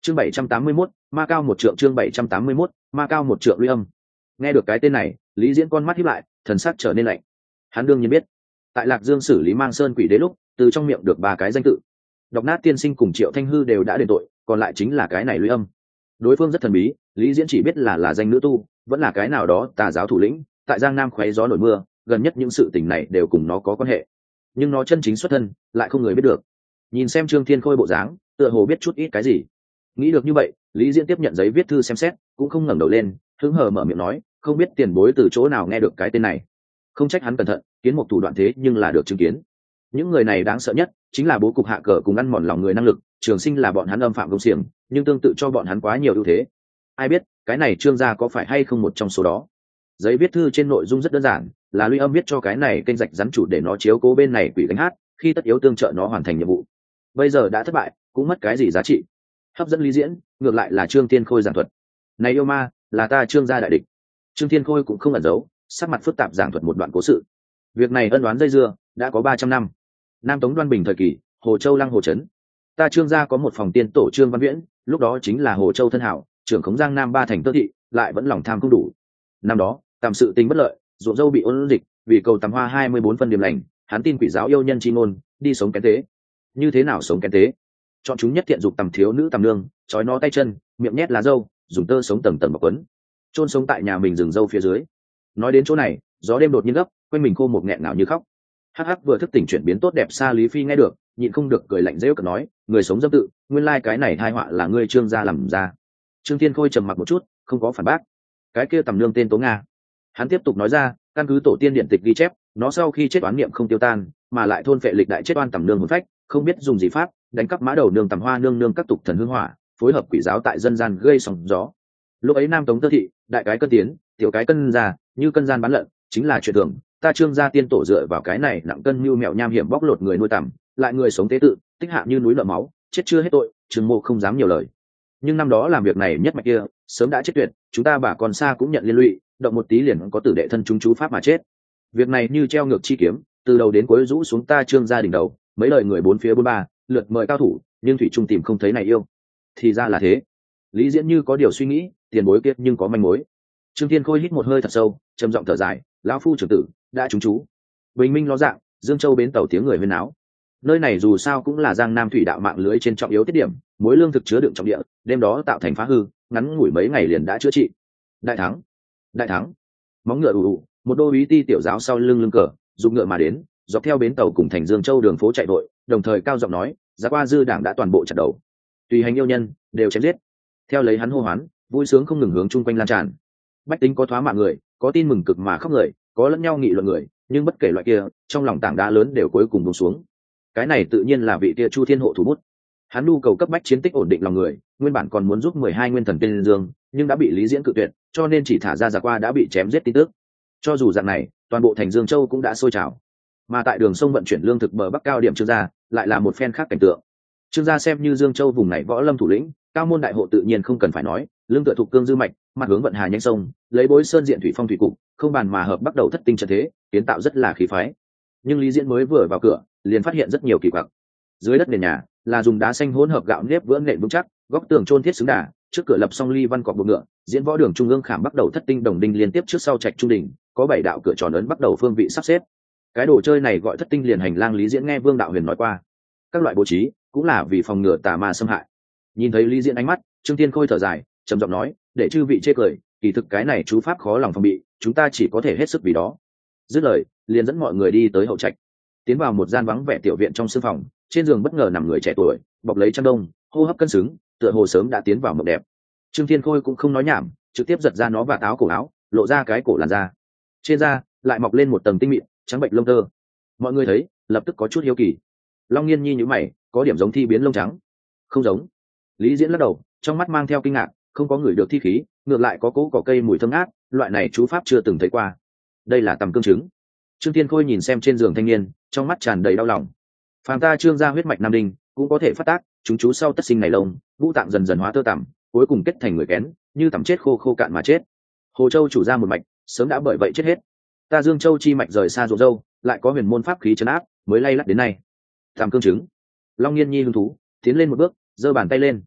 Chương 781, ma cao một trượng. Chương 781, ma cao một trượng. Luy Âm. Nghe được cái tên này, Lý Diễn con mắt híp lại, thần sắc trở nên lạnh. Hắn đương nhiên biết, tại Lạc Dương xử lý Mang Sơn Quỷ Đế lúc, từ trong miệng được ba cái danh tự. Độc Nát Tiên Sinh cùng Triệu Thanh Hư đều đã đền tội, còn lại chính là cái này Luy Âm. Đối phương rất thần bí, Lý Diễn chỉ biết là danh nữ tu, vẫn là cái nào đó tà giáo thủ lĩnh, tại Giang Nam khoé gió nổi mưa, gần nhất những sự tình này đều cùng nó có quan hệ. Nhưng nó chân chính xuất thân, lại không người biết được. Nhìn xem Trương Thiên Khôi bộ dáng, tựa hồ biết chút ít cái gì. Nghĩ được như vậy, Lý Diễn tiếp nhận giấy viết thư xem xét, cũng không ngẩng đầu lên, hứng hờ mở miệng nói, không biết tiền bối từ chỗ nào nghe được cái tên này. Không trách hắn cẩn thận, kiến một thủ đoạn thế nhưng là được chứng kiến. Những người này đáng sợ nhất chính là bố cục hạ cờ cùng ăn mòn lòng người năng lực, Trường Sinh là bọn hắn âm phạm công xiềng, nhưng tương tự cho bọn hắn quá nhiều ưu thế. Ai biết cái này Trương gia có phải hay không một trong số đó. Giấy viết thư trên nội dung rất đơn giản, là Luy Âm viết cho cái này kênh rạch rắn chủ để nó chiếu cố bên này quỷ gánh hát, khi tất yếu tương trợ nó hoàn thành nhiệm vụ. Bây giờ đã thất bại, cũng mất cái gì giá trị. Hấp dẫn Lý Diễn, ngược lại là Trương Thiên Khôi giảng thuật. Này yêu ma, là ta Trương gia đại địch. Trương Thiên Khôi cũng không ẩn giấu, sắc mặt phức tạp giảng thuật một đoạn cố sự. Việc này ân oán dây dưa, đã có 300 năm. Nam Tống Đoan Bình thời kỳ, Hồ Châu Lăng Hồ Trấn. Ta Trương gia có một phòng tiên tổ Trương Văn Viễn, lúc đó chính là Hồ Châu thân hảo, trưởng khống Giang Nam 3 thành tơ thị, lại vẫn lòng tham không đủ. Năm đó, tạm sự tình bất lợi, ruộng dâu bị ôn dịch, vì cầu tầm hoa 24 phân điểm lành, hắn tin quỷ giáo yêu nhân chi ngôn, đi sống kén tế. Như thế nào sống kén tế? Chọn chúng nhất thiện dục tầm thiếu nữ tầm nương, trói nó tay chân, miệng nhét lá dâu, dùng tơ sống tầng tầng bọc quấn, chôn sống tại nhà mình rừng dâu phía dưới. Nói đến chỗ này, gió đêm đột nhiên gấp, quanh mình khô một nghẹn ngào như khóc. Hắc hắc vừa thức tỉnh chuyển biến tốt đẹp xa Lý Phi nghe được, nhịn không được cười lạnh rêu cợt nói, người sống dâm tự, nguyên lai cái này tai họa là ngươi Trương gia làm ra. Trương Thiên Khôi trầm mặc một chút, không có phản bác. Cái kia tầm nương tên Tố Nga. Hắn tiếp tục nói ra, căn cứ tổ tiên điện tịch ghi chép, nó sau khi chết oán niệm không tiêu tan, mà lại thôn phệ lịch đại chết oan tầm nương hồn phách, không biết dùng gì pháp, đánh cắp mã đầu nương tầm hoa nương nương các tục thần hương hỏa, phối hợp quỷ giáo tại dân gian gây sóng gió. Lúc ấy Nam Tống tơ thị, đại cái cân tiến, tiểu cái cân già, như cân gian bán lợn, chính là chuyện thường. Ta Trương gia tiên tổ dựa vào cái này nặng cân mưu mẹo nham hiểm bóc lột người nuôi tầm, lại người sống tế tự, tích hạ như núi lở máu, chết chưa hết tội, Trương Mộ không dám nhiều lời. Nhưng năm đó làm việc này nhất mạch kia, sớm đã chết tuyệt, chúng ta bà con xa cũng nhận liên lụy, động một tí liền có tử đệ thân chúng chú pháp mà chết. Việc này như treo ngược chi kiếm, từ đầu đến cuối rũ xuống ta Trương gia đỉnh đầu, mấy lời người bốn phía bốn ba, lượt mời cao thủ, nhưng thủy trung tìm không thấy này yêu. Thì ra là thế. Lý Diễn như có điều suy nghĩ, tiền bối kiếp nhưng có manh mối. Trương Thiên Khôi hít một hơi thật sâu, trầm giọng thở dài, lão phu trưởng tử đã trúng chú. Bình minh ló dạng, Dương Châu bến tàu tiếng người huyên náo. Nơi này dù sao cũng là Giang Nam thủy đạo mạng lưới trên trọng yếu tiết điểm, mối lương thực chứa đựng trọng địa, đêm đó tạo thành phá hư, ngắn ngủi mấy ngày liền đã chữa trị. Đại thắng, đại thắng. Móng ngựa ù ù, một đô úy ti tiểu giáo sau lưng lưng cờ, dùng ngựa mà đến, dọc theo bến tàu cùng thành Dương Châu đường phố chạy vội, đồng thời cao giọng nói, giá qua dư đảng đã toàn bộ chặt đầu, tùy hành yêu nhân đều chém giết. Theo lấy hắn hô hoán, vui sướng không ngừng hướng chung quanh lan tràn. Bách tính có thoá mạng người, có tin mừng cực mà khóc người, có lẫn nhau nghị luận người, nhưng bất kể loại kia, trong lòng tảng đá lớn đều cuối cùng buông xuống. Cái này tự nhiên là vị kia Chu Thiên hộ thủ bút. Hắn nhu cầu cấp bách chiến tích ổn định lòng người, nguyên bản còn muốn giúp 12 nguyên thần tên dương, nhưng đã bị Lý Diễn cự tuyệt, cho nên chỉ thả ra giá qua đã bị chém giết tin tức. Cho dù dạng này, toàn bộ thành Dương Châu cũng đã sôi trào. Mà tại đường sông vận chuyển lương thực bờ bắc cao điểm Trương gia, lại là một phen khác cảnh tượng. Trương gia xem như Dương Châu vùng này võ lâm thủ lĩnh, cao môn đại hộ tự nhiên không cần phải nói, lương tựa thuộc cương dư mạch, mặt hướng vận hà nhanh sông, lấy bối sơn diện thủy phong thủy cục, không bàn mà hợp bắt đầu thất tinh trận thế, kiến tạo rất là khí phái. Nhưng Lý Diễn mới vừa vào cửa, liền phát hiện rất nhiều kỳ quặc. Dưới đất nền nhà là dùng đá xanh hỗn hợp gạo nếp vữa nện vững chắc, góc tường chôn thiết xứng đà, trước cửa lập song ly văn cọc buộc ngựa, diễn võ đường trung ương khảm bắt đầu thất tinh đồng đinh liên tiếp trước sau trạch trung đỉnh, có 7 đạo cửa tròn ấn bắt đầu phương vị sắp xếp. Cái đồ chơi này gọi thất tinh liền hành lang. Lý Diễn nghe Vương Đạo Huyền nói qua, các loại bố trí cũng là vì phòng ngừa tà ma xâm hại. Nhìn thấy Lý Diễn ánh mắt, Trương Thiên Khôi thở dài, trầm giọng nói, để chư vị chê cười, kỳ thực cái này chú pháp khó lòng phòng bị, chúng ta chỉ có thể hết sức vì đó. Dứt lời, liền dẫn mọi người đi tới hậu trạch, tiến vào một gian vắng vẻ tiểu viện trong sương phòng. Trên giường bất ngờ nằm người trẻ tuổi, bọc lấy chăn đông, hô hấp cân xứng, tựa hồ sớm đã tiến vào mộng đẹp. Trương Thiên Khôi cũng không nói nhảm, trực tiếp giật ra nó và áo cổ áo, lộ ra cái cổ làn da. Trên da lại mọc lên một tầng tinh mịn trắng bệnh lông tơ. Mọi người thấy, lập tức có chút hiếu kỳ. Long Nghiên Nhi nhíu mày, có điểm giống thi biến lông trắng. Không giống. Lý Diễn lắc đầu, trong mắt mang theo kinh ngạc, không có người được thi khí, ngược lại có cỗ cỏ cây mùi thơm ngát, loại này chú pháp chưa từng thấy qua. Đây là tầm cương trứng. Trương Thiên Khôi nhìn xem trên giường thanh niên, trong mắt tràn đầy đau lòng. Phàm ta Trương gia huyết mạch nam đinh, cũng có thể phát tác, chúng chú sau tất sinh này lông, ngũ tạng dần dần hóa tơ tằm, cuối cùng kết thành người kén, như tằm chết khô khô cạn mà chết. Hồ Châu chủ gia một mạch, sớm đã bởi vậy chết hết. Ta Dương Châu chi mạch rời xa ruộng dâu, lại có huyền môn pháp khí trấn áp, mới lay lắt đến nay. Tầm cương trứng. Long Nghiên Nhi hứng thú, tiến lên một bước, giơ bàn tay lên.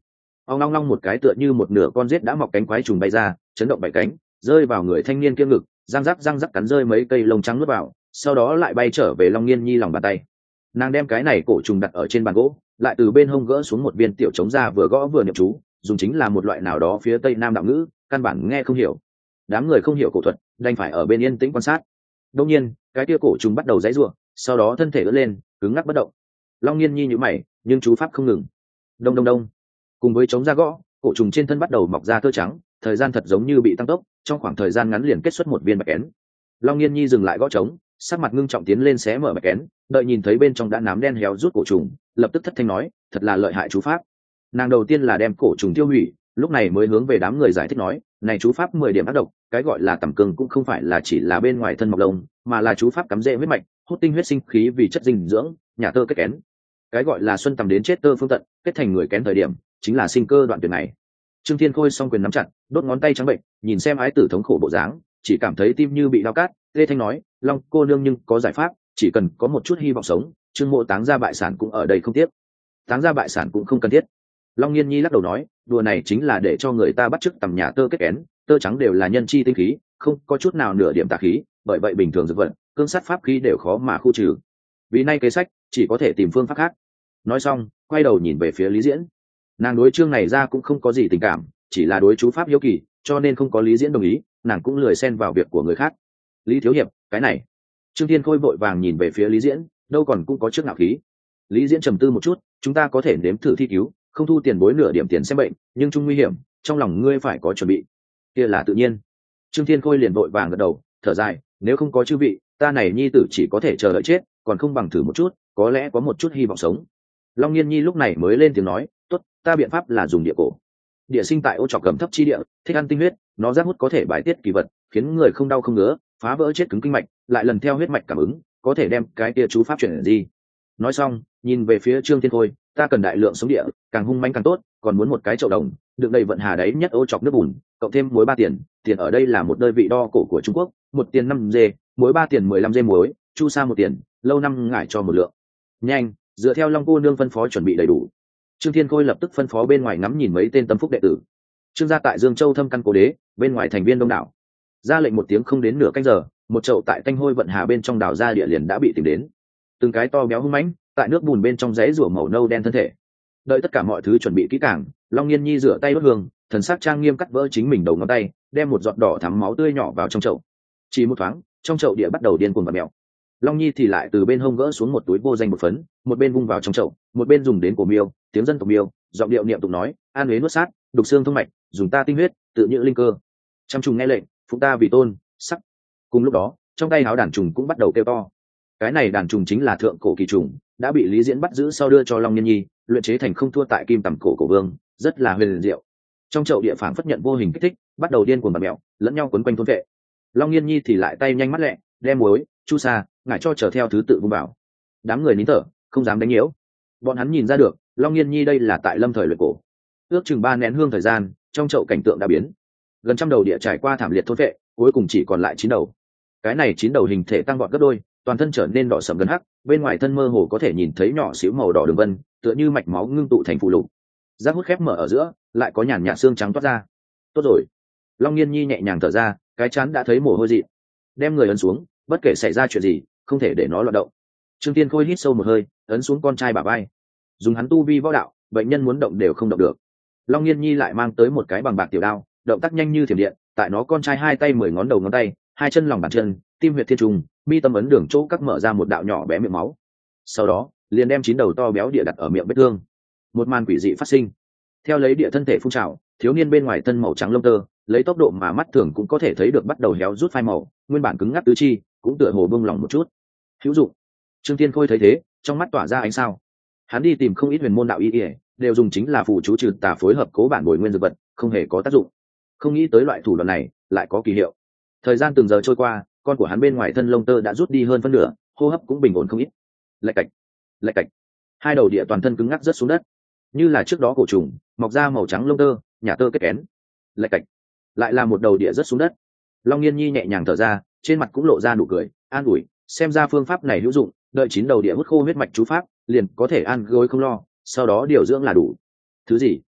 Ông long long một cái tựa như một nửa con rết đã mọc cánh quái trùng bay ra, chấn động bảy cánh, rơi vào người thanh niên kia ngực, răng rắc cắn rơi mấy cây lông trắng nuốt vào, sau đó lại bay trở về Long Nghiên Nhi lòng bàn tay. Nàng đem cái này cổ trùng đặt ở trên bàn gỗ, lại từ bên hông gỡ xuống một viên tiểu trống ra, vừa gõ vừa niệm chú, dùng chính là một loại nào đó phía tây nam đạo ngữ, căn bản nghe không hiểu. Đám người không hiểu cổ thuật, đành phải ở bên yên tĩnh quan sát. Đương nhiên, cái kia cổ trùng bắt đầu giãy giụa, sau đó thân thể ưỡn lên, cứng ngắc bất động. Long Nghiên Nhi nhíu mày, nhưng chú pháp không ngừng. Đông đông đông, cùng với trống ra gõ, cổ trùng trên thân bắt đầu mọc ra tơ trắng, thời gian thật giống như bị tăng tốc, trong khoảng thời gian ngắn liền kết xuất một viên bạch kén. Long Nghiên Nhi dừng lại gõ trống, sắc mặt ngưng trọng tiến lên xé mở bạch kén, đợi nhìn thấy bên trong đã nám đen héo rút cổ trùng, lập tức thất thanh nói, thật là lợi hại chú pháp. Nàng đầu tiên là đem cổ trùng tiêu hủy, lúc này mới hướng về đám người giải thích nói, này chú pháp 10 điểm ác độc, cái gọi là tẩm cương cũng không phải là chỉ là bên ngoài thân mọc lông, mà là chú pháp cắm rễ huyết mạch, hút tinh huyết sinh khí vì chất dinh dưỡng, nhà tơ kết kén. Cái gọi là xuân tầm đến chết tơ phương tận, kết thành người kén thời điểm, chính là sinh cơ đoạn tuyệt này. Trương Thiên Khôi song quyền nắm chặt, đốt ngón tay trắng bệnh, nhìn xem ái tử thống khổ bộ dáng, chỉ cảm thấy tim như bị đau cát. Lê Thanh nói, Long cô nương nhưng có giải pháp, chỉ cần có một chút hy vọng sống, Trương Mộ táng ra bại sản cũng ở đây không tiếc. Táng ra bại sản cũng không cần thiết. Long Nghiên Nhi lắc đầu nói, đùa này chính là để cho người ta bắt chước tầm nhà tơ kết kén, tơ trắng đều là nhân chi tinh khí, không có chút nào nửa điểm tà khí, bởi vậy bình thường dược vận, cương sát pháp khí đều khó mà khu trừ. Vì nay kế sách, chỉ có thể tìm phương pháp khác. Nói xong, quay đầu nhìn về phía Lý Diễn. Nàng đối Trương này ra cũng không có gì tình cảm, chỉ là đối chú pháp hiếu kỳ, cho nên không có Lý Diễn đồng ý, nàng cũng lười xen vào việc của người khác. Lý thiếu hiệp, cái này. Trương Thiên Khôi vội vàng nhìn về phía Lý Diễn, đâu còn cũng có trước ngạo khí. Lý Diễn trầm tư một chút, chúng ta có thể nếm thử thi cứu, không thu tiền bối nửa điểm tiền xem bệnh, nhưng chung nguy hiểm, trong lòng ngươi phải có chuẩn bị. Kia là tự nhiên. Trương Thiên Khôi liền vội vàng gật đầu, thở dài, nếu không có chư vị, ta này nhi tử chỉ có thể chờ đợi chết, còn không bằng thử một chút, có lẽ có một chút hy vọng sống. Long Nghiên Nhi lúc này mới lên tiếng nói, tốt, ta biện pháp là dùng địa cổ. Địa sinh tại ô trọc gầm thấp chi địa, thích ăn tinh huyết, nó giác hút có thể bài tiết kỳ vật, khiến người không đau không ngứa, phá vỡ chết cứng kinh mạch, lại lần theo huyết mạch cảm ứng, có thể đem cái kia chú pháp chuyển gì. Nói xong, nhìn về phía Trương Thiên Khôi, ta cần đại lượng sống địa, càng hung manh càng tốt, còn muốn một cái chậu đồng, đựng đầy vận hà đáy nhất ô trọc nước bùn, cộng thêm muối 3 tiền, tiền ở đây là một đơn vị đo cổ của Trung Quốc, 1 tiền 5 dê, muối 3 tiền 15 dê muối, chu sa 1 tiền, lâu năm ngải cho một lượng. Nhanh, dựa theo Long cô nương phân phó chuẩn bị đầy đủ. Trương Thiên Khôi lập tức phân phó bên ngoài ngắm nhìn mấy tên tâm phúc đệ tử. Trương gia tại Dương Châu thâm căn cố đế, bên ngoài thành viên đông đảo. Ra lệnh một tiếng không đến nửa canh giờ, một chậu tại tanh hôi vận hà bên trong đào ra địa liền đã bị tìm đến. Từng cái to béo hung mãnh, tại nước bùn bên trong giấy rủa màu nâu đen thân thể. Đợi tất cả mọi thứ chuẩn bị kỹ càng, Long Nghiên Nhi rửa tay đốt hương, thần sắc trang nghiêm cắt vỡ chính mình đầu ngón tay, đem một giọt đỏ thắm máu tươi nhỏ vào trong chậu. Chỉ một thoáng, trong chậu địa bắt đầu điên cuồng và mèo. Long Nhi thì lại từ bên hông gỡ xuống một túi vô danh bột phấn, một bên vung vào trong chậu, một bên dùng đến cổ miêu, tiếng dân tộc miêu, giọng điệu niệm tụng nói, an huế nuốt sát, đục xương thông mạch, dùng ta tinh huyết, tự nhự linh cơ. Trăm trùng nghe lệnh, phụng ta vì tôn, sắc. Cùng lúc đó, trong tay áo đàn trùng cũng bắt đầu kêu to. Cái này đàn trùng chính là thượng cổ kỳ trùng, đã bị Lý Diễn bắt giữ sau đưa cho Long Nghiên Nhi, luyện chế thành không thua tại kim tầm cổ cổ vương, rất là huyền diệu. Trong chậu địa phản phất nhận vô hình kích thích, bắt đầu điên cuồng bật mèo, lẫn nhau quấn quanh thôn vệ. Long Nghiên Nhi thì lại tay nhanh mắt lẹ, đem muối, chu sa, ngải cho chờ theo thứ tự vung vào. Đám người nín thở, không dám đánh nhiễu. Bọn hắn nhìn ra được, Long Nghiên Nhi đây là tại lâm thời luyện cổ. Ước chừng 3 nén hương thời gian, trong chậu cảnh tượng đã biến. Gần trăm đầu địa trải qua thảm liệt thôn vệ, cuối cùng chỉ còn lại 9 đầu. Cái này 9 đầu hình thể tăng vọt gấp đôi, toàn thân trở nên đỏ sẫm gần hắc, bên ngoài thân mơ hồ có thể nhìn thấy nhỏ xíu màu đỏ đường vân, tựa như mạch máu ngưng tụ thành phù lục. Rác hút khép mở ở giữa, lại có nhàn nhạt xương trắng toát ra. Tốt rồi. Long Nghiên Nhi nhẹ nhàng thở ra, cái chán đã thấy mồ hôi dị. Đem người ấn xuống, bất kể xảy ra chuyện gì, không thể để nó loạn động. Trương Tiên Khôi hít sâu một hơi, ấn xuống con trai bả vai. Dùng hắn tu vi võ đạo, bệnh nhân muốn động đều không động được. Long Nghiên Nhi lại mang tới một cái bằng bạc tiểu đao, động tác nhanh như thiểm điện, tại nó con trai 2 tay 10 ngón đầu ngón tay, 2 chân lòng bàn chân, tim huyệt thiên trùng, mi tâm ấn đường chỗ cắt mở ra một đạo nhỏ bé miệng máu. Sau đó, liền đem 9 đầu to béo địa đặt ở miệng vết thương. Một màn quỷ dị phát sinh. Theo lấy địa thân thể phun trào, thiếu niên bên ngoài thân màu trắng lông tơ, lấy tốc độ mà mắt thường cũng có thể thấy được bắt đầu héo rút phai màu, nguyên bản cứng ngắc tứ chi, cũng tựa hồ bông lỏng một chút. Hữu dụng. Trương Tiên Khôi thấy thế, trong mắt tỏa ra ánh sao. Hắn đi tìm không ít huyền môn đạo y, đều dùng chính là phù chú trừ tà phối hợp cố bản bồi nguyên dược vật, không hề có tác dụng. Không nghĩ tới loại thủ đoạn này lại có kỳ hiệu. Thời gian từng giờ trôi qua, con của hắn bên ngoài thân lông tơ đã rút đi hơn phân nửa, hô hấp cũng bình ổn không ít. Lạch cạch, lạch cạch. 2 đầu địa toàn thân cứng ngắc rớt xuống đất, như là trước đó cổ trùng, mọc ra màu trắng lông tơ, nhà tơ kết kén. Lạch cạch, lại là một đầu địa rớt xuống đất. Long Nghiên Nhi nhẹ nhàng thở ra, trên mặt cũng lộ ra nụ cười, an ủi, xem ra phương pháp này hữu dụng, đợi 9 đầu địa hút khô huyết mạch chú pháp, liền có thể an gối không lo, sau đó điều dưỡng là đủ. Thứ gì?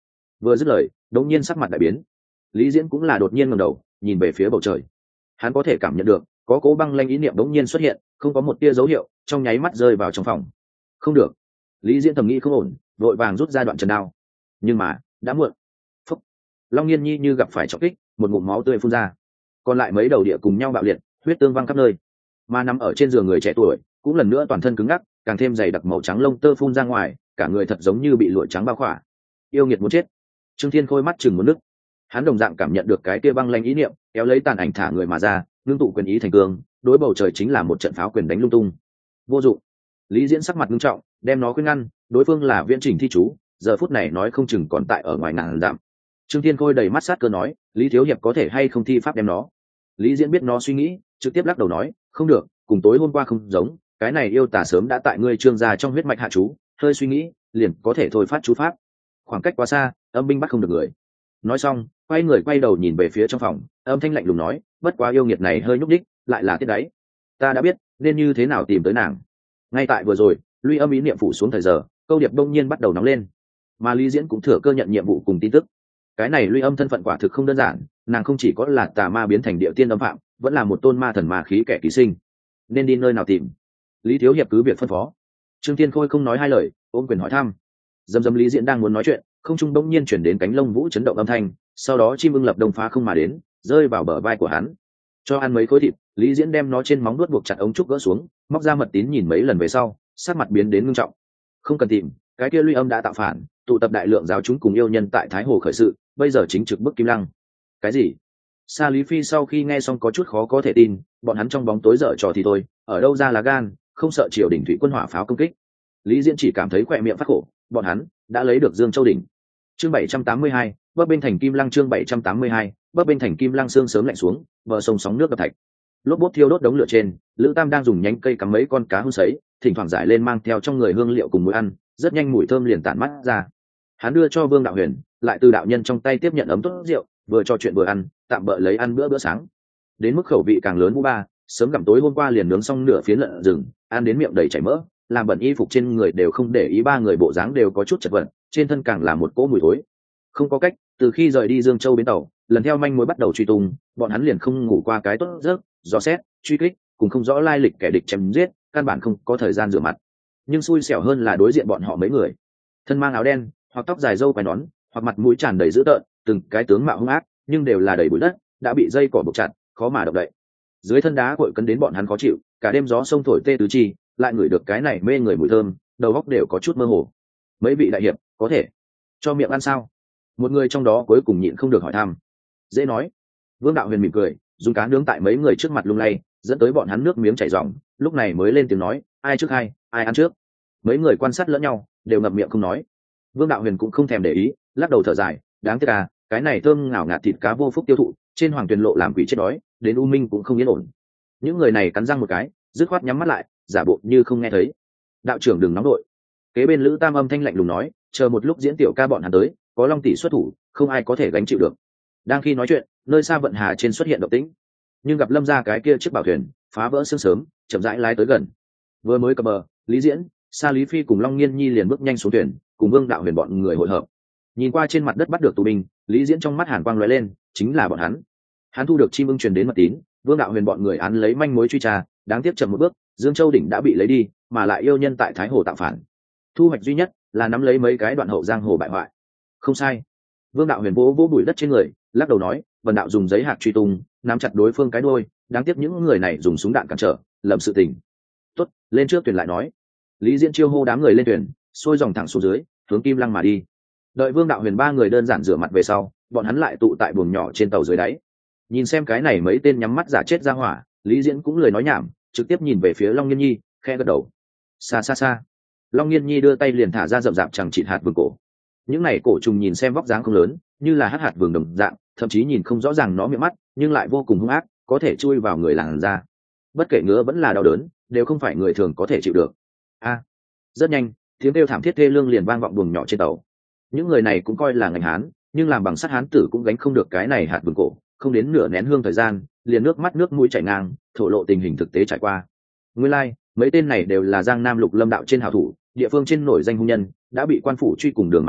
Vừa dứt lời đột nhiên sắc mặt đại biến. Lý Diễn cũng là đột nhiên ngẩng đầu nhìn về phía bầu trời. Hắn có thể cảm nhận được có cố băng lanh ý niệm đột nhiên xuất hiện, không có một tia dấu hiệu, trong nháy mắt rơi vào trong phòng. Không được. Lý Diễn thầm nghĩ không ổn, vội vàng rút ra đoạn trần đao. Nhưng mà đã muộn. Phúc. Long Nghiên Nhi như gặp phải trọng kích, một ngụm máu tươi phun ra. Còn lại mấy đầu địa cùng nhau bạo liệt, huyết tương văng khắp nơi. Mà nằm ở trên giường người trẻ tuổi cũng lần nữa toàn thân cứng ngắc, càng thêm dày đặc màu trắng lông tơ phun ra ngoài, cả người thật giống như bị lụa trắng bao khỏa. Yêu nghiệt muốn chết. Trương Thiên Khôi mắt chừng muốn nước. Hắn đồng dạng cảm nhận được cái kia băng lanh ý niệm, kéo lấy tàn ảnh thả người mà ra, ngưng tụ quyền ý thành cương, đối bầu trời chính là một trận pháo quyền đánh lung tung. Vô dụng. Lý Diễn sắc mặt nghiêm trọng, đem nó khuyên ngăn, đối phương là viễn trình thi chú, giờ phút này nói không chừng còn tại ở ngoài ngàn dặm. Trương Thiên Khôi đầy mắt sát cơ nói, Lý thiếu hiệp có thể hay không thi pháp đem nó. Lý Diễn biết nó suy nghĩ, trực tiếp lắc đầu nói, không được, cùng tối hôm qua không giống, cái này yêu tà sớm đã tại ngươi Trương gia trong huyết mạch hạ chú, hơi suy nghĩ liền có thể thôi phát chú pháp. Khoảng cách quá xa, âm binh bắt không được người. Nói xong quay người quay đầu nhìn về phía trong phòng, âm thanh lạnh lùng nói, bất quá yêu nghiệt này hơi nhúc đích, lại là tiết đáy. Ta đã biết nên như thế nào tìm tới nàng. Ngay tại vừa rồi Luy Âm ý niệm phủ xuống thời giờ, câu điệp đông nhiên bắt đầu nóng lên, mà Lý Diễn cũng thừa cơ nhận nhiệm vụ cùng tin tức. Cái này Luy Âm thân phận quả thực không đơn giản, nàng không chỉ có là tà ma biến thành địa tiên âm phạm, vẫn là một tôn ma thần ma khí kẻ ký sinh. Nên đi nơi nào tìm? Lý thiếu hiệp cứ việc phân phó. Trương Thiên Khôi không nói hai lời, ôm quyền hỏi thăm. Dầm dầm Lý Diễn đang muốn nói chuyện, không trung bỗng nhiên chuyển đến cánh lông vũ chấn động âm thanh, sau đó chim ưng lập đông phá không mà đến, rơi vào bờ vai của hắn. Cho ăn mấy khối thịt, Lý Diễn đem nó trên móng vuốt buộc chặt ống trúc gỡ xuống, móc ra mật tín nhìn mấy lần về sau, sắc mặt biến đến nghiêm trọng. Không cần tìm, cái kia Luy Âm đã tạo phản, tụ tập đại lượng giáo chúng cùng yêu nhân tại Thái Hồ khởi sự, bây giờ chính trực bức Kim Lăng. Cái gì? Sa Lý Phi sau khi nghe xong có chút khó có thể tin, bọn hắn trong bóng tối dở trò thì thôi, ở đâu ra lá gan, không sợ triều đình thủy quân hỏa pháo công kích. Lý Diễn chỉ cảm thấy khỏe miệng phát khổ, bọn hắn đã lấy được Dương Châu đỉnh. Chương 782, bấp bên thành Kim Lăng. Chương 782, bấp bên thành Kim Lăng. Sương sớm lạnh xuống, bờ sông sóng nước đập thạch. Lốp bốt thiêu đốt đống lửa trên, Lữ Tam đang dùng nhánh cây cắm mấy con cá hun sấy, thỉnh thoảng giải lên mang theo trong người hương liệu cùng muối ăn, rất nhanh mùi thơm liền tản mắt ra. Hắn đưa cho Vương Đạo Huyền, lại từ đạo nhân trong tay tiếp nhận ấm tốt rượu, vừa trò chuyện vừa ăn, tạm bợ lấy ăn bữa sáng. Đến mức khẩu vị càng lớn Vũ Ba, sớm gặm tối hôm qua liền nướng xong nửa phiến lợn rừng, ăn đến miệng đầy chảy mỡ, làm bẩn y phục trên người đều không để ý, ba người bộ dáng đều có chút chật vật, trên thân càng là một cỗ mùi thối. Không có cách, từ khi rời đi Dương Châu bến tàu, lần theo manh mối bắt đầu truy tung, bọn hắn liền không ngủ qua cái tốt giấc, dò xét, truy kích, cùng không rõ lai lịch kẻ địch chém giết, căn bản không có thời gian rửa mặt. Nhưng xui xẻo hơn là đối diện bọn họ mấy người, thân mang áo đen, hoặc tóc dài râu quai nón, hoặc mặt mũi tràn đầy dữ tợn, từng cái tướng mạo hung ác, nhưng đều là đầy bụi đất, đã bị dây cỏ buộc chặt, khó mà động đậy. Dưới thân đá cội cấn đến bọn hắn khó chịu, cả đêm gió sông thổi tê tứ chi, lại ngửi được cái này mê người mùi thơm, đầu óc đều có chút mơ hồ. Mấy vị đại hiệp, có thể cho miệng ăn sao? Một người trong đó cuối cùng nhịn không được hỏi thăm. Dễ nói. Vương Đạo Huyền mỉm cười, dùng cá nướng tại mấy người trước mặt lung lay, dẫn tới bọn hắn nước miếng chảy ròng, lúc này mới lên tiếng nói, ai trước hay, ai ăn trước. Mấy người quan sát lẫn nhau, đều ngậm miệng không nói. Vương Đạo Huyền cũng không thèm để ý, lắc đầu thở dài, đáng tiếc à, cái này thơm ngào ngạt thịt cá vô phúc tiêu thụ, trên Hoàng Tuyền lộ làm quỷ chết đói, đến U Minh cũng không yên ổn. Những người này cắn răng một cái, dứt khoát nhắm mắt lại, giả bộ như không nghe thấy. Đạo trưởng đừng nóng đội. Kế bên Lữ Tam âm thanh lạnh lùng nói, chờ một lúc diễn tiểu ca bọn hắn tới, có Long tỷ xuất thủ, không ai có thể gánh chịu được. Đang khi nói chuyện, nơi xa vận hà trên xuất hiện động tĩnh, nhưng gặp Lâm ra cái kia chiếc bảo thuyền phá vỡ sương sớm, chậm rãi lái tới gần. Vừa mới cập bờ, Lý Diễn, Sa Lý Phi cùng Long Nghiên Nhi liền bước nhanh xuống thuyền, cùng Vương Đạo Huyền bọn người hội hợp. Nhìn qua trên mặt đất bắt được tù binh, Lý Diễn trong mắt hàn quang lóe lên, chính là bọn hắn. Hắn thu được chim ưng truyền đến mật tín, Vương Đạo Huyền bọn người án lấy manh mối truy tra, đáng tiếc chậm một bước, Dương Châu đỉnh đã bị lấy đi, mà lại yêu nhân tại Thái Hồ tạo phản. Thu hoạch duy nhất là nắm lấy mấy cái đoạn hậu giang hồ bại hoại. Không sai. Vương Đạo Huyền vỗ bụi đất trên người, lắc đầu nói, Vân đạo dùng giấy hạt truy tung, nắm chặt đối phương cái đuôi, đáng tiếc những người này dùng súng đạn cản trở, lầm sự tình. Tốt, lên trước thuyền lại nói. Lý Diễn chiêu hô đám người lên thuyền, xuôi dòng thẳng xuống dưới, hướng Kim Lăng mà đi. Đợi Vương Đạo Huyền ba người đơn giản rửa mặt về sau, bọn hắn lại tụ tại buồng nhỏ trên tàu dưới đáy. Nhìn xem cái này mấy tên nhắm mắt giả chết ra hỏa, Lý Diễn cũng lời nói nhảm, trực tiếp nhìn về phía Long Nghiên Nhi, khe gật đầu. Xa xa xa. Long Nghiên Nhi đưa tay liền thả ra rậm rạp chẳng chịt hạt vừng cổ. Những này cổ trùng nhìn xem vóc dáng không lớn, như là hạt vừng đồng dạng, thậm chí nhìn không rõ ràng nó miệng mắt, nhưng lại vô cùng hung ác, có thể chui vào người làn da. Bất kể ngứa vẫn là đau đớn, đều không phải người thường có thể chịu được. Rất nhanh, tiếng kêu thảm thiết thê lương liền vang vọng buồng nhỏ trên tàu. Những người này cũng coi là ngành hán, nhưng làm bằng sắt hán tử cũng gánh không được cái này hạt vừng cổ, không đến nửa nén hương thời gian, liền nước mắt nước mũi chảy ngang, thổ lộ tình hình thực tế trải qua. Nguyên lai, mấy tên này đều là Giang Nam Lục Lâm đạo trên hào thủ, địa phương trên nổi danh hung nhân, đã bị quan phủ truy cùng đường mặt lộ,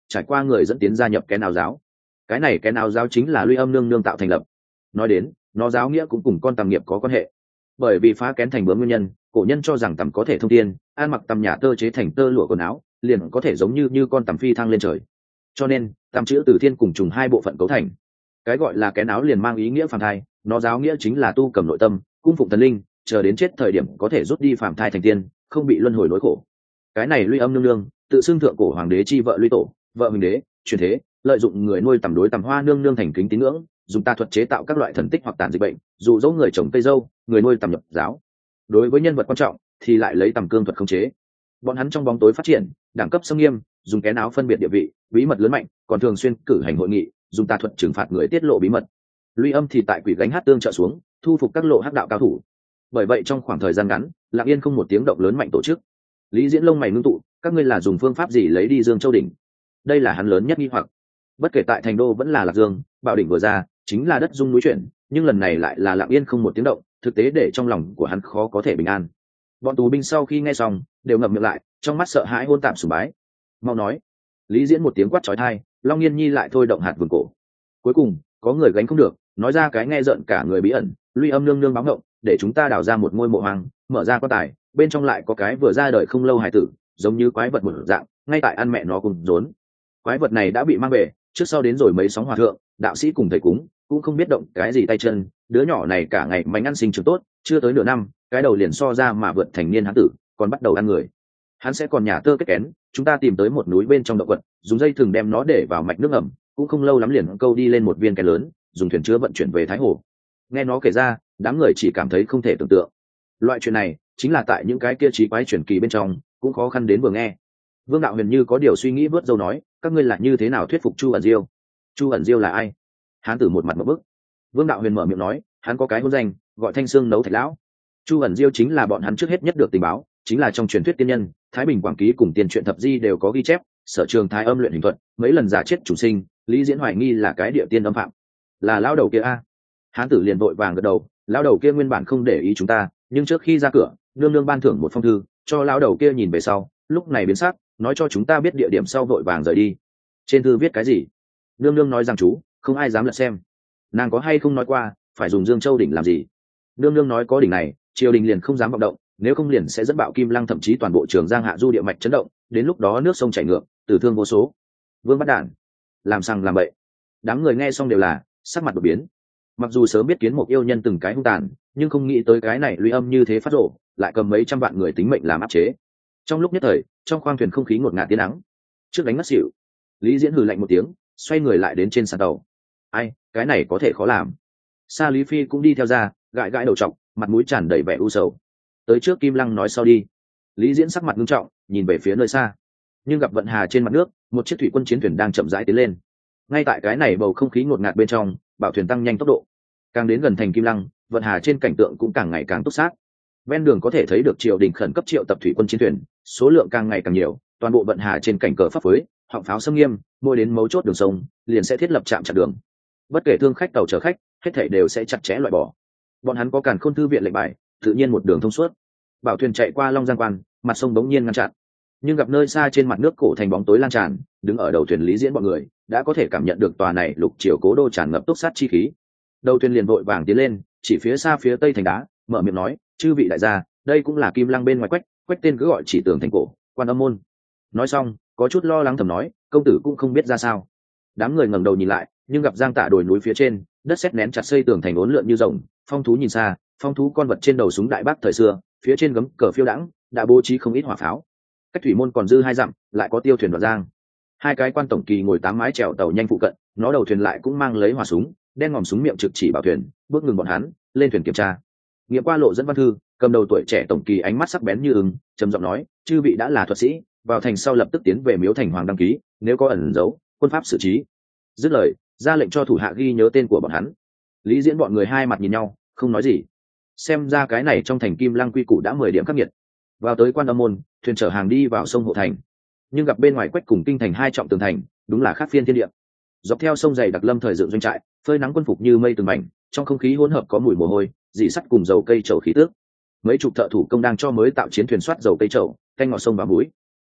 trải qua người dẫn tiến gia nhập kén áo giáo. Cái này kén áo giáo chính là Luy Âm nương nương tạo thành lập. Nói đến nó giáo nghĩa cũng cùng con tầm nghiệp có quan hệ, bởi vì phá kén thành bướm nguyên nhân, cổ nhân cho rằng tầm có thể thông tiên, an mặc tầm nhà tơ chế thành tơ lụa quần áo liền có thể giống như con tầm phi thăng lên trời, cho nên tầm chữ từ thiên cùng trùng hai bộ phận cấu thành. Cái gọi là kén áo liền mang ý nghĩa phàm thai, nó giáo nghĩa chính là tu cầm nội tâm, cung phụng thần linh, chờ đến chết thời điểm có thể rút đi phàm thai thành tiên, không bị luân hồi nỗi khổ. Cái này Luy Âm nương nương tự xưng thượng cổ hoàng đế chi vợ Luy tổ, vợ huỳnh đế truyền thế, lợi dụng người nuôi tầm đối tầm hoa nương nương thành kính tín ngưỡng, dùng tà thuật chế tạo các loại thần tích hoặc tàn dịch bệnh, dụ dỗ người trồng cây dâu, người nuôi tầm nhập giáo. Đối với nhân vật quan trọng thì lại lấy tầm cương thuật khống chế. Bọn hắn trong bóng tối phát triển, đẳng cấp xâm nghiêm, dùng kén áo phân biệt địa vị, bí mật lớn mạnh, còn thường xuyên cử hành hội nghị, dùng tà thuật trừng phạt người tiết lộ bí mật. Luy Âm thì tại quỷ gánh hát tương trợ xuống, thu phục các lộ hắc đạo cao thủ. Bởi vậy trong khoảng thời gian ngắn, lặng yên không một tiếng động lớn mạnh tổ chức. Lý Diễn lông mày ngưng tụ, các ngươi là dùng phương pháp gì lấy đi Dương Châu đỉnh? Đây là hắn lớn nhất nghi hoặc. Bất kể tại thành đô vẫn là Lạc Dương, Bảo đỉnh vừa ra chính là đất rung núi chuyển, nhưng lần này lại là lặng yên không một tiếng động, thực tế để trong lòng của hắn khó có thể bình an. Bọn tù binh sau khi nghe xong đều ngậm miệng lại, trong mắt sợ hãi hôn tạm sùng bái. Mau nói! Lý Diễn một tiếng quát chói tai, Long Nghiên Nhi lại thôi động hạt vườn cổ. Cuối cùng có người gánh không được, nói ra cái nghe rợn cả người bí ẩn. Luy Âm nương nương báo ngộng, để chúng ta đào ra một ngôi mộ hoang, mở ra quan tài, bên trong lại có cái vừa ra đời không lâu hài tử, giống như quái vật một dạng, ngay tại ăn mẹ nó cùng rốn. Quái vật này đã bị mang về, trước sau đến rồi mấy sóng hòa thượng, đạo sĩ cùng thầy cúng, cũng không biết động cái gì tay chân. Đứa nhỏ này cả ngày mánh ăn sinh trưởng tốt, chưa tới nửa năm, cái đầu liền so ra mà vượt thành niên hán tử, còn bắt đầu ăn người. Hắn sẽ còn nhà tơ kết kén, chúng ta tìm tới một núi bên trong động vật, dùng dây thừng đem nó để vào mạch nước ẩm, cũng không lâu lắm liền câu đi lên một viên kén lớn, dùng thuyền chứa vận chuyển về Thái Hồ. Nghe nó kể ra, đám người chỉ cảm thấy không thể tưởng tượng. Loại chuyện này chính là tại những cái kia trí quái truyền kỳ bên trong cũng khó khăn đến vừa nghe. Vương Đạo Huyền như có điều suy nghĩ vớt dâu nói, các ngươi là như thế nào thuyết phục Chu ẩn diêu? Chu ẩn diêu là ai? Hán tử một mặt một bức. Vương Đạo Huyền mở miệng nói, hắn có cái hôn danh gọi Thanh Xương Nấu Thạch Lão. Chu ẩn diêu chính là bọn hắn trước hết nhất được tình báo, chính là trong truyền thuyết tiên nhân, Thái Bình Quảng Ký cùng Tiền truyện thập di đều có ghi chép, sở trường thái âm luyện hình thuật, mấy lần giả chết chủ sinh, Lý Diễn hoài nghi là cái địa tiên âm phạm. Là lão đầu kia a? Hán tử liền vội vàng gật đầu, lão đầu kia nguyên bản không để ý chúng ta, nhưng trước khi ra cửa, nương nương ban thưởng một phong thư cho lão đầu kia nhìn về sau, lúc này biến sắc, nói cho chúng ta biết địa điểm sau vội vàng rời đi. Trên thư viết cái gì? Nương nương nói rằng chú không ai dám lật xem. Nàng có hay không nói qua phải dùng Dương Châu đỉnh làm gì? Nương nương nói có đỉnh này, triều đình liền không dám vọng động, nếu không liền sẽ dẫn bạo Kim Lăng, thậm chí toàn bộ Trường Giang hạ du địa mạch chấn động, đến lúc đó nước sông chảy ngược, tử thương vô số. Vương Bắt Đản, làm sằng làm bậy. Đám người nghe xong đều là sắc mặt đột biến. Mặc dù sớm biết Kiến Mục yêu nhân từng cái hung tàn, nhưng không nghĩ tới cái này Luy Âm như thế phát rộ, lại cầm mấy trăm vạn người tính mệnh làm áp chế. Trong lúc nhất thời, trong khoang thuyền không khí ngột ngạt tiếng nắng. Trước đánh ngất xỉu, Lý Diễn hừ lạnh một tiếng, xoay người lại đến trên sàn tàu. Ai, cái này có thể khó làm. Sa Lý Phi cũng đi theo ra, gãi gãi đầu trọc, mặt mũi tràn đầy vẻ u sầu. Tới trước Kim Lăng nói sau đi. Lý Diễn sắc mặt nghiêm trọng, nhìn về phía nơi xa, nhưng gặp vận hà trên mặt nước, một chiếc thủy quân chiến thuyền đang chậm rãi tiến lên. Ngay tại cái này bầu không khí ngột ngạt bên trong, bảo thuyền tăng nhanh tốc độ, càng đến gần thành Kim Lăng, vận hà trên cảnh tượng cũng càng ngày càng túc sát. Ven đường có thể thấy được triều đình khẩn cấp triệu tập thủy quân chiến thuyền, số lượng càng ngày càng nhiều, toàn bộ vận hà trên cảnh cờ pháp phối, họng pháo xâm nghiêm, mỗi đến mấu chốt đường sông liền sẽ thiết lập trạm chặn đường. Bất kể thương khách tàu chở khách, hết thảy đều sẽ chặt chẽ loại bỏ. Bọn hắn có Càn Khôn thư viện lệnh bài, tự nhiên một đường thông suốt. Bảo thuyền chạy qua Long Giang quan, mặt sông bỗng nhiên ngăn chặn, nhưng gặp nơi xa trên mặt nước cổ thành bóng tối lan tràn, đứng ở đầu thuyền Lý Diễn bọn người đã có thể cảm nhận được tòa này lục triều cố đô tràn ngập túc sát chi khí. Đầu thuyền liền vội vàng tiến lên, chỉ phía xa phía tây thành đá, mở miệng nói, chư vị đại gia, đây cũng là Kim Lăng bên ngoài quách tên cứ gọi chỉ tường thành cổ, Quan Âm môn. Nói xong, có chút lo lắng thầm nói, công tử cũng không biết ra sao. Đám người ngẩng đầu nhìn lại, nhưng gặp giang tả đồi núi phía trên, đất sét nén chặt xây tường thành uốn lượn như rồng, phong thú nhìn xa, phong thú con vật trên đầu súng đại bác thời xưa, phía trên gấm cờ phiêu đãng, đã bố trí không ít hỏa pháo. Cách thủy môn còn dư 2 dặm, lại có tiêu thuyền đoạn giang. 2 cái quan tổng kỳ ngồi 8 mái chèo tàu nhanh phụ cận, nó đầu thuyền lại cũng mang lấy hỏa súng, đen ngòm súng miệng trực chỉ bảo thuyền, bước ngừng bọn hắn lên thuyền kiểm tra. Nghiệm qua lộ dẫn văn thư, cầm đầu tuổi trẻ tổng kỳ ánh mắt sắc bén như ưng, trầm giọng nói, chư vị đã là thuật sĩ, vào thành sau lập tức tiến về miếu thành hoàng đăng ký, nếu có ẩn giấu, quân pháp xử trí. Dứt lời, ra lệnh cho thủ hạ ghi nhớ tên của bọn hắn. Lý Diễn bọn người hai mặt nhìn nhau, không nói gì. Xem ra cái này trong thành Kim Lăng quy củ đã 10 điểm khắc nghiệt. Vào tới Quan Âm môn, thuyền chở hàng đi vào sông Hộ Thành, nhưng gặp bên ngoài quách cùng kinh thành 2 trọng tường thành, đúng là khác phiên thiên địa. Dọc theo sông dày đặc lâm thời dựng doanh trại, phơi nắng quân phục như mây từng mảnh, trong không khí hỗn hợp có mùi mồ hôi, dị sắt cùng dầu cây trầu khí tước. Mấy chục thợ thủ công đang cho mới tạo chiến thuyền soát dầu cây trầu, canh ngọt sông và mũi.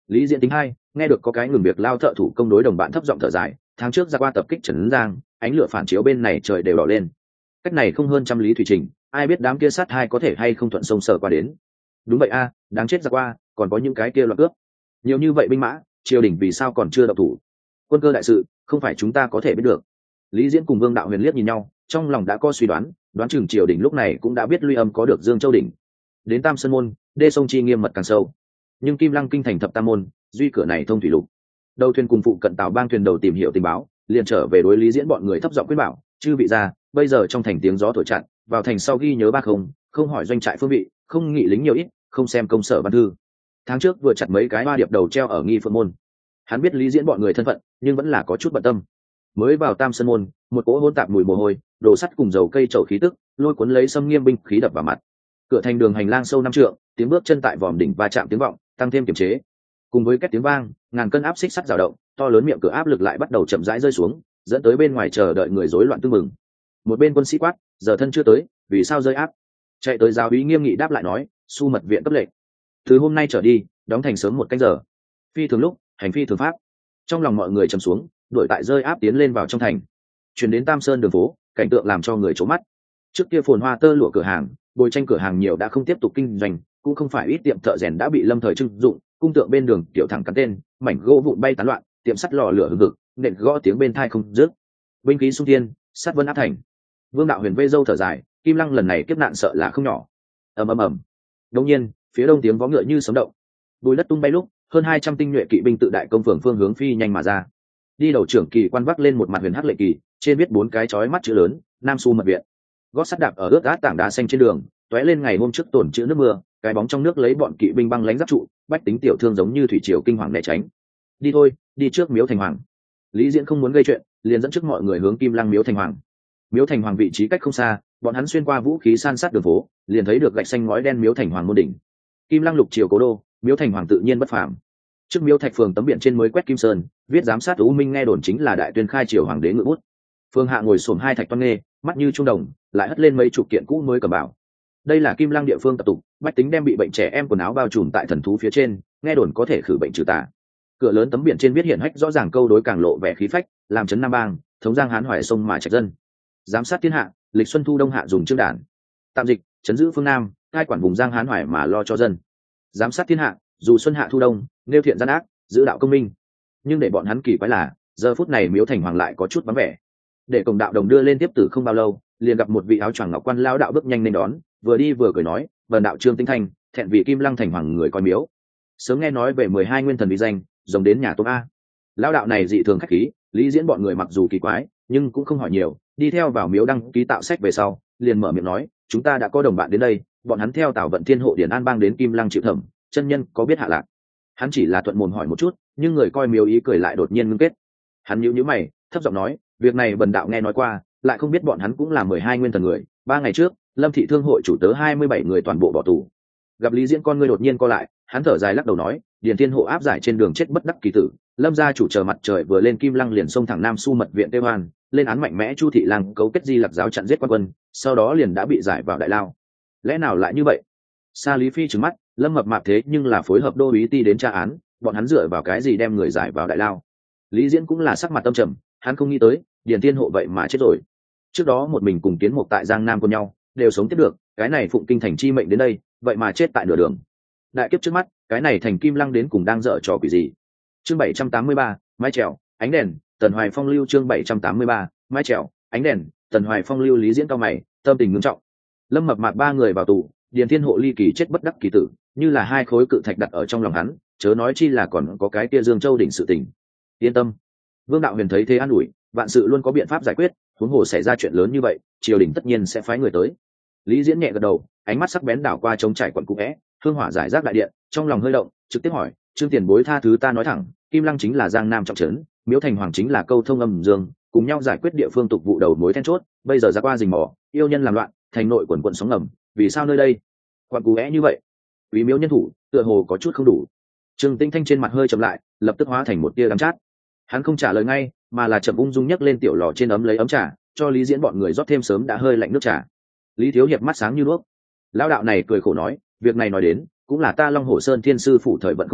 Lý Diễn tính hai, nghe được có cái ngừng việc lao thợ thủ công đối đồng bạn thấp giọng thở dài, tháng trước ra qua tập kích Trấn Giang, ánh lửa phản chiếu bên này trời đều đỏ lên. Cách này không hơn trăm lý thủy trình, ai biết đám kia sát hai có thể hay không thuận sông sở qua đến. Đúng vậy a, đáng chết ra qua, còn có những cái kia loạn cướp. Nhiều như vậy binh mã, triều đình vì sao còn chưa động thủ? Quân cơ đại sự, không phải chúng ta có thể biết được. Lý Diễn cùng Vương Đạo Huyền liếc nhìn nhau, trong lòng đã có suy đoán, đoán chừng triều đình lúc này cũng đã biết Luy Âm có được Dương Châu đỉnh. Đến Tam Sơn môn, đê sông chi nghiêm mật càng sâu. Nhưng Kim Lăng kinh thành thập tam môn, duy cửa này thông thủy lục. Đầu thuyền cùng phụ cận Tào Bang thuyền đầu tìm hiểu tình báo, liền trở về đối Lý Diễn bọn người thấp giọng khuyên bảo, chư vị gia, bây giờ trong thành tiếng gió thổi chặn, vào thành sau ghi nhớ ba không hỏi doanh trại phương vị, không nghị lính nhiều ít, không xem công sở văn thư. Tháng trước vừa chặt mấy cái ba điệp đầu treo ở Nghi Phượng môn. Hắn biết Lý Diễn bọn người thân phận, nhưng vẫn là có chút bận tâm. Mới vào Tam Sơn môn, một cỗ hỗn tạp mùi mồ hôi, đồ sắt cùng dầu cây trầu khí tức, lôi cuốn lấy xâm nghiêm binh khí đập vào mặt. Cửa thành đường hành lang sâu 5 trượng, tiếng bước chân tại vòm đỉnh va chạm tiếng vọng, tăng thêm kiềm chế. Cùng với két tiếng vang, ngàn cân áp xích sắt dao động, to lớn miệng cửa áp lực lại bắt đầu chậm rãi rơi xuống, dẫn tới bên ngoài chờ đợi người rối loạn tương mừng. Một bên quân sĩ quát, giờ thân chưa tới, vì sao rơi áp? Chạy tới giáo úy nghiêm nghị đáp lại nói, su mật viện cấp lệnh, từ hôm nay trở đi, đóng thành sớm 1 canh giờ. Phi thường lúc, hành phi thường pháp. Trong lòng mọi người trầm xuống, đuổi tại rơi áp tiến lên vào trong thành. Chuyển đến Tam Sơn đường phố, cảnh tượng làm cho người trố mắt. Trước kia phồn hoa tơ lụa cửa hàng, bồi tranh cửa hàng nhiều đã không tiếp tục kinh doanh, cũng không phải ít tiệm thợ rèn đã bị lâm thời trưng dụng, cung tượng bên đường tiểu thẳng cắn tên, mảnh gỗ vụn bay tán loạn, tiệm sắt lò lửa hừng hực, nện gõ tiếng bên tai không dứt. Binh khí xung thiên, sát vân áp thành. Vương Đạo Huyền vây râu thở dài, Kim Lăng lần này kiếp nạn sợ là không nhỏ. Ầm ầm ầm. Đột nhiên, phía đông tiếng vó ngựa như sấm động. Bùi đất tung bay lúc, hơn 200 tinh nhuệ kỵ binh tự đại công phường phương hướng phi nhanh mà ra. Đi đầu trưởng kỳ quan vác lên một mặt huyền hắc lệ kỳ, trên viết 4 cái chói mắt chữ lớn, Nam Su mật viện. Gót sắt đạp ở ướt át tảng đá xanh trên đường, tóe lên ngày hôm trước tổn chữ nước mưa, cái bóng trong nước lấy bọn kỵ binh băng lánh giáp trụ, bách tính tiểu thương giống như thủy triều kinh hoàng né tránh. Đi thôi, đi trước miếu thành hoàng. Lý Diễn không muốn gây chuyện, liền dẫn trước mọi người hướng Kim Lăng miếu thành hoàng. Miếu thành hoàng vị trí cách không xa, bọn hắn xuyên qua vũ khí san sát đường phố, liền thấy được gạch xanh ngói đen miếu thành hoàng môn đỉnh. Kim Lăng lục triều cố đô, miếu thành hoàng tự nhiên bất phàm. Trước miếu thạch phường tấm biển trên mới quét kim sơn, viết giám sát U Minh nghe đồn chính là đại tuyên khai triều hoàng đế ngự bút. Phương hạ ngồi xổm 2 thạch toan nghê, mắt như trung đồng, lại hất lên mấy chục kiện cũ mới cầm bảo. Đây là Kim Lăng địa phương tập tục, bách tính đem bị bệnh trẻ em quần áo bao trùm tại thần thú phía trên, nghe đồn có thể khử bệnh trừ tà. Cửa lớn tấm biển trên viết hiện hách rõ ràng câu đối càng lộ vẻ khí phách, làm trấn Nam Bang, thống giang hán hoài sông mà trạch dân. Giám sát thiên hạ, lịch xuân thu đông hạ dùng chương đản. Tạm dịch, trấn giữ phương Nam, cai quản vùng giang hán hoài mà lo cho dân. Giám sát thiên hạ, dù xuân hạ thu đông, nêu thiện gian ác, giữ đạo công minh. Nhưng để bọn hắn kỳ quái là, giờ phút này miếu thành hoàng lại có chút vắng vẻ. Để cổng đạo đồng đưa lên tiếp tử không bao lâu, liền gặp một vị áo choàng ngọc quan lão đạo bước nhanh lên đón, vừa đi vừa cười nói, vần đạo Trương Tinh Thanh, thẹn vì Kim Lăng thành hoàng người coi miếu. Sớm nghe nói về 12 nguyên thần uy danh, rồng đến nhà tôm a. Lão đạo này dị thường khách khí, Lý Diễn bọn người mặc dù kỳ quái, nhưng cũng không hỏi nhiều, đi theo vào miếu đăng ký tạo sách về sau, liền mở miệng nói, chúng ta đã có đồng bạn đến đây, bọn hắn theo Tào Vận Thiên hộ Điển An Bang đến Kim Lăng chịu thẩm, chân nhân có biết hạ lạc. Hắn chỉ là thuận mồm hỏi một chút, nhưng người coi miếu ý cười lại đột nhiên ngưng kết. Hắn nhíu mày, thấp giọng nói, việc này bần đạo nghe nói qua, lại không biết bọn hắn cũng là 12 nguyên thần người. 3 ngày trước, Lâm thị thương hội chủ tớ 27 người toàn bộ bỏ tù. Gặp Lý Diễn con ngươi đột nhiên co lại, hắn thở dài lắc đầu nói, Điền Thiên hộ áp giải trên đường chết bất đắc kỳ tử, Lâm gia chủ chờ mặt trời vừa lên Kim Lăng liền xông thẳng Nam Su mật viện Tây Hoan, lên án mạnh mẽ Chu thị làng cấu kết Di Lặc giáo chặn giết quan quân, sau đó liền đã bị giải vào đại lao. Lẽ nào lại như vậy? Sa Lý Phi trừng mắt, Lâm mập mạp thế nhưng là phối hợp đô úy ti đến tra án, bọn hắn dựa vào cái gì đem người giải vào đại lao? Lý Diễn cũng là sắc mặt tâm trầm, hắn không nghĩ tới, Điền Thiên hộ vậy mà chết rồi. Trước đó một mình cùng Kiến Mục tại Giang Nam cùng nhau, đều sống tiếp được, cái này phụng kinh thành chi mệnh đến đây, vậy mà chết tại nửa đường. Đại kiếp trước mắt, cái này thành Kim Lăng đến cùng đang dở trò quỷ gì? Chương 783, mái chèo, ánh đèn, Tần Hoài Phong lưu chương 783, mái chèo, ánh đèn, Tần Hoài Phong lưu. Lý Diễn cao mày, tâm tình ngưng trọng. Lâm mập mạp 3 người vào tù, Điền Thiên hộ ly kỳ chết bất đắc kỳ tử, như là 2 khối cự thạch đặt ở trong lòng hắn, chớ nói chi là còn có cái kia Dương Châu đỉnh sự tình. Yên tâm. Vương Đạo Huyền thấy thế an ủi, vạn sự luôn có biện pháp giải quyết, huống hồ xảy ra chuyện lớn như vậy, triều đình tất nhiên sẽ phái người tới. Lý Diễn nhẹ gật đầu, ánh mắt sắc bén đảo qua trống trải quận cũ é, hương hỏa giải rác đại điện, trong lòng hơi động, trực tiếp hỏi, Trương tiền bối tha thứ ta nói thẳng, Kim Lăng chính là Giang Nam trọng trấn, Miếu Thành Hoàng chính là câu thông âm dương, cùng nhau giải quyết địa phương tục vụ đầu mối then chốt, bây giờ ra qua rình mò, yêu nhân làm loạn, thành nội quần quận sóng ngầm, vì sao nơi đây quận cũ é như vậy? Quý miếu nhân thủ, tựa hồ có chút không đủ. Trương Tinh Thanh trên mặt hơi chậm lại, lập tức hóa thành một tia đắng chát. Hắn không trả lời ngay, mà là chậm ung dung nhấc lên tiểu lò trên ấm lấy ấm trà, cho Lý Diễn bọn người rót thêm sớm đã hơi lạnh nước trà. Lý Thiếu Hiệp mắt sáng như đuốc. Lão đạo này cười khổ nói, việc này nói đến, cũng là ta Long Hổ Sơn Thiên sư phủ thời vận không đủ,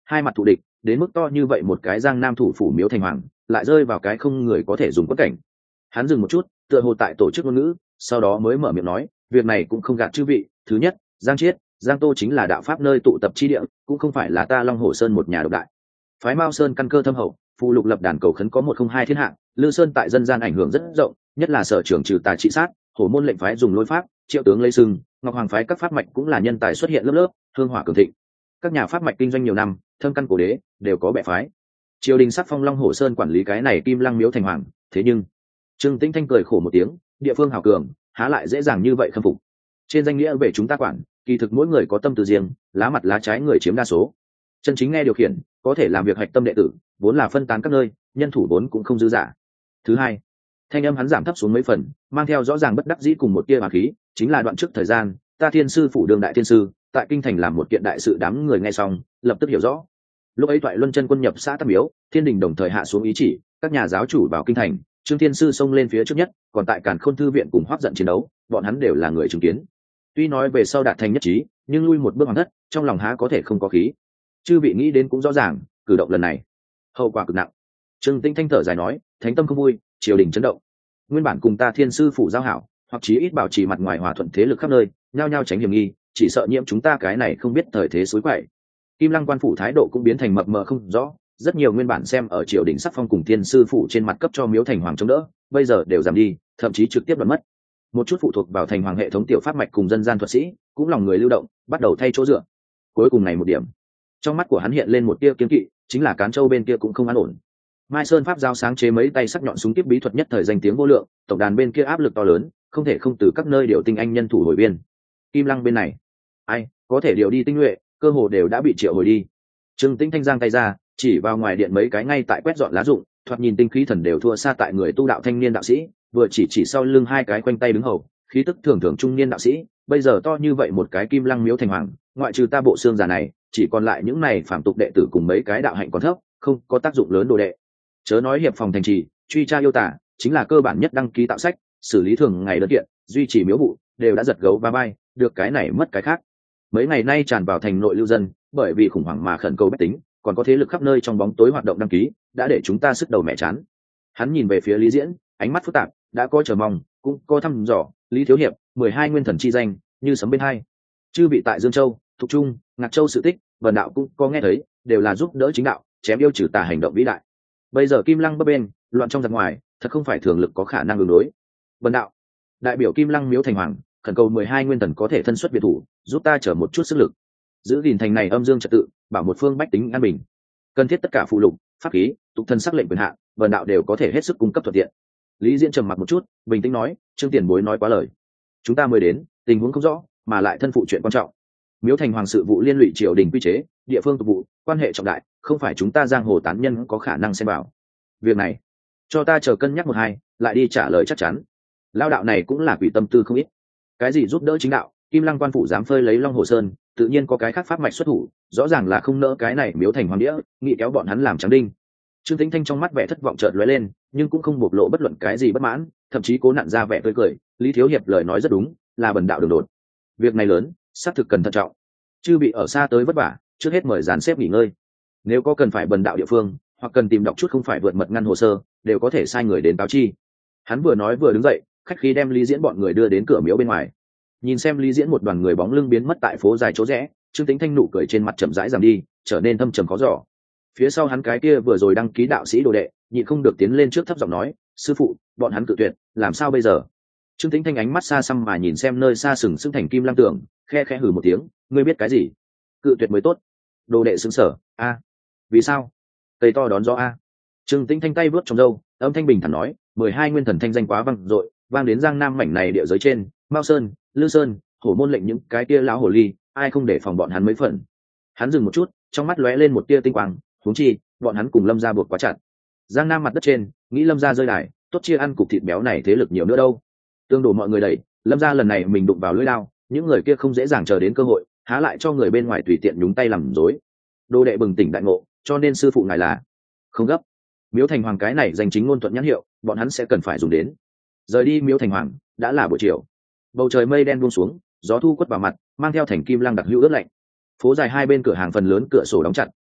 hai mặt thù địch đến mức to như vậy một cái giang nam thủ phủ miếu thành hoàng lại rơi vào cái không người có thể dùng quất cảnh. Hắn dừng một chút, tựa hồ tại tổ chức ngôn ngữ, sau đó mới mở miệng nói, việc này cũng không gạt chư vị. Thứ nhất, Giang Chiết, Giang Tô chính là đạo pháp nơi tụ tập chi địa, cũng không phải là ta Long Hồ Sơn một nhà độc đại. Phái Mao Sơn căn cơ thâm hậu, phụ lục lập đàn cầu khấn có 102 thiên hạ, Lư Sơn tại dân gian ảnh hưởng rất rộng, nhất là sở trường trừ tà trị sát, Hổ môn lệnh phái dùng lôi pháp, Triệu tướng lấy sừng, Ngọc Hoàng phái các pháp mạch cũng là nhân tài xuất hiện lớp lớp, hương hỏa cường thịnh. Các nhà pháp mạch kinh doanh nhiều năm, thâm căn cổ đế, đều có bệ phái. Triều đình sắc phong Long Hồ Sơn quản lý cái này Kim Lăng miếu thành hoàng, thế nhưng Trương Tĩnh Thanh cười khổ một tiếng, địa phương hào cường, há lại dễ dàng như vậy khâm phục. Trên danh nghĩa về chúng ta quản, kỳ thực mỗi người có tâm tư riêng, lá mặt lá trái người chiếm đa số. Chân chính nghe điều khiển, có thể làm việc hạch tâm đệ tử, vốn là phân tán các nơi, nhân thủ vốn cũng không dư dả. Thứ hai, thanh âm hắn giảm thấp xuống mấy phần, mang theo rõ ràng bất đắc dĩ cùng một tia hàn khí, chính là đoạn trước thời gian, ta Thiên sư phủ đường đại thiên sư, tại kinh thành làm một kiện đại sự, đám người nghe xong, lập tức hiểu rõ. Lúc ấy Toại Luân chân quân nhập xã Tam Miếu, Thiên đình đồng thời hạ xuống ý chỉ, các nhà giáo chủ vào kinh thành, Trương Thiên sư xông lên phía trước nhất, còn tại Càn Khôn thư viện cùng Hoắc Giận chiến đấu, bọn hắn đều là người chứng kiến. Tuy nói về sau đạt thành nhất trí, nhưng lui một bước hoàng thất, trong lòng há có thể không có khí. Chư vị nghĩ đến cũng rõ ràng, cử động lần này hậu quả cực nặng. Trương Tĩnh Thanh thở dài nói, thánh tâm không vui, triều đình chấn động. Nguyên bản cùng ta Thiên sư phủ giao hảo, hoặc chí ít bảo trì mặt ngoài hòa thuận thế lực khắp nơi, nhao nhao tránh hiểm nghi, chỉ sợ nhiễm chúng ta cái này không biết thời thế suối quậy. Kim Lăng quan phủ thái độ cũng biến thành mập mờ không rõ, rất nhiều nguyên bản xem ở triều đình sắc phong cùng Thiên sư phủ trên mặt cấp cho miếu thành hoàng chống đỡ, bây giờ đều giảm đi, thậm chí trực tiếp đoạn mất. Một chút phụ thuộc vào thành hoàng hệ thống tiểu pháp mạch cùng dân gian thuật sĩ, cũng lòng người lưu động, bắt đầu thay chỗ dựa. Cuối cùng này một điểm, trong mắt của hắn hiện lên một tia kiên kỵ, chính là Cán Châu bên kia cũng không an ổn. Mai Sơn pháp giao sáng chế mấy tay sắc nhọn súng kíp bí thuật nhất thời danh tiếng vô lượng, tổng đàn bên kia áp lực to lớn, không thể không từ các nơi điều tinh anh nhân thủ hồi biên. Kim Lăng bên này, ai có thể điều đi tinh nhuệ, cơ hồ đều đã bị triệu hồi đi. Trương Tĩnh Thanh giang tay ra, chỉ vào ngoài điện mấy cái ngay tại quét dọn lá rụng, thoạt nhìn tinh khí thần đều thua xa tại người tu đạo thanh niên đạo sĩ, vừa chỉ sau lưng hai cái quanh tay đứng hầu, khí tức thường thường trung niên đạo sĩ, bây giờ to như vậy một cái Kim Lăng miếu thành hoàng, ngoại trừ ta bộ xương già này, chỉ còn lại những này phàm tục đệ tử cùng mấy cái đạo hạnh còn thấp, không có tác dụng lớn đồ đệ. Chớ nói hiệp phòng thành trì, truy tra yêu tả, chính là cơ bản nhất đăng ký tạo sách, xử lý thường ngày đơn kiện, duy trì miếu vụ, đều đã giật gấu va vai, được cái này mất cái khác. Mấy ngày nay tràn vào thành nội lưu dân, bởi vì khủng hoảng mà khẩn cầu bách tính, còn có thế lực khắp nơi trong bóng tối hoạt động đăng ký, đã để chúng ta sức đầu mẹ chán. Hắn nhìn về phía Lý Diễn, ánh mắt phức tạp, đã có chờ mong, cũng có thăm dò. Lý thiếu hiệp, 12 nguyên thần chi danh, như sấm bên hai. Chư vị tại Dương Châu, Thục Trung, Ngạc Châu sự tích, Vân đạo cũng có nghe thấy, đều là giúp đỡ chính đạo, chém yêu trừ tà hành động vĩ đại. Bây giờ Kim Lăng bấp bên, loạn trong giặc ngoài, thật không phải thường lực có khả năng ứng đối. Vân đạo, đại biểu Kim Lăng miếu thành hoàng, khẩn cầu 12 nguyên thần có thể thân xuất biệt thủ, giúp ta chở một chút sức lực, giữ gìn thành này âm dương trật tự, bảo một phương bách tính an bình. Cần thiết tất cả phụ lục, pháp khí, tục thân sắc lệnh quyền hạn, Vân đạo đều có thể hết sức cung cấp thuận tiện. Lý Diễn trầm mặc một chút, bình tĩnh nói, Trương tiền bối nói quá lời. Chúng ta mới đến, tình huống không rõ, mà lại thân phụ chuyện quan trọng. Miếu thành hoàng sự vụ liên lụy triều đình quy chế, địa phương tục vụ, quan hệ trọng đại, không phải chúng ta giang hồ tán nhân có khả năng xem vào. Việc này, cho ta chờ cân nhắc một hai, lại đi trả lời chắc chắn. Lao đạo này cũng là quỷ tâm tư không ít. Cái gì giúp đỡ chính đạo, Kim Lăng quan phủ dám phơi lấy Long Hồ Sơn, tự nhiên có cái khác pháp mạch xuất thủ, rõ ràng là không nỡ cái này miếu thành hoàng đĩa, nghị kéo bọn hắn làm trắng đinh. Trương Tĩnh Thanh trong mắt vẻ thất vọng chợt lóe lên, nhưng cũng không bộc lộ bất luận cái gì bất mãn, thậm chí cố nặn ra vẻ tươi cười. Lý thiếu hiệp lời nói rất đúng, là bần đạo đường đột. Việc này lớn, xác thực cần thận trọng. Chư bị ở xa tới vất vả, trước hết mời dàn xếp nghỉ ngơi. Nếu có cần phải bần đạo địa phương, hoặc cần tìm đọc chút không phải vượt mật ngăn hồ sơ, đều có thể sai người đến cáo chi. Hắn vừa nói vừa đứng dậy, khách khí đem Lý Diễn bọn người đưa đến cửa miếu bên ngoài. Nhìn xem Lý Diễn một đoàn người bóng lưng biến mất tại phố dài chỗ rẽ, Trương Tĩnh Thanh nụ cười trên mặt chậm rãi giảm đi, trở nên thâm trầm khó dò. Phía sau hắn cái kia vừa rồi đăng ký đạo sĩ đồ đệ, nhịn không được tiến lên trước thấp giọng nói, sư phụ, bọn hắn cự tuyệt, làm sao bây giờ? Trương Tĩnh Thanh ánh mắt xa xăm mà nhìn xem nơi xa sừng sững thành Kim Lăng tường, khe khẽ hừ một tiếng, ngươi biết cái gì? Cự tuyệt mới tốt. Đồ đệ sững sờ, a, vì sao? Cây to đón gió a. Trương Tĩnh Thanh tay vớt trong râu, âm thanh bình thản nói, 12 nguyên thần thanh danh quá vang dội, vang đến Giang Nam mảnh này địa giới trên, Mao Sơn, Lư Sơn, Hổ môn lệnh những cái kia lão hồ ly, ai không để phòng bọn hắn mấy phần. Hắn dừng một chút, trong mắt lóe lên một tia tinh quang, huống chi, bọn hắn cùng Lâm gia buộc quá chặt. Giang Nam mặt đất trên, nghĩ Lâm gia rơi đài, tốt chia ăn cục thịt béo này thế lực nhiều nữa đâu. Tương đổ mọi người đẩy, Lâm gia lần này mình đụng vào lưỡi lao, những người kia không dễ dàng chờ đến cơ hội, há lại cho người bên ngoài tùy tiện nhúng tay làm rối. Đô đệ bừng tỉnh đại ngộ, cho nên sư phụ ngài là không gấp. Miếu thành hoàng cái này danh chính ngôn thuận nhãn hiệu, bọn hắn sẽ cần phải dùng đến. Rời đi miếu thành hoàng, đã là buổi chiều. Bầu trời mây đen buông xuống, gió thu quất vào mặt, mang theo thành Kim Lăng đặc hữu ướt lạnh. Phố dài hai bên cửa hàng phần lớn cửa sổ đóng chặt,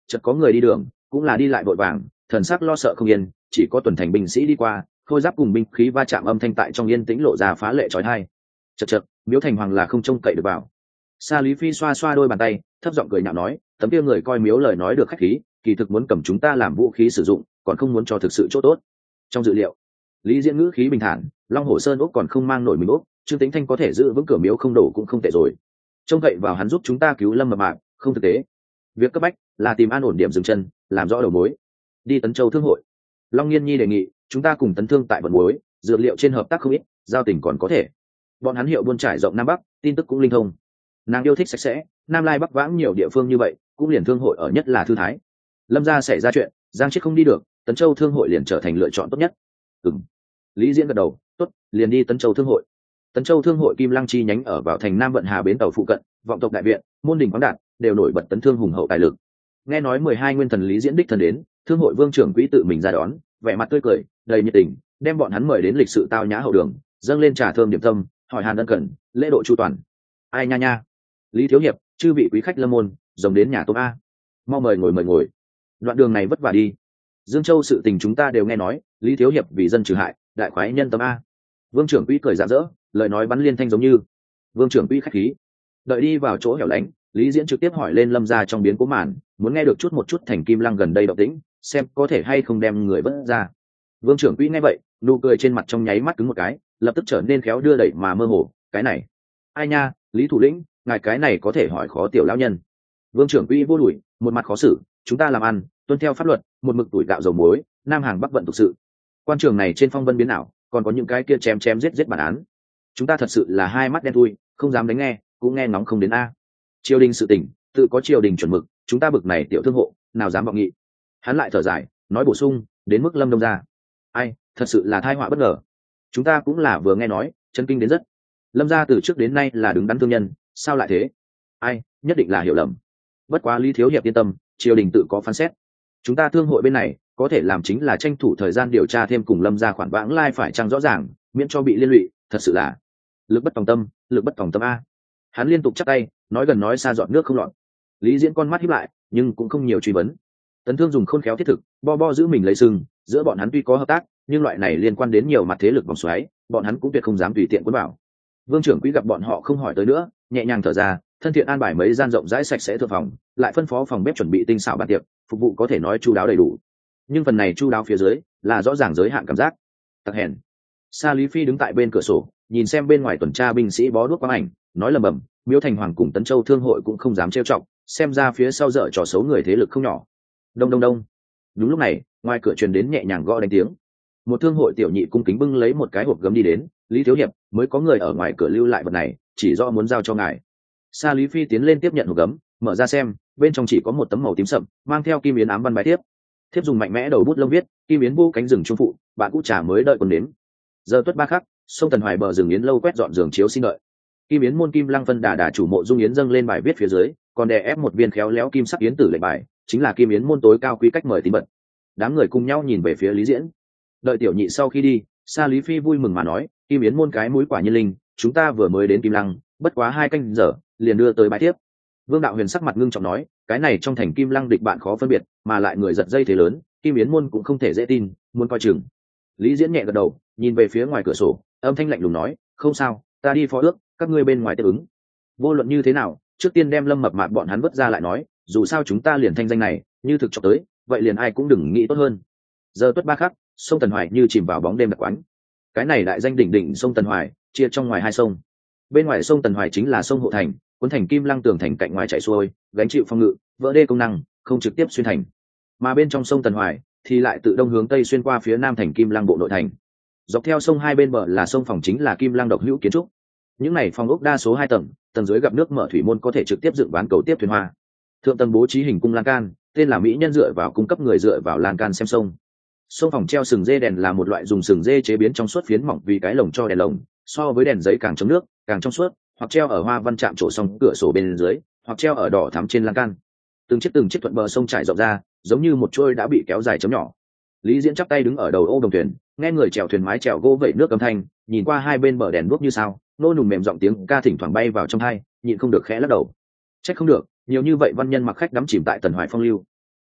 chợt có người đi đường, cũng là đi lại vội vàng, thần sắc lo sợ không yên, chỉ có tuần thành binh sĩ đi qua, khôi giáp cùng binh khí va chạm âm thanh tại trong yên tĩnh lộ ra phá lệ chói tai. Chậc chậc, Miếu Thành Hoàng là không trông cậy được vào. Sa Lý Phi xoa xoa đôi bàn tay, thấp giọng cười nhạo nói, tấm kia người coi miếu lời nói được khách khí, kỳ thực muốn cầm chúng ta làm vũ khí sử dụng, còn không muốn cho thực sự chỗ tốt. Trong dự liệu, Lý Diễn ngữ khí bình thản, Long Hổ Sơn ốc còn không mang nổi mình ốc, Trương Tĩnh Thanh có thể giữ vững cửa miếu không đổ cũng không tệ rồi. Trông cậy vào hắn giúp chúng ta cứu Lâm Mập Mạp, không thực tế. Việc cấp bách là tìm an ổn điểm dừng chân, làm rõ đầu mối. Đi Tấn Châu Thương hội. Long Nghiên Nhi đề nghị, chúng ta cùng Tấn Thương tại vận mối, dược liệu trên hợp tác không ít, giao tình còn có thể. Bọn hắn hiệu buôn trải rộng Nam Bắc, tin tức cũng linh thông. Nàng yêu thích sạch sẽ, Nam Lai Bắc vãng nhiều địa phương như vậy, cũng liền thương hội ở nhất là thư thái. Lâm gia xảy ra chuyện, Giang Chiết không đi được, Tấn Châu Thương hội liền trở thành lựa chọn tốt nhất. Ừm. Lý Diễn gật đầu, tốt, liền đi Tấn Châu Thương hội. Tấn Châu Thương hội Kim Lăng chi nhánh ở vào thành Nam Vận Hà bến tàu phụ cận, vọng tộc đại viện, môn đình khoáng đạt, đều nổi bật tấn thương hùng hậu tài lực. Nghe nói 12 nguyên thần Lý Diễn đích thân đến, Thương hội Vương trưởng quỹ tự mình ra đón, vẻ mặt tươi cười, đầy nhiệt tình, đem bọn hắn mời đến lịch sự tao nhã hậu đường, dâng lên trà thơm điểm tâm, hỏi han ân cần, lễ độ chu toàn. Ai nha nha, Lý thiếu hiệp, chư vị quý khách lâm môn, rồng đến nhà tôm a, mau mời ngồi. Đoạn đường này vất vả đi. Dương Châu sự tình chúng ta đều nghe nói, Lý thiếu hiệp vì dân trừ hại, đại khoái nhân tâm a. Vương trưởng quỹ cười rạng rỡ, lời nói bắn liên thanh giống như. Vương trưởng quỹ khách khí. Đợi đi vào chỗ hẻo lánh, Lý Diễn trực tiếp hỏi lên Lâm gia trong biến cố màn, muốn nghe được chút một chút thành Kim Lăng gần đây động tĩnh, xem có thể hay không đem người vớt ra. Vương trưởng quỹ nghe vậy, nụ cười trên mặt trong nháy mắt cứng một cái, lập tức trở nên khéo đưa đẩy mà mơ hồ. Cái này, ai nha, Lý thủ lĩnh, ngài cái này có thể hỏi khó tiểu lão nhân. Vương trưởng quỹ vô đuổi, một mặt khó xử, chúng ta làm ăn tuân theo pháp luật, một mực tuổi gạo dầu muối, Nam Hàng Bắc vận thực sự. Quan trường này trên phong vân biến ảo, còn có những cái kia chém giết bản án. Chúng ta thật sự là hai mắt đen thui, không dám đánh nghe, cũng nghe ngóng không đến a. Triều đình sự tình, tự có triều đình chuẩn mực, chúng ta bực này tiểu thương hộ, nào dám vọng nghị. Hắn lại thở dài, nói bổ sung, đến mức Lâm Đông ra. Ai, thật sự là tai họa bất ngờ. Chúng ta cũng là vừa nghe nói, chân kinh đến rất. Lâm gia từ trước đến nay là đứng đắn thương nhân, sao lại thế? Ai, nhất định là hiểu lầm. Bất quá Lý thiếu hiệp yên tâm, triều đình tự có phán xét. Chúng ta thương hội bên này có thể làm chính là tranh thủ thời gian điều tra thêm cùng Lâm gia khoản vãng lai phải chăng rõ ràng, miễn cho bị liên lụy, thật sự là lực bất tòng tâm a. Hắn liên tục chắp tay, nói gần nói xa dọn nước không lọt. Lý Diễn con mắt híp lại, nhưng cũng không nhiều truy vấn. Tấn Thương dùng khôn khéo thiết thực, bo giữ mình lấy sừng, giữa bọn hắn tuy có hợp tác, nhưng loại này liên quan đến nhiều mặt thế lực vòng xoáy, bọn hắn cũng tuyệt không dám tùy tiện cuốn vào. Vương trưởng quý gặp bọn họ không hỏi tới nữa, nhẹ nhàng thở ra, thân thiện an bài mấy gian rộng rãi sạch sẽ thượng phòng, lại phân phó phòng bếp chuẩn bị tinh xảo bàn tiệc, phục vụ có thể nói chu đáo đầy đủ. Nhưng phần này chu đáo phía dưới là rõ ràng giới hạn cảm giác. Tặc hèn. Sa Lý Phi đứng tại bên cửa sổ, nhìn xem bên ngoài tuần tra binh sĩ bó đuốc quang ảnh, nói lầm bầm, Miếu Thành Hoàng cùng Tấn Châu Thương hội cũng không dám trêu chọc, xem ra phía sau dở trò xấu người thế lực không nhỏ. Đông đông đông. Đúng lúc này, ngoài cửa truyền đến nhẹ nhàng gõ đánh tiếng. Một thương hội tiểu nhị cung kính bưng lấy một cái hộp gấm đi đến, Lý thiếu hiệp, mới có người ở ngoài cửa lưu lại vật này, chỉ do muốn giao cho ngài. Sa Lý Phi tiến lên tiếp nhận hộp gấm, mở ra xem, bên trong chỉ có một tấm màu tím sậm, mang theo kim yến ám văn bài thiếp. Thiếp dùng mạnh mẽ đầu bút lông viết, kim yến vô cánh rừng trung phụ, bạn cũ trà mới đợi còn đến. Giờ tuất ba khắc, sông Tần Hoài bờ rừng yến lâu quét dọn giường chiếu xin đợi. Kim yến môn Kim Lăng phân đà chủ mộ dung yến dâng lên bài viết phía dưới, còn đè ép một viên khéo léo kim sắc yến tử lệnh bài, chính là Kim yến môn tối cao quý cách mời tín bật. Đám người cùng nhau nhìn về phía Lý Diễn. Đợi tiểu nhị sau khi đi, Sa Lý Phi vui mừng mà nói, Kim yến môn cái mũi quả nhiên linh, chúng ta vừa mới đến Kim Lăng, bất quá 2 canh giờ, liền đưa tới bài tiếp. Vương Đạo Huyền sắc mặt ngưng trọng nói, cái này trong thành Kim Lăng địch bạn khó phân biệt, mà lại người giật dây thế lớn, Kim yến môn cũng không thể dễ tin, muốn coi chừng. Lý Diễn nhẹ gật đầu, nhìn về phía ngoài cửa sổ, âm thanh lạnh lùng nói, không sao, ta đi phó ước, các ngươi bên ngoài tiếp ứng. Vô luận như thế nào, trước tiên đem Lâm Mập Mạp bọn hắn vứt ra lại nói, dù sao chúng ta liền thanh danh này, như thực chọc tới, vậy liền ai cũng đừng nghĩ tốt hơn. Giờ tuất ba khắc, sông Tần Hoài như chìm vào bóng đêm đặc quánh. Cái này đại danh đỉnh đỉnh sông Tần Hoài, chia trong ngoài 2 sông. Bên ngoài sông Tần Hoài chính là sông Hộ Thành, cuốn thành Kim Lăng tường thành cạnh ngoài chảy xuôi, gánh chịu phòng ngự, vỡ đê công năng, không trực tiếp xuyên thành. Mà bên trong sông Tần Hoài thì lại tự đông hướng tây xuyên qua phía nam thành Kim Lăng bộ nội thành. Dọc theo sông hai bên bờ là sông phòng chính là Kim Lăng độc hữu kiến trúc. Những này phòng ốc đa số 2 tầng, tầng dưới gặp nước mở thủy môn có thể trực tiếp dựng ván cầu tiếp thuyền hoa. Thượng tầng bố trí hình cung lan can, tên là mỹ nhân dựa vào cung cấp người dựa vào lan can xem sông. Sông phòng treo sừng dê đèn là một loại dùng sừng dê chế biến trong suốt phiến mỏng vì cái lồng cho đèn lồng, so với đèn giấy càng chống nước, càng trong suốt, hoặc treo ở hoa văn chạm trổ sông cửa sổ bên dưới, hoặc treo ở đỏ thắm trên lan can. Từng chiếc thuận bờ sông trải rộng ra, giống như một chuôi đã bị kéo dài chấm nhỏ. Lý Diễn chắp tay đứng ở đầu ô đồng thuyền, nghe người chèo thuyền mái chèo gỗ vẩy nước âm thanh, nhìn qua hai bên bờ đèn đuốc như sao, nô nùng mềm giọng tiếng ca thỉnh thoảng bay vào trong tai, nhịn không được khẽ lắc đầu. Trách không được, nhiều như vậy văn nhân mặc khách đắm chìm tại Tần Hoài phong lưu.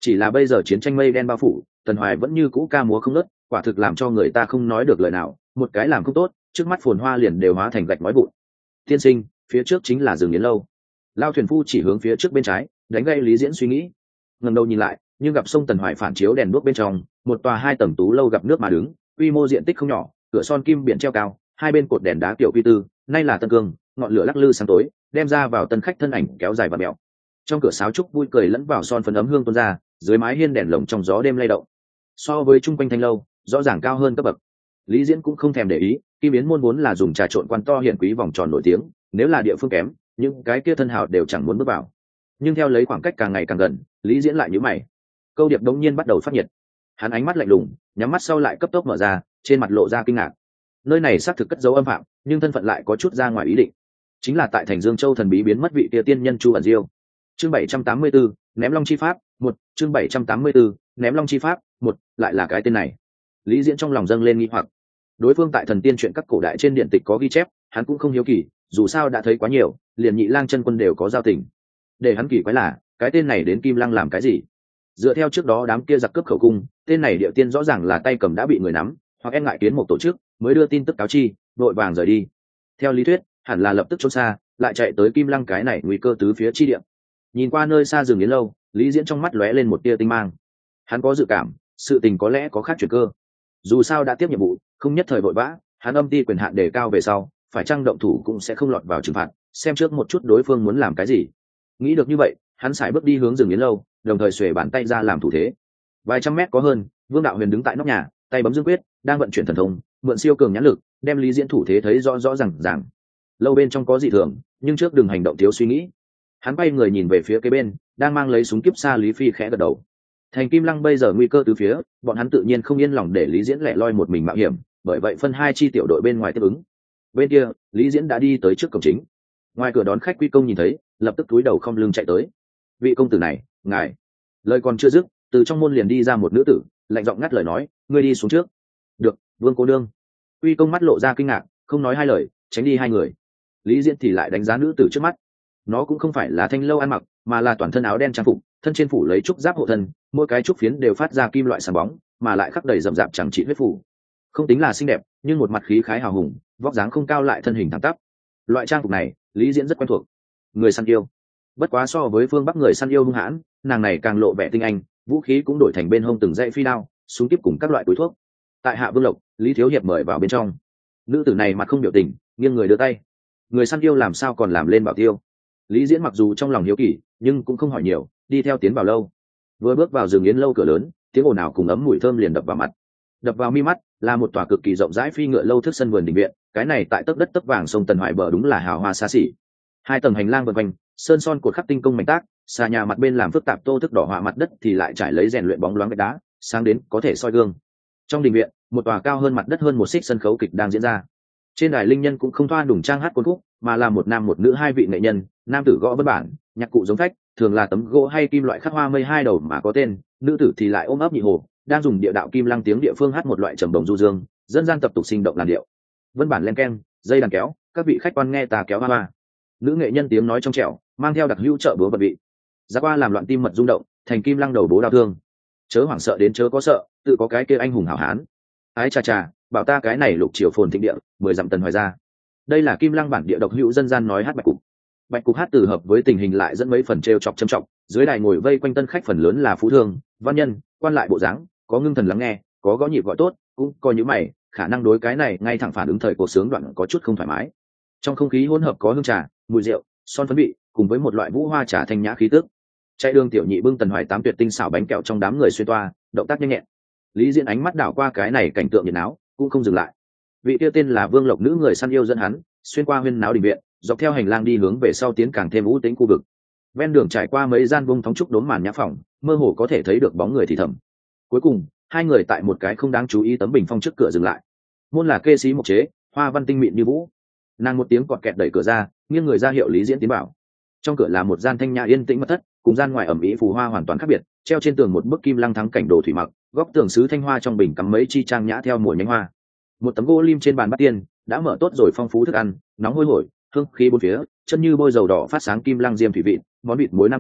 chỉ là bây giờ chiến tranh mây đen bao phủ, Tần Hoài vẫn như cũ ca múa không ngớt, quả thực làm cho người ta không nói được lời nào. Một cái làm không tốt, trước mắt phồn hoa liền đều hóa thành gạch nói vụn. Tiên sinh, phía trước chính là rừng yến lâu. Lao thuyền phu chỉ hướng phía trước bên trái, đánh gây Lý Diễn suy nghĩ. Ngẩng đầu nhìn lại, nhưng gặp sông Tần Hoài phản chiếu đèn đuốc bên trong, một tòa 2 tầng tú lâu gặp nước mà đứng, quy mô diện tích không nhỏ, cửa son kim biển treo cao, hai bên cột đèn đá kiểu quy tư, nay là tân cương, ngọn lửa lắc lư sáng tối, đem ra vào tân khách thân ảnh kéo dài và mèo. Trong cửa sáo trúc vui cười lẫn vào son phấn ấm hương tuôn ra, dưới mái hiên đèn lồng trong gió đêm lay động. So với trung quanh thanh lâu, rõ ràng cao hơn cấp bậc. Lý Diễn cũng không thèm để ý, Kim Yến môn vốn là dùng trà trộn quan to hiển quý vòng tròn nổi tiếng, nếu là địa phương kém, những cái kia thân hào đều chẳng muốn bước vào. Nhưng theo lấy khoảng cách càng ngày càng gần, Lý Diễn lại nhíu mày. Câu điệp đống nhiên bắt đầu phát nhiệt. Hắn ánh mắt lạnh lùng, nhắm mắt sau lại cấp tốc mở ra, trên mặt lộ ra kinh ngạc. Nơi này xác thực cất dấu âm phạm, nhưng thân phận lại có chút ra ngoài ý định. Chính là tại thành Dương Châu thần bí biến mất vị kia tiên nhân Chu ẩn Diêu. Chương 784, ném long chi pháp, 1, chương 784, ném long chi pháp, 1, lại là cái tên này. Lý Diễn trong lòng dâng lên nghi hoặc. Đối phương tại thần tiên chuyện các cổ đại trên điện tịch có ghi chép, hắn cũng không hiếu kỳ, dù sao đã thấy quá nhiều, liền Nhị Lang chân quân đều có giao tình. Để hắn kỳ quái là, cái tên này đến Kim Lăng làm cái gì? Dựa theo trước đó đám kia giặc cướp khẩu cung, tên này điệu tiên rõ ràng là tay cầm đã bị người nắm, hoặc e ngại kiến một tổ chức, mới đưa tin tức cáo chi, đội vàng rời đi. Theo lý thuyết, hẳn là lập tức trốn xa, lại chạy tới Kim Lăng cái này nguy cơ tứ phía chi địa. Nhìn qua nơi xa rừng yến lâu, Lý Diễn trong mắt lóe lên một tia tinh mang. Hắn có dự cảm, sự tình có lẽ có khác chuyển cơ. Dù sao đã tiếp nhiệm vụ, không nhất thời vội vã, hắn âm ti quyền hạn đề cao về sau, phải chăng động thủ cũng sẽ không lọt vào trừng phạt, xem trước một chút đối phương muốn làm cái gì. Nghĩ được như vậy, hắn sải bước đi hướng rừng yến lâu, đồng thời xuề bàn tay ra làm thủ thế. Vài trăm mét có hơn, Vương Đạo Huyền đứng tại nóc nhà, tay bấm dương quyết, đang vận chuyển thần thông, mượn siêu cường nhãn lực, đem Lý Diễn thủ thế thấy rõ rõ ràng. Lâu bên trong có dị thường, nhưng trước đừng hành động thiếu suy nghĩ. Hắn bay người nhìn về phía kế bên, đang mang lấy súng kiếp xa Lý Phi khẽ gật đầu. Thành Kim Lăng bây giờ nguy cơ từ phía, bọn hắn tự nhiên không yên lòng để Lý Diễn lẻ loi một mình mạo hiểm, bởi vậy phân 2 chi tiểu đội bên ngoài tiếp ứng. Bên kia, Lý Diễn đã đi tới trước cổng chính. Ngoài cửa đón khách Quy Công nhìn thấy, lập tức cúi đầu không lưng chạy tới. Vị công tử này, ngài. Lời còn chưa dứt, từ trong môn liền đi ra một nữ tử, lạnh giọng ngắt lời nói, ngươi đi xuống trước. Được, Vương cô nương. Quy Công mắt lộ ra kinh ngạc, không nói hai lời, tránh đi hai người. Lý Diễn thì lại đánh giá nữ tử trước mắt. Nó cũng không phải là thanh lâu ăn mặc, mà là toàn thân áo đen trang phục, thân trên phủ lấy trúc giáp hộ thân, mỗi cái trúc phiến đều phát ra kim loại sáng bóng, mà lại khắc đầy rậm rạp chẳng trị huyết phủ. Không tính là xinh đẹp, nhưng một mặt khí khái hào hùng, vóc dáng không cao lại thân hình thẳng tắp. Loại trang phục này, Lý Diễn rất quen thuộc. Người săn yêu. Bất quá so với phương Bắc người săn yêu hung hãn, nàng này càng lộ vẻ tinh anh, vũ khí cũng đổi thành bên hông từng dãy phi đao, súng kíp cùng các loại túi thuốc. Tại Hạ Vương Lộc, Lý Thiếu hiệp mời vào bên trong. Nữ tử này mặt không biểu tình, nghiêng người đưa tay. Người săn yêu làm sao còn làm lên bảo tiêu? Lý Diễn mặc dù trong lòng hiếu kỳ, nhưng cũng không hỏi nhiều, đi theo tiến vào lâu. Vừa bước vào rừng yến lâu cửa lớn, tiếng ồn ào cùng ấm mùi thơm liền đập vào mặt. Đập vào mi mắt là một tòa cực kỳ rộng rãi phi ngựa lâu thức sân vườn đình viện, cái này tại tấc đất tấc vàng sông Tần Hoài bờ đúng là hào hoa xa xỉ. 2 tầng hành lang vần quanh, sơn son cột khắc tinh công mảnh tác, xà nhà mặt bên làm phức tạp tô thức đỏ họa mặt đất thì lại trải lấy rèn luyện bóng loáng gạch đá, sáng đến có thể soi gương. Trong đình viện, một tòa cao hơn mặt đất hơn 1 xích sân khấu kịch đang diễn ra. Trên đài linh nhân cũng không thoa đủng trang hát cuốn khúc, mà là một nam một nữ 2 vị nghệ nhân, nam tử gõ vân bản, nhạc cụ giống phách, thường là tấm gỗ hay kim loại khắc hoa mây 2 đầu mà có tên, nữ tử thì lại ôm ấp nhị hồ, đang dùng địa đạo kim lăng tiếng địa phương hát một loại trầm đồng du dương, dân gian tập tục sinh động làn điệu. Vân bản len keng, dây đàn kéo, các vị khách quan nghe ta kéo hoa. Nữ nghệ nhân tiếng nói trong trẻo, mang theo đặc hữu trợ búa vật vị. Giá qua làm loạn tim mật rung động, thành kim lăng đầu bố đau thương. Chớ hoảng sợ đến chớ có sợ, tự có cái kia anh hùng hảo hán. Ái cha cha, bảo ta cái này lục triều phồn thịnh địa, 10 dặm Tần Hoài ra. Đây là kim lăng bản địa độc hữu dân gian nói hát bạch cục. Bạch cục hát từ hợp với tình hình lại dẫn mấy phần trêu chọc châm trọng, dưới đài ngồi vây quanh tân khách phần lớn là phú thương, văn nhân, quan lại bộ dáng, có ngưng thần lắng nghe, có gõ nhịp gọi tốt, cũng coi như mày, khả năng đối cái này ngay thẳng phản ứng thời cổ sướng đoạn có chút không thoải mái. Trong không khí hỗn hợp có hương trà, mùi rượu, son phấn vị, cùng với một loại vũ hoa trà thanh nhã khí tức. Chạy đường tiểu nhị bưng Tần Hoài 8 tuyệt tinh xảo bánh kẹo trong đám người xuyên toa, động tác nhanh nhẹn. Lý Diễn ánh mắt đảo qua cái này cảnh tượng nhiệt náo, cũng không dừng lại. Vị tiêu tên là Vương Lộc nữ người săn yêu dẫn hắn xuyên qua huyên náo đình viện, dọc theo hành lang đi hướng về sau tiến càng thêm u tĩnh khu vực. Ven đường trải qua mấy gian vung thóng trúc đốm màn nhã phòng, mơ hồ có thể thấy được bóng người thì thầm. Cuối cùng, 2 người tại một cái không đáng chú ý tấm bình phong trước cửa dừng lại. Môn là kê sĩ mộc chế, hoa văn tinh mịn như vũ. Nàng một tiếng cọt kẹt đẩy cửa ra, nghiêng người ra hiệu Lý Diễn tiến vào. Trong cửa là một gian thanh nhã yên tĩnh mật thất, cùng gian ngoài ẩm ĩ phù hoa hoàn toàn khác biệt, treo trên tường một bức kim lăng thắng cảnh đồ thủy mặc, góc tường sứ thanh hoa trong bình cắm mấy chi trang nhã theo mùa nhánh hoa. Một tấm gỗ lim trên bàn bát tiên đã mở tốt rồi, phong phú thức ăn nóng hôi hổi, hương khí bốn phía, chân như bôi dầu đỏ phát sáng kim lăng diêm thủy vị, món vịt muối nam kinh,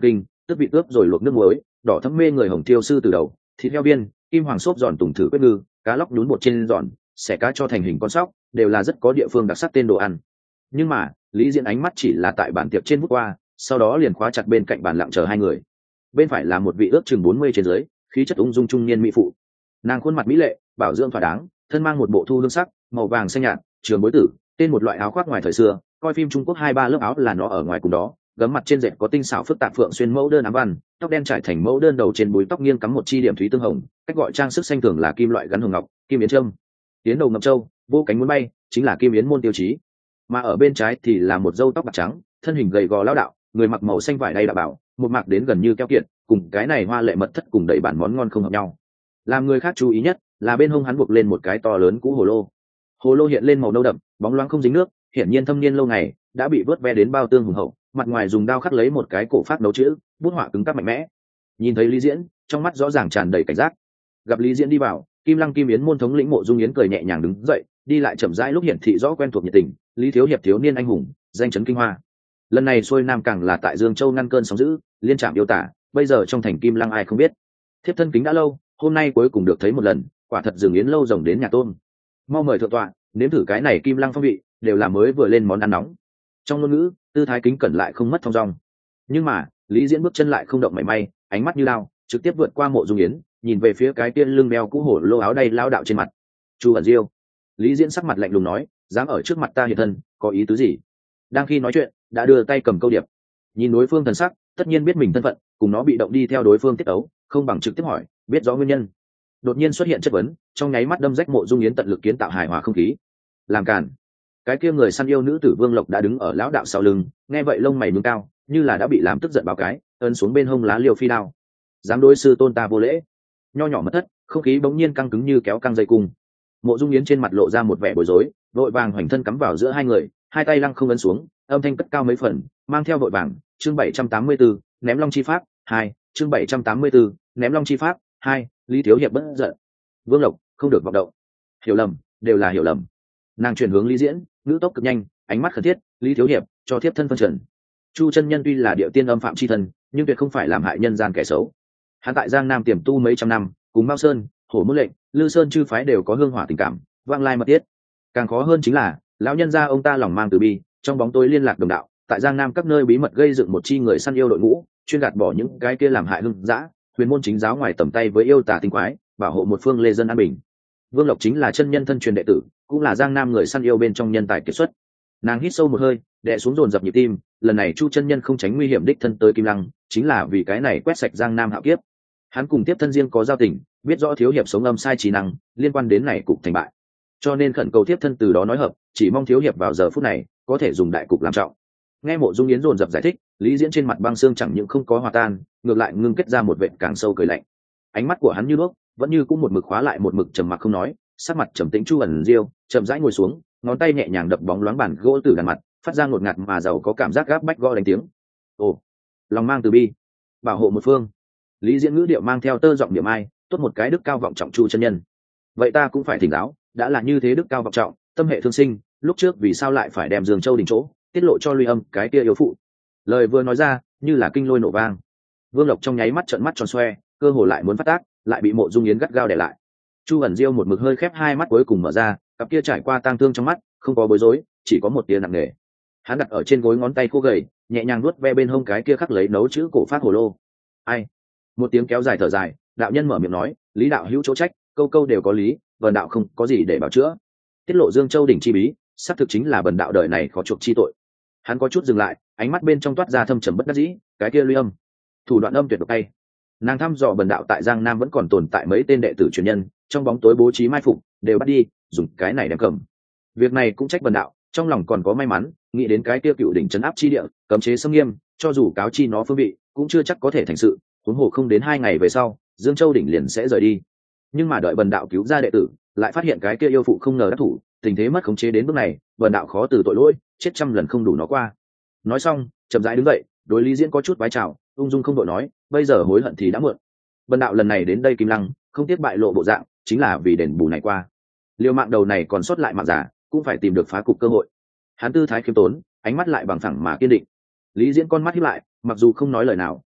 tức vị ướp rồi luộc nước muối, đỏ thẫm mê người hồng tiêu sư từ đầu, thịt heo biên, kim hoàng xốp giòn tùng thử quyết ngư, cá lóc nhún bột trên giòn, xẻ cá cho thành hình con sóc, đều là rất có địa phương đặc sắc tên đồ ăn. Nhưng mà Lý Diễn ánh mắt chỉ là tại bàn tiệc trên bút qua, sau đó liền khóa chặt bên cạnh bàn lặng chờ hai người. Bên phải là một vị ước chừng 40 trên dưới, khí chất ung dung trung niên mỹ phụ. Nàng khuôn mặt mỹ lệ, bảo dưỡng thỏa đáng, thân mang một bộ thu lương sắc màu vàng xanh nhạt, trường bối tử, tên một loại áo khoác ngoài thời xưa, coi phim Trung Quốc 2-3 lớp áo là nó ở ngoài cùng đó, gấm mặt trên dệt có tinh xảo phức tạp phượng xuyên mẫu đơn ám văn, tóc đen trải thành mẫu đơn đầu trên búi tóc nghiêng cắm một chi điểm thúy tương hồng, cách gọi trang sức xanh thường là kim loại gắn hồng ngọc, kim yến trâm. Tiến đầu ngập châu, vô cánh muốn bay, chính là kim yến môn tiêu chí. Mà ở bên trái thì là một râu tóc bạc trắng, thân hình gầy gò lão đạo, người mặc màu xanh vải đay đạo bảo, một mạc đến gần như keo kiệt, cùng cái này hoa lệ mật thất cùng đầy bản món ngon không hợp nhau. Làm người khác chú ý nhất là bên hông hắn buộc lên một cái to lớn cũ hồ lô. Hồ lô hiện lên màu nâu đậm, bóng loáng không dính nước, hiển nhiên thâm niên lâu ngày, đã bị vớt ve đến bao tương hùng hậu, mặt ngoài dùng dao khắc lấy một cái cổ phát nấu chữ, bút họa cứng cáp mạnh mẽ. Nhìn thấy Lý Diễn, trong mắt rõ ràng tràn đầy cảnh giác. Gặp Lý Diễn đi vào, Kim Lăng Kim Yến môn thống lĩnh Mộ Dung Yến cười nhẹ nhàng đứng dậy, đi lại chậm rãi lúc hiển thị rõ quen thuộc nhiệt tình, Lý thiếu hiệp thiếu niên anh hùng, danh chấn kinh hoa. Lần này xuôi nam càng là tại Dương Châu ngăn cơn sóng dữ, liên trạm yêu tả, bây giờ trong thành Kim Lăng ai không biết. Thiếp thân kính đã lâu, hôm nay cuối cùng được thấy một lần, quả thật dường yến lâu rồng đến nhà tôm. Mau mời thượng tọa, nếm thử cái này Kim Lăng phong vị, đều là mới vừa lên món ăn nóng. Trong ngôn ngữ, tư thái kính cẩn lại không mất thong dong. Nhưng mà Lý Diễn bước chân lại không động mảy may, ánh mắt như lao, trực tiếp vượt qua Mộ Dung Yến, nhìn về phía cái tiên lưng đeo cũ hổ lô áo đầy lao đạo trên mặt. Chu ẩn diêu. Lý Diễn sắc mặt lạnh lùng nói, dám ở trước mặt ta hiện thân, có ý tứ gì? Đang khi nói chuyện, đã đưa tay cầm câu điệp. Nhìn đối phương thần sắc, tất nhiên biết mình thân phận, cùng nó bị động đi theo đối phương tiết tấu, không bằng trực tiếp hỏi, biết rõ nguyên nhân. Đột nhiên xuất hiện chất vấn, trong nháy mắt đâm rách Mộ Dung Yến tận lực kiến tạo hài hòa không khí. Làm cản. Cái kia người săn yêu nữ tử Vương Lộc đã đứng ở lão đạo sau lưng, nghe vậy lông mày nhướng cao, như là đã bị làm tức giận báo cái, ấn xuống bên hông lá liêu phi đao. Dám đối sư tôn ta vô lễ. Nho nhỏ mất thất, không khí bỗng nhiên căng cứng như kéo căng dây cung. Mộ Dung Yến trên mặt lộ ra một vẻ bối rối, vội vàng hoành thân cắm vào giữa hai người, hai tay lăng không ấn xuống, âm thanh cất cao mấy phần, mang theo vội vàng, chương 784, ném long chi pháp 2, chương 784, ném long chi pháp 2, Lý thiếu hiệp bất giận. Vương Lộc, không được vọng động. Hiểu lầm, đều là hiểu lầm. Nàng chuyển hướng Lý Diễn, ngữ tốc cực nhanh, ánh mắt khẩn thiết, Lý thiếu hiệp, cho thiếp thân phân trần. Chu chân nhân tuy là địa tiên âm phạm chi thân, nhưng tuyệt không phải làm hại nhân gian kẻ xấu. Hắn tại Giang Nam tiềm tu mấy trăm năm, cùng Mao Sơn, Hổ Môn Lệnh, Lư Sơn chư phái đều có hương hỏa tình cảm, vang lai mật thiết. Càng khó hơn chính là, lão nhân gia ông ta lòng mang từ bi, trong bóng tối liên lạc đồng đạo, tại Giang Nam các nơi bí mật gây dựng một chi người săn yêu đội ngũ, chuyên gạt bỏ những cái kia làm hại hưng dã, huyền môn chính giáo ngoài tầm tay với yêu tà tinh quái, bảo hộ một phương lê dân an bình. Vương Lộc chính là chân nhân thân truyền đệ tử, cũng là Giang Nam người săn yêu bên trong nhân tài kiệt xuất. Nàng hít sâu một hơi, đè xuống dồn dập nhịp tim, lần này Chu chân nhân không tránh nguy hiểm đích thân tới Kim Lăng, chính là vì cái này quét sạch Giang Nam hạo kiếp. Hắn cùng tiếp thân riêng có giao tình, biết rõ thiếu hiệp sống âm sai trí năng, liên quan đến này cục thành bại. Cho nên khẩn cầu tiếp thân từ đó nói hợp, chỉ mong thiếu hiệp vào giờ phút này có thể dùng đại cục làm trọng. Nghe Mộ Dung Yến dồn dập giải thích, Lý Diễn trên mặt băng xương chẳng những không có hòa tan, ngược lại ngưng kết ra một vệt càng sâu cười lạnh. Ánh mắt của hắn như đuốc, vẫn như cũng một mực khóa lại một mực trầm mặc không nói, sắc mặt trầm tĩnh. Chu ẩn diêu chậm rãi ngồi xuống, ngón tay nhẹ nhàng đập bóng loáng bản gỗ từ đàn mặt, phát ra ngột ngạt mà giàu có cảm giác gáp bách gõ đánh tiếng. Ồ, lòng mang từ bi, bảo hộ một phương. Lý Diễn ngữ điệu mang theo tơ giọng niệm ai, tốt một cái đức cao vọng trọng Chu chân nhân. Vậy ta cũng phải thỉnh giáo, đã là như thế đức cao vọng trọng, tâm hệ thương sinh, lúc trước vì sao lại phải đem Dương Châu đình chỗ tiết lộ cho Luy Âm cái kia yếu phụ? Lời vừa nói ra, như là kinh lôi nổ vang. Vương Lộc trong nháy mắt trợn mắt tròn xoe, cơ hồ lại muốn phát tác, lại bị Mộ Dung Yến gắt gao để lại. Chu ẩn diêu một mực hơi khép hai mắt cuối cùng mở ra, cặp kia trải qua tang thương trong mắt, không có bối rối, chỉ có một tia nặng nề. Hắn đặt ở trên gối ngón tay khô gầy, nhẹ nhàng nuốt ve bên hông cái kia khắc lấy nấu chữ cổ phát hồ lô. Ai? Một tiếng kéo dài thở dài, đạo nhân mở miệng nói, Lý đạo hữu chỗ trách, câu câu đều có lý, vần đạo không có gì để bảo chữa. Tiết lộ Dương Châu đỉnh chi bí, xác thực chính là bần đạo đời này khó chuộc chi tội. Hắn có chút dừng lại, ánh mắt bên trong toát ra thâm trầm bất đắc dĩ, cái kia Luy Âm, thủ đoạn âm tuyệt độc tay. Nàng thăm dò bần đạo tại Giang Nam vẫn còn tồn tại mấy tên đệ tử truyền nhân, trong bóng tối bố trí mai phục, đều bắt đi, dùng cái này đem cầm. Việc này cũng trách bần đạo, trong lòng còn có may mắn, nghĩ đến cái kia cựu đỉnh trấn áp chi địa, cấm chế xâm nghiêm, cho dù cáo chi nó phương vị, cũng chưa chắc có thể thành sự. Huống hồ không đến 2 ngày về sau, Dương Châu đỉnh liền sẽ rời đi. Nhưng mà đợi bần đạo cứu ra đệ tử, lại phát hiện cái kia yêu phụ không ngờ đắc thủ, tình thế mất khống chế đến bước này, bần đạo khó từ tội lỗi, chết trăm lần không đủ nó qua. Nói xong, chậm rãi đứng dậy, đối Lý Diễn có chút vái chào, ung dung không đội nói, bây giờ hối hận thì đã muộn. Bần đạo lần này đến đây Kim Lăng, không tiếc bại lộ bộ dạng, chính là vì đền bù này qua. Liều mạng đầu này còn sót lại mạng giả, cũng phải tìm được phá cục cơ hội. Hắn tư thái khiêm tốn, ánh mắt lại bằng phẳng mà kiên định. Lý Diễn con mắt híp lại, mặc dù không nói lời nào,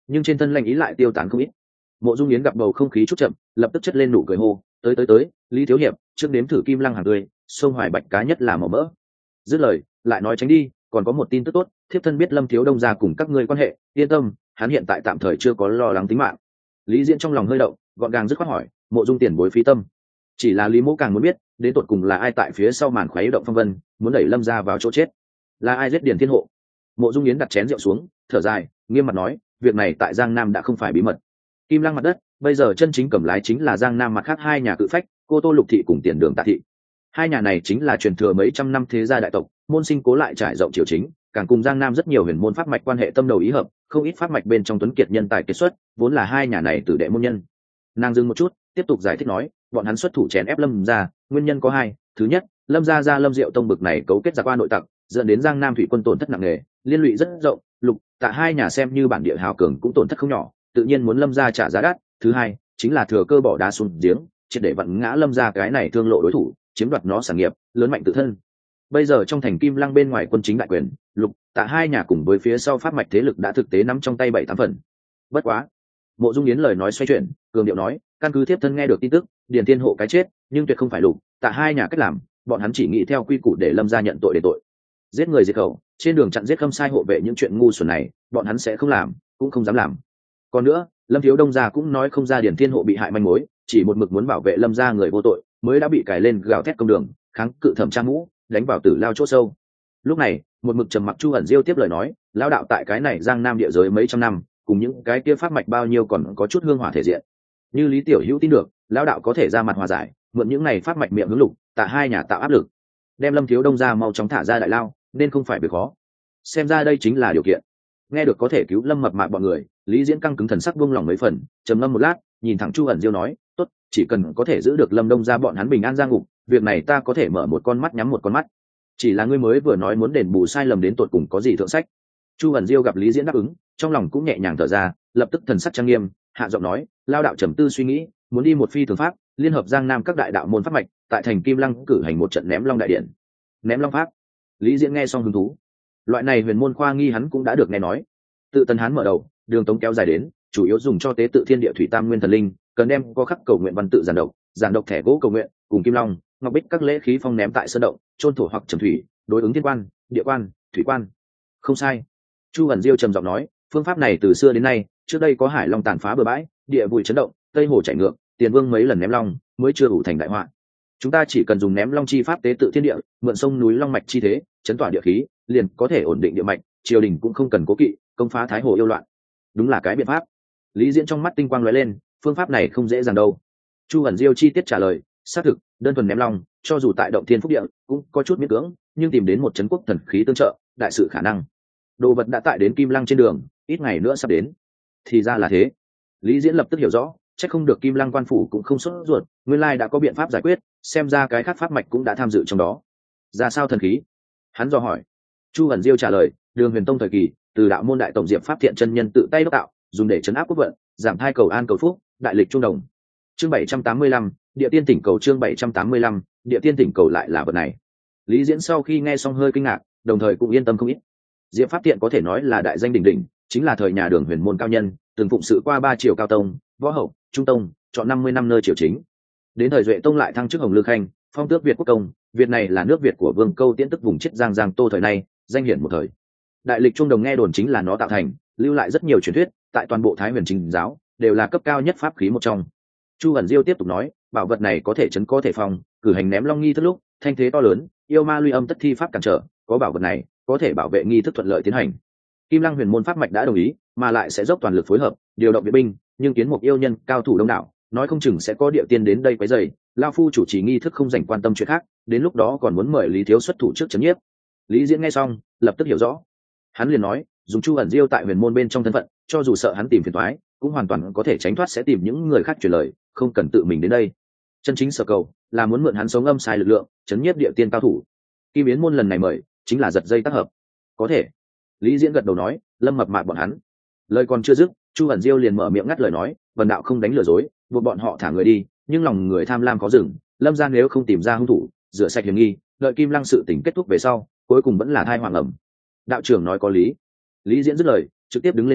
nhưng trên thân lanh ý lại tiêu tán không ít. Mộ Dung Yến gặp bầu không khí chút chậm, lập tức chất lên nụ cười hô, tới, Lý thiếu hiệp, trước đếm thử kim lăng hàng tươi, sông Hoài Bạch cá nhất là màu mỡ. Dứt lời lại nói tránh đi, còn có một tin tức tốt, thiếp thân biết Lâm thiếu đông gia cùng các ngươi quan hệ, yên tâm, hắn hiện tại tạm thời chưa có lo lắng tính mạng. Lý Diễn trong lòng hơi động, gọn gàng dứt khoát hỏi, Mộ Dung tiền bối phí tâm. Chỉ là Lý Mỗ càng muốn biết, đến tột cùng là ai tại phía sau màn khuấy động phong vân, muốn đẩy Lâm gia vào chỗ chết. Là ai giết Điền Thiên Hộ? Mộ Dung Yến đặt chén rượu xuống, thở dài, nghiêm mặt nói, việc này tại Giang Nam đã không phải bí mật. Kim lăng mặt đất, bây giờ chân chính cầm lái chính là Giang Nam mặt khác hai nhà cự phách, Cô Tô Lục thị cùng Tiền Đường Tạ thị. Hai nhà này chính là truyền thừa mấy trăm năm thế gia đại tộc, môn sinh cố lại trải rộng triều chính, càng cùng Giang Nam rất nhiều huyền môn pháp mạch quan hệ tâm đầu ý hợp, không ít pháp mạch bên trong tuấn kiệt nhân tài kết xuất, vốn là hai nhà này tử đệ môn nhân. Nàng dừng một chút, tiếp tục giải thích nói, bọn hắn xuất thủ chèn ép Lâm gia, nguyên nhân có hai, thứ nhất, Lâm gia Lâm Diệu tông bực này cấu kết giặc qua nội tặc, dẫn đến Giang Nam thủy quân tổn thất nặng nề, liên lụy rất rộng, Lục, Tạ hai nhà xem như bản địa hào cường cũng tổn thất không nhỏ, tự nhiên muốn Lâm gia trả giá đắt. Thứ hai, chính là thừa cơ bỏ đá xuống giếng, triệt để vặn ngã Lâm gia cái này thương lộ đối thủ, chiếm đoạt nó sản nghiệp, lớn mạnh tự thân. Bây giờ trong thành Kim Lăng bên ngoài quân chính đại quyền, Lục, Tạ hai nhà cùng với phía sau pháp mạch thế lực đã thực tế nắm trong tay 7-8 phần. Bất quá, Mộ Dung Yến lời nói xoay chuyển, cường điệu nói, căn cứ tiếp thân nghe được tin tức, Điền Thiên Hộ cái chết, nhưng tuyệt không phải Lục, Tạ hai nhà cách làm, bọn hắn chỉ nghĩ theo quy củ để Lâm gia nhận tội để tội. Giết người diệt khẩu, trên đường chặn giết Khâm Sai hộ vệ những chuyện ngu xuẩn này, bọn hắn sẽ không làm, cũng không dám làm. Còn nữa, Lâm thiếu đông gia cũng nói không ra Điền Thiên Hộ bị hại manh mối, chỉ một mực muốn bảo vệ Lâm gia người vô tội, mới đã bị cài lên gào thét công đường, kháng cự thẩm tra mũ, đánh vào tử lao chỗ sâu. Lúc này, một mực trầm mặc Chu Ẩn Diêu tiếp lời nói, lão đạo tại cái này Giang Nam địa giới mấy trăm năm, cùng những cái kia pháp mạch bao nhiêu còn có chút hương hỏa thể diện. Như Lý Tiểu Hữu tin được, lão đạo có thể ra mặt hòa giải, mượn những này pháp mạch miệng hướng Lục, Tạ hai nhà tạo áp lực, đem Lâm thiếu đông gia mau chóng thả ra đại lao, nên không phải việc khó. Xem ra đây chính là điều kiện. Nghe được có thể cứu Lâm mập mạp bọn người, Lý Diễn căng cứng thần sắc buông lỏng mấy phần, trầm ngâm một lát, nhìn thẳng Chu Ẩn Diêu nói, tốt, chỉ cần có thể giữ được Lâm đông gia bọn hắn bình an ra ngục, việc này ta có thể mở một con mắt nhắm một con mắt. Chỉ là ngươi mới vừa nói muốn đền bù sai lầm đến tột cùng có gì thượng sách. Chu Ẩn Diêu gặp Lý Diễn đáp ứng, trong lòng cũng nhẹ nhàng thở ra, lập tức thần sắc trang nghiêm, hạ giọng nói, lao đạo trầm tư suy nghĩ, muốn đi một phi thường pháp, liên hợp Giang Nam các đại đạo môn pháp mạch, tại thành Kim Lăng cử hành một trận ném long đại điện. Ném long pháp. Lý Diễn nghe xong hứng thú. Loại này huyền môn khoa nghi hắn cũng đã được nghe nói. Tự Tần Hán mở đầu, đường Tống kéo dài đến, chủ yếu dùng cho tế tự thiên địa thủy tam nguyên thần linh, cần đem có khắc cầu nguyện văn tự giản độc thẻ gỗ cầu nguyện, cùng kim long, ngọc bích các lễ khí phong ném tại sơn động, trôn thổ hoặc trầm thủy, đối ứng thiên quan, địa quan, thủy quan. Không sai. Chu Ẩn Diêu trầm giọng nói, phương pháp này từ xưa đến nay, trước đây có hải long tàn phá bờ bãi, địa vùi chấn động, tây hồ chảy ngược, Tiền Vương mấy lần ném long, mới chưa đủ thành đại họa. Chúng ta chỉ cần dùng ném long chi pháp tế tự thiên địa, mượn sông núi long mạch chi thế, chấn tỏa địa khí, liền có thể ổn định địa mạch, triều đình cũng không cần cố kỵ, công phá thái hồ yêu loạn. Đúng là cái biện pháp. Lý Diễn trong mắt tinh quang lóe lên, phương pháp này không dễ dàng đâu. Chu Ẩn Diêu chi tiết trả lời, xác thực, đơn thuần ném long, cho dù tại động thiên phúc địa, cũng có chút miễn cưỡng, nhưng tìm đến một trấn quốc thần khí tương trợ, đại sự khả năng. Đồ vật đã tại đến Kim Lăng trên đường, ít ngày nữa sắp đến. Thì ra là thế. Lý Diễn lập tức hiểu rõ, chắc không được Kim Lăng quan phủ cũng không sốt ruột, nguyên lai đã có biện pháp giải quyết, xem ra cái khác pháp mạch cũng đã tham dự trong đó. Ra sao thần khí? Hắn dò hỏi. Chu Ẩn Diêu trả lời, Đường Huyền Tông thời kỳ, từ đạo môn đại tổng diệp pháp thiện chân nhân tự tay đúc tạo, dùng để trấn áp quốc vận, giảm thai cầu an cầu phúc, đại lịch trung đồng. Chương 785, địa tiên tỉnh cầu chương 785, địa tiên tỉnh cầu lại là vật này. Lý Diễn sau khi nghe xong hơi kinh ngạc, đồng thời cũng yên tâm không ít. Diệp pháp thiện có thể nói là đại danh đỉnh đỉnh, chính là thời nhà Đường huyền môn cao nhân, từng phụng sự qua 3 triều cao tông, võ hậu, trung tông, chọn 50 năm nơi triều chính. Đến thời Duệ tông lại thăng chức Hồng Lư Khanh, phong tước Việt quốc công, Việt này là nước Việt của Vương Câu tiễn tức vùng chết Giang Tô thời nay, danh hiển một thời. Đại lịch trung đồng nghe đồn chính là nó tạo thành, lưu lại rất nhiều truyền thuyết, tại toàn bộ Thái Huyền Trình giáo đều là cấp cao nhất pháp khí một trong. Chu Ẩn Diêu tiếp tục nói, bảo vật này có thể chấn có thể phòng, cử hành ném long nghi thức lúc, thanh thế to lớn, yêu ma luy âm tất thi pháp cản trở, có bảo vật này, có thể bảo vệ nghi thức thuận lợi tiến hành. Kim Lăng huyền môn pháp mạch đã đồng ý, mà lại sẽ dốc toàn lực phối hợp, điều động viện binh, nhưng kiến một yêu nhân cao thủ đông đảo, nói không chừng sẽ có địa tiên đến đây quấy rầy, lão phu chủ trì nghi thức không dành quan tâm chuyện khác, đến lúc đó còn muốn mời Lý thiếu xuất thủ trước chấn nhiếp. Lý Diễn nghe xong, lập tức hiểu rõ. Hắn liền nói, dùng Chu Ẩn Diêu tại huyền môn bên trong thân phận, cho dù sợ hắn tìm phiền toái, cũng hoàn toàn có thể tránh thoát sẽ tìm những người khác truyền lời, không cần tự mình đến đây. Chân chính sở cầu là muốn mượn hắn sống âm sai lực lượng, chấn nhiếp địa tiên cao thủ. Kim Yến môn lần này mời, chính là giật dây tác hợp. Có thể. Lý Diễn gật đầu nói, Lâm mập mạp bọn hắn. Lời còn chưa dứt, Chu Ẩn Diêu liền mở miệng ngắt lời nói, Vân đạo không đánh lừa dối, buộc bọn họ thả người đi, nhưng lòng người tham lam có dừng, Lâm gia nếu không tìm ra hung thủ, rửa sạch hiểm nghi, đợi Kim Lăng sự tình kết thúc về sau, cuối cùng vẫn là thai hoàng ẩm. Đạo trưởng nói có lý. Lý Diễn dứt lời, trực tiếp đứng lên nói,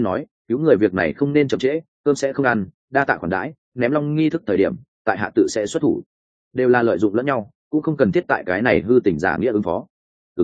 cứu người việc này không nên chậm trễ, cơm sẽ không ăn, đa tạ khoản đãi, ném long nghi thức thời điểm tại hạ tự sẽ xuất thủ. Đều là lợi dụng lẫn nhau, cũng không cần thiết tại cái này hư tình giả nghĩa ứng phó.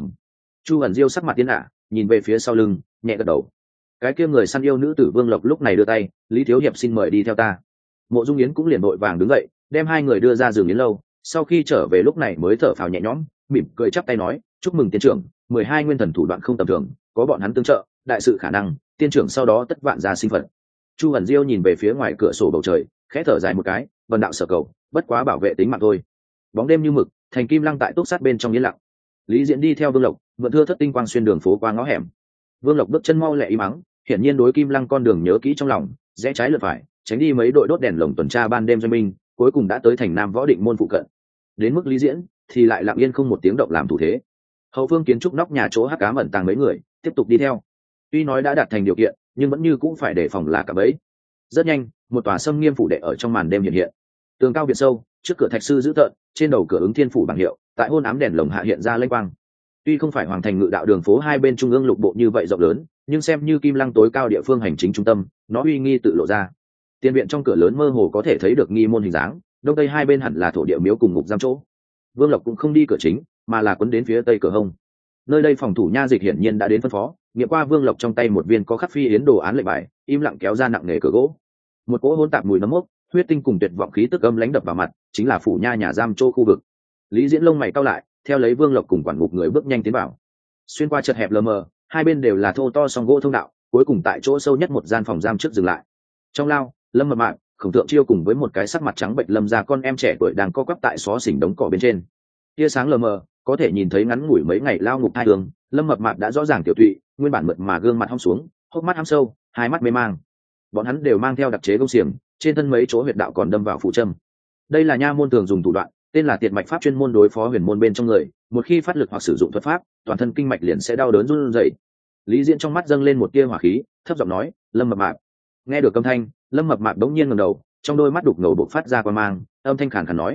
Chu ẩn diêu sắc mặt tiến hạ, nhìn về phía sau lưng, nhẹ gật đầu. Cái kia người săn yêu nữ tử Vương Lộc lúc này đưa tay, Lý thiếu hiệp xin mời đi theo ta. Mộ Dung Yến cũng liền vội vàng đứng dậy, đem hai người đưa ra giường yến lâu. Sau khi trở về lúc này mới thở phào nhẹ nhõm, mỉm cười chắp tay nói, chúc mừng tiên trưởng, 12 nguyên thần thủ đoạn không tầm thường, có bọn hắn tương trợ, đại sự khả năng, tiên trưởng sau đó tất vạn gia sinh phận. Chu ẩn diêu nhìn về phía ngoài cửa sổ bầu trời, khẽ thở dài một cái, vần đạo sở cầu, bất quá bảo vệ tính mạng thôi. Bóng đêm như mực, thành kim lăng tại túc sát bên trong yên lặng. Lý Diễn đi theo Vương Lộc, mượn thưa thất tinh quang xuyên đường phố qua ngõ hẻm. Vương Lộc bước chân mau lẹ ý mắng, hiển nhiên đối kim lăng con đường nhớ kỹ trong lòng, rẽ trái lượt phải, tránh đi mấy đội đốt đèn lồng tuần tra ban đêm doanh binh, cuối cùng đã tới thành Nam Võ Định môn phụ cận. Đến mức Lý Diễn thì lại lặng yên không một tiếng động làm thủ thế. Hậu phương kiến trúc nóc nhà chỗ hắc ám ẩn tàng mấy người, tiếp tục đi theo. Tuy nói đã đạt thành điều kiện, nhưng vẫn như cũng phải đề phòng là cả bẫy. Rất nhanh, một tòa sâm nghiêm phủ đệ ở trong màn đêm hiện hiện. Tường cao biển sâu, trước cửa thạch sư giữ tợn, trên đầu cửa ứng thiên phủ bảng hiệu, tại hôn ám đèn lồng hạ hiện ra lênh quang. Tuy không phải hoàng thành ngự đạo đường phố hai bên trung ương lục bộ như vậy rộng lớn, nhưng xem như kim lăng tối cao địa phương hành chính trung tâm, nó uy nghi tự lộ ra. Tiền viện trong cửa lớn mơ hồ có thể thấy được nghi môn hình dáng, đông tây hai bên hẳn là thổ địa miếu cùng ngục giam chỗ. Vương Lộc cũng không đi cửa chính, mà là quấn đến phía tây cửa hông. Nơi đây phòng thủ nha dịch hiển nhiên đã đến phân phó, nghiệm qua Vương Lộc trong tay một viên có khắc phi yến đồ án lệnh bài, im lặng kéo ra nặng nề cửa gỗ. Một cỗ hỗn tạp mùi nấm mốc, huyết tinh cùng tuyệt vọng khí tức âm lãnh đập vào mặt, chính là phủ nha nhà giam chỗ khu vực. Lý Diễn lông mày cau lại, theo lấy Vương Lộc cùng quản ngục người bước nhanh tiến vào. Xuyên qua chật hẹp lờ mờ, hai bên đều là thô to song gỗ thông đạo, cuối cùng tại chỗ sâu nhất một gian phòng giam trước dừng lại. Trong lao, Lâm Mập Mạp, Khổng Thượng Chiêu cùng với một cái sắc mặt trắng bệnh lâm ra con em trẻ tuổi đang co quắp tại xó xỉnh đống cỏ bên trên. Tia sáng lờ mờ, có thể nhìn thấy ngắn ngủi mấy ngày lao ngục hai đường, Lâm Mập Mạp đã rõ ràng tiểu tụy, nguyên bản mượt mà gương mặt hăm xuống, hốc mắt hăm sâu, hai mắt mê mang. Bọn hắn đều mang theo đặc chế gông xiềng, trên thân mấy chỗ huyệt đạo còn đâm vào phụ châm. Đây là nha môn thường dùng thủ đoạn, tên là tiệt mạch pháp, chuyên môn đối phó huyền môn bên trong người, một khi phát lực hoặc sử dụng thuật pháp, toàn thân kinh mạch liền sẽ đau đớn run rẩy. Lý Diễn trong mắt dâng lên một tia hỏa khí, thấp giọng nói, Lâm Mập Mạp. Nghe được âm thanh, Lâm Mập Mạp đống nhiên ngẩng đầu, trong đôi mắt đục ngầu bộc phát ra quang mang, âm thanh khàn khàn nói,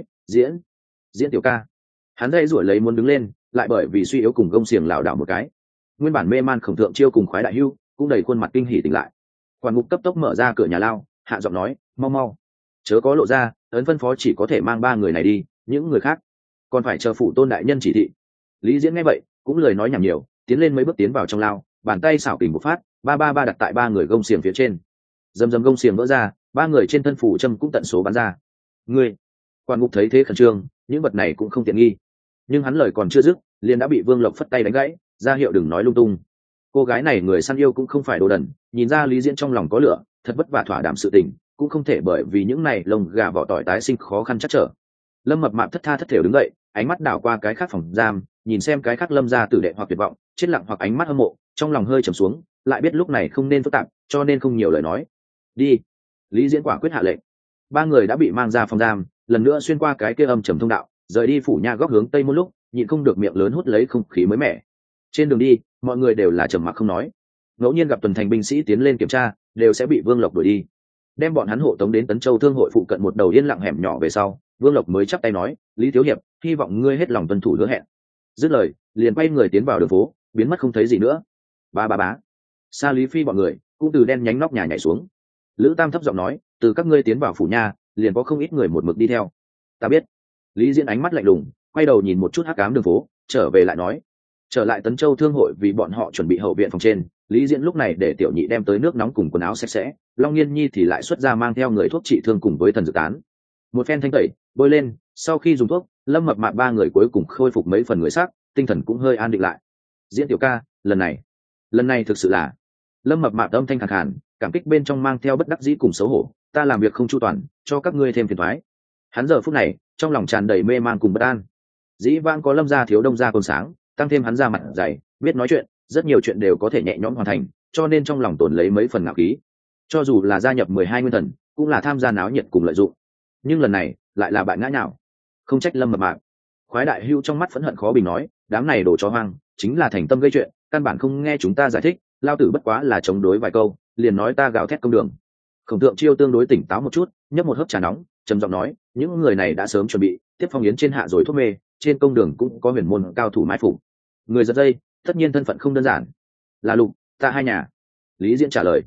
Diễn tiểu ca. Hắn dây rủi lấy muốn đứng lên, lại bởi vì suy yếu cùng gông xiềng lảo đảo một cái. Nguyên bản mê man Khổng Thượng Chiêu cùng Khoái Đại Hưu cũng đầy khuôn mặt kinh hỉ tỉnh lại. Quản ngục cấp tốc mở ra cửa nhà lao, hạ giọng nói, mau mau, chớ có lộ ra, ấn phân phó chỉ có thể mang 3 người này đi, những người khác còn phải chờ phủ tôn đại nhân chỉ thị. Lý Diễn nghe vậy cũng lời nói nhảm nhiều, tiến lên mấy bước tiến vào trong lao, bàn tay xảo kình một phát, ba đặt tại 3 người gông xiềng phía trên. Dầm dầm gông xiềng vỡ ra, 3 người trên thân phủ châm cũng tận số bắn ra. Ngươi! Quản ngục thấy thế khẩn trương, những vật này cũng không tiện nghi, nhưng hắn lời còn chưa dứt, liền đã bị Vương Lộc phất tay đánh gãy, ra hiệu đừng nói lung tung. Cô gái này người săn yêu cũng không phải đồ đần, nhìn ra Lý Diễn trong lòng có lửa, thật vất vả thỏa đảm sự tình, cũng không thể bởi vì những này lông gà vỏ tỏi tái sinh khó khăn chắc trở. Lâm Mập Mạp thất tha thất thểu đứng dậy, ánh mắt đảo qua cái khác phòng giam, nhìn xem cái khác Lâm gia tử đệ hoặc tuyệt vọng, chết lặng hoặc ánh mắt hâm mộ, trong lòng hơi trầm xuống, lại biết lúc này không nên phức tạp, cho nên không nhiều lời nói. Đi. Lý Diễn quả quyết hạ lệnh. 3 người đã bị mang ra phòng giam, lần nữa xuyên qua cái kia âm trầm thông đạo, rời đi phủ nha góc hướng tây một lúc, nhịn không được miệng lớn hút lấy không khí mới mẻ. Trên đường đi, mọi người đều là trầm mặc không nói. Ngẫu nhiên gặp tuần thành binh sĩ tiến lên kiểm tra, đều sẽ bị Vương Lộc đuổi đi. Đem bọn hắn hộ tống đến Tấn Châu Thương hội phụ cận một đầu yên lặng hẻm nhỏ về sau, Vương Lộc mới chắp tay nói, Lý thiếu hiệp, hy vọng ngươi hết lòng tuân thủ hứa hẹn. Dứt lời, liền quay người tiến vào đường phố, biến mất không thấy gì nữa. Bá. Sa Lý Phi bọn người cũng từ đen nhánh nóc nhà nhảy xuống. Lữ Tam thấp giọng nói, từ các ngươi tiến vào phủ nha, liền có không ít người một mực đi theo. Ta biết. Lý Diễn ánh mắt lạnh lùng, quay đầu nhìn một chút hắc ám đường phố, trở về lại nói, trở lại Tấn Châu Thương hội vì bọn họ chuẩn bị hậu viện phòng trên. Lý Diễn lúc này để tiểu nhị đem tới nước nóng cùng quần áo sạch sẽ, Long Nghiên Nhi thì lại xuất ra mang theo người thuốc trị thương cùng với thần dược tán. Một phen thanh tẩy, bôi lên, sau khi dùng thuốc, Lâm Mập Mạp 3 người cuối cùng khôi phục mấy phần người sắc, tinh thần cũng hơi an định lại. Diễn tiểu ca, lần này thực sự là. Lâm Mập Mạp âm thanh khàn khàn, cảm kích bên trong mang theo bất đắc dĩ cùng xấu hổ, ta làm việc không chu toàn, cho các ngươi thêm phiền toái. Hắn giờ phút này, trong lòng tràn đầy mê man cùng bất an. Dĩ vãng có Lâm gia thiếu Đông gia còn sáng, tăng thêm hắn ra mặt dày, biết nói chuyện, rất nhiều chuyện đều có thể nhẹ nhõm hoàn thành, cho nên trong lòng tồn lấy mấy phần ngạo khí. Cho dù là gia nhập 12 nguyên thần, cũng là tham gia náo nhiệt cùng lợi dụng. Nhưng lần này, lại là bại ngã nhào. Không trách Lâm Mập Mạp. Khoái Đại Hưu trong mắt phẫn hận khó bình nói, đám này đồ chó hoang, chính là thành tâm gây chuyện, căn bản không nghe chúng ta giải thích, lao tử bất quá là chống đối vài câu, liền nói ta gào thét công đường. Khổng Thượng Chiêu tương đối tỉnh táo một chút, nhấp một hớp trà nóng, trầm giọng nói, những người này đã sớm chuẩn bị, tiếp phong yến trên hạ rồi thuốc mê, trên công đường cũng có huyền môn cao thủ mai phục. Người giật dây, tất nhiên thân phận không đơn giản. Là Lục, ta hai nhà. Lý Diễn trả lời.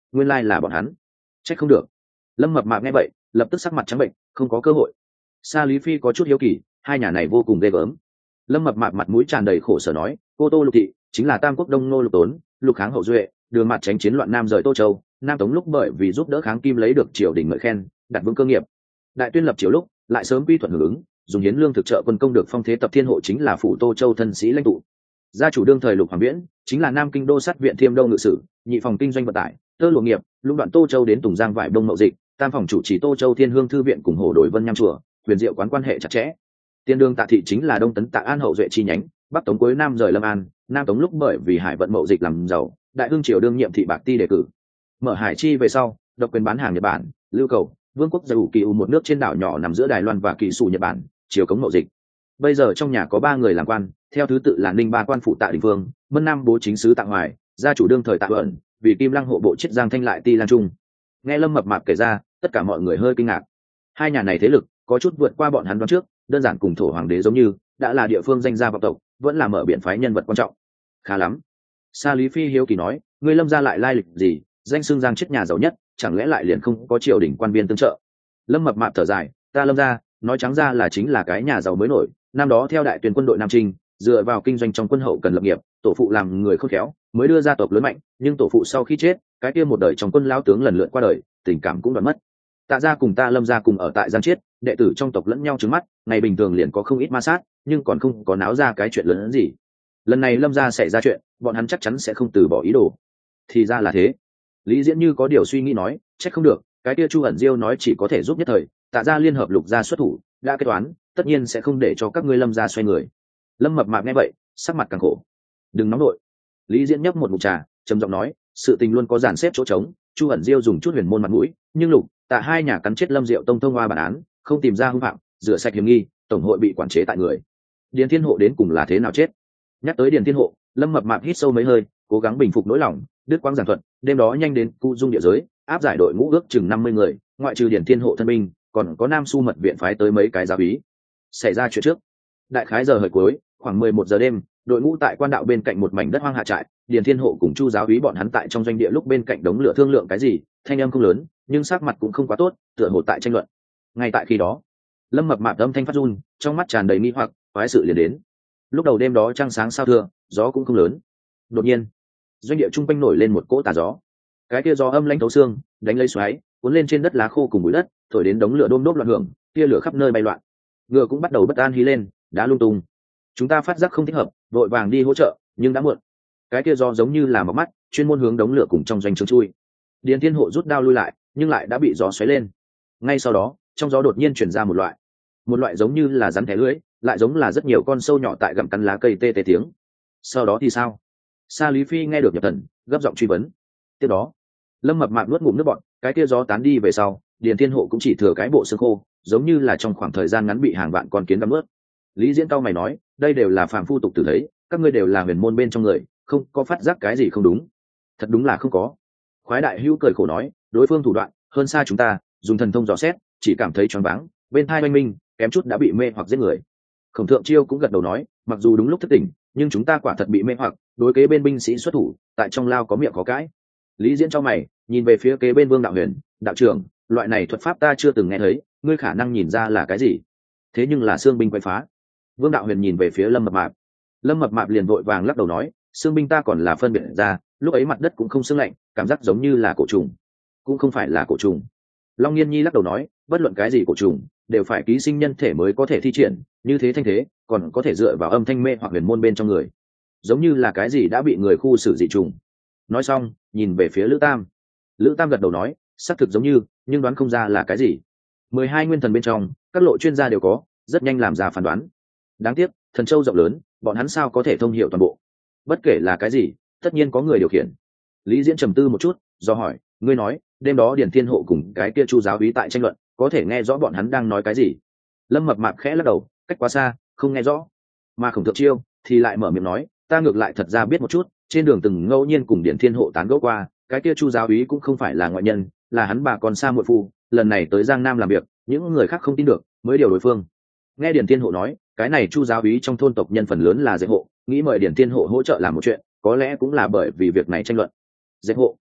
nguyên lai là bọn hắn. Trách không được. Lâm Mập Mạp nghe vậy lập tức sắc mặt trắng bệnh, không có cơ hội. Sa Lý Phi có chút hiếu kỳ, hai nhà này vô cùng ghê gớm. Lâm Mập Mạp mặt mũi tràn đầy khổ sở nói, cô Tô Lục thị chính là Tam Quốc Đông Nô Lục Tốn, Lục Kháng hậu duệ, Đường Mặt tránh chiến loạn Nam rời Tô Châu, Nam Tống lúc bởi vì giúp đỡ kháng Kim lấy được triều đình ngợi khen, đặt vững cơ nghiệp. Đại Tuyên lập triều lúc lại sớm quy thuận hưởng ứng, dùng hiến lương thực trợ quân công được phong thế tập thiên hộ chính là phủ Tô Châu thân sĩ lãnh tụ. Gia chủ đương thời Lục Hoàng Viễn chính là Nam Kinh đô sát viện Thiêm Đông ngự sử, nhị phòng kinh doanh vận tải, tơ lụa nghiệp, lũng đoạn Tô Châu đến Tùng Giang vải đông mậu dịch, tam phòng chủ trì Tô Châu Thiên Hương thư viện cùng Hồ Đổi Vân Nham chùa, huyền diệu quán quan hệ chặt chẽ. Tiên đương Tạ thị chính là Đông Tấn Tạ An hậu duệ chi nhánh, Bắc Tống cuối Nam rời Lâm An, Nam Tống lúc bởi vì hải vận mậu dịch làm giàu, Đại Hưng triều đương nhiệm thị Bạc Ti đề cử. Mở hải chi về sau, độc quyền bán hàng Nhật Bản, lưu cầu, vương quốc Giải Kỳ U một nước trên đảo nhỏ nằm giữa Đài Loan và Kỳ Sủ Nhật Bản, triều cống mậu dịch. Bây giờ trong nhà có 3 người làm quan, theo thứ tự là Ninh Ba quan phụ Tạ Đình Vương, Mân Nam bố chính sứ Tạ Hoài, gia chủ đương thời Tạ Ẩn, vì Kim Lăng hộ bộ Chiết Giang Thanh lại Ti Lan Trung. Nghe Lâm Mập Mạp kể ra, tất cả mọi người hơi kinh ngạc. Hai nhà này thế lực có chút vượt qua bọn hắn đoán trước, đơn giản cùng thổ hoàng đế giống như, đã là địa phương danh gia vọng tộc, vẫn là mở biển phái nhân vật quan trọng. Khá lắm. Sa Lý Phi hiếu kỳ nói, ngươi Lâm gia lại lai lịch gì, danh xưng Giang chết nhà giàu nhất, chẳng lẽ lại liền không có triều đình quan viên tương trợ? Lâm Mập Mạp thở dài, ta Lâm gia, nói trắng ra là chính là cái nhà giàu mới nổi, năm đó theo Đại Tuyên quân đội Nam Trinh, dựa vào kinh doanh trong quân hậu cần lập nghiệp, tổ phụ làm người khôn khéo, mới đưa gia tộc lớn mạnh, nhưng tổ phụ sau khi chết, cái kia một đời trong quân lão tướng lần lượt qua đời, tình cảm cũng đoạn mất. Tạ gia cùng ta Lâm gia cùng ở tại Giang Chiết, đệ tử trong tộc lẫn nhau trứng mắt, ngày bình thường liền có không ít ma sát, nhưng còn không có náo ra cái chuyện lớn hơn gì. Lần này Lâm gia xảy ra chuyện, bọn hắn chắc chắn sẽ không từ bỏ ý đồ. Thì ra là thế. Lý Diễn như có điều suy nghĩ nói, trách không được, cái kia Chu ẩn Diêu nói chỉ có thể giúp nhất thời, Tạ gia liên hợp Lục gia xuất thủ, đã kết toán, tất nhiên sẽ không để cho các ngươi Lâm gia xoay người. Lâm Mập Mạp nghe vậy, sắc mặt càng khổ. Đừng nóng nội. Lý Diễn nhấp một ngụm trà, trầm giọng nói, sự tình luôn có dàn xếp chỗ trống, Chu ẩn Diêu dùng chút huyền môn mặt mũi, nhưng Lục, Tạ hai nhà cắn chết Lâm Diệu Tông thông qua bản án, không tìm ra hung phạm, rửa sạch hiểm nghi, tổng hội bị quản chế tại người. Điền Thiên Hộ đến cùng là thế nào chết? Nhắc tới Điền Thiên Hộ, Lâm Mập Mạp hít sâu mấy hơi, cố gắng bình phục nỗi lòng, đứt quãng giảng thuật, đêm đó nhanh đến Cu Dung địa giới, áp giải đội ngũ ước chừng 50 người, ngoại trừ Điền Thiên Hộ thân binh, còn có Nam Su mật viện phái tới mấy cái giáo úy. Xảy ra chuyện trước, đại khái giờ hợi cuối, khoảng 11 giờ đêm, đội ngũ tại quan đạo bên cạnh một mảnh đất hoang hạ trại, Điền Thiên Hộ cùng Chu giáo úy bọn hắn tại trong doanh địa lúc bên cạnh đống lửa thương lượng cái gì, thanh âm không lớn, nhưng sắc mặt cũng không quá tốt, tựa hồ tại tranh luận. Ngay tại khi đó, Lâm Mập Mạp âm thanh phát run, trong mắt tràn đầy nghi hoặc, quái sự liền đến. Lúc đầu đêm đó trăng sáng sao thưa, gió cũng không lớn. Đột nhiên, doanh địa trung quanh nổi lên một cỗ tà gió. Cái kia gió âm lãnh thấu xương, đánh lấy xoáy, cuốn lên trên đất lá khô cùng bụi đất, thổi đến đống lửa đôm đốp loạn hưởng, tia lửa khắp nơi bay loạn. Ngựa cũng bắt đầu bất an hí lên, đá lung tung. Chúng ta phát giác không thích hợp, vội vàng đi hỗ trợ, nhưng đã muộn. Cái kia gió giống như là mọc mắt, chuyên môn hướng đống lửa cùng trong doanh trướng chui. Điền Thiên Hộ rút đao lui lại, nhưng lại đã bị gió xoáy lên. Ngay sau đó, trong gió đột nhiên chuyển ra một loại giống như là rắn thẻ lưỡi, lại giống là rất nhiều con sâu nhỏ tại gặm cắn lá cây tê tê tiếng. Sau đó thì sao? Sa Lý Phi nghe được nhập thần, gấp giọng truy vấn. Tiếp đó, Lâm Mập Mạp nuốt ngụm nước bọt, cái kia gió tán đi về sau, Điền Thiên Hộ cũng chỉ thừa cái bộ xương khô, giống như là trong khoảng thời gian ngắn bị hàng vạn con kiến gặm ướt. Lý Diễn cao mày nói, đây đều là phàm phu tục tử thấy, các ngươi đều là huyền môn bên trong người, không có phát giác cái gì không đúng. Thật đúng là không có. Khoái Đại Hữu cười khổ nói, đối phương thủ đoạn hơn xa chúng ta, dùng thần thông dò xét, chỉ cảm thấy choáng váng, bên thai oanh minh, kém chút đã bị mê hoặc giết người. Khổng Thượng Chiêu cũng gật đầu nói, mặc dù đúng lúc thức tỉnh, nhưng chúng ta quả thật bị mê hoặc, đối kế bên binh sĩ xuất thủ, tại trong lao có miệng có cãi. Lý Diễn cho mày, nhìn về phía kế bên Vương Đạo Huyền, đạo trưởng, loại này thuật pháp ta chưa từng nghe thấy, ngươi khả năng nhìn ra là cái gì? Thế nhưng là xương binh quay phá. Vương Đạo Huyền nhìn về phía Lâm Mập Mạp. Lâm Mập Mạp liền vội vàng lắc đầu nói, xương binh ta còn là phân biệt ra, lúc ấy mặt đất cũng không sương lạnh, cảm giác giống như là cổ trùng. Cũng không phải là cổ trùng. Long Nghiên Nhi lắc đầu nói, bất luận cái gì cổ trùng, đều phải ký sinh nhân thể mới có thể thi triển, như thế thanh thế, còn có thể dựa vào âm thanh mê hoặc huyền môn bên trong người. Giống như là cái gì đã bị người khu xử dị trùng. Nói xong, nhìn về phía Lữ Tam. Lữ Tam gật đầu nói, xác thực giống như, nhưng đoán không ra là cái gì. 12 nguyên thần bên trong, các lộ chuyên gia đều có, rất nhanh làm ra phán đoán. Đáng tiếc, thần châu rộng lớn, bọn hắn sao có thể thông hiểu toàn bộ. Bất kể là cái gì, tất nhiên có người điều khiển. Lý Diễn trầm tư một chút, do hỏi, ngươi nói, đêm đó Điền Thiên Hộ cùng cái kia Chu giáo úy tại tranh luận, có thể nghe rõ bọn hắn đang nói cái gì? Lâm Mập Mạp khẽ lắc đầu, cách quá xa, không nghe rõ. Mà Khổng Thượng Chiêu thì lại mở miệng nói, ta ngược lại thật ra biết một chút, trên đường từng ngẫu nhiên cùng Điền Thiên Hộ tán gẫu qua, cái kia Chu giáo úy cũng không phải là ngoại nhân, là hắn bà con xa muội phu, lần này tới Giang Nam làm việc, những người khác không tin được, mới điều đối phương. Nghe Điền Thiên Hộ nói, cái này Chu giáo úy trong thôn tộc nhân phần lớn là dệt hộ, nghĩ mời Điền Thiên Hộ hỗ trợ làm một chuyện, có lẽ cũng là bởi vì việc này tranh luận. Dệt hộ.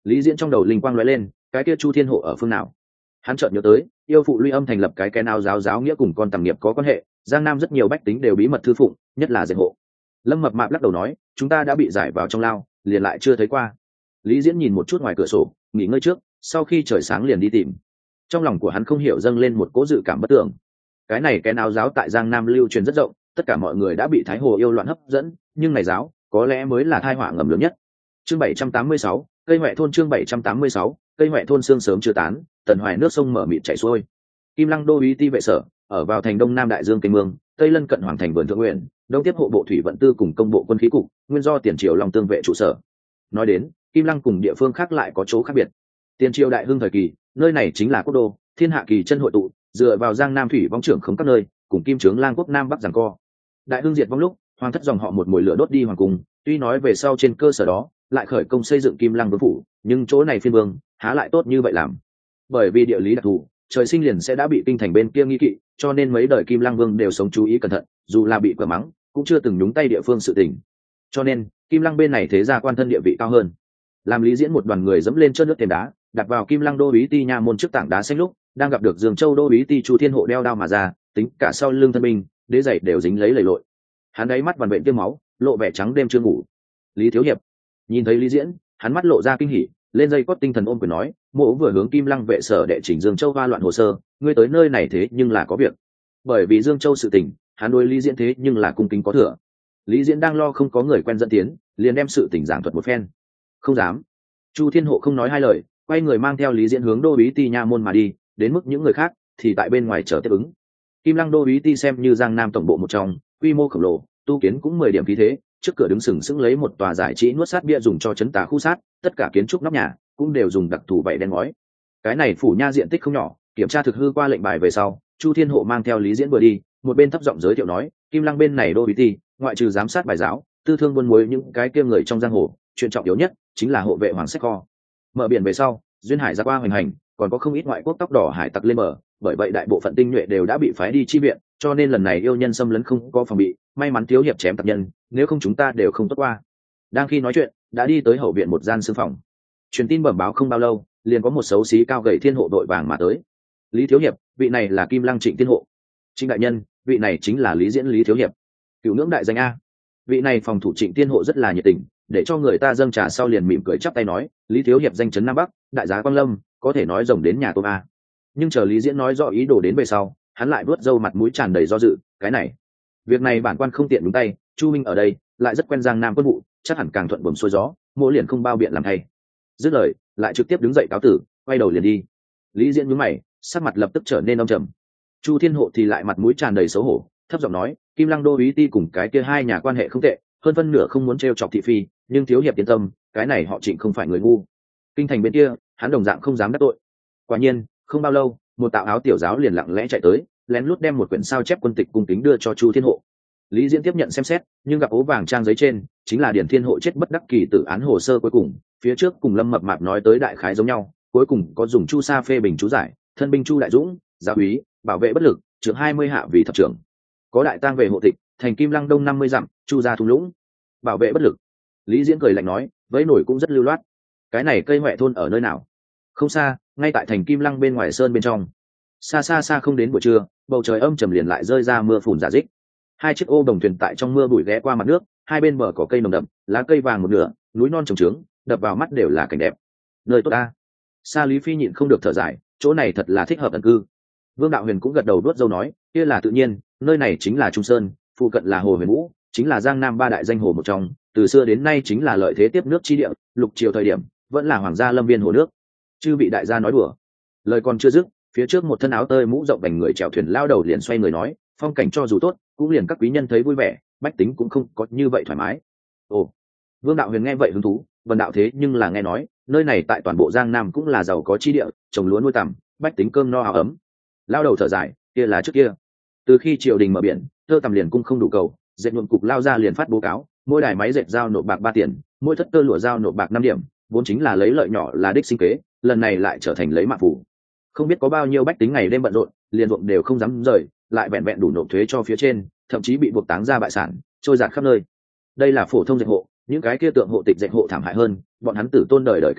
Lý Diễn trong đầu linh quang lóe lên, cái kia Chu Thiên Hộ ở phương nào? Hắn chợt nhớ tới, yêu phụ Luy Âm thành lập cái nào giáo nghĩa cùng con tầm nghiệp có quan hệ, Giang Nam rất nhiều bách tính đều bí mật thư phụng, nhất là dệt hộ. Lâm Mập Mạp lắc đầu nói, chúng ta đã bị giải vào trong lao, liền lại chưa thấy qua. Lý Diễn nhìn một chút ngoài cửa sổ, nghỉ ngơi trước, sau khi trời sáng liền đi tìm. Trong lòng của hắn không hiểu dâng lên một cỗ dự cảm bất tưởng. Cái này cái nào giáo tại Giang Nam lưu truyền rất rộng, tất cả mọi người đã bị Thái Hồ yêu loạn hấp dẫn, nhưng này giáo có lẽ mới là tai họa ngầm lớn nhất. Chương 786, cây hoè thôn. Chương 786, cây hoè thôn. Sương sớm chưa tán, tần hoài nước sông mở mịt chảy xuôi. Kim Lăng đô úy ti vệ sở ở vào thành đông nam đại dương kênh mương, tây lân cận hoàng thành vườn thượng nguyện, đông tiếp hộ bộ thủy vận tư cùng công bộ quân khí cục, nguyên do tiền triều long tương vệ trụ sở. Nói đến Kim Lăng cùng địa phương khác lại có chỗ khác biệt. Tiền triều đại hưng thời kỳ, nơi này chính là quốc đô, thiên hạ kỳ chân hội tụ, dựa vào Giang Nam thủy vong trưởng khống các nơi, cùng Kim Trướng Lang quốc Nam Bắc giằng co. Đại hưng diệt vong lúc, hoàng thất dòng họ một mùi lửa đốt đi hoàng cung, tuy nói về sau trên cơ sở đó lại khởi công xây dựng Kim Lăng vương phủ, nhưng chỗ này phiên vương há lại tốt như vậy làm. Bởi vì địa lý đặc thù, trời sinh liền sẽ đã bị kinh thành bên kia nghi kỵ, cho nên mấy đời Kim Lăng vương đều sống chú ý cẩn thận, dù là bị quả mắng cũng chưa từng nhúng tay địa phương sự tình. Cho nên Kim Lăng bên này thế gia quan thân địa vị cao hơn. Làm Lý Diễn một đoàn người dẫm lên chân nước thềm đá, đặt vào Kim Lăng đô úy ti nha môn trước tảng đá xanh lúc, đang gặp được Dương Châu đô úy ti Chu Thiên Hộ đeo đao mà ra, tính cả sau lưng thân binh, đế giày đều dính lấy lầy lội. Hắn đáy mắt vằn vện tiêm máu, lộ vẻ trắng đêm chưa ngủ. Lý thiếu hiệp nhìn thấy Lý Diễn, hắn mắt lộ ra kinh hỉ, lên dây cót tinh thần ôm quyền nói, mộ vừa hướng Kim Lăng vệ sở đệ chỉnh Dương Châu hoa loạn hồ sơ, ngươi tới nơi này thế nhưng là có việc. Bởi vì Dương Châu sự tình, hắn đối Lý Diễn thế nhưng là cung kính có thừa. Lý Diễn đang lo không có người quen dẫn tiến, liền đem sự tình giảng thuật một phen. Không dám. Chu Thiên Hộ không nói hai lời, quay người mang theo Lý Diễn hướng đô úy ti nha môn mà đi, đến mức những người khác thì tại bên ngoài chờ tiếp ứng. Kim Lăng đô úy ti xem như Giang Nam tổng bộ một trong, quy mô khổng lồ, tu kiến cũng 10 điểm khí thế, trước cửa đứng sừng sững lấy một tòa giải trí nuốt sát bia dùng cho chấn tà khu sát, tất cả kiến trúc nóc nhà cũng đều dùng đặc thù vảy đen ngói. Cái này phủ nha diện tích không nhỏ, kiểm tra thực hư qua lệnh bài về sau, Chu Thiên Hộ mang theo Lý Diễn vừa đi, một bên thấp giọng giới thiệu nói, Kim Lăng bên này đô úy ti, ngoại trừ giám sát bài giáo, tư thương buôn muối những cái kia người trong giang hồ, chuyện trọng yếu nhất chính là hộ vệ hoàng sách kho. Mở biển về sau, duyên hải ra qua hoành hành, còn có không ít ngoại quốc tóc đỏ hải tặc lên bờ, bởi vậy đại bộ phận tinh nhuệ đều đã bị phái đi chi viện, cho nên lần này yêu nhân xâm lấn không có phòng bị, may mắn thiếu hiệp chém tặc nhân, nếu không chúng ta đều không tốt qua. Đang khi nói chuyện, đã đi tới hậu viện một gian sương phòng. Truyền tin bẩm báo không bao lâu, liền có một xấu xí cao gầy thiên hộ đội vàng mà tới. Lý thiếu hiệp, vị này là Kim Lăng Trịnh Thiên Hộ. Trịnh đại nhân, vị này chính là Lý Diễn Lý thiếu hiệp. Cửu ngưỡng đại danh a. Vị này phòng thủ Trịnh Thiên Hộ rất là nhiệt tình, để cho người ta dâng trà sau liền mỉm cười chắp tay nói, Lý thiếu hiệp danh chấn Nam Bắc, đại giá Quang Lâm, có thể nói rồng đến nhà tôm a. Nhưng chờ Lý Diễn nói rõ ý đồ đến về sau, hắn lại vuốt râu mặt mũi tràn đầy do dự, cái này, việc này bản quan không tiện đúng tay, Chu minh ở đây lại rất quen Giang Nam quân vụ, chắc hẳn càng thuận buồm xuôi gió, mỗ liền không bao biện làm thay. Dứt lời, lại trực tiếp đứng dậy cáo tử, quay đầu liền đi. Lý Diễn nhướng mày, sắc mặt lập tức trở nên âm trầm. Chu Thiên Hộ thì lại mặt mũi tràn đầy xấu hổ, thấp giọng nói, Kim Lăng đô úy ti cùng cái kia hai nhà quan hệ không tệ, hơn phân nửa không muốn trêu chọc thị phi, nhưng thiếu hiệp yên tâm, cái này họ Trịnh không phải người ngu. Kinh thành bên kia, hắn đồng dạng không dám đắc tội. Quả nhiên, không bao lâu, một tạo áo tiểu giáo liền lặng lẽ chạy tới, lén lút đem một quyển sao chép quân tịch cung kính đưa cho Chu Thiên Hộ. Lý Diễn tiếp nhận xem xét, nhưng gặp ố vàng trang giấy trên chính là Điển Thiên Hộ chết bất đắc kỳ tử án hồ sơ cuối cùng, phía trước cùng Lâm Mập Mạp nói tới đại khái giống nhau, cuối cùng có dùng Chu Sa phê bình chú giải, thân binh Chu Đại Dũng, giáo úy, bảo vệ bất lực, trưởng 20 hạ vì thập trưởng. Có đại tang về hộ tịch, thành Kim Lăng đông 50 dặm, Chu gia thung lũng. Bảo vệ bất lực. Lý Diễn cười lạnh nói, vẫy nổi cũng rất lưu loát. Cái này cây hoè thôn ở nơi nào? Không xa, ngay tại thành Kim Lăng bên ngoài sơn bên trong. Xa xa xa không đến buổi trưa, bầu trời âm trầm liền lại rơi ra mưa phùn rả rích. Hai chiếc ô đồng thuyền tại trong mưa bụi ghé qua mặt nước, hai bên bờ có cây nồng đậm, lá cây vàng một nửa, núi non trồng trướng, đập vào mắt đều là cảnh đẹp. Nơi tốt ta. Sa Lý Phi nhịn không được thở dài, chỗ này thật là thích hợp ẩn cư. Vương Đạo Huyền cũng gật đầu đuốt dâu nói, kia là tự nhiên, nơi này chính là Trung Sơn, phụ cận là hồ Huyền Vũ, chính là Giang Nam ba đại danh hồ một trong, từ xưa đến nay chính là lợi thế tiếp nước chi địa, lục triều thời điểm vẫn là hoàng gia lâm viên hồ nước. Chư vị đại gia nói đùa. Lời còn chưa dứt, phía trước một thân áo tơi mũ rộng vành người chèo thuyền lao đầu liền xoay người nói, phong cảnh cho dù tốt, cũng liền các quý nhân thấy vui vẻ, bách tính cũng không có như vậy thoải mái. Ồ. Vương Đạo Huyền nghe vậy hứng thú, vần đạo thế nhưng là nghe nói, nơi này tại toàn bộ Giang Nam cũng là giàu có chi địa, trồng lúa nuôi tằm, bách tính cơm no áo ấm. Lao đầu thở dài, kia là trước kia. Từ khi triều đình mở biển, tơ tằm liền cung không đủ cầu, dệt nhuộm cục lao ra liền phát báo cáo, mỗi đài máy dệt giao nộp bạc 3 tiền, mỗi thất tơ lụa giao nộp bạc 5 điểm, vốn chính là lấy lợi nhỏ là đích sinh kế, lần này lại trở thành lấy mạng phủ. Không biết có bao nhiêu bách tính ngày đêm bận rộn, liền ruộng đều không dám rời, lại vẹn vẹn đủ nộp thuế cho phía trên, thậm chí bị buộc táng ra bại sản, trôi dạt khắp nơi. Đây là phổ thông dệt hộ, những cái kia tượng hộ tịch dệt hộ thảm hại hơn, bọn hắn tử tôn đời đời kế tục,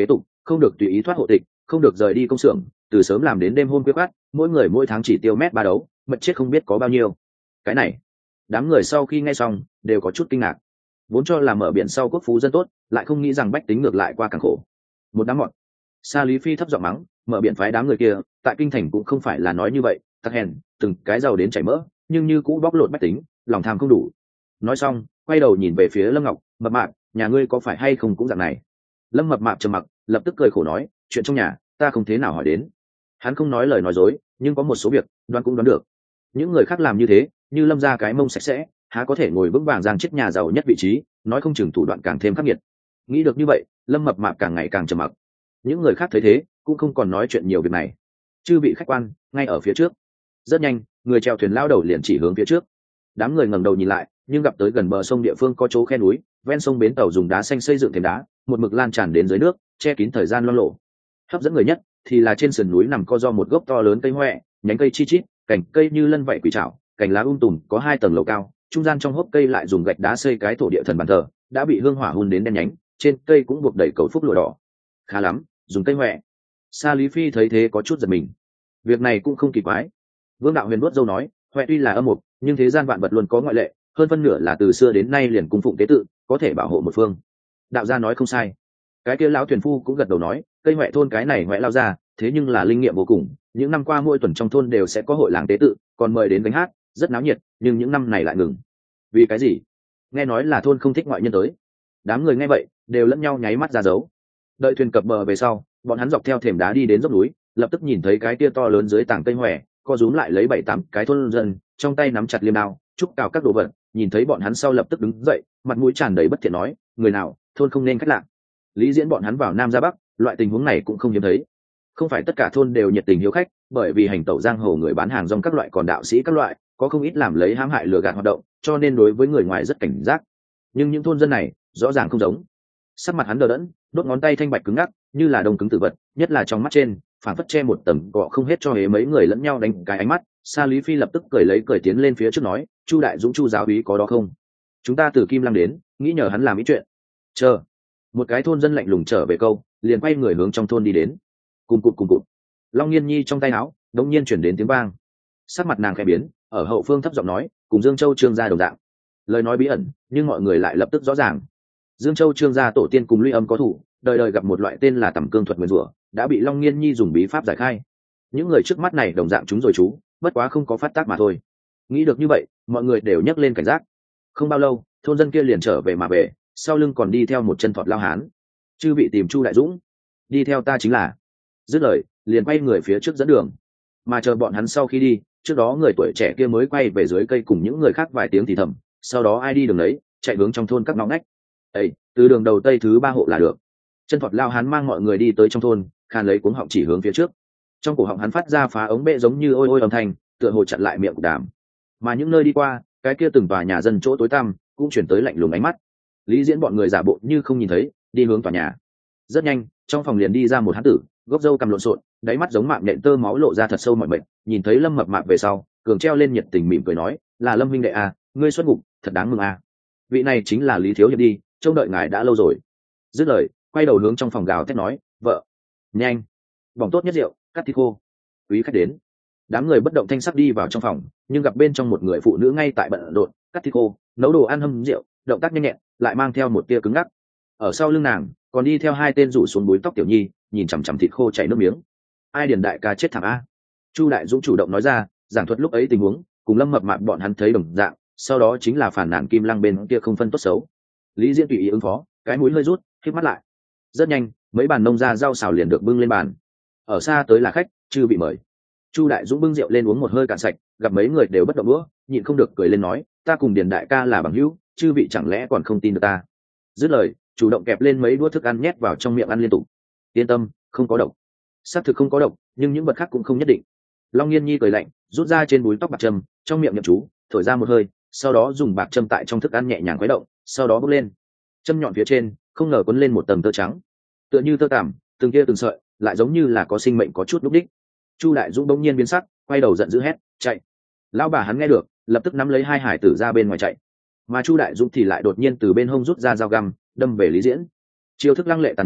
không được tùy ý thoát hộ tịch, không được rời đi công xưởng, từ sớm làm đến đêm hôm khuya khoắt, mỗi người mỗi tháng chỉ tiêu mét ba đấu, mật chết không biết có bao nhiêu. Cái này, đám người sau khi nghe xong đều có chút kinh ngạc. Vốn cho là mở biển sau quốc phú dân tốt, lại không nghĩ rằng bách tính ngược lại qua càng khổ. Một đám mọn. Sa Lý Phi thấp giọng mắng, mở biển phái đám người kia, tại kinh thành cũng không phải là nói như vậy, tắc hèn, từng cái giàu đến chảy mỡ, nhưng như cũ bóc lột bách tính, lòng tham không đủ. Nói xong, quay đầu nhìn về phía Lâm Ngọc, mập mạp, nhà ngươi có phải hay không cũng dạng này. Lâm mập mạp trầm mặc, lập tức cười khổ nói, chuyện trong nhà ta không thế nào hỏi đến. Hắn không nói lời nói dối, nhưng có một số việc đoán cũng đoán được. Những người khác làm như thế, như Lâm ra cái mông sạch sẽ, há có thể ngồi vững vàng giang chết nhà giàu nhất vị trí, nói không chừng thủ đoạn càng thêm khắc nghiệt. Nghĩ được như vậy, Lâm mập mạp càng ngày càng trầm mặc. Những người khác thấy thế cũng không còn nói chuyện nhiều việc này. Chư vị khách quan, ngay ở phía trước. Rất nhanh, người chèo thuyền lao đầu liền chỉ hướng phía trước. Đám người ngẩng đầu nhìn lại, nhưng gặp tới gần bờ sông địa phương có chỗ khe núi, ven sông bến tàu dùng đá xanh xây dựng thềm đá, một mực lan tràn đến dưới nước, che kín thời gian loang lổ. Hấp dẫn người nhất thì là trên sườn núi nằm co do một gốc to lớn cây hoè, nhánh cây chi chít, cành cây như lân vảy quỷ trảo, cành lá tùm, có 2 tầng lầu cao, trung gian trong hốc cây lại dùng gạch đá xây cái thổ địa thần bàn thờ, đã bị hương hỏa hun đến đen nhánh, trên cây cũng buộc đầy cầu phúc lụa đỏ. Khá lắm, dùng cây hoè. Sa Lý Phi thấy thế có chút giật mình. Việc này cũng không kỳ quái. Vương Đạo Huyền vuốt râu nói, hoè tuy là âm mục, nhưng thế gian vạn vật luôn có ngoại lệ, hơn phân nửa là từ xưa đến nay liền cung phụng tế tự, có thể bảo hộ một phương. Đạo gia nói không sai. Cái kia lão thuyền phu cũng gật đầu nói, cây hoè thôn cái này hoè lao ra, thế nhưng là linh nghiệm vô cùng, những năm qua mỗi tuần trong thôn đều sẽ có hội làng tế tự, còn mời đến gánh hát, rất náo nhiệt, nhưng những năm này lại ngừng. Vì cái gì? Nghe nói là thôn không thích ngoại nhân tới. Đám người nghe vậy đều lẫn nhau nháy mắt ra dấu. Đợi thuyền cập bờ về sau, bọn hắn dọc theo thềm đá đi đến dốc núi, lập tức nhìn thấy cái kia to lớn dưới tảng cây hoè, co rúm lại lấy 7-8 cái thôn dân, trong tay nắm chặt liềm đao, chúc cào các đồ vật. Nhìn thấy bọn hắn sau lập tức đứng dậy, mặt mũi tràn đầy bất thiện nói, người nào, thôn không nên khách lạ. Lý diễn bọn hắn vào Nam ra Bắc, loại tình huống này cũng không hiếm thấy. Không phải tất cả thôn đều nhiệt tình hiếu khách, bởi vì hành tẩu giang hồ người bán hàng rong các loại còn đạo sĩ các loại, có không ít làm lấy hãm hại lừa gạt hoạt động, cho nên đối với người ngoài rất cảnh giác. Nhưng những thôn dân này rõ ràng không giống. Sắc mặt hắn đờ đẫn, đốt ngón tay thanh bạch cứng ngắc, như là đông cứng tử vật, nhất là trong mắt trên phản phất che một tầng cọ không hết cho hễ mấy người lẫn nhau đánh cái ánh mắt. Sa Lý Phi lập tức cười tiến lên phía trước nói, Chu đại dũng Chu giáo úy có đó không? Chúng ta từ Kim Lăng đến, nghĩ nhờ hắn làm ý chuyện. Chờ. Một cái thôn dân lạnh lùng trở về câu, liền quay người hướng trong thôn đi đến. Cùng cụt. Long Nghiên Nhi trong tay áo đống nhiên chuyển đến tiếng vang. Sắc mặt nàng khẽ biến, ở hậu phương thấp giọng nói, cùng Dương Châu Trương gia đồng dạng. Lời nói bí ẩn, nhưng mọi người lại lập tức rõ ràng. Dương Châu Trương gia tổ tiên cùng Luy Âm có thủ, đời đời gặp một loại tên là Tầm Cương thuật nguyên rủa, đã bị Long Nghiên Nhi dùng bí pháp giải khai. Những người trước mắt này đồng dạng chúng rồi chú, bất quá không có phát tác mà thôi. Nghĩ được như vậy, mọi người đều nhấc lên cảnh giác. Không bao lâu, thôn dân kia liền trở về mà về, sau lưng còn đi theo một chân thọt lao hán. Chư bị tìm Chu đại dũng, đi theo ta chính là. Dứt lời, liền quay người phía trước dẫn đường. Mà chờ bọn hắn sau khi đi, trước đó người tuổi trẻ kia mới quay về dưới cây cùng những người khác vài tiếng thì thầm, sau đó ai đi đường đấy, chạy hướng trong thôn các ngõ ngách. Ê, từ đường đầu tây thứ 3 hộ là được. Chân thọt lao hán mang mọi người đi tới trong thôn, khan lấy cuống họng chỉ hướng phía trước. Trong cổ họng hắn phát ra phá ống bệ giống như ôi ôi âm thanh, tựa hồ chặn lại miệng của đàm. Mà những nơi đi qua, cái kia từng tòa nhà dân chỗ tối tăm cũng chuyển tới lạnh lùng ánh mắt. Lý diễn bọn người giả bộ như không nhìn thấy, đi hướng tòa nhà. Rất nhanh, trong phòng liền đi ra một hán tử, gốc râu cằm lộn xộn, đáy mắt giống mạng nhện tơ máu lộ ra thật sâu mọi mệt. Nhìn thấy Lâm mập mạp về sau, cường treo lên nhiệt tình mỉm cười nói, là Lâm huynh đệ à, ngươi xuất ngục, thật đáng mừng à. Vị này chính là Lý thiếu hiệp đi, trông đợi ngài đã lâu rồi. Dứt lời, quay đầu hướng trong phòng gào thét nói, vợ, nhanh, bỏng tốt nhất rượu, cắt thịt khô, quý khách đến. Đám người bất động thanh sắc đi vào trong phòng, nhưng gặp bên trong một người phụ nữ ngay tại bận rộn cắt thịt khô, nấu đồ ăn hâm rượu, động tác nhanh nhẹn, lại mang theo một tia cứng ngắc. Ở sau lưng nàng còn đi theo 2 tên rủ xuống búi tóc tiểu nhi, nhìn chằm chằm thịt khô chảy nước miếng. Ai điền đại ca chết thảm a? Chu đại dũng chủ động nói ra, giảng thuật lúc ấy tình huống, cùng Lâm mập mạp bọn hắn thấy đồng dạng, sau đó chính là phản nàn Kim Lăng bên kia không phân tốt xấu. Lý diễn tùy ý ứng phó, cái mũi hơi rút, khép mắt lại. Rất nhanh, mấy bàn nông ra rau xào liền được bưng lên bàn. Ở xa tới là khách, chưa bị mời. Chu đại dũng bưng rượu lên uống một hơi cạn sạch, gặp mấy người đều bất động đũa, nhịn không được cười lên nói, ta cùng điền đại ca là bằng hữu, chư vị chẳng lẽ còn không tin được ta? Dứt lời, chủ động kẹp lên mấy đũa thức ăn nhét vào trong miệng ăn liên tục. Yên tâm, không có độc. Xác thực không có độc, nhưng những vật khác cũng không nhất định. Long Nghiên Nhi cười lạnh, rút ra trên búi tóc bạc trâm, trong miệng nhậm chú, thổi ra một hơi, sau đó dùng bạc trâm tại trong thức ăn nhẹ nhàng khuấy động, sau đó bốc lên. Châm nhọn phía trên, không ngờ quấn lên một tầng tơ trắng, tựa như tơ tằm, từng kia từng sợi, lại giống như là có sinh mệnh có chút lúc đích. Chu đại dũng bỗng nhiên biến sắc, quay đầu giận dữ hét, chạy! Lão bà hắn nghe được, lập tức nắm lấy 2 hải tử ra bên ngoài chạy. Mà Chu đại dũng thì lại đột nhiên từ bên hông rút ra dao găm, đâm về Lý diễn. Chiêu thức lăng lệ tàn nhẫn,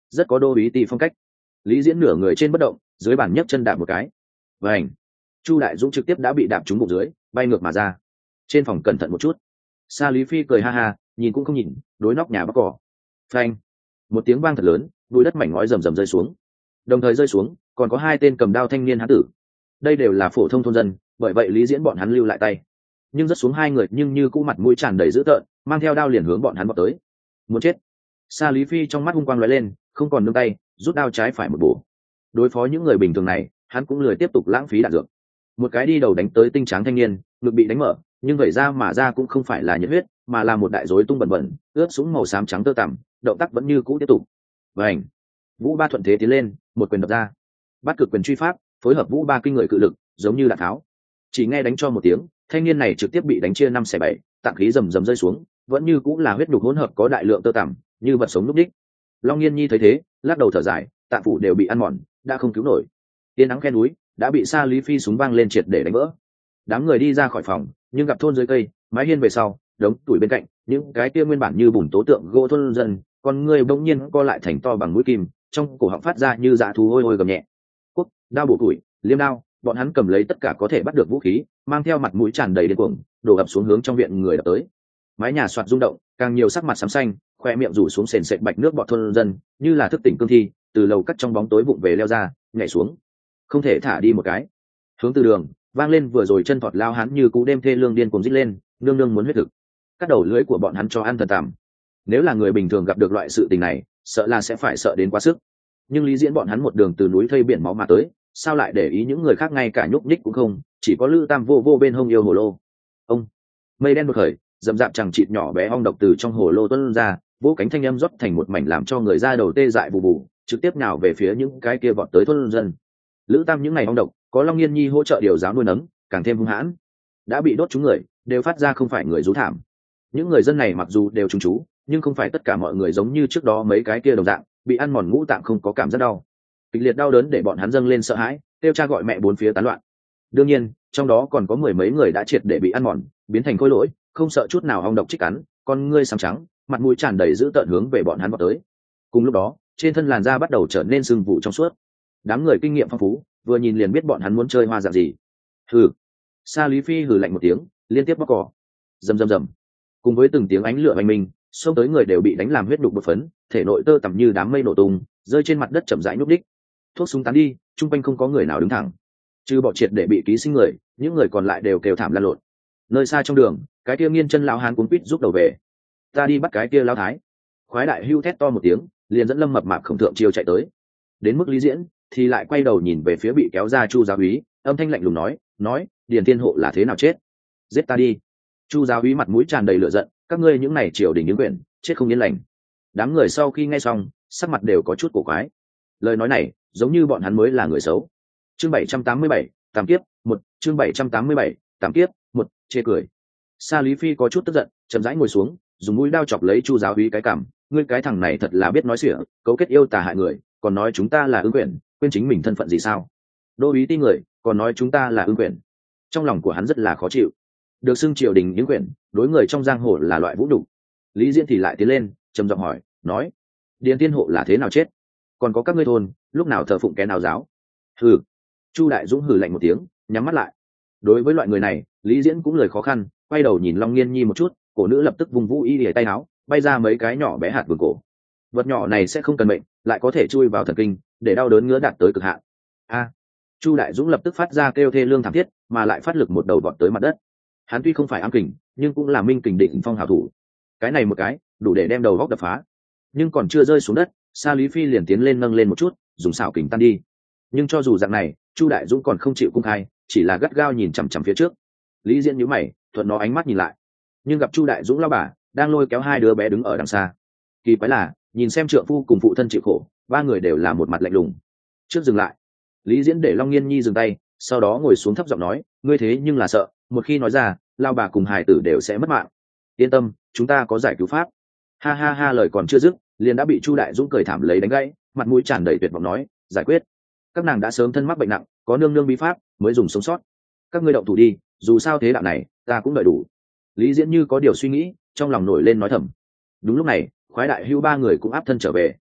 rất có đô ý ti phong cách. Lý Diễn nửa người trên bất động, dưới bàn nhấc chân đạp một cái, vảnh, Chu Đại Dũng trực tiếp đã bị đạp trúng bụng dưới, bay ngược mà ra. Trên phòng cẩn thận một chút. Sa Lý Phi cười ha ha, nhìn cũng không nhìn, đối nóc nhà bắc cỏ. Phanh, một tiếng vang thật lớn, bụi đất mảnh ngói rầm rầm rơi xuống. Đồng thời rơi xuống, còn có hai tên cầm đao thanh niên hán tử. Đây đều là phổ thông thôn dân, bởi vậy Lý Diễn bọn hắn lưu lại tay. Nhưng rất xuống hai người nhưng như cũ mặt mũi tràn đầy dữ tợn, mang theo đao liền hướng bọn hắn vọt tới. Muốn chết. Sa Lý Phi trong mắt hung quang lóe lên, không còn nương tay, rút đao trái phải một bổ. Đối phó những người bình thường này, hắn cũng lười tiếp tục lãng phí đạn dược. Một cái đi đầu đánh tới tinh tráng thanh niên, ngực bị đánh mở, nhưng vậy ra mà ra cũng không phải là nhiệt huyết, mà là một đại rối tung bẩn bẩn, ướt sũng màu xám trắng tơ tằm, động tác vẫn như cũ tiếp tục. Vành, Vũ Ba thuận thế tiến lên, một quyền đập ra. Bắt cực quyền truy pháp, phối hợp Vũ Ba kinh người cự lực, giống như đạn tháo. Chỉ nghe đánh cho một tiếng, thanh niên này trực tiếp bị đánh chia 5/7, tạng khí rầm rầm rơi xuống, vẫn như cũng là huyết nhục hỗn hợp có đại lượng tơ tằm, như vật sống lúc đích. Long Nghiên Nhi thấy thế, lắc đầu thở dài, tạng phủ đều bị ăn mòn, đã không cứu nổi. Tiên nắng khe núi, đã bị Sa Lý Phi súng vang lên triệt để đánh vỡ. Đám người đi ra khỏi phòng, nhưng gặp thôn dưới cây, mái hiên về sau, đống tuổi bên cạnh, những cái kia nguyên bản như bùn tố tượng gỗ thôn dân, con người bỗng nhiên co lại thành to bằng mũi kim, trong cổ họng phát ra như dạ thú ôi ôi gầm nhẹ. Quốc, đao bổ tuổi, liêm đao, bọn hắn cầm lấy tất cả có thể bắt được vũ khí, mang theo mặt mũi tràn đầy điên cuồng, đổ ập xuống hướng trong viện người đập tới. Mái nhà soạt rung động, càng nhiều sắc mặt xám xanh, khoe miệng rủ xuống sền sệt bạch nước bọt thôn dân, như là thức tỉnh cương thi, từ lầu cắt trong bóng tối vụng về leo ra, nhảy xuống. Không thể thả đi một cái. Hướng từ đường, vang lên vừa rồi chân thọt lao hắn như cú đêm thê lương điên cuồng rít lên, nương nương muốn huyết thực. Cắt đầu lưỡi của bọn hắn cho ăn thật tạm. Nếu là người bình thường gặp được loại sự tình này, sợ là sẽ phải sợ đến quá sức. Nhưng Lý Diễn bọn hắn một đường từ núi thây biển máu mà tới, sao lại để ý những người khác ngay cả nhúc nhích cũng không, chỉ có Lư Tam vô vô bên hông yêu hồ lô. Ông, mây đen đột khởi, dầm dạp chẳng chịt nhỏ bé ong độc từ trong hồ lô tuôn ra, vỗ cánh thanh âm rót thành một mảnh làm cho người ra đầu tê dại bù bù, trực tiếp nhào về phía những cái kia vọt tới thôn dân. Lữ Tam những ngày ong độc, có Long Nghiên Nhi hỗ trợ điều giáo nuôi nấng, càng thêm hung hãn. Đã bị đốt trúng người, đều phát ra không phải người rú thảm. Những người dân này mặc dù đều trúng chú, nhưng không phải tất cả mọi người giống như trước đó mấy cái kia đồng dạng, bị ăn mòn ngũ tạng không có cảm giác đau. Kịch liệt đau đớn để bọn hắn dâng lên sợ hãi, kêu cha gọi mẹ bốn phía tán loạn. Đương nhiên, trong đó còn có mười mấy người đã triệt để bị ăn mòn, biến thành khối lỗi, không sợ chút nào ong độc chích cắn, con ngươi sáng trắng, mặt mũi tràn đầy dữ tợn hướng về bọn hắn vọt tới. Cùng lúc đó, trên thân làn da bắt đầu trở nên sưng vụ trong suốt. Đám người kinh nghiệm phong phú, vừa nhìn liền biết bọn hắn muốn chơi hoa dạng gì. Hừ. Sa Lý Phi hừ lạnh một tiếng, liên tiếp bóc cỏ. Rầm rầm rầm. Cùng với từng tiếng ánh lửa oanh minh, xông tới người đều bị đánh làm huyết đục bột phấn, thể nội tơ tằm như đám mây nổ tung, rơi trên mặt đất chậm rãi nhúc đích. Thuốc súng tán đi, chung quanh không có người nào đứng thẳng. Trừ bỏ triệt để bị ký sinh người, những người còn lại đều kêu thảm lăn lộn. Nơi xa trong đường, cái kia nghiên chân lão hán cuốn quýt giúp đầu về. Ta đi bắt cái kia lão thái. Khoái đại hưu thét to một tiếng, liền dẫn Lâm Mập Mạp không thượng chiêu chạy tới. Đến mức Lý Diễn thì lại quay đầu nhìn về phía bị kéo ra Chu giáo úy, âm thanh lạnh lùng nói, Điền Thiên Hộ là thế nào chết? Giết ta đi. Chu giáo úy mặt mũi tràn đầy lửa giận, các ngươi những này triều đình những quyền, chết không yên lành. Đám người sau khi nghe xong, sắc mặt đều có chút cổ quái. Lời nói này, giống như bọn hắn mới là người xấu. Chương 787, Tam kiếp, 1, chương 787, Tam kiếp, 1, chê cười. Sa Lý Phi có chút tức giận, chậm rãi ngồi xuống, dùng mũi đao chọc lấy Chu giáo úy cái cằm, ngươi cái thằng này thật là biết nói xỉa, cấu kết yêu tà hại người, còn nói chúng ta là ương quyền, quên chính mình thân phận gì sao? Đô úy ti người, còn nói chúng ta là ương quyền. Trong lòng của hắn rất là khó chịu. Được xưng triều đình những quyền, đối người trong giang hồ là loại vũ nhục. Lý Diễn thì lại tiến lên, trầm giọng hỏi, nói, Điền Thiên Hộ là thế nào chết? Còn có các ngươi thôn, lúc nào thờ phụng cái nào giáo? Hừ. Chu Đại Dũng hừ lạnh một tiếng, nhắm mắt lại. Đối với loại người này, Lý Diễn cũng lời khó khăn, quay đầu nhìn Long Nghiên Nhi một chút, cổ nữ lập tức vùng vũ y lìa tay áo, bay ra mấy cái nhỏ bé hạt vườn cổ. Vật nhỏ này sẽ không cần mệnh, lại có thể chui vào thần kinh, để đau đớn ngứa đạt tới cực hạn. A. Chu Đại Dũng lập tức phát ra kêu thê lương thảm thiết, mà lại phát lực một đầu vọt tới mặt đất. Hắn tuy không phải ám kình, nhưng cũng là minh kình định phong hảo thủ. Cái này một cái, đủ để đem đầu góc đập phá. Nhưng còn chưa rơi xuống đất, Sa Lý Phi liền tiến lên nâng lên một chút, dùng xảo kình tan đi. Nhưng cho dù dạng này, Chu Đại Dũng còn không chịu cung khai, chỉ là gắt gao nhìn chằm chằm phía trước. Lý Diễn nhíu mày, thuận nó ánh mắt nhìn lại, nhưng gặp Chu Đại Dũng lao bà đang lôi kéo hai đứa bé đứng ở đằng xa. Kỳ quái là, nhìn xem trượng phu cùng phụ thân chịu khổ, ba người đều là một mặt lạnh lùng. Trước dừng lại, Lý Diễn để Long Nghiên Nhi dừng tay, sau đó ngồi xuống thấp giọng nói, ngươi thế nhưng là sợ, một khi nói ra, lao bà cùng hài tử đều sẽ mất mạng. Yên tâm, chúng ta có giải cứu pháp. Ha ha ha, lời còn chưa dứt, liền đã bị Chu Đại Dũng cười thảm lấy đánh gãy, mặt mũi tràn đầy tuyệt vọng nói, giải quyết. Các nàng đã sớm thân mắc bệnh nặng, có nương nương bí pháp mới dùng sống sót. Các ngươi động thủ đi, dù sao thế đạo này, ta cũng đợi đủ. Lý Diễn như có điều suy nghĩ, trong lòng nổi lên nói thầm. Đúng lúc này, khoái đại hưu ba người cũng áp thân trở về.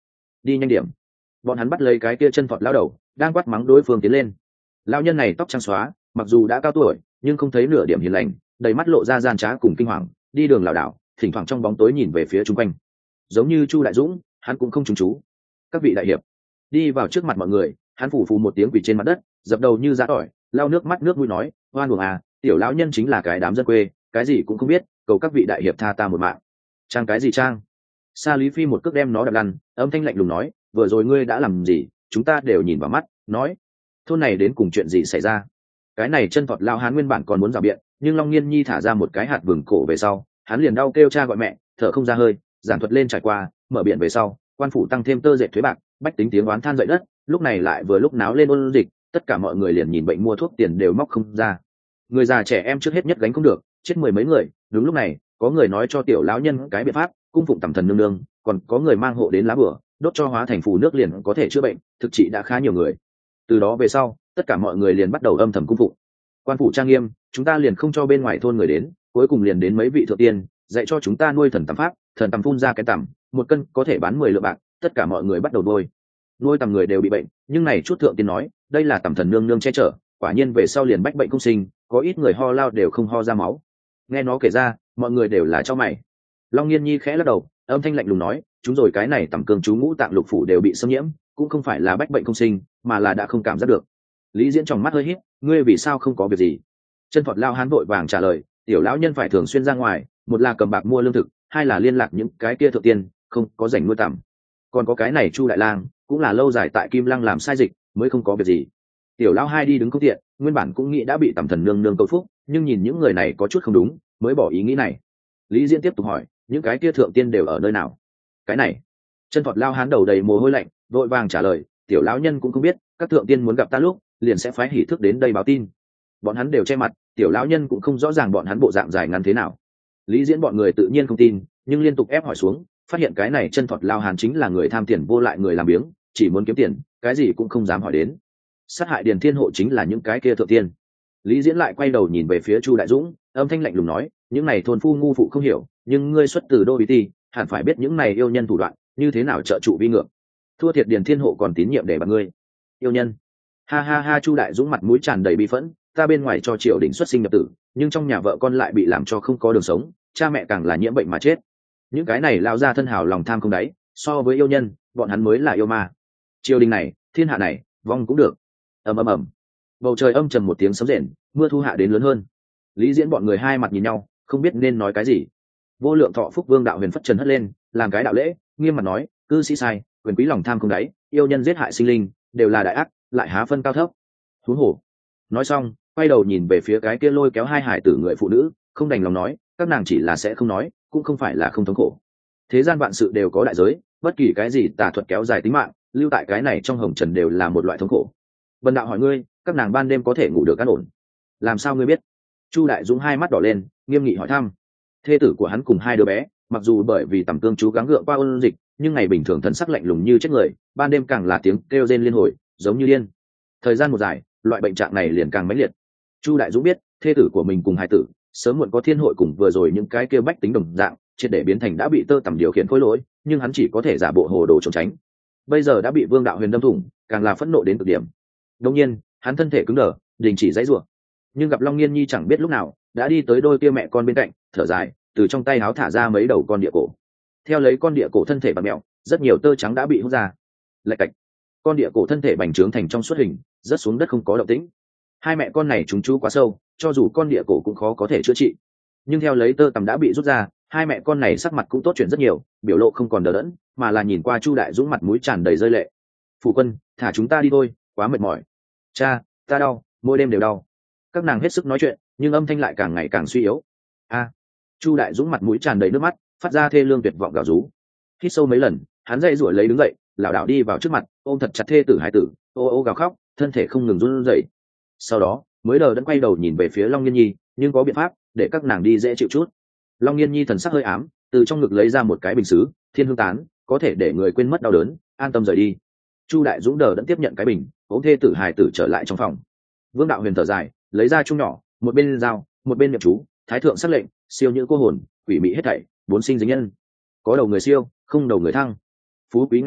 đi nhanh điểm. Bọn hắn bắt lấy cái kia chân thọt lao đầu đang quát mắng đối phương tiến lên. Lao nhân này tóc trắng xóa, mặc dù đã cao tuổi nhưng không thấy nửa điểm hiền lành, đầy mắt lộ ra gian trá cùng kinh hoàng, đi đường lảo đảo, thỉnh thoảng trong bóng tối nhìn về phía chung quanh. Giống như Chu Đại Dũng, hắn cũng không trúng chú. Các vị đại hiệp. Đi vào trước mặt mọi người, hắn phủ phù một tiếng quỳ trên mặt đất, dập đầu như giã tỏi, lau nước mắt nước mũi nói, oan uổng à, tiểu lão nhân chính là cái đám dân quê, cái gì cũng không biết, cầu các vị đại hiệp tha ta một mạng. Trang cái gì trang? Sa Lý Phi một cước đem nó đập lăn, âm thanh lạnh lùng nói, vừa rồi ngươi đã làm gì? Chúng ta đều nhìn vào mắt, nói, thôn này đến cùng chuyện gì xảy ra? Cái này chân thọt lao hán nguyên bản còn muốn rào biện, nhưng Long Nghiên Nhi thả ra một cái hạt vừng cổ về sau, hắn liền đau kêu cha gọi mẹ, thở không ra hơi, giảng thuật lên trải qua, mở biển về sau, quan phủ tăng thêm tơ dệt thuế bạc, bách tính tiếng oán than dậy đất, lúc này lại vừa lúc náo lên ôn dịch, tất cả mọi người liền nhìn bệnh mua thuốc tiền đều móc không ra. Người già trẻ em trước hết nhất gánh không được, chết mười mấy người. Đúng lúc này, có người nói cho tiểu lão nhân cái biện pháp, cung phụng tẩm thần nương nương, còn có người mang hộ đến lá bửa, đốt cho hóa thành phù nước liền có thể chữa bệnh, thực trị đã khá nhiều người. Từ đó về sau, tất cả mọi người liền bắt đầu âm thầm cung phụng. Quan phủ trang nghiêm, chúng ta liền không cho bên ngoài thôn người đến, cuối cùng liền đến mấy vị thượng tiên, dạy cho chúng ta nuôi thần tầm pháp, thần tầm phun ra cái tầm, một cân có thể bán 10 lượng bạc, tất cả mọi người bắt đầu nuôi tầm người đều bị bệnh, nhưng này chút thượng tiên nói, đây là tầm thần nương nương che chở, quả nhiên về sau liền bách bệnh không sinh, có ít người ho lao đều không ho ra máu. Nghe nó kể ra, mọi người đều là cho mày. Long Nghiên Nhi khẽ lắc đầu, âm thanh lạnh lùng nói, chúng rồi cái này tầm cương chú ngũ tạng lục phủ đều bị xâm nhiễm, cũng không phải là bách bệnh không sinh, mà là đã không cảm giác được. Lý Diễn trong mắt hơi híp, ngươi vì sao không có việc gì? Chân Phật lao hán vội vàng trả lời, tiểu lão nhân phải thường xuyên ra ngoài, một là cầm bạc mua lương thực, hai là liên lạc những cái kia thượng tiên, không có rảnh nuôi tầm. Còn có cái này Chu đại lang, cũng là lâu dài tại Kim Lăng làm sai dịch, mới không có việc gì. Tiểu lão hai đi đứng không tiện, nguyên bản cũng nghĩ đã bị tầm thần nương nương cầu phúc, nhưng nhìn những người này có chút không đúng, mới bỏ ý nghĩ này. Lý Diễn tiếp tục hỏi, những cái kia thượng tiên đều ở nơi nào? Cái này, Chân Phật lao hán đầu đầy mồ hôi lạnh, vội vàng trả lời, tiểu lão nhân cũng không biết, các thượng tiên muốn gặp ta lúc, liền sẽ phái hỷ thức đến đây báo tin. Bọn hắn đều che mặt, tiểu lão nhân cũng không rõ ràng bọn hắn bộ dạng dài ngắn thế nào. Lý Diễn bọn người tự nhiên không tin, nhưng liên tục ép hỏi xuống, phát hiện cái này Chân Phật lao hán chính là người tham tiền vô lại, người làm biếng, chỉ muốn kiếm tiền, cái gì cũng không dám hỏi đến. Sát hại Điền Thiên Hộ chính là những cái kia thượng tiên. Lý Diễn lại quay đầu nhìn về phía Chu Đại Dũng, âm thanh lạnh lùng nói, những này thôn phu ngu phụ không hiểu, nhưng ngươi xuất từ Đô Bí Ti, hẳn phải biết những này yêu nhân thủ đoạn, như thế nào trợ trụ vi ngược. Thua thiệt Điền Thiên Hộ còn tín nhiệm để bạc ngươi. Yêu nhân. Ha ha ha, Chu Đại Dũng mặt mũi tràn đầy bi phẫn, ta bên ngoài cho triều đình xuất sinh nhập tử, nhưng trong nhà vợ con lại bị làm cho không có đường sống, cha mẹ càng là nhiễm bệnh mà chết. Những cái này lao ra thân hào lòng tham không đáy, so với yêu nhân, bọn hắn mới là yêu ma. Triều đình này, thiên hạ này, vong cũng được. Ầm ầm ầm. Bầu trời âm trầm một tiếng sấm rền, mưa thu hạ đến lớn hơn. Lý Diễn bọn người hai mặt nhìn nhau, không biết nên nói cái gì. Vô Lượng Thọ Phúc Vương đạo huyền phất trần hất lên, làm cái đạo lễ, nghiêm mặt nói, cư sĩ sai, quyền quý lòng tham không đáy, yêu nhân giết hại sinh linh, đều là đại ác, lại há phân cao thấp. Huống hồ. Nói xong, quay đầu nhìn về phía cái kia lôi kéo hai hải tử người phụ nữ, không đành lòng nói, các nàng chỉ là sẽ không nói, cũng không phải là không thống khổ. Thế gian vạn sự đều có đại giới, bất kỳ cái gì tà thuật kéo dài tính mạng, lưu tại cái này trong hồng trần đều là một loại thống khổ. Bần đạo hỏi ngươi, các nàng ban đêm có thể ngủ được an ổn? Làm sao ngươi biết? Chu Đại Dũng hai mắt đỏ lên, nghiêm nghị hỏi thăm. Thê tử của hắn cùng hai đứa bé, mặc dù bởi vì tầm cương chú gắng gượng qua ôn dịch, nhưng ngày bình thường thần sắc lạnh lùng như chết người, ban đêm càng là tiếng kêu rên liên hồi, giống như điên. Thời gian một dài, loại bệnh trạng này liền càng mãnh liệt. Chu Đại Dũng biết, thê tử của mình cùng hai tử, sớm muộn có thiên hội cùng vừa rồi những cái kêu bách tính đồng dạng, triệt để biến thành đã bị tơ tằm điều khiển khối lỗi, nhưng hắn chỉ có thể giả bộ hồ đồ trốn tránh. Bây giờ đã bị Vương đạo huyền đâm thủng, càng là phẫn nộ đến cực điểm. Đương nhiên, hắn thân thể cứng đờ, đình chỉ giãy giụa. Nhưng gặp Long Nghiên Nhi chẳng biết lúc nào đã đi tới đôi kia mẹ con bên cạnh, thở dài, từ trong tay áo thả ra mấy đầu con địa cổ. Theo lấy con địa cổ thân thể bặm mèo, rất nhiều tơ trắng đã bị hút ra. Lạch cạch, con địa cổ thân thể bành trướng thành trong suốt hình, rớt xuống đất không có động tĩnh. Hai mẹ con này chúng chú quá sâu, cho dù con địa cổ cũng khó có thể chữa trị. Nhưng theo lấy tơ tằm đã bị rút ra, hai mẹ con này sắc mặt cũng tốt chuyển rất nhiều, biểu lộ không còn đờ đẫn, mà là nhìn qua Chu Đại Dũng mặt mũi tràn đầy rơi lệ. Phụ quân, thả chúng ta đi thôi, quá mệt mỏi. Cha, ta đau, mỗi đêm đều đau. Các nàng hết sức nói chuyện, nhưng âm thanh lại càng ngày càng suy yếu. A. Chu Đại Dũng mặt mũi tràn đầy nước mắt, phát ra thê lương tuyệt vọng gào rú. Hít sâu mấy lần, hắn dậy rủi lấy đứng dậy, lảo đảo đi vào trước mặt, ôm thật chặt thê tử hải tử, ô ô gào khóc, thân thể không ngừng run rẩy. Sau đó, mới đờ đẫn quay đầu nhìn về phía Long Nghiên Nhi, nhưng có biện pháp để các nàng đi dễ chịu chút. Long Nghiên Nhi thần sắc hơi ám, từ trong ngực lấy ra một cái bình sứ, thiên hương tán, có thể để người quên mất đau đớn, an tâm rời đi. Chu Đại Dũng đờ đẫn tiếp nhận cái bình, ôm thê tử hài tử trở lại trong phòng. Vương đạo huyền thở dài, lấy ra chung nhỏ, một bên dao, một bên niệm chú, thái thượng sắc lệnh, siêu nhữ cô hồn, quỷ mị hết thảy, bốn sinh dính nhân. Có đầu người siêu, không đầu người thăng. Phú quý nghèo khó,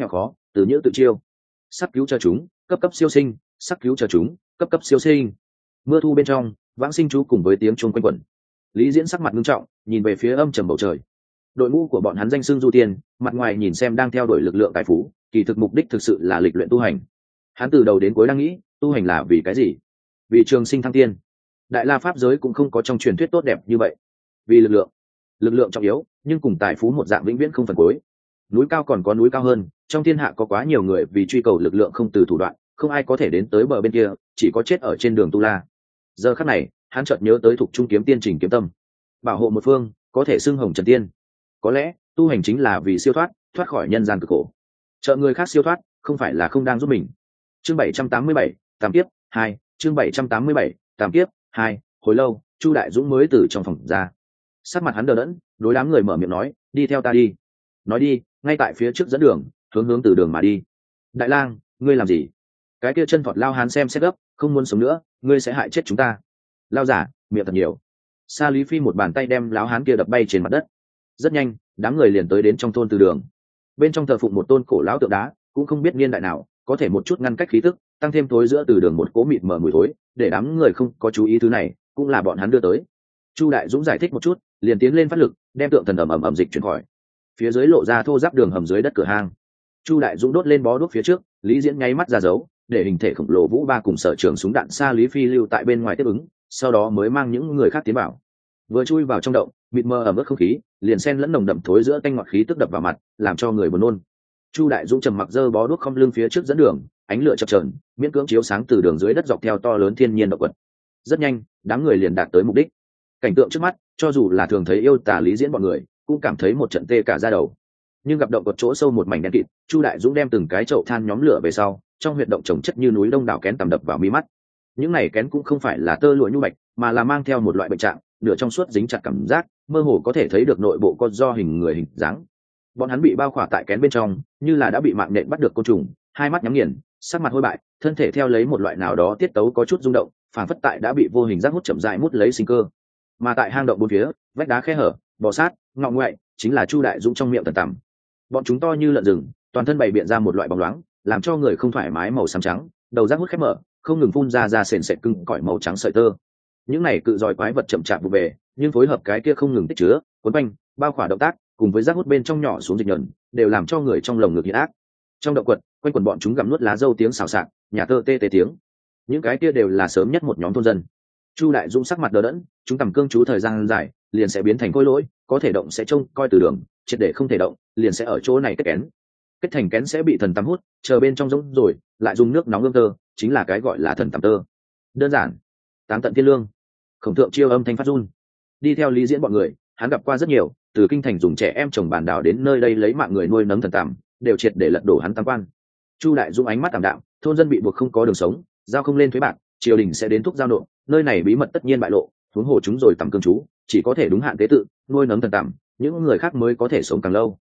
từ nhữ tự chiêu, sắc cứu cho chúng cấp cấp siêu sinh, sắc cứu cho chúng cấp cấp siêu sinh. Mưa thu bên trong, vãng sinh chú cùng với tiếng chuông quanh quẩn. Lý Diễn sắc mặt nghiêm trọng, nhìn về phía âm trầm bầu trời. Đội ngũ của bọn hắn danh xưng du tiên, mặt ngoài nhìn xem đang theo đuổi lực lượng tài phú, kỳ thực mục đích thực sự là lịch luyện tu hành. Hắn từ đầu đến cuối đang nghĩ, tu hành là vì cái gì? Vì trường sinh thăng tiên. Đại La pháp giới cũng không có trong truyền thuyết tốt đẹp như vậy. Vì lực lượng. Lực lượng trọng yếu, nhưng cùng tài phú một dạng vĩnh viễn không phần cuối. Núi cao còn có núi cao hơn, trong thiên hạ có quá nhiều người vì truy cầu lực lượng không từ thủ đoạn, không ai có thể đến tới bờ bên kia, chỉ có chết ở trên đường tu la. Giờ khắc này, hắn chợt nhớ tới Thục Trung kiếm tiên Trình Kiếm Tâm. Bảo hộ một phương, có thể xưng hồng trần tiên. Có lẽ, tu hành chính là vì siêu thoát khỏi nhân gian cực khổ. Trợ người khác siêu thoát, không phải là không đang giúp mình. Chương 787, Tam Kiếp 2, chương 787, Tam Kiếp 2, hồi lâu, Chu Đại Dũng mới từ trong phòng ra. Sắc mặt hắn đờ đẫn, đối đám người mở miệng nói, đi theo ta đi. Nói đi, ngay tại phía trước dẫn đường, hướng từ đường mà đi. Đại lang, ngươi làm gì? Cái kia chân thọt lao hán xem xét gấp, không muốn sống nữa, ngươi sẽ hại chết chúng ta. Lao giả, miệng thật nhiều. Sa Lý Phi một bàn tay đem lão hán kia đập bay trên mặt đất. Rất nhanh, đám người liền tới đến trong thôn từ đường. Bên trong thờ phụng một tôn cổ lão tượng đá, cũng không biết niên đại nào, có thể một chút ngăn cách khí tức, tăng thêm thối giữa từ đường một cỗ mịt mờ mùi thối, để đám người không có chú ý thứ này, cũng là bọn hắn đưa tới. Chu Đại Dũng giải thích một chút, liền tiến lên phát lực, đem tượng thần ầm dịch chuyển khỏi. Phía dưới lộ ra thô ráp đường hầm dưới đất cửa hang. Chu Đại Dũng đốt lên bó đuốc phía trước, Lý Diễn nháy mắt ra dấu, để hình thể khổng lồ Vũ Ba cùng sở trường súng đạn Sa Lý Phi lưu tại bên ngoài tiếp ứng, sau đó mới mang những người khác tiến vào. Vừa chui vào trong động, mịt mờ ẩm ướt không khí, liền xen lẫn nồng đậm thối giữa tanh ngọt khí tức đập vào mặt, làm cho người buồn nôn. Chu Đại Dũng trầm mặc giơ bó đuốc không lưng phía trước dẫn đường, ánh lửa chập chờn, miễn cưỡng chiếu sáng từ đường dưới đất dọc theo to lớn thiên nhiên động vật. Rất nhanh, đám người liền đạt tới mục đích. Cảnh tượng trước mắt, cho dù là thường thấy yêu tà Lý Diễn bọn người, cũng cảm thấy một trận tê cả da đầu. Nhưng gặp động cột chỗ sâu một mảnh đen kịt, Chu Đại Dũng đem từng cái chậu than nhóm lửa về sau, trong huyệt động trồng chất như núi đông đảo kén tầm đập vào mí mắt. Những này kén cũng không phải là tơ lụa nhu bạch, mà là mang theo một loại bệnh trạng, nửa trong suốt dính chặt cảm giác, mơ hồ có thể thấy được nội bộ con do hình người hình dáng. Bọn hắn bị bao khỏa tại kén bên trong, như là đã bị mạng nhện bắt được côn trùng, hai mắt nhắm nghiền, sắc mặt hôi bại, thân thể theo lấy một loại nào đó tiết tấu có chút rung động, phản phất tại đã bị vô hình giác hút chậm rãi mút lấy sinh cơ. Mà tại hang động bốn phía, vách đá khe hở, bò sát, ngọ ngoại, chính là Chu Đại Dũng trong miệng thần tằm. Bọn chúng to như lợn rừng, toàn thân bày biện ra một loại bóng loáng, làm cho người không thoải mái màu xám trắng, đầu rác hút khép mở, không ngừng phun ra sền sệt cứng cỏi màu trắng sợi tơ. Những này cự giỏi quái vật chậm chạp vụ về, nhưng phối hợp cái kia không ngừng tích chứa, cuốn quanh, bao khỏa động tác, cùng với rác hút bên trong nhỏ xuống dịch nhẫn, đều làm cho người trong lồng ngực hiện ác. Trong động quật, quanh quần bọn chúng gặm nuốt lá dâu tiếng xào xạc, nhà tơ tê tê tiếng. Những cái kia đều là sớm nhất một nhóm thôn dân. Chu Đại Dũng sắc mặt đờ đẫn, chúng tầm cương chú thời gian dài, liền sẽ biến thành khối lỗi, có thể động sẽ trông coi từ đường, triệt để không thể động, liền sẽ ở chỗ này kết kén. Kết thành kén sẽ bị thần tắm hút, chờ bên trong giống rồi, lại dùng nước nóng ươm tơ, chính là cái gọi là thần tắm tơ. Đơn giản, tám tận thiên lương. Khổng thượng chiêu âm thanh phát run. Đi theo Lý Diễn bọn người, hắn gặp qua rất nhiều, từ kinh thành dùng trẻ em trồng bản đảo đến nơi đây lấy mạng người nuôi nấng thần tằm, đều triệt để lật đổ hắn tam quan. Chu Đại Dũng ánh mắt tạm đạm, thôn dân bị buộc không có đường sống, giao không lên thuế bạc, triều đình sẽ đến thúc giao nộp, nơi này bí mật tất nhiên bại lộ, huống hồ chúng rồi tầm cương chú, chỉ có thể đúng hạn tế tự, nuôi nấng thần tằm, những người khác mới có thể sống càng lâu.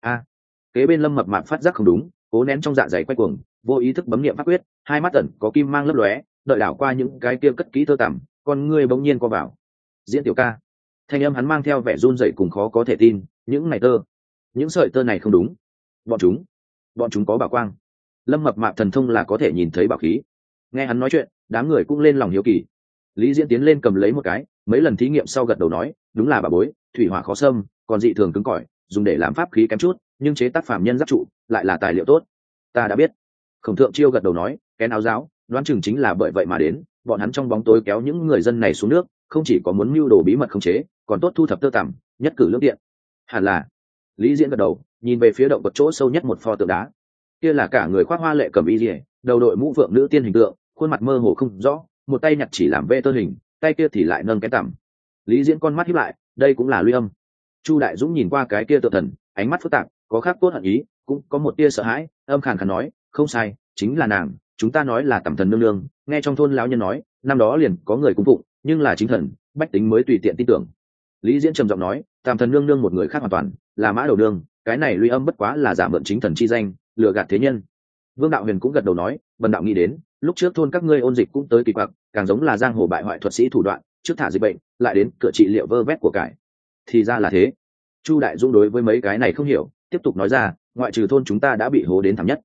Kế bên Lâm Mập Mạp phát giác không đúng, cố nén trong dạ dày quay cuồng, vô ý thức bấm niệm pháp quyết, hai mắt ẩn có kim mang lấp lóe, đợi đảo qua những cái kia cất kỹ thơ tằm, con ngươi bỗng nhiên co vào. Diễn tiểu ca, thanh âm hắn mang theo vẻ run rẩy cùng khó có thể tin, những này tơ, những sợi tơ này không đúng, bọn chúng có bảo quang. Lâm Mập Mạp thần thông là có thể nhìn thấy bảo khí. Nghe hắn nói chuyện, đám người cũng lên lòng hiếu kỳ. Lý Diễn tiến lên cầm lấy một cái, mấy lần thí nghiệm sau gật đầu nói, đúng là bà bối, thủy hỏa khó xâm, còn dị thường cứng cỏi, dùng để làm pháp khí kém chút, nhưng chế tác phàm nhân giáp trụ lại là tài liệu tốt. Ta đã biết. Khổng thượng chiêu gật đầu nói, kén áo giáo, đoán chừng chính là bởi vậy mà đến, bọn hắn trong bóng tối kéo những người dân này xuống nước, không chỉ có muốn mưu đồ bí mật khống chế, còn tốt thu thập tơ tằm, nhất cử lưỡng tiện. Hẳn là. Lý Diễn gật đầu, nhìn về phía động vật chỗ sâu nhất một pho tượng đá. Kia là cả người khoác hoa lệ cầm y liễu, đầu đội mũ phượng nữ tiên hình tượng, khuôn mặt mơ hồ không rõ, một tay nhặt chỉ làm vê tơ hình, tay kia thì lại nâng cái tằm. Lý Diễn con mắt híp lại, đây cũng là Luy Âm. Chu Đại Dũng nhìn qua cái kia tượng thần, ánh mắt phức tạp, có khắc cốt hận ý, cũng có một tia sợ hãi, âm khàn khàn nói, không sai, chính là nàng, chúng ta nói là Tẩm Thần nương nương, nghe trong thôn lão nhân nói, năm đó liền có người cung phụng, nhưng là chính thần, bách tính mới tùy tiện tin tưởng. Lý Diễn trầm giọng nói, Tẩm Thần nương nương một người khác hoàn toàn, là Mã Đầu Nương, cái này Luy Âm bất quá là giả mượn chính thần chi danh, lừa gạt thế nhân. Vương Đạo Huyền cũng gật đầu nói, Vân đạo nghĩ đến, lúc trước thôn các ngươi ôn dịch cũng tới kỳ quặc, càng giống là giang hồ bại hoại thuật sĩ thủ đoạn, trước thả dịch bệnh, lại đến cửa trị liệu vơ vét của cải. Thì ra là thế. Chu Đại Dũng đối với mấy cái này không hiểu, tiếp tục nói ra, ngoại trừ thôn chúng ta đã bị hố đến thảm nhất,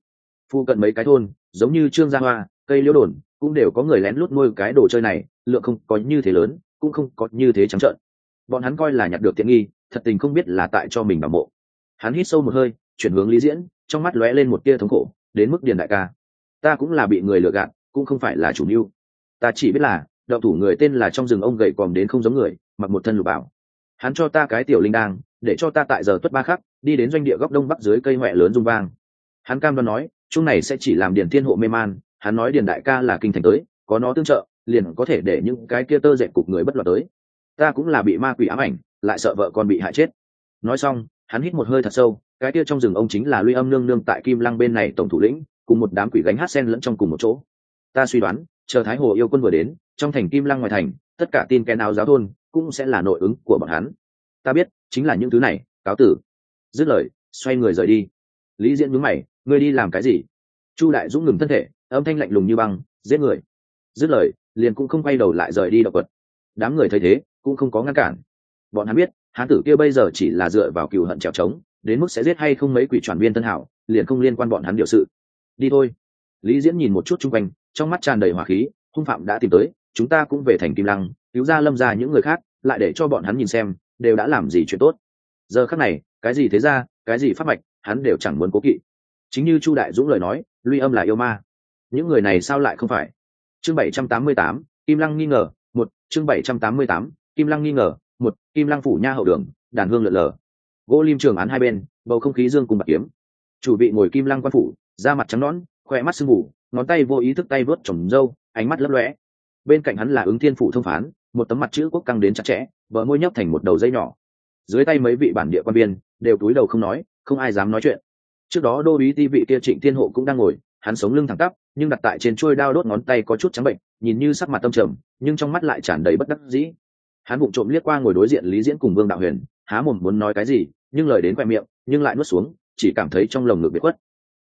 Phu cận mấy cái thôn giống như Trương Gia Hoa, cây liễu đồn cũng đều có người lén lút nuôi cái đồ chơi này, lượng không có như thế lớn, cũng không có như thế trắng trợn. Bọn hắn coi là nhặt được tiện nghi, thật tình không biết là tại cho mình bảo mộ. Hắn hít sâu một hơi, chuyển hướng Lý Diễn, trong mắt lóe lên một tia thống khổ. Đến mức Điền đại ca, ta cũng là bị người lừa gạt, cũng không phải là chủ mưu. Ta chỉ biết là đậu thủ người tên là trong rừng ông gầy còm đến không giống người, mặc một thân lục bảo. Hắn cho ta cái tiểu linh đang, để cho ta tại giờ tuất ba khắc đi đến doanh địa góc đông bắc dưới cây hoẹ lớn rung vang. Hắn cam đoan nói chung này sẽ chỉ làm Điền Thiên Hộ mê man. Hắn nói Điền đại ca là kinh thành tới, có nó tương trợ liền có thể để những cái kia tơ dệt cục người bất loạt tới. Ta cũng là bị ma quỷ ám ảnh, lại sợ vợ con bị hại chết. Nói xong hắn hít một hơi thật sâu. Cái kia trong rừng ông chính là Luy Âm nương nương tại Kim Lăng bên này tổng thủ lĩnh, cùng một đám quỷ gánh hát sen lẫn trong cùng một chỗ. Ta suy đoán chờ Thái Hồ yêu quân vừa đến, trong thành Kim Lăng ngoài thành tất cả tin kẻ nào giáo thôn cũng sẽ là nội ứng của bọn hắn. Ta biết chính là những thứ này, cáo tử. Dứt lời xoay người rời đi. Lý Diễn nhướng mày, ngươi đi làm cái gì? Chu Đại Dũng ngừng thân thể, âm thanh lạnh lùng như băng, giết người. Dứt lời liền cũng không quay đầu lại rời đi động quật. Đám người thấy thế cũng không có ngăn cản. Bọn hắn biết hán tử kia bây giờ chỉ là dựa vào cừu hận trèo trống, đến mức sẽ giết hay không mấy quỷ truyền viên tân hảo liền không liên quan bọn hắn điều sự. Đi thôi. Lý Diễn nhìn một chút chung quanh, trong mắt tràn đầy hỏa khí. Hung phạm đã tìm tới, chúng ta cũng về thành Kim Lăng cứu ra Lâm gia những người khác, lại để cho bọn hắn nhìn xem đều đã làm gì chuyện tốt. Giờ khắc này cái gì thế gia, cái gì pháp mạch, hắn đều chẳng muốn cố kỵ. Chính như Chu Đại Dũng lời nói, Luy Âm là yêu ma, những người này sao lại không phải? Chương 788, Kim Lăng nghi ngờ một. Chương 788, Kim Lăng nghi ngờ một. Kim Lăng phủ nha hậu đường, đàn hương lượn lờ, gỗ lim trường án hai bên, bầu không khí dương cùng bạc kiếm. Chủ bị ngồi Kim Lăng quan phủ, da mặt trắng nõn, khoe mắt sưng mù, ngón tay vô ý thức tay vớt trồng râu, ánh mắt lấp lóe. Bên cạnh hắn là Ứng Thiên phủ thông phán, một tấm mặt chữ quốc căng đến chặt chẽ, bờ môi nhấp thành một đầu dây nhỏ. Dưới tay mấy vị bản địa quan viên đều cúi đầu không nói, không ai dám nói chuyện. Trước đó đô úy ti vị kia Trịnh Thiên Hộ cũng đang ngồi, hắn sống lưng thẳng tắp, nhưng đặt tại trên chuôi đao đốt ngón tay có chút trắng bệnh, nhìn như sắc mặt tâm trầm, nhưng trong mắt lại tràn đầy bất đắc dĩ. Hắn vụng trộm liếc qua ngồi đối diện Lý Diễn cùng Vương Đạo Huyền, há mồm muốn nói cái gì, nhưng lời đến quẹt miệng, nhưng lại nuốt xuống, chỉ cảm thấy trong lồng ngực bị quất.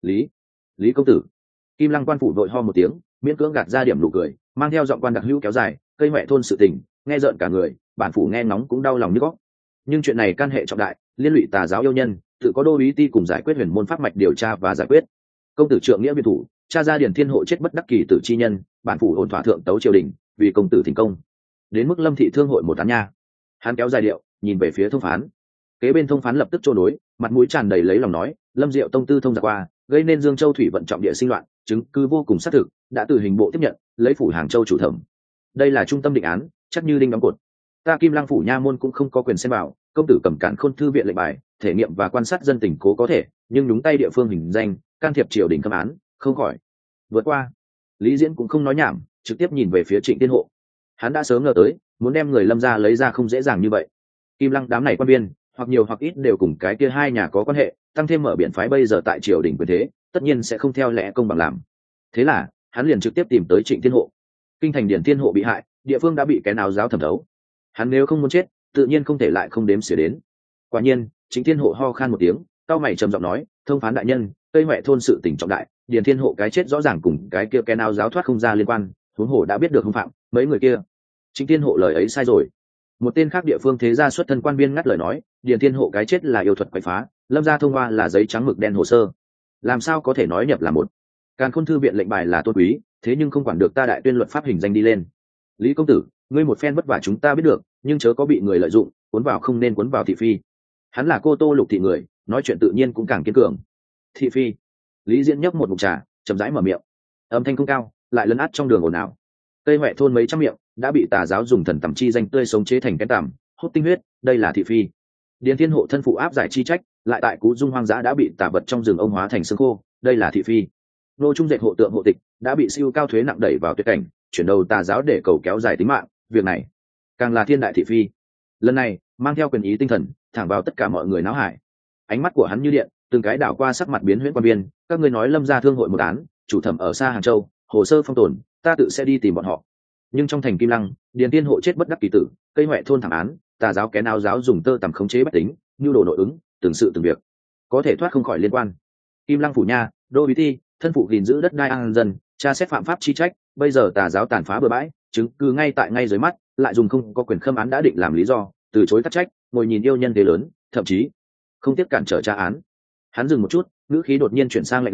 Lý công tử. Kim Lăng quan phủ đội ho một tiếng, miễn cưỡng gạt ra điểm nụ cười, mang theo giọng quan đặc hữu kéo dài, cây mẹ thôn sự tình, nghe rợn cả người, bản phủ nghe ngóng cũng đau lòng như góc. Nhưng chuyện này can hệ trọng đại, liên lụy tà giáo yêu nhân, tự có đô úy ti cùng giải quyết huyền môn pháp mạch điều tra và giải quyết. Công tử trượng nghĩa biệt thủ, cha ra Điền Thiên Hộ chết bất đắc kỳ tử chi nhân, bản phủ ổn thỏa thượng tấu triều đình, vì công tử thành công. Đến mức Lâm thị thương hội một án nha. Hắn kéo dài điệu, nhìn về phía thông phán. Kế bên thông phán lập tức trôi nối, mặt mũi tràn đầy lấy lòng nói, Lâm Diệu tông tư thông giặc qua, gây nên Dương Châu thủy vận trọng địa sinh loạn, chứng cứ vô cùng xác thực, đã từ hình bộ tiếp nhận, lấy phủ Hàng Châu chủ thẩm. Đây là trung tâm định án, chắc như đinh đóng cột. Ta Kim Lăng phủ nha môn cũng không có quyền xem vào, công tử cầm cản khôn thư viện lệnh bài, thể nghiệm và quan sát dân tình cố có thể, nhưng đúng tay địa phương hình danh, can thiệp triều đình cấm án, không khỏi. Vượt qua. Lý Diễn cũng không nói nhảm, trực tiếp nhìn về phía Trịnh Thiên Hộ. Hắn đã sớm ngờ tới, muốn đem người Lâm gia lấy ra không dễ dàng như vậy. Kim Lăng đám này quan viên, hoặc nhiều hoặc ít đều cùng cái kia hai nhà có quan hệ, tăng thêm mở biển phái bây giờ tại triều đình quyền thế, tất nhiên sẽ không theo lẽ công bằng làm. Thế là hắn liền trực tiếp tìm tới Trịnh Thiên Hộ. Kinh thành Điền Thiên Hộ bị hại, địa phương đã bị cái nào giáo thẩm thấu. Hắn nếu không muốn chết, tự nhiên không thể lại không đếm xỉa đến. Quả nhiên Trịnh Thiên Hộ ho khan một tiếng, cao mày trầm giọng nói, thông phán đại nhân, cây huệ thôn sự tình trọng đại, Điền Thiên Hộ cái chết rõ ràng cùng cái kia cái nào giáo thoát không ra liên quan, huống hồ đã biết được hung phạm, mấy người kia. Trịnh Thiên Hộ lời ấy sai rồi. Một tên khác địa phương thế gia xuất thân quan viên ngắt lời nói, Điền Thiên Hộ cái chết là yêu thuật quậy phá, Lâm gia thông qua là giấy trắng mực đen hồ sơ, làm sao có thể nói nhập là một. Càn Khôn thư viện lệnh bài là tôn quý, thế nhưng không quản được ta đại tuyên luật pháp hình danh đi lên. Lý công tử, ngươi một phen vất vả chúng ta biết được, nhưng chớ có bị người lợi dụng, cuốn vào không nên cuốn vào thị phi. Hắn là cô Tô Lục thị người, nói chuyện tự nhiên cũng càng kiên cường. Thị phi. Lý Diễn nhấp một ngụm trà, chậm rãi mở miệng, âm thanh không cao, lại lấn át trong đường ồn ào. Cây huệ thôn mấy trăm miệng đã bị tà giáo dùng thần tầm chi danh tươi sống chế thành cái tằm, hút tinh huyết, đây là thị phi. Điền Thiên Hộ thân phụ áp giải chi trách, lại tại cú dung hoang dã đã bị tà vật trong rừng ông hóa thành xương khô, đây là thị phi. Nô trung dệt hộ tượng hộ tịch đã bị siêu cao thuế nặng đẩy vào tuyệt cảnh, chuyển đầu tà giáo để cầu kéo dài tính mạng, việc này càng là thiên đại thị phi. Lần này mang theo quyền ý tinh thần, thẳng vào tất cả mọi người náo hải. Ánh mắt của hắn như điện, từng cái đảo qua sắc mặt biến huyễn quan viên, các ngươi nói Lâm gia thương hội một án, chủ thẩm ở xa Hàng Châu, hồ sơ phong tồn, ta tự sẽ đi tìm bọn họ. Nhưng trong thành Kim Lăng, Điền Thiên Hộ chết bất đắc kỳ tử, cây huệ thôn thảm án, tà giáo kén áo giáo dùng tơ tằm khống chế bách tính, nhu đồ nội ứng, từng sự từng việc, có thể thoát không khỏi liên quan. Kim Lăng phủ nha, đô úy ti, thân phụ gìn giữ đất đai an dân, tra xét phạm pháp chi trách, bây giờ tà giáo tàn phá bừa bãi, chứng cứ ngay dưới mắt, lại dùng không có quyền khâm án đã định làm lý do, từ chối tắc trách, ngồi nhìn yêu nhân thế lớn, thậm chí không tiếc cản trở tra án. Hắn dừng một chút, ngữ khí đột nhiên chuyển sang lạnh lẽo,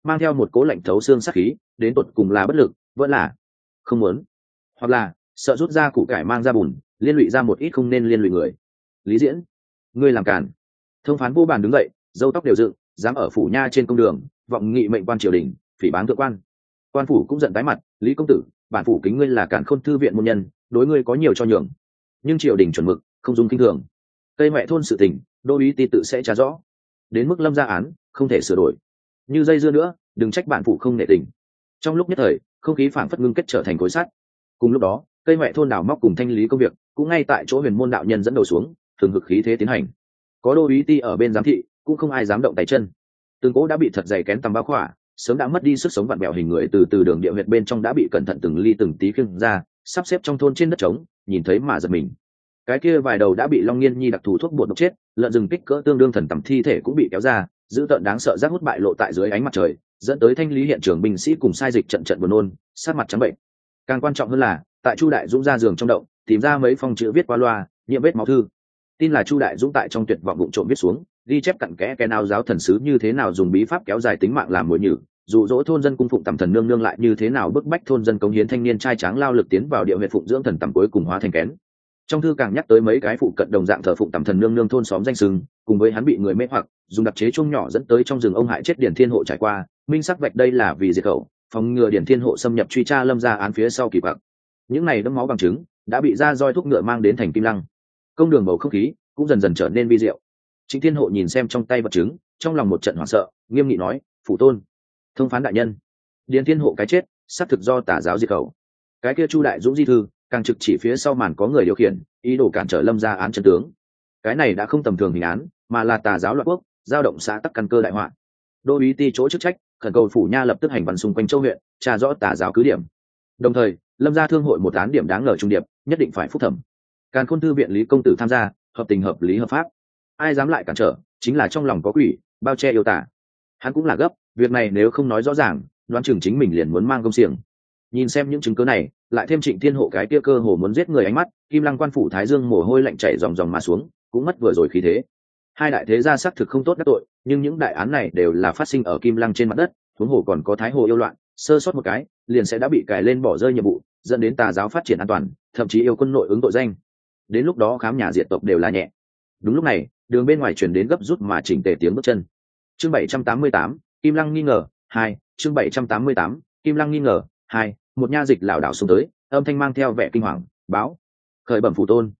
mang theo một cố lạnh thấu xương sát khí, đến tột cùng là bất lực vẫn là không muốn, hoặc là sợ rút ra củ cải mang ra bùn, liên lụy ra một ít không nên liên lụy người. Lý Diễn, ngươi làm cản. Thông phán vô bàn đứng dậy, râu tóc đều dựng, dám ở phủ nha trên công đường vọng nghị mệnh quan triều đình, phỉ báng thượng quan. Quan phủ cũng giận tái mặt, Lý công tử, bản phủ kính ngươi là cản khôn thư viện môn nhân, đối ngươi có nhiều cho nhường, nhưng triều đình chuẩn mực không dung kinh thường. Cây mẹ thôn sự tình, đô úy ti tự sẽ trả rõ, đến mức lâm ra án không thể sửa đổi. Như dây dưa nữa, đừng trách bản phủ không nể tình. Trong lúc nhất thời, không khí phảng phất ngưng kết trở thành khối sắt. Cùng lúc đó, cây mẹ thôn đào móc cùng thanh lý công việc cũng ngay tại chỗ huyền môn đạo nhân dẫn đầu xuống, thường hực khí thế tiến hành. Có đô úy ti ở bên giám thị, cũng không ai dám động tay chân. Từng cố đã bị thật dày kén tầm bao khỏa, sớm đã mất đi sức sống vặn bẹo hình người từ đường địa huyệt bên trong đã bị cẩn thận từng ly từng tí khiêng ra, sắp xếp trong thôn trên đất trống, nhìn thấy mà giật mình. Cái kia vài đầu đã bị Long Nghiên Nhi đặc thù thuốc bột độc chết, lợn rừng kích cỡ tương đương thần tầm thi thể cũng bị kéo ra, dữ tợn đáng sợ rác hút bại lộ tại dưới ánh mặt trời, dẫn tới thanh lý hiện trường binh sĩ cùng sai dịch trận buồn nôn, sát mặt trắng bệnh. Càng quan trọng hơn là, tại Chu Đại Dũng ra giường trong động, tìm ra mấy phong chữ viết qua loa, nhiễm vết máu thư. Tin là Chu Đại Dũng tại trong tuyệt vọng vụng trộm viết xuống, ghi chép cặn kẽ cái nào giáo thần sứ như thế nào dùng bí pháp kéo dài tính mạng làm mồi nhử, dụ dỗ thôn dân cung phụng tầm thần nương nương lại như thế nào bức bách thôn dân cống hiến thanh niên trai tráng lao lực tiến vào địa huyệt phụng dưỡng thần tầm cuối cùng hóa thành kén. Trong thư càng nhắc tới mấy cái phụ cận đồng dạng thờ phụng tầm thần nương nương thôn xóm danh sừng, cùng với hắn bị người mê hoặc dùng đặc chế chuông nhỏ dẫn tới trong rừng ông hại chết Điền Thiên Hộ trải qua, minh sắc vạch đây là vì diệt khẩu, phòng ngừa Điền Thiên Hộ xâm nhập truy tra lâm ra án phía sau kỳ bạc. Những này đẫm máu bằng chứng đã bị ra roi thuốc ngựa mang đến thành Kim Lăng. Công đường bầu không khí cũng dần dần trở nên vi diệu. Trịnh Thiên Hộ nhìn xem trong tay vật chứng, trong lòng một trận hoảng sợ, nghiêm nghị nói: "Phủ tôn, thông phán đại nhân, Điền Thiên Hộ cái chết xác thực do tà giáo diệt khẩu. Cái kia Chu Đại Dũng di thư càng trực chỉ phía sau màn có người điều khiển, ý đồ cản trở lâm ra án chân tướng. Cái này đã không tầm thường hình án, mà là tà giáo loạn quốc, giao động xã tắc căn cơ đại họa. Đô úy ti chỗ chức trách khẩn cầu phủ nha lập tức hành văn xung quanh châu huyện, tra rõ tà giáo cứ điểm. Đồng thời, lâm ra thương hội một án điểm đáng ngờ trung điệp, nhất định phải phúc thẩm. Càn Khôn thư viện Lý công tử tham gia, hợp tình hợp lý hợp pháp. Ai dám lại cản trở, chính là trong lòng có quỷ, bao che yêu tà." Hắn cũng là gấp, việc này nếu không nói rõ ràng, đoán chừng chính mình liền muốn mang công xiềng. Nhìn xem những chứng cứ này, lại thêm Trịnh Thiên Hộ cái kia cơ hồ muốn giết người ánh mắt, Kim Lăng quan phủ thái dương mồ hôi lạnh chảy ròng ròng mà xuống, cũng mất vừa rồi khí thế. Hai đại thế gia xác thực không tốt đắc tội, nhưng những đại án này đều là phát sinh ở Kim Lăng trên mặt đất, huống hồ còn có Thái Hồ yêu loạn, sơ sót một cái, liền sẽ đã bị cài lên bỏ rơi nhiệm vụ, dẫn đến tà giáo phát triển an toàn, thậm chí yêu quân nội ứng tội danh. Đến lúc đó khám nhà diệt tộc đều là nhẹ. Đúng lúc này, đường bên ngoài truyền đến gấp rút mà chỉnh tề tiếng bước chân. Chương 788, Kim Lăng nghi ngờ 2, chương 788, Kim Lăng nghi ngờ 2, một nha dịch lảo đảo xuống tới, âm thanh mang theo vẻ kinh hoàng, báo: "Khởi bẩm phủ tôn."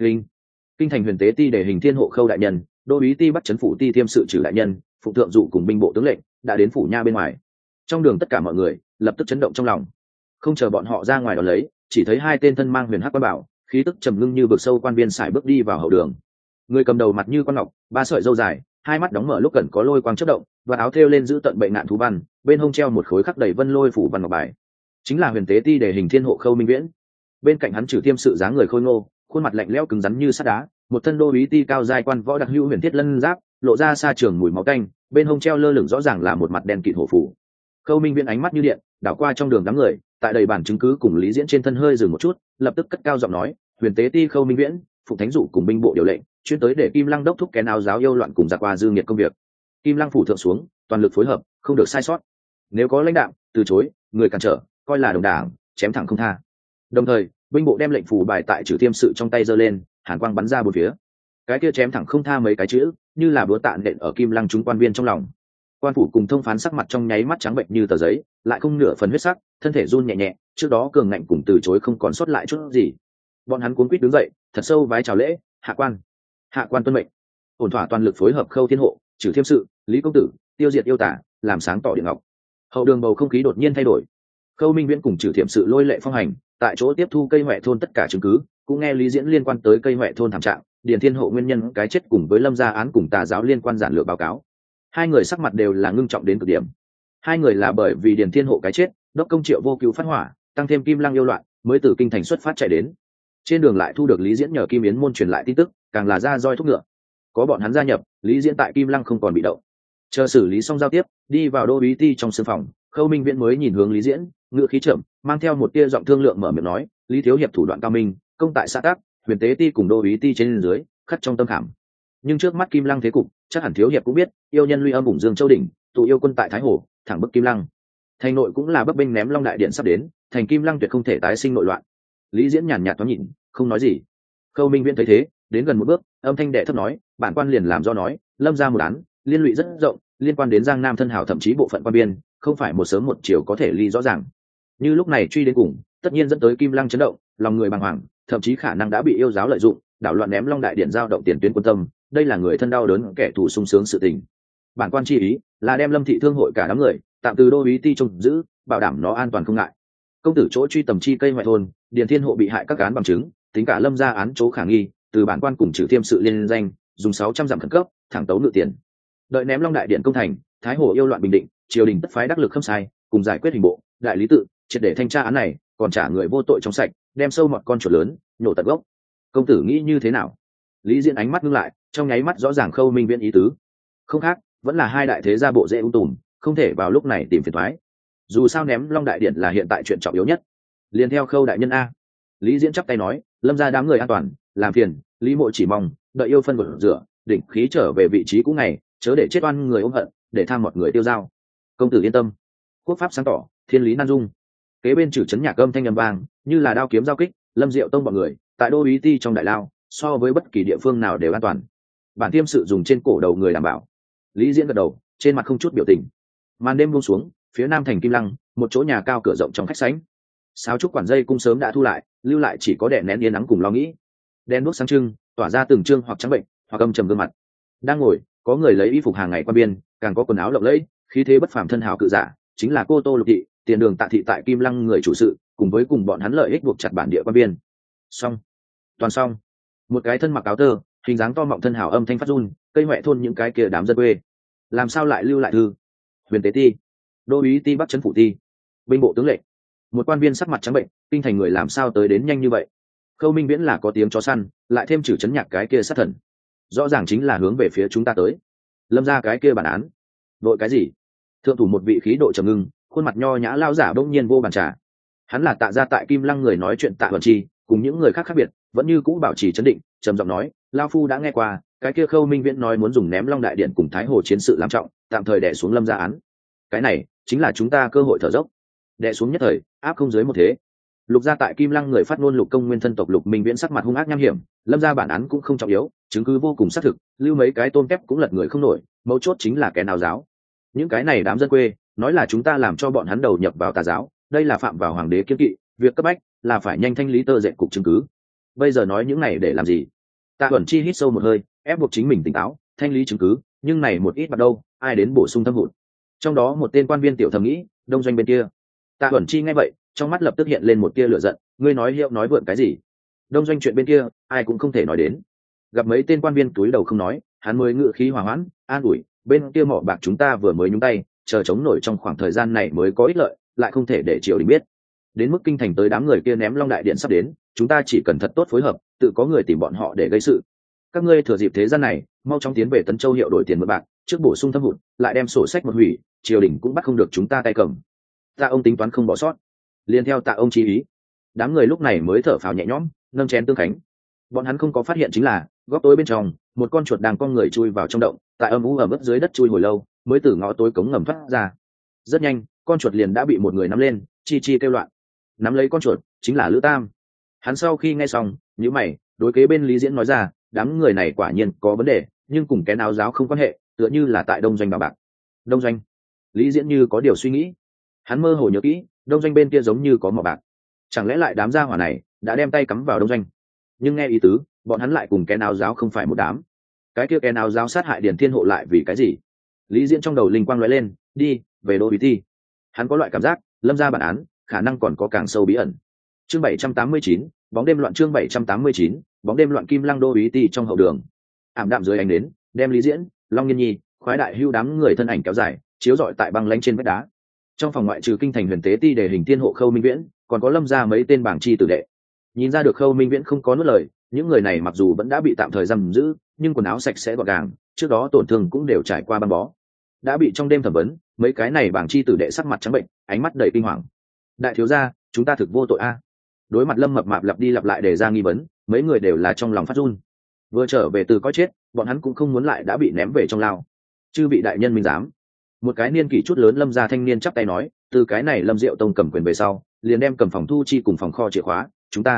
Kinh thành huyền tế ti để hình Thiên Hộ khâu đại nhân, đô úy ti bắt trấn phủ ti thiêm sự trừ đại nhân, phụ thượng dụ cùng binh bộ tướng lệnh đã đến phủ nha bên ngoài. Trong đường tất cả mọi người lập tức chấn động trong lòng. Không chờ bọn họ ra ngoài đón lấy, chỉ thấy hai tên thân mang huyền hắc quan bảo, khí tức trầm ngưng như vực sâu quan viên sải bước đi vào hậu đường. Người cầm đầu mặt như con ngọc, ba sợi râu dài, hai mắt đóng mở lúc cần có lôi quang chớp động, và áo thêu lên giữ tận bệnh nạn thú văn, bên hông treo một khối khắc đầy vân lôi phủ văn ngọc bài. Chính là huyền tế ti để hình Thiên Hộ khâu minh viễn. Bên cạnh hắn trừ thiêm sự dáng người khôi ngô, khuôn mặt lạnh lẽo cứng rắn như sắt đá, một thân đô úy ti cao giai quan võ đặc hữu huyền thiết lân giáp, lộ ra xa trường mùi máu tanh, bên hông treo lơ lửng rõ ràng là một mặt đen kịt hổ phủ. Khâu minh viễn ánh mắt như điện, đảo qua trong đường đám người, tại đầy bản chứng cứ cùng Lý Diễn trên thân hơi dừng một chút, lập tức cất cao giọng nói: "Huyền tế ti khâu minh viễn, phụ thánh dụ cùng binh bộ điều lệnh, chuyên tới để Kim Lăng đốc thúc kén áo giáo yêu loạn cùng giặc qua dư nghiệt công việc. Kim Lăng phủ thượng xuống, toàn lực phối hợp, không được sai sót. Nếu có lãnh đạo từ chối, người cản trở, coi là đồng đảng, chém thẳng không tha." Đồng thời, binh bộ đem lệnh phủ bài tại trừ thiêm sự trong tay giơ lên, hàn quang bắn ra bốn phía. Cái kia chém thẳng không tha mấy cái chữ, như là búa tạ nện ở Kim Lăng chúng quan viên trong lòng. Quan phủ cùng thông phán sắc mặt trong nháy mắt trắng bệnh như tờ giấy, lại không nửa phần huyết sắc, thân thể run nhẹ nhẹ, trước đó cường ngạnh cùng từ chối không còn sót lại chút gì. Bọn hắn cuống quýt đứng dậy, thật sâu vái chào lễ: "Hạ quan, hạ quan tuân mệnh." Ổn thỏa toàn lực phối hợp khâu Thiên Hộ, trừ thiêm sự, Lý công tử, tiêu diệt yêu tả, làm sáng tỏ điện ngọc. Hậu đường bầu không khí đột nhiên thay đổi. Khâu minh viễn cùng trừ thiêm sự lôi lệ phong hành, tại chỗ tiếp thu cây huệ thôn tất cả chứng cứ, cũng nghe Lý Diễn liên quan tới cây huệ thôn thảm trạng, Điền Thiên Hộ nguyên nhân cái chết cùng với lâm gia án cùng tà giáo liên quan giản lược báo cáo. Hai người sắc mặt đều là ngưng trọng đến cực điểm. Hai người là bởi vì Điền Thiên Hộ cái chết, đốc công Triệu Vô Cứu phát hỏa, tăng thêm Kim Lăng yêu loạn, mới từ kinh thành xuất phát chạy đến. Trên đường lại thu được Lý Diễn nhờ Kim Yến môn truyền lại tin tức, càng là ra roi thúc ngựa. Có bọn hắn gia nhập, Lý Diễn tại Kim Lăng không còn bị động. Chờ xử lý xong giao tiếp, đi vào đô úy ti trong sương phòng, Khâu Minh Viễn mới nhìn hướng Lý Diễn, ngữ khí chậm, mang theo một tia giọng thương lượng mở miệng nói: "Lý thiếu hiệp thủ đoạn cao minh, công tại xã tác, huyền tế ti cùng đô úy ti trên dưới, khắc trong tâm khảm. Nhưng trước mắt Kim Lăng thế cục, chắc hẳn thiếu hiệp cũng biết, yêu nhân Luy Âm ủng Dương Châu đỉnh, tụ yêu quân tại thái hồ thẳng bức Kim Lăng. Thành nội cũng là bấp bênh ném Long đại điện sắp đến, thành Kim Lăng tuyệt không thể tái sinh nội loạn. Lý Diễn nhàn nhạt thoáng nhìn, không nói gì. Khâu Minh Viễn thấy thế, đến gần một bước, âm thanh đệ thấp nói, bản quan liền làm do nói, lâm ra một án, liên lụy rất rộng, liên quan đến Giang Nam thân hảo thậm chí bộ phận quan biên, không phải một sớm một chiều có thể ly rõ ràng. Như lúc này truy đến cùng, tất nhiên dẫn tới Kim Lăng chấn động, lòng người bàng hoàng, thậm chí khả năng đã bị yêu giáo lợi dụng, đảo loạn ném Long đại điện giao động tiền tuyến quân tâm, đây là người thân đau đớn kẻ thù sung sướng sự tình. Bản quan chi ý là đem Lâm thị thương hội cả đám người tạm từ đô úy ti trông giữ, bảo đảm nó an toàn không ngại. Công tử chỗ truy tầm chi cây ngoại thôn, điền thiên hộ bị hại các án bằng chứng, tính cả Lâm gia án chỗ khả nghi, từ bản quan cùng trừ thiêm sự liên danh, dùng 600 dặm khẩn cấp, thẳng tấu ngự tiền. Đợi ném Long đại điện công thành, thái hồ yêu loạn bình định, triều đình tất phái đắc lực khâm sai, cùng giải quyết hình bộ, đại lý tự, triệt để thanh tra án này, còn trả người vô tội trong sạch, đem sâu mọt con chuột lớn, nhổ tận gốc. Công tử nghĩ như thế nào? Lý Diễn ánh mắt ngưng lại, trong nháy mắt rõ ràng Khâu Minh Viễn ý tứ. Không khác, vẫn là hai đại thế gia bộ dễ ung tùm, không thể vào lúc này tìm phiền toái. Dù sao ném Long đại điện là hiện tại chuyện trọng yếu nhất. Liên theo Khâu đại nhân a. Lý Diễn chắp tay nói, lâm ra đám người an toàn, làm phiền, Lý Mộ chỉ mong đợi yêu phân một rửa, định khí trở về vị trí cũ ngày, chớ để chết oan người ôm hận, để tham một người tiêu dao. Công tử yên tâm. Quốc pháp sáng tỏ, thiên lý nan dung. Kế bên trừ chấn nhạc âm thanh âm vang, như là đao kiếm giao kích, Lâm Diệu Tông bọn người, tại đô úy ti trong đại lao, so với bất kỳ địa phương nào đều an toàn. Bản tiêm sự dùng trên cổ đầu người đảm bảo. Lý Diễn gật đầu, trên mặt không chút biểu tình. Màn đêm buông xuống, phía nam thành Kim Lăng, một chỗ nhà cao cửa rộng trong khách sảnh. Sáo trúc quản dây cung sớm đã thu lại, lưu lại chỉ có đèn nén yên nắng cùng lo nghĩ. Đèn đuốc sáng trưng, tỏa ra từng trương hoặc trắng bệnh, hoặc âm trầm gương mặt. Đang ngồi, có người lấy y phục hàng ngày qua biên, càng có quần áo lộng lẫy, khí thế bất phàm thân hào cự giả, chính là cô Tô Lục thị, tiền đường Tạ thị tại Kim Lăng người chủ sự, cùng bọn hắn lợi ích buộc chặt bản địa qua biên. Xong, toàn xong. Một cái thân mặc áo tơ, hình dáng to mọng thân hào âm thanh phát run, cây huệ thôn những cái kia đám dân quê, làm sao lại lưu lại thư? Huyền tế ti, đô úy ti bắc trấn phủ ti, binh bộ tướng lệnh. Một quan viên sắc mặt trắng bệnh, kinh thành người làm sao tới đến nhanh như vậy? Khâu Minh Viễn là có tiếng chó săn, lại thêm trừ chấn nhạc cái kia sát thần, rõ ràng chính là hướng về phía chúng ta tới. Lâm ra cái kia bản án, đội cái gì? Thượng thủ một vị khí độ trầm ngưng, khuôn mặt nho nhã lao giả bỗng nhiên vô bàn trà. Hắn là Tạ gia tại Kim Lăng người nói chuyện Tạ Vận Chi, cùng những người khác khác biệt, vẫn như cũ bảo trì trấn định, trầm giọng nói, lao phu đã nghe qua, cái kia Khâu Minh Viễn nói muốn dùng ném Long đại điện cùng Thái Hồ chiến sự làm trọng, tạm thời đè xuống Lâm gia án. Cái này chính là chúng ta cơ hội thở dốc. Đè xuống nhất thời, áp không dưới một thế. Lục gia tại Kim Lăng người phát ngôn Lục Công nguyên thân tộc Lục Minh Viễn sắc mặt hung ác nham hiểm, Lâm gia bản án cũng không trọng yếu, chứng cứ vô cùng xác thực, lưu mấy cái tôm kép cũng lật người không nổi, mấu chốt chính là kẻ nào giáo. Những cái này đám dân quê, nói là chúng ta làm cho bọn hắn đầu nhập vào tà giáo, đây là phạm vào hoàng đế kiên kỵ, việc cấp bách là phải nhanh thanh lý tơ dệt cục chứng cứ. Bây giờ nói những này để làm gì? Tạ Huẩn Chi hít sâu một hơi, ép buộc chính mình tỉnh táo, thanh lý chứng cứ, nhưng này một ít bắt đâu, ai đến bổ sung thâm hụt. Trong đó một tên quan viên tiểu thầm nghĩ, đông doanh bên kia. Tạ Huẩn Chi nghe vậy, trong mắt lập tức hiện lên một tia lửa giận, ngươi nói hiệu nói vượn cái gì? Đông doanh chuyện bên kia, ai cũng không thể nói đến. Gặp mấy tên quan viên túi đầu không nói, hắn mới ngự khí hòa hoãn, an ủi, bên kia mỏ bạc chúng ta vừa mới nhúng tay, chờ chống nổi trong khoảng thời gian này mới có ích lợi, lại không thể để triều đình biết. Đến mức kinh thành tới đám người kia ném Long đại điện sắp đến, chúng ta chỉ cần thật tốt phối hợp, tự có người tìm bọn họ để gây sự. Các ngươi thừa dịp thế gian này, mau chóng tiến về Tấn Châu hiệu đổi tiền mượn bạc, trước bổ sung thâm hụt, lại đem sổ sách một hủy, triều đình cũng bắt không được chúng ta tay cầm. Tạ ông tính toán không bỏ sót, liền theo Tạ ông chí ý. Đám người lúc này mới thở phào nhẹ nhõm, nâng chén tương khánh. Bọn hắn không có phát hiện chính là, góc tối bên trong, một con chuột đang con người chui vào trong động, tại âm u ẩm ướt dưới đất chui hồi lâu, mới từ ngõ tối cống ngầm thoát ra. Rất nhanh, con chuột liền đã bị một người nắm lên, chi chi kêu loạn. Nắm lấy con chuột chính là Lữ Tam. Hắn sau khi nghe xong, nhíu mày, đối kế bên Lý Diễn nói ra, đám người này quả nhiên có vấn đề, nhưng cùng cái nào giáo không quan hệ, tựa như là tại đông doanh bảo bạc. Đông doanh? Lý Diễn như có điều suy nghĩ. Hắn mơ hồ nhớ kỹ, đông doanh bên kia giống như có mỏ bạc. Chẳng lẽ lại đám gia hỏa này đã đem tay cắm vào đông doanh? Nhưng nghe ý tứ, bọn hắn lại cùng cái nào giáo không phải một đám. Cái kia cái nào giáo sát hại Điền Thiên Hộ lại vì cái gì? Lý Diễn trong đầu linh quang lóe lên, đi về đô úy ti. Hắn có loại cảm giác, Lâm gia bản án khả năng còn có càng sâu bí ẩn. Chương 789, bóng đêm loạn. Chương 789, bóng đêm loạn. Kim Lăng đô úy ti trong hậu đường, ảm đạm dưới ánh nến, đem Lý Diễn, Long Nghiên Nhi, khoái đại hưu đám người thân ảnh kéo dài, chiếu rọi tại băng lánh trên vách đá. Trong phòng ngoại trừ kinh thành huyền tế ti đề hình Thiên Hộ Khâu Minh Viễn, còn có Lâm gia mấy tên bảng chi tử đệ. Nhìn ra được Khâu Minh Viễn không có nuốt lời, những người này mặc dù vẫn đã bị tạm thời giam giữ, nhưng quần áo sạch sẽ gọn gàng, trước đó tổn thương cũng đều trải qua băng bó. Đã bị trong đêm thẩm vấn, mấy cái này bảng chi tử đệ sắc mặt trắng bệnh, ánh mắt đầy kinh hoàng. Đại thiếu gia, chúng ta thực vô tội a. Đối mặt Lâm Mập Mạp lặp đi lặp lại đề ra nghi vấn, mấy người đều là trong lòng phát run. Vừa trở về từ cõi chết, bọn hắn cũng không muốn lại đã bị ném về trong lao. Chư bị đại nhân minh giám. Một cái niên kỷ chút lớn Lâm gia thanh niên chắp tay nói, từ cái này Lâm Diệu Tông cầm quyền về sau, liền đem cầm phòng thu chi cùng phòng kho chìa khóa,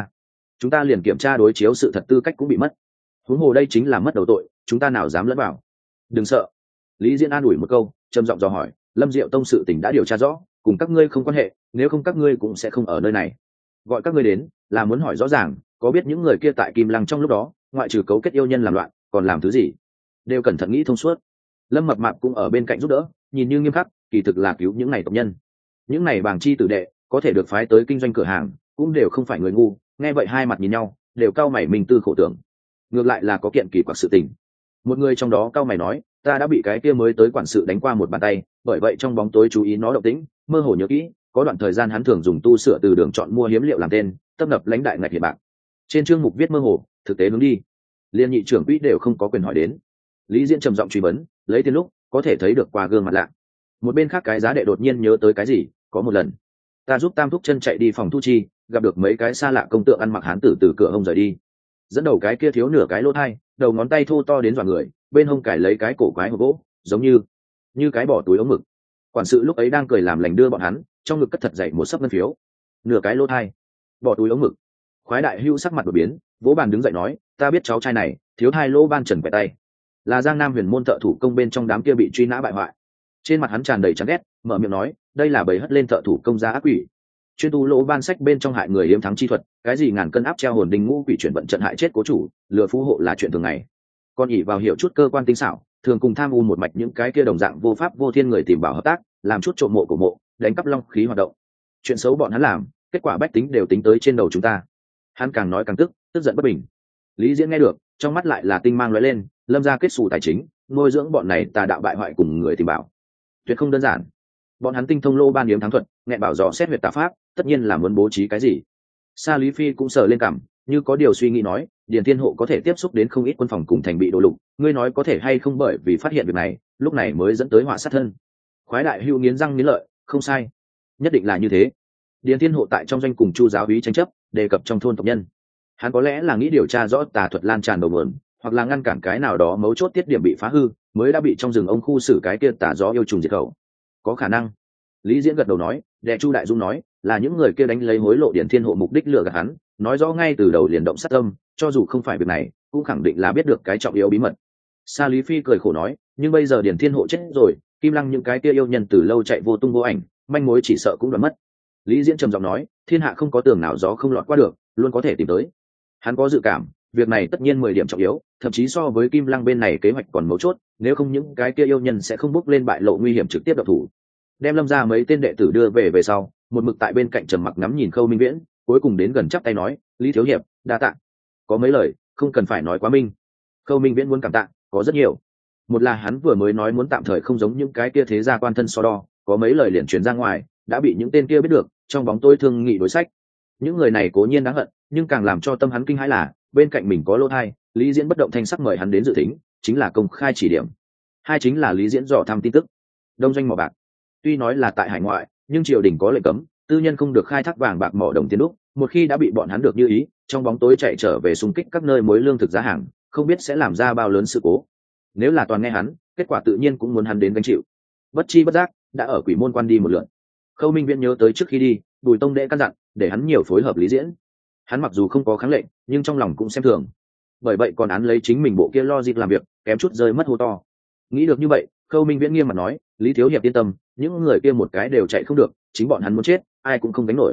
chúng ta liền kiểm tra đối chiếu sự thật tư cách cũng bị mất. Huống hồ đây chính là mất đầu tội, chúng ta nào dám lẫn vào. Đừng sợ. Lý Diễn an ủi một câu, trầm giọng dò hỏi, Lâm Diệu Tông sự tình đã điều tra rõ, cùng các ngươi không quan hệ, nếu không các ngươi cũng sẽ không ở nơi này. Gọi các ngươi đến là muốn hỏi rõ ràng, có biết những người kia tại Kim Lăng trong lúc đó, ngoại trừ cấu kết yêu nhân làm loạn, còn làm thứ gì? Đều cẩn thận nghĩ thông suốt. Lâm Mập Mạp cũng ở bên cạnh giúp đỡ, nhìn như nghiêm khắc, kỳ thực là cứu những này tộc nhân. Những này bảng chi tử đệ có thể được phái tới kinh doanh cửa hàng, cũng đều không phải người ngu, nghe vậy hai mặt nhìn nhau, đều cau mày mình tư khổ tưởng. Ngược lại là có kiện kỳ quặc sự tình. Một người trong đó cau mày nói, ta đã bị cái kia mới tới quản sự đánh qua một bàn tay, bởi vậy trong bóng tối chú ý nó động tĩnh, mơ hồ nhớ kỹ, có đoạn thời gian hắn thường dùng tu sửa từ đường chọn mua hiếm liệu làm tên, tấp nập lãnh đại ngạch hiện bạc. Trên chương mục viết mơ hồ, thực tế hướng đi. Liên nhị trưởng quỹ đều không có quyền hỏi đến. Lý Diễn trầm giọng truy vấn, lấy tiền lúc có thể thấy được qua gương mặt lạ. Một bên khác cái giá đệ đột nhiên nhớ tới cái gì, có một lần ta giúp Tam Thúc chân chạy đi phòng thu chi, gặp được mấy cái xa lạ công tượng ăn mặc hán tử từ cửa hông rời đi, dẫn đầu cái kia thiếu nửa cái lỗ thai, đầu ngón tay thô to đến dọa người, bên hông cài lấy cái cổ quái hộp gỗ, giống như cái bỏ túi ống mực. Quản sự lúc ấy đang cười làm lành đưa bọn hắn, trong ngực cất thật dậy một sấp ngân phiếu. Nửa cái lỗ thai, bỏ túi ống mực. Khoái đại hưu sắc mặt đột biến, vỗ bàn đứng dậy nói, ta biết cháu trai này thiếu hai lỗ ban trần quẹt tay, là Giang Nam Huyền môn thợ thủ công bên trong đám kia bị truy nã bại hoại. Trên mặt hắn tràn đầy chán ghét, mở miệng nói, đây là bầy hất lên thợ thủ công giá ác quỷ, chuyên tu lỗ ban sách bên trong hại người hiếm thắng chi thuật, cái gì ngàn cân áp treo hồn đinh ngũ quỷ chuyển vận trận hại chết cố chủ, lừa phú hộ là chuyện thường ngày. Con ỉ vào hiểu chút cơ quan tinh xảo, thường cùng tham u một mạch những cái kia đồng dạng vô pháp vô thiên người tìm bảo hợp tác, làm chút trộm mộ của mộ, đánh cắp long khí hoạt động. Chuyện xấu bọn hắn làm, kết quả bách tính đều tính tới trên đầu chúng ta. Hắn càng nói càng tức giận bất bình. Lý Diễn nghe được, trong mắt lại là tinh mang lóe lên, Lâm gia kết xù tài chính, nuôi dưỡng bọn này tà đạo bại hoại cùng người tìm bảo, tuyệt không đơn giản. Bọn hắn tinh thông lô ban yếm thắng thuật, nghe bảo dò xét huyệt tà pháp, tất nhiên là muốn bố trí cái gì. Sa Lý Phi cũng sờ lên cằm, như có điều suy nghĩ nói, Điền Thiên Hộ có thể tiếp xúc đến không ít quân phòng cùng thành bị đổ lục, ngươi nói có thể hay không bởi vì phát hiện việc này, lúc này mới dẫn tới họa sát thân. Khoái đại hưu nghiến răng nghiến lợi, không sai, nhất định là như thế. Điền Thiên Hộ tại trong doanh cùng Chu giáo úy tranh chấp, đề cập trong thôn tộc nhân, hắn có lẽ là nghĩ điều tra rõ tà thuật lan tràn đầu nguồn, hoặc là ngăn cản cái nào đó mấu chốt tiết điểm bị phá hư, mới đã bị trong rừng ông khu xử cái kia tà gió yêu trùng diệt khẩu. Có khả năng. Lý Diễn gật đầu nói, đệ Chu đại dung nói, là những người kia đánh lấy hối lộ Điền Thiên Hộ mục đích lừa gạt hắn, nói rõ ngay từ đầu liền động sát tâm, cho dù không phải việc này, cũng khẳng định là biết được cái trọng yếu bí mật. Sa Lý Phi cười khổ nói, nhưng bây giờ Điền Thiên Hộ chết rồi, Kim Lăng những cái kia yêu nhân từ lâu chạy vô tung vô ảnh, manh mối chỉ sợ cũng đoán mất. Lý Diễn trầm giọng nói, thiên hạ không có tường nào gió không lọt qua được, luôn có thể tìm tới. Hắn có dự cảm, việc này tất nhiên 10 điểm trọng yếu, thậm chí so với Kim Lăng bên này kế hoạch còn mấu chốt, nếu không những cái kia yêu nhân sẽ không bước lên bại lộ nguy hiểm trực tiếp độc thủ. Đem Lâm ra mấy tên đệ tử đưa về sau, một mực tại bên cạnh trầm mặc ngắm nhìn Khâu Minh Viễn, cuối cùng đến gần chắp tay nói, Lý thiếu hiệp, đa tạ. Có mấy lời không cần phải nói quá minh. Khâu Minh Viễn muốn cảm tạ có rất nhiều. Một là hắn vừa mới nói muốn tạm thời không giống những cái kia thế gia quan thân so đo, có mấy lời liền truyền ra ngoài, đã bị những tên kia biết được, trong bóng tối thương nghị đối sách. Những người này cố nhiên đáng hận, nhưng càng làm cho tâm hắn kinh hãi là bên cạnh mình có lỗ thai. Lý Diễn bất động thanh sắc mời hắn đến dự thính, chính là công khai chỉ điểm. Hai chính là Lý Diễn dò thăm tin tức. Đông doanh mỏ bạc, tuy nói là tại hải ngoại, nhưng triều đình có lệnh cấm, tư nhân không được khai thác vàng bạc mỏ đồng tiền đúc. Một khi đã bị bọn hắn được như ý, trong bóng tối chạy trở về xung kích các nơi mối lương thực giá hàng, không biết sẽ làm ra bao lớn sự cố. Nếu là toàn nghe hắn, kết quả tự nhiên cũng muốn hắn đến gánh chịu. Bất chi bất giác đã ở Quỷ Môn quan đi một lượt. Khâu Minh Viễn nhớ tới trước khi đi, Bùi Tông đệ căn dặn để hắn nhiều phối hợp Lý Diễn. Hắn mặc dù không có kháng lệnh, nhưng trong lòng cũng xem thường. Bởi vậy còn án lấy chính mình bộ kia lo dịp làm việc, kém chút rơi mất hô to. Nghĩ được như vậy, Khâu Minh Viễn nghiêm mặt nói, Lý thiếu hiệp yên tâm, những người kia một cái đều chạy không được, chính bọn hắn muốn chết, ai cũng không đánh nổi.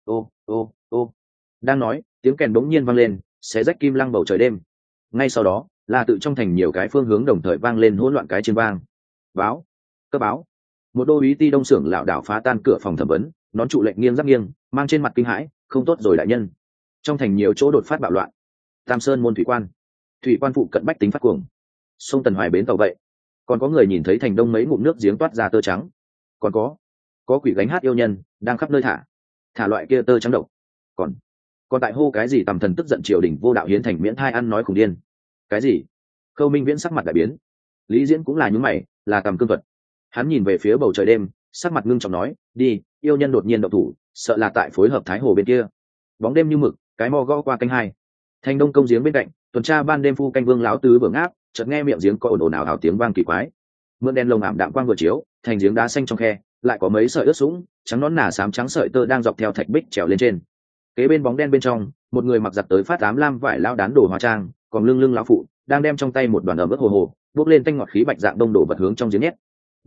Ô. Đang nói, tiếng kèn bỗng nhiên vang lên, xé rách Kim Lăng bầu trời đêm. Ngay sau đó, là tự trong thành nhiều cái phương hướng đồng thời vang lên hỗn loạn cái trên vang. Báo, cấp báo. Một đô úy ti đông xưởng lảo đảo phá tan cửa phòng thẩm vấn, nón trụ lệnh nghiêng giáp nghiêng, mang trên mặt kinh hãi, không tốt rồi đại nhân. Trong thành nhiều chỗ đột phát bạo loạn. Tam Sơn môn thủy quan phụ cận bách tính phát cuồng. Sông Tần Hoài bến tàu vậy. Còn có người nhìn thấy thành đông mấy ngụm nước giếng toát ra tơ trắng. Còn có quỷ gánh hát yêu nhân đang khắp nơi thả loại kia tơ trắng độc. Còn tại hô cái gì tầm thần tức giận triều đình vô đạo hiến thành miễn thai ăn nói khủng điên. Cái gì? Khâu Minh Viễn sắc mặt đại biến. Lý Diễn cũng là nhướng mày, là tầm cương thuật. Hắn nhìn về phía bầu trời đêm, sắc mặt ngưng trọng nói, đi, yêu nhân đột nhiên động thủ, sợ là tại phối hợp Thái Hồ bên kia. Bóng đêm như mực, cái mò gõ qua canh hai. Thành đông công giếng bên cạnh, tuần tra ban đêm phu canh Vương lão tứ bưởng áp, chợt nghe miệng giếng có ồn ào hào tiếng vang kỳ quái. Mượn đèn lồng ảm đạm quang vừa chiếu, thành giếng đá xanh trong khe lại có mấy sợi ướt sũng trắng nón nà xám trắng sợi tơ đang dọc theo thạch bích trèo lên trên. Kế bên bóng đen bên trong, một người mặc giặt tới phát ám lam vải lao đán đồ hóa trang, còn lưng lưng lão phụ đang đem trong tay một đoàn ẩm ướt hồ hồ bốc lên tanh ngọt khí bạch dạng đông đổ vật hướng trong giếng nhét.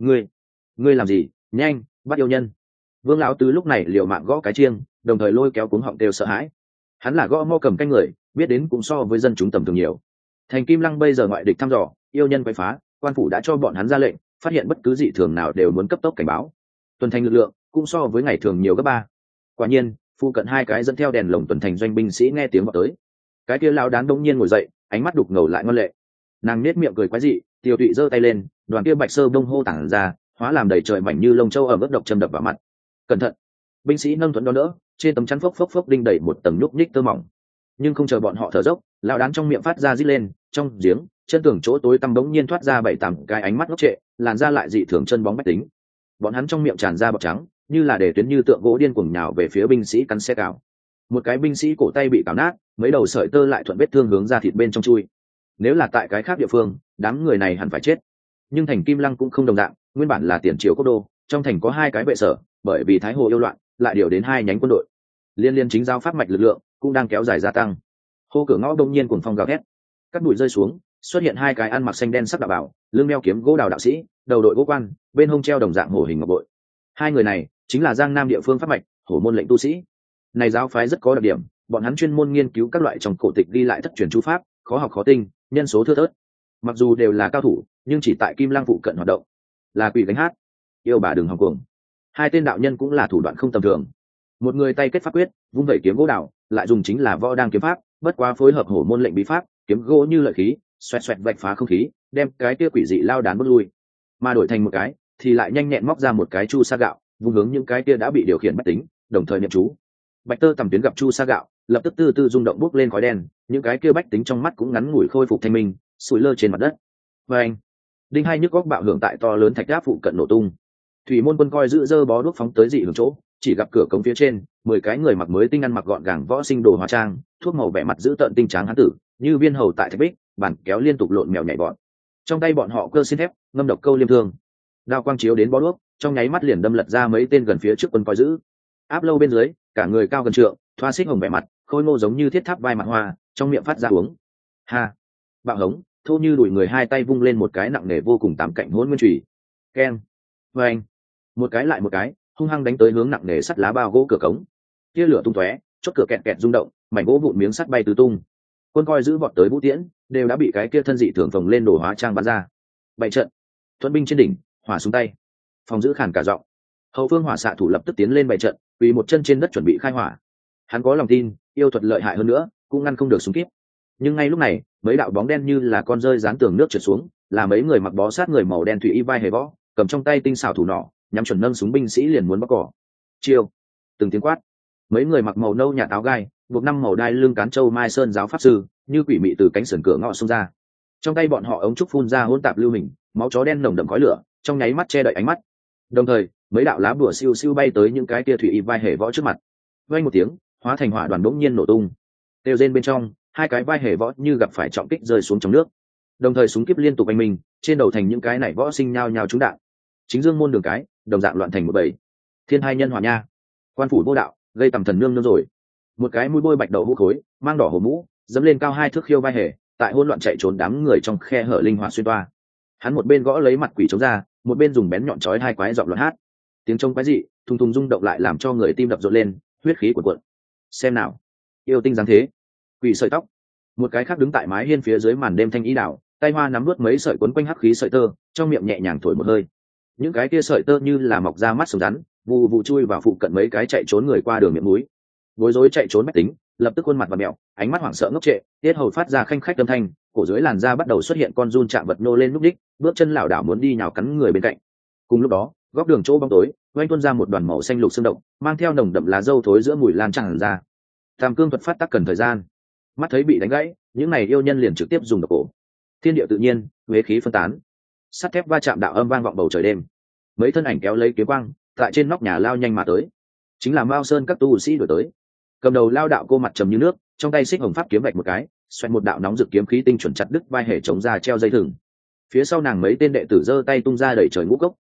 Ngươi làm gì? Nhanh bắt yêu nhân! Vương lão tứ lúc này liều mạng gõ cái chiêng, đồng thời lôi kéo cuống họng đều sợ hãi. Hắn là gõ mo cầm canh người, biết đến cũng so với dân chúng tầm thường nhiều. Thành Kim Lăng bây giờ ngoại địch thăm dò, yêu nhân quấy phá, quan phủ đã cho bọn hắn ra lệnh, phát hiện bất cứ dị thường nào đều muốn cấp tốc cảnh báo. Tuần thành lực lượng cũng so với ngày thường nhiều gấp 3. Quả nhiên, phu cận hai cái dẫn theo đèn lồng tuần thành doanh binh sĩ nghe tiếng vào tới. Cái kia lão đán đông nhiên ngồi dậy, ánh mắt đục ngầu lại ngoan lệ. Nàng nết miệng cười quái dị, tiêu tụy giơ tay lên, đoàn kia bạch sơ đông hô tản ra, hóa làm đầy trời mảnh như lông châu ở mức độc châm đập vào mặt. Cẩn thận! Binh sĩ nâng thuận đó nữa, trên tấm chắn phốc phốc phốc đinh đầy một tầng nhúc nhích tơ mỏng. Nhưng không chờ bọn họ thở dốc, lão đán trong miệng phát ra rít lên, trong giếng chân tường chỗ tối tăm bỗng nhiên thoát ra 7-8 cái ánh mắt ngốc trệ, làn ra lại dị thường chân bóng bách tính. Bọn hắn trong miệng tràn ra bọt trắng, như là để tuyến như tượng gỗ điên cuồng nhào về phía binh sĩ cắn xe cào. Một cái binh sĩ cổ tay bị cào nát, mấy đầu sợi tơ lại thuận vết thương hướng ra thịt bên trong chui. Nếu là tại cái khác địa phương, đám người này hẳn phải chết. Nhưng thành Kim Lăng cũng không đồng dạng, nguyên bản là tiền triều quốc đô, trong thành có 2 cái vệ sở, bởi vì Thái Hồ yêu loạn, lại điều đến 2 nhánh quân đội. Liên chính giao pháp mạch lực lượng cũng đang kéo dài gia tăng. Hô cửa ngõ đông nhiên cuồng phong gào thét, cắt bụi rơi xuống, xuất hiện 2 cái ăn mặc xanh đen sắc đạo bảo, lưng đeo kiếm gỗ đào đạo sĩ, đầu đội gỗ quan, bên hông treo đồng dạng hổ hình ngọc bội. 2 người này chính là Giang Nam địa phương pháp mạch, hổ môn lệnh tu sĩ. Này giáo phái rất có đặc điểm, bọn hắn chuyên môn nghiên cứu các loại trong cổ tịch ghi lại thất truyền chú pháp, khó học khó tinh, nhân số thưa thớt. Mặc dù đều là cao thủ, nhưng chỉ tại Kim Lăng phụ cận hoạt động. Là quỷ gánh hát, yêu bà đừng hòng cuồng. 2 tên đạo nhân cũng là thủ đoạn không tầm thường. Một người tay kết pháp quyết, vung vẩy kiếm gỗ đào, lại dùng chính là võ đang kiếm pháp, bất quá phối hợp hổ môn lệnh bí pháp, kiếm gỗ như lợi khí, xoẹt xoẹt vạch phá không khí, đem cái kia quỷ dị lao đán bước lui. Mà đổi thành một cái, thì lại nhanh nhẹn móc ra một cái chu sa gạo, vung hướng những cái kia đã bị điều khiển bất tính, đồng thời niệm chú. Bạch tơ tầm tuyến gặp chu sa gạo, lập tức từ từ rung động bốc lên khói đen, những cái kia bách tính trong mắt cũng ngắn ngủi khôi phục thanh minh, sủi lơ trên mặt đất. Và anh, đinh hai nhức góc bạo hưởng tại to lớn thạch đáp phụ cận nổ tung. Thủy môn quân coi giữ dơ bó đuốc phóng tới dị hướng chỗ, chỉ gặp cửa cống phía trên 10 cái người mặc mới tinh ăn mặc gọn gàng võ sinh đồ hóa trang, thuốc màu vẻ mặt giữ tợn tinh tráng hán tử, như viên hầu tại thạch bích, bàn kéo liên tục lộn mèo nhảy bọn. Trong tay bọn họ cơ xin thép, ngâm độc câu liêm thương. Đao quang chiếu đến bó đuốc, trong nháy mắt liền đâm lật ra mấy tên gần phía trước quân coi giữ. Áp lâu bên dưới, cả người cao gần trượng, thoa xích hồng vẻ mặt, khôi ngô giống như thiết tháp vai mặt hoa, trong miệng phát ra uống. Ha! Bạo hống, thô như đuổi người, hai tay vung lên một cái nặng nề vô cùng tám cạnh hỗn nguyên chùy. Keng! Vâng! Một cái lại một cái, hung hăng đánh tới hướng nặng nề sắt lá bao gỗ cửa cống. Tia lửa tung tóe, chốt cửa kẹt kẹt rung động, mảnh gỗ vụn miếng sắt bay tứ tung. Quân coi giữ vọt tới vũ tiễn, đều đã bị cái kia thân dị thường phồng lên đồ hóa trang bắn ra. Bảy trận, thuận binh trên đỉnh, hỏa xuống tay. Phòng giữ khản cả giọng. Hậu phương hỏa xạ thủ lập tức tiến lên bảy trận, quỳ một chân trên đất chuẩn bị khai hỏa. Hắn có lòng tin, yêu thuật lợi hại hơn nữa, cũng ngăn không được súng kíp. Nhưng ngay lúc này, mấy đạo bóng đen như là con rơi dán tường nước trượt xuống, là mấy người mặc bó sát người màu đen thủy y vai hề võ, cầm trong tay tinh xảo thủ nỏ, nhắm chuẩn nâng súng binh sĩ liền muốn bóc cỏ. Chiêu! Từng tiếng quát. Mấy người mặc màu nâu nhà táo gai, buộc 5 màu đai lưng cán châu mai sơn giáo pháp sư, như quỷ mị từ cánh sườn cửa ngõ xông ra. Trong tay bọn họ ống trúc phun ra hỗn tạp lưu hình, máu chó đen nồng đậm khói lửa, trong nháy mắt che đậy ánh mắt. Đồng thời, mấy đạo lá bùa siêu siêu bay tới những cái tia thủy y vai hề võ trước mặt. Vang một tiếng, hóa thành hỏa đoàn bỗng nhiên nổ tung. Tiêu rên bên trong, hai cái vai hề võ như gặp phải trọng kích rơi xuống trong nước. Đồng thời súng kíp liên tục oanh minh, trên đầu thành những cái này võ sinh nhao nhao trúng đạn. Chính dương môn đường cái, đồng dạng loạn thành một bầy. Thiên hai nhân hòa nha, quan phủ vô đạo, gây tầm thần nương nương rồi. Một cái mũi bôi bạch đầu hũ khối, mang đỏ hổ mũ, dẫm lên cao 2 thước khiêu vai hề, tại hỗn loạn chạy trốn đám người trong khe hở linh hoạt xuyên toa. Hắn một bên gõ lấy mặt quỷ chống ra, một bên dùng bén nhọn chói hai quái giọng loạn hát. Tiếng trông quái dị, thùng thùng rung động lại làm cho người tim đập rộn lên, huyết khí cuộn cuộn. Xem nào, yêu tinh dáng thế, quỷ sợi tóc. Một cái khác đứng tại mái hiên phía dưới màn đêm thanh ý đảo, tay hoa nắm nuốt mấy sợi quấn quanh hắc khí sợi tơ, trong miệng nhẹ nhàng thổi một hơi. Những cái kia sợi tơ như là mọc ra mắt sừng rắn, vụ vụ chui vào phụ cận mấy cái chạy trốn người qua đường miệng núi. Bối rối chạy trốn bách tính, lập tức khuôn mặt và mẹo, ánh mắt hoảng sợ ngốc trệ, tiết hầu phát ra khanh khách âm thanh, cổ dưới làn da bắt đầu xuất hiện con giun chạm vật nô lên núp đích, bước chân lảo đảo muốn đi nhào cắn người bên cạnh. Cùng lúc đó, góc đường chỗ bóng tối, oanh tuôn ra một đoàn màu xanh lục xương động, mang theo nồng đậm lá dâu thối giữa mùi lan tràn ra. Tam cương thuật phát tác cần thời gian, mắt thấy bị đánh gãy, những này yêu nhân liền trực tiếp dùng độc cổ. Thiên địa tự nhiên, huế khí phân tán, sắt thép va chạm đạo âm vang vọng bầu trời đêm. Mấy thân ảnh kéo lấy kiếm quang, tại trên nóc nhà lao nhanh mà tới, chính là Mao Sơn các tu sĩ đuổi tới. Cầm đầu lao đạo cô mặt trầm như nước, trong tay xích hồng pháp kiếm vạch một cái, xoẹt một đạo nóng rực kiếm khí tinh chuẩn chặt đứt vai hề chống ra treo dây thừng. Phía sau nàng mấy tên đệ tử giơ tay tung ra đẩy trời ngũ cốc,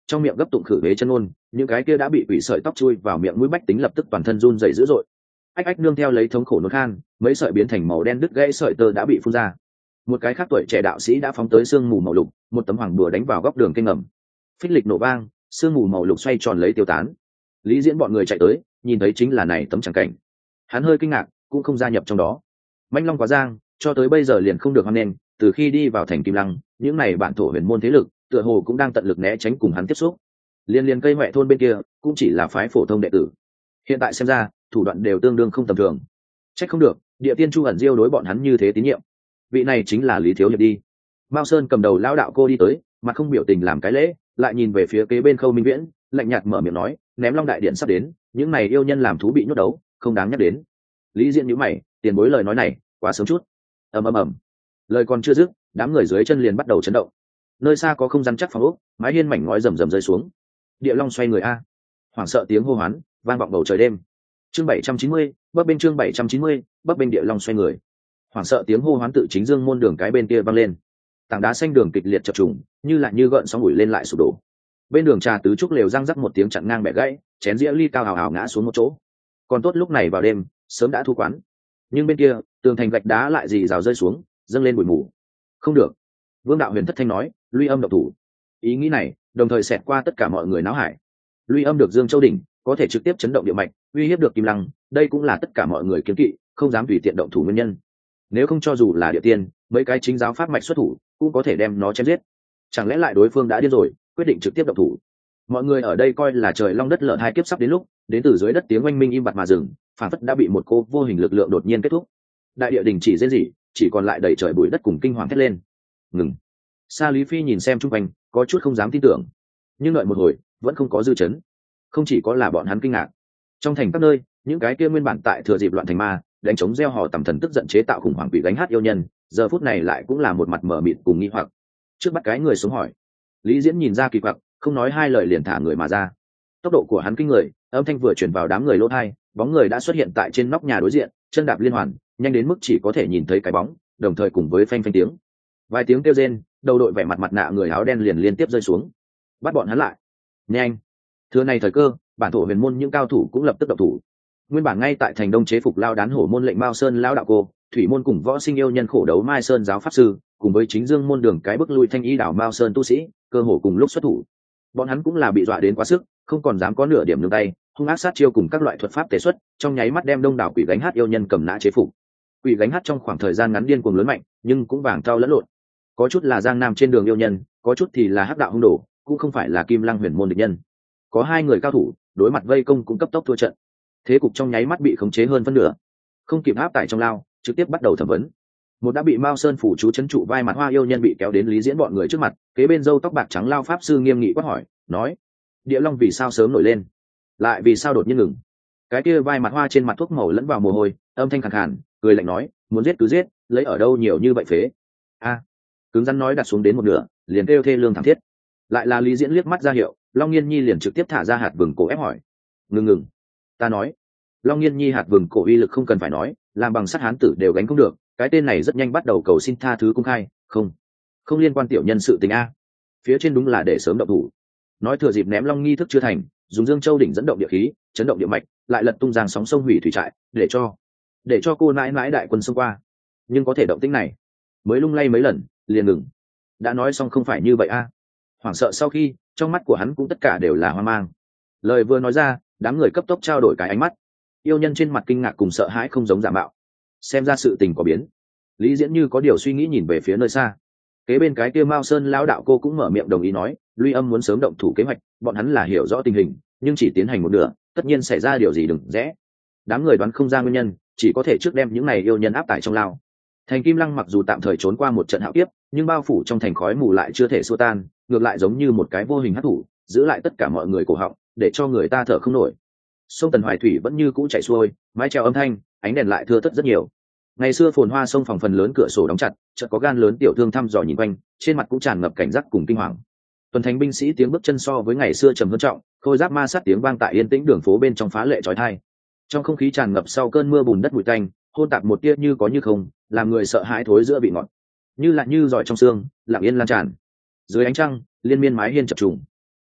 trong miệng gấp tụng khử bế chân ôn, những cái kia đã bị quỷ sợi tóc chui vào miệng mũi bách tính lập tức toàn thân run rẩy dữ dội. Ách ách nương theo lấy thống khổ nôn khan, mấy sợi biến thành màu đen đứt gãy sợi tơ đã bị phun ra. Một cái khác tuổi trẻ đạo sĩ đã phóng tới sương mù màu lục, một tấm hoàng bùa đánh vào góc đường kênh ngầm. Phích lịch nổ vang, sương mù màu lục xoay tròn lấy tiêu tán. Lý Diễn bọn người chạy tới, nhìn thấy chính là này tấm tràng cảnh. Hắn hơi kinh ngạc, cũng không gia nhập trong đó. Mãnh Long Quá Giang, cho tới bây giờ liền không được hoan nghênh, từ khi đi vào thành Kim Lăng, những này bản thổ huyền môn thế lực, tựa hồ cũng đang tận lực né tránh cùng hắn tiếp xúc. Liên cây mẹ thôn bên kia, cũng chỉ là phái phổ thông đệ tử. Hiện tại xem ra, thủ đoạn đều tương đương không tầm thường. Trách không được, Địa Tiên Chu ẩn diêu đối bọn hắn như thế tín nhiệm. Vị này chính là Lý Thiếu Hiệp đi. Mao Sơn cầm đầu lão đạo cô đi tới, mặt không biểu tình làm cái lễ, lại nhìn về phía kế bên Khâu Minh Viễn, lạnh nhạt mở miệng nói, ném Long đại điện sắp đến, những này yêu nhân làm thú bị nhốt đấu, không đáng nhắc đến. Lý Diễn nhíu mày, tiền bối lời nói này, quá sớm chút. Ầm ầm ầm. Lời còn chưa dứt, đám người dưới chân liền bắt đầu chấn động. Nơi xa có không rắn chắc phòng ốc, mái hiên mảnh ngói rầm rầm rơi xuống. Địa Long xoay người a. Hoảng sợ tiếng hô hoán vang vọng bầu trời đêm. Chương 790, bấp bên chương 790, bấp bên Địa Long xoay người. Hoảng sợ tiếng hô hoán tự chính dương môn đường cái bên kia vang lên. Tảng đá xanh đường kịch liệt chập trùng, như lại như gợn sóng ủi lên lại sụp đổ. Bên đường trà tứ trúc lều răng rắc một tiếng chặn ngang bẻ gãy, chén dĩa ly cao hào hào ngã xuống một chỗ. Còn tốt lúc này vào đêm, sớm đã thu quán. Nhưng bên kia, tường thành gạch đá lại rì rào rơi xuống, dâng lên bụi mù. Không được. Vương đạo huyền thất thanh nói, Luy Âm độc thủ. Ý nghĩ này đồng thời xẹt qua tất cả mọi người náo hải. Luy Âm được Dương Châu đỉnh, có thể trực tiếp chấn động địa mạch, uy hiếp được Kim Lăng, đây cũng là tất cả mọi người kiêng kỵ, không dám tùy tiện động thủ nguyên nhân. Nếu không cho dù là địa tiên, mấy cái chính giáo pháp mạch xuất thủ, cũng có thể đem nó chém giết. Chẳng lẽ lại đối phương đã điên rồi, quyết định trực tiếp động thủ? Mọi người ở đây coi là trời long đất lở hai kiếp sắp đến lúc, đến từ dưới đất tiếng oanh minh im bặt mà dừng, phản phất đã bị một cô vô hình lực lượng đột nhiên kết thúc. Đại địa đình chỉ rên rỉ, chỉ còn lại đầy trời bụi đất cùng kinh hoàng thét lên. Ngừng. Sa Lý Phi nhìn xem chung quanh, có chút không dám tin tưởng, nhưng đợi một hồi vẫn không có dư chấn. Không chỉ có là bọn hắn kinh ngạc, trong thành các nơi, những cái kia nguyên bản tại thừa dịp loạn thành ma, đánh chống gieo hò tầm thần tức giận chế tạo khủng hoảng quỷ gánh hát yêu nhân, giờ phút này lại cũng là một mặt mờ mịt cùng nghi hoặc. Trước bắt cái người xuống hỏi, Lý Diễn nhìn ra kỳ quặc, không nói hai lời liền thả người mà ra. Tốc độ của hắn kinh người, âm thanh vừa chuyển vào đám người lỗ tai, bóng người đã xuất hiện tại trên nóc nhà đối diện, chân đạp liên hoàn, nhanh đến mức chỉ có thể nhìn thấy cái bóng, đồng thời cùng với phanh phanh tiếng. Vài tiếng kêu rên, đầu đội vẻ mặt mặt nạ người áo đen liền liên tiếp rơi xuống. Bắt bọn hắn lại. Nhanh. Thưa này thời cơ, bản thổ huyền môn những cao thủ cũng lập tức động thủ. Nguyên bản ngay tại thành đông chế phục lao đán hổ môn lệnh Mao Sơn lão đạo cô, thủy môn cùng võ sinh yêu nhân khổ đấu Mai Sơn giáo pháp sư, cùng với chính dương môn đường cái bức lui thanh y đảo Mao Sơn tu sĩ, cơ hồ cùng lúc xuất thủ. Bọn hắn cũng là bị dọa đến quá sức, không còn dám có nửa điểm nương tay, hung ác sát chiêu cùng các loại thuật pháp tế xuất, trong nháy mắt đem đông đảo quỷ gánh hát yêu nhân cầm nã chế phục. Quỷ gánh hát trong khoảng thời gian ngắn điên cuồng lớn mạnh, nhưng cũng vàng trao lẫn lộn. Có chút là giang nam trên đường yêu nhân, có chút thì là hắc đạo hung đồ, cũng không phải là Kim Lăng huyền môn địch nhân. Có hai người cao thủ, đối mặt vây công cũng cấp tốc thua trận. Thế cục trong nháy mắt bị khống chế hơn phân nửa, không kịp áp tải trong lao, trực tiếp bắt đầu thẩm vấn. Một đã bị Mao Sơn phủ chú chấn trụ vai mặt hoa yêu nhân bị kéo đến Lý Diễn bọn người trước mặt, kế bên râu tóc bạc trắng lao pháp sư nghiêm nghị quát hỏi, nói: Địa Long vì sao sớm nổi lên, lại vì sao đột nhiên ngừng? Cái kia vai mặt hoa trên mặt thuốc màu lẫn vào mồ hôi, âm thanh khàn khàn, cười lạnh nói: muốn giết cứ giết, lấy ở đâu nhiều như vậy phế? A, cứng rắn nói đặt xuống đến một nửa, liền kêu thê lương thảm thiết. Lại là Lý Diễn liếc mắt ra hiệu, Long Nghiên Nhi liền trực tiếp thả ra hạt vừng cổ ép hỏi: ngừng, ta nói. Long Nghiên Nhi hạt vừng cổ uy lực không cần phải nói, làm bằng sắt hán tử đều gánh không được, cái tên này rất nhanh bắt đầu cầu xin tha thứ công khai, không liên quan tiểu nhân sự tình a. Phía trên đúng là để sớm động thủ. Nói thừa dịp ném long nghi thức chưa thành, dùng Dương Châu đỉnh dẫn động địa khí, chấn động địa mạch, lại lật tung giang sóng sông hủy thủy trại, để cho cô nãi nãi đại quân xông qua. Nhưng có thể động tĩnh này, mới lung lay mấy lần, liền ngừng. Đã nói xong không phải như vậy a. Hoảng sợ sau khi, trong mắt của hắn cũng tất cả đều là hoang mang. Lời vừa nói ra, đám người cấp tốc trao đổi cái ánh mắt. Yêu nhân trên mặt kinh ngạc cùng sợ hãi không giống giả mạo. Xem ra sự tình có biến. Lý Diễn như có điều suy nghĩ nhìn về phía nơi xa. Kế bên cái kia Mao Sơn lão đạo cô cũng mở miệng đồng ý nói, Luy Âm muốn sớm động thủ kế hoạch, bọn hắn là hiểu rõ tình hình, nhưng chỉ tiến hành một nửa, tất nhiên xảy ra điều gì đừng rẽ. Đám người đoán không ra nguyên nhân, chỉ có thể trước đem những này yêu nhân áp tải trong lao. Thành Kim Lăng mặc dù tạm thời trốn qua một trận hạo kiếp, nhưng bao phủ trong thành khói mù lại chưa thể xua tan, ngược lại giống như một cái vô hình hắc thủ, giữ lại tất cả mọi người cổ họng, để cho người ta thở không nổi. Sông Tần Hoài thủy vẫn như cũ chảy xuôi, mái chèo âm thanh, ánh đèn lại thưa thớt rất nhiều. Ngày xưa phồn hoa sông phòng phần lớn cửa sổ đóng chặt, chợt có gan lớn tiểu thương thăm dò nhìn quanh, trên mặt cũng tràn ngập cảnh giác cùng kinh hoàng. Tuần thành binh sĩ tiếng bước chân so với ngày xưa trầm hơn trọng, khôi giáp ma sát tiếng vang tại yên tĩnh đường phố bên trong phá lệ chói tai. Trong không khí tràn ngập sau cơn mưa bùn đất bụi tanh, hôn tạp một tia như có như không, làm người sợ hãi thối giữa vị ngọt, như giỏi trong xương, lặng yên lan tràn. Dưới ánh trăng, liên miên mái hiên chập trùng.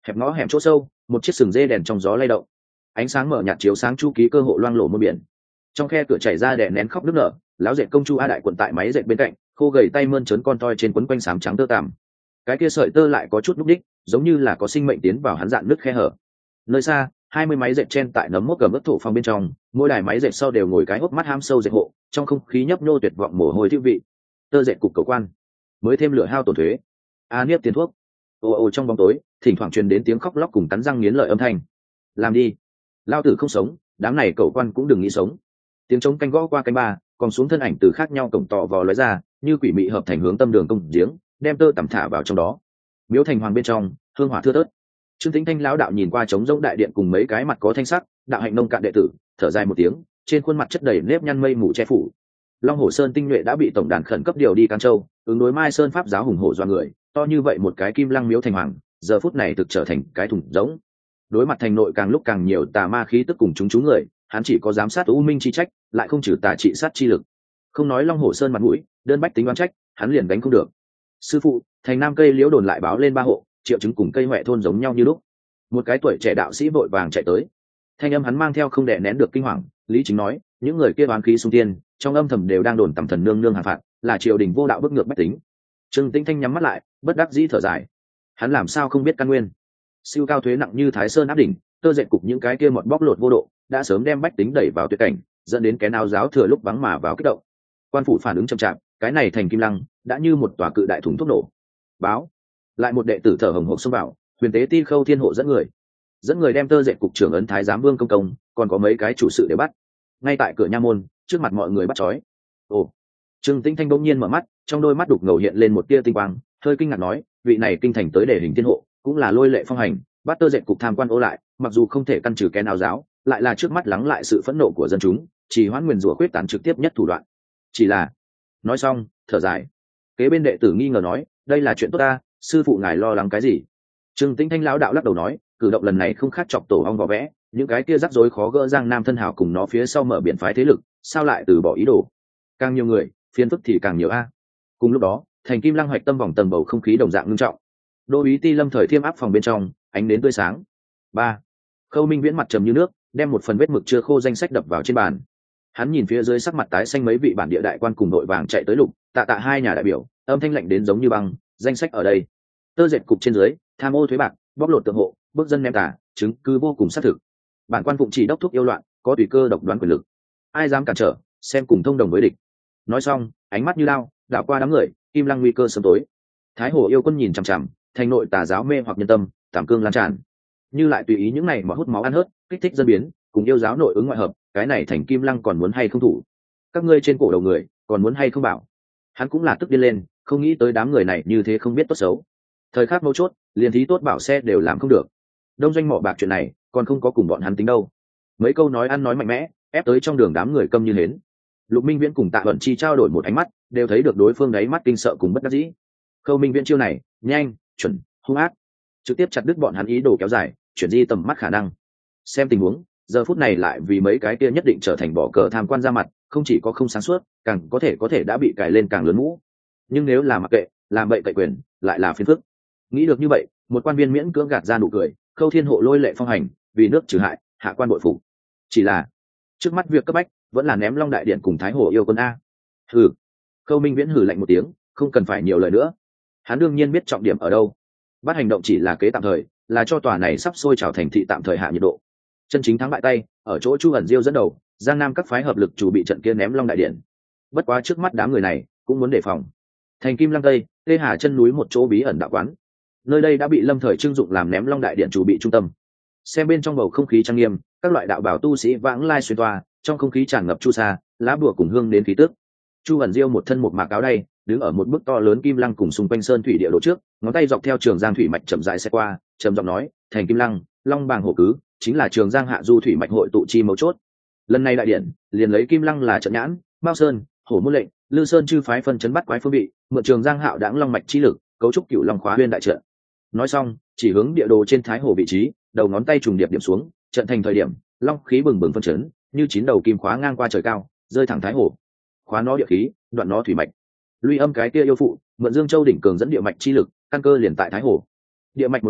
Hẹp ngõ hẻm chỗ sâu, một chiếc sừng dê đèn trong gió lay động, ánh sáng mở nhạt chiếu sáng chu ký cơ hội loang lổ mưa biển. Trong khe cửa chảy ra đè nén khóc nức nở, lão dệt công chu A Đại quận tại máy dệt bên cạnh, khô gầy tay mơn trớn con toi trên quấn quanh sám trắng tơ tằm. Cái kia sợi tơ lại có chút núc đích, giống như là có sinh mệnh tiến vào hắn dạn nứt khe hở. Nơi xa, 20 máy dệt chen tại nấm mốc gầm ướt thổ phòng bên trong, mỗi đài máy dệt sau đều ngồi cái hốc mắt ham sâu dệt hộ, trong không khí nhấp nhô tuyệt vọng mồ hôi thiếu vị. Tơ dệt cục cầu quan, mới thêm lửa hao tổn thuế. A niếp tiền thuốc. Ồ ồ trong bóng tối, thỉnh thoảng truyền đến tiếng khóc lóc cùng cắn răng nghiến lợi âm thanh. Làm đi, lao tử không sống, đám này cậu quan cũng đừng nghĩ sống. Tiếng trống canh gõ qua canh ba, còn xuống thân ảnh từ khác nhau cổng tọ vò lóe ra, như quỷ mị hợp thành hướng tâm đường công giếng, đem tơ tẩm thả vào trong đó. Miếu thành hoàng bên trong, hương hỏa thưa thớt. Trương Tĩnh Thanh lão đạo nhìn qua trống rỗng đại điện cùng mấy cái mặt có thanh sắc, đạo hạnh nông cạn đệ tử, thở dài một tiếng, trên khuôn mặt chất đầy nếp nhăn mây mù che phủ. Long Hồ Sơn tinh nhuệ đã bị tổng đàn khẩn cấp điều đi Cang Châu, ứng đối Mai Sơn pháp giáo hùng hổ doa người, to như vậy một cái kim lăng miếu thành hoàng, giờ phút này thực trở thành cái thùng rỗng. Đối mặt thành nội càng lúc càng nhiều tà ma khí tức cùng chúng người, hắn chỉ có giám sát u minh chi trách, lại không trừ tà trị sát chi lực. Không nói Long Hồ Sơn mặt mũi, đơn bách tính oán trách, hắn liền đánh không được. Sư phụ, thành nam cây liễu đồn lại báo lên 3 hộ, triệu chứng cùng cây huệ thôn giống nhau như lúc. Một cái tuổi trẻ đạo sĩ vội vàng chạy tới, thanh âm hắn mang theo không đè nén được kinh hoàng. Lý Chính nói, những người kia oán khí xung tiên, trong âm thầm đều đang đồn tầm thần nương nương hàng phạt, là triều đình vô đạo bức ngược bách tính. Trương Tĩnh Thanh nhắm mắt lại, bất đắc dĩ thở dài. Hắn làm sao không biết căn nguyên? Siêu cao thuế nặng như Thái Sơn áp đỉnh, tơ dệt cục những cái kia mọt bóc lột vô độ, đã sớm đem bách tính đẩy vào tuyệt cảnh, dẫn đến cái nào giáo thừa lúc vắng mà vào kích động. Quan phủ phản ứng chậm chạp, cái này thành kim lăng đã như một tòa cự đại thùng thuốc nổ. Báo, lại một đệ tử thở hồng hộc xông vào, huyền tế ti khâu thiên hộ dẫn người đem tơ dệt cục trưởng ấn thái giám vương công công, còn có mấy cái chủ sự để bắt. Ngay tại cửa nha môn, trước mặt mọi người bắt trói. Ồ, Trương Tĩnh Thanh bỗng nhiên mở mắt, trong đôi mắt đục ngầu hiện lên một tia tinh quang, hơi kinh ngạc nói, vị này kinh thành tới để hình thiên hộ, cũng là lôi lệ phong hành, bắt tơ dệt cục tham quan ô lại, mặc dù không thể căn trừ cái nào giáo, lại là trước mắt lắng lại sự phẫn nộ của dân chúng, chỉ hoãn nguyền rủa quyết tán trực tiếp nhất thủ đoạn. Chỉ là, nói xong, thở dài. Kế bên đệ tử nghi ngờ nói, đây là chuyện tốt ta, sư phụ ngài lo lắng cái gì? Trương Tĩnh Thanh lão đạo lắc đầu nói, cử động lần này không khác chọc tổ ong vò vẽ, những cái kia rắc rối khó gỡ Giang Nam thân hào cùng nó phía sau mở biển phái thế lực, sao lại từ bỏ ý đồ? Càng nhiều người, phiền phức thì càng nhiều a. Cùng lúc đó, thành kim lăng hoạch tâm vòng tầng bầu không khí đồng dạng ngưng trọng. Đô úy Ti Lâm thời thiêm áp phòng bên trong, ánh đến tươi sáng. 3. Khâu Minh Viễn mặt trầm như nước, đem một phần vết mực chưa khô danh sách đập vào trên bàn. Hắn nhìn phía dưới sắc mặt tái xanh mấy vị bản địa đại quan cùng đội vàng chạy tới lục, tạ hai nhà đại biểu, âm thanh lạnh đến giống như băng, danh sách ở đây. Tơ dệt cục trên dưới, tham ô thuế bạc, bóc lột tượng hộ, bức dân ném tả, chứng cứ vô cùng xác thực. Bản quan phụng chỉ đốc thúc yêu loạn, có tùy cơ độc đoán quyền lực. Ai dám cản trở, xem cùng thông đồng với địch. Nói xong, ánh mắt như lao, đảo qua đám người, kim lăng nguy cơ sớm tối. Thái Hồ yêu quân nhìn chằm chằm, thành nội tà giáo mê hoặc nhân tâm, tảm cương lan tràn. Như lại tùy ý những này mà hút máu ăn hớt, kích thích dân biến, cùng yêu giáo nội ứng ngoại hợp, cái này thành kim lăng còn muốn hay không thủ? Các ngươi trên cổ đầu người, còn muốn hay không bảo? Hắn cũng là tức điên lên, không nghĩ tới đám người này như thế không biết tốt xấu. Thời khắc mấu chốt, liền thí tốt bảo xe đều làm không được. Đông doanh mỏ bạc chuyện này, còn không có cùng bọn hắn tính đâu. Mấy câu nói ăn nói mạnh mẽ, ép tới trong đường đám người câm như hến. Lục Minh Viễn cùng Tạ Vận Chi trao đổi một ánh mắt, đều thấy được đối phương đáy mắt kinh sợ cùng bất đắc dĩ. Khâu Minh Viễn chiêu này, nhanh, chuẩn, hung ác, trực tiếp chặt đứt bọn hắn ý đồ kéo dài, chuyển di tầm mắt khả năng. Xem tình huống, giờ phút này lại vì mấy cái kia nhất định trở thành bỏ cờ tham quan ra mặt, không chỉ có không sáng suốt, càng có thể đã bị cài lên càng lớn mũ. Nhưng nếu là mặc kệ, làm bậy cậy quyền, lại là phiền phức. Nghĩ được như vậy, một quan viên miễn cưỡng gạt ra nụ cười, Khâu Thiên Hộ lôi lệ phong hành, vì nước trừ hại, hạ quan bội phục. Chỉ là, trước mắt việc cấp bách, vẫn là ném Long Đại Điện cùng Thái Hồ yêu quân a. Hừ. Khâu Minh Viễn hừ lạnh một tiếng, không cần phải nhiều lời nữa. Hắn đương nhiên biết trọng điểm ở đâu. Bắt hành động chỉ là kế tạm thời, là cho tòa này sắp sôi trào thành thị tạm thời hạ nhiệt độ. Chân chính thắng bại tay, ở chỗ Chu ẩn Diêu dẫn đầu, Giang Nam các phái hợp lực chủ bị trận kia ném Long Đại Điện. Bất quá trước mắt đám người này, cũng muốn đề phòng. Thành Kim Lăng Tây, Tê Hà chân núi một chỗ bí ẩn đạo quán. Nơi đây đã bị Lâm Thời trưng dụng làm ném Long Đại Điện chủ bị trung tâm. Xem bên trong bầu không khí trang nghiêm, các loại đạo bảo tu sĩ vãng lai xuyên toa, trong không khí tràn ngập chu sa, lá bùa cùng hương đến khí tức. Chu ẩn Diêu một thân một mạc áo đay, đứng ở một bức to lớn kim lăng cùng xung quanh sơn thủy địa đồ trước, ngón tay dọc theo trường giang thủy mạch chậm rãi xe qua, trầm giọng nói, thành kim lăng, long bàng hổ cứ, chính là trường giang hạ du thủy mạch hội tụ chi mấu chốt. Lần này đại điện liền lấy kim lăng là trận nhãn, bao sơn, hổ môn lệnh, lư sơn chư phái phân chấn bắt quái phương vị, mượn trường giang hạo đãng long mạch chi lực, cấu trúc cửu long khóa huyên đại trận. Nói xong, chỉ hướng địa đồ trên thái hồ vị trí, đầu ngón tay trùng điệp điểm xuống, trận thành thời điểm, long khí bừng bừng phân chấn, như chín đầu kim khóa ngang qua trời cao, rơi thẳng thái hồ. Khóa nó địa khí, đoạn nó thủy mạch. Luy âm cái kia yêu phụ, mượn Dương Châu đỉnh cường dẫn địa mạch chi lực, căn cơ liền tại thái hồ. Địa mạch một khóa,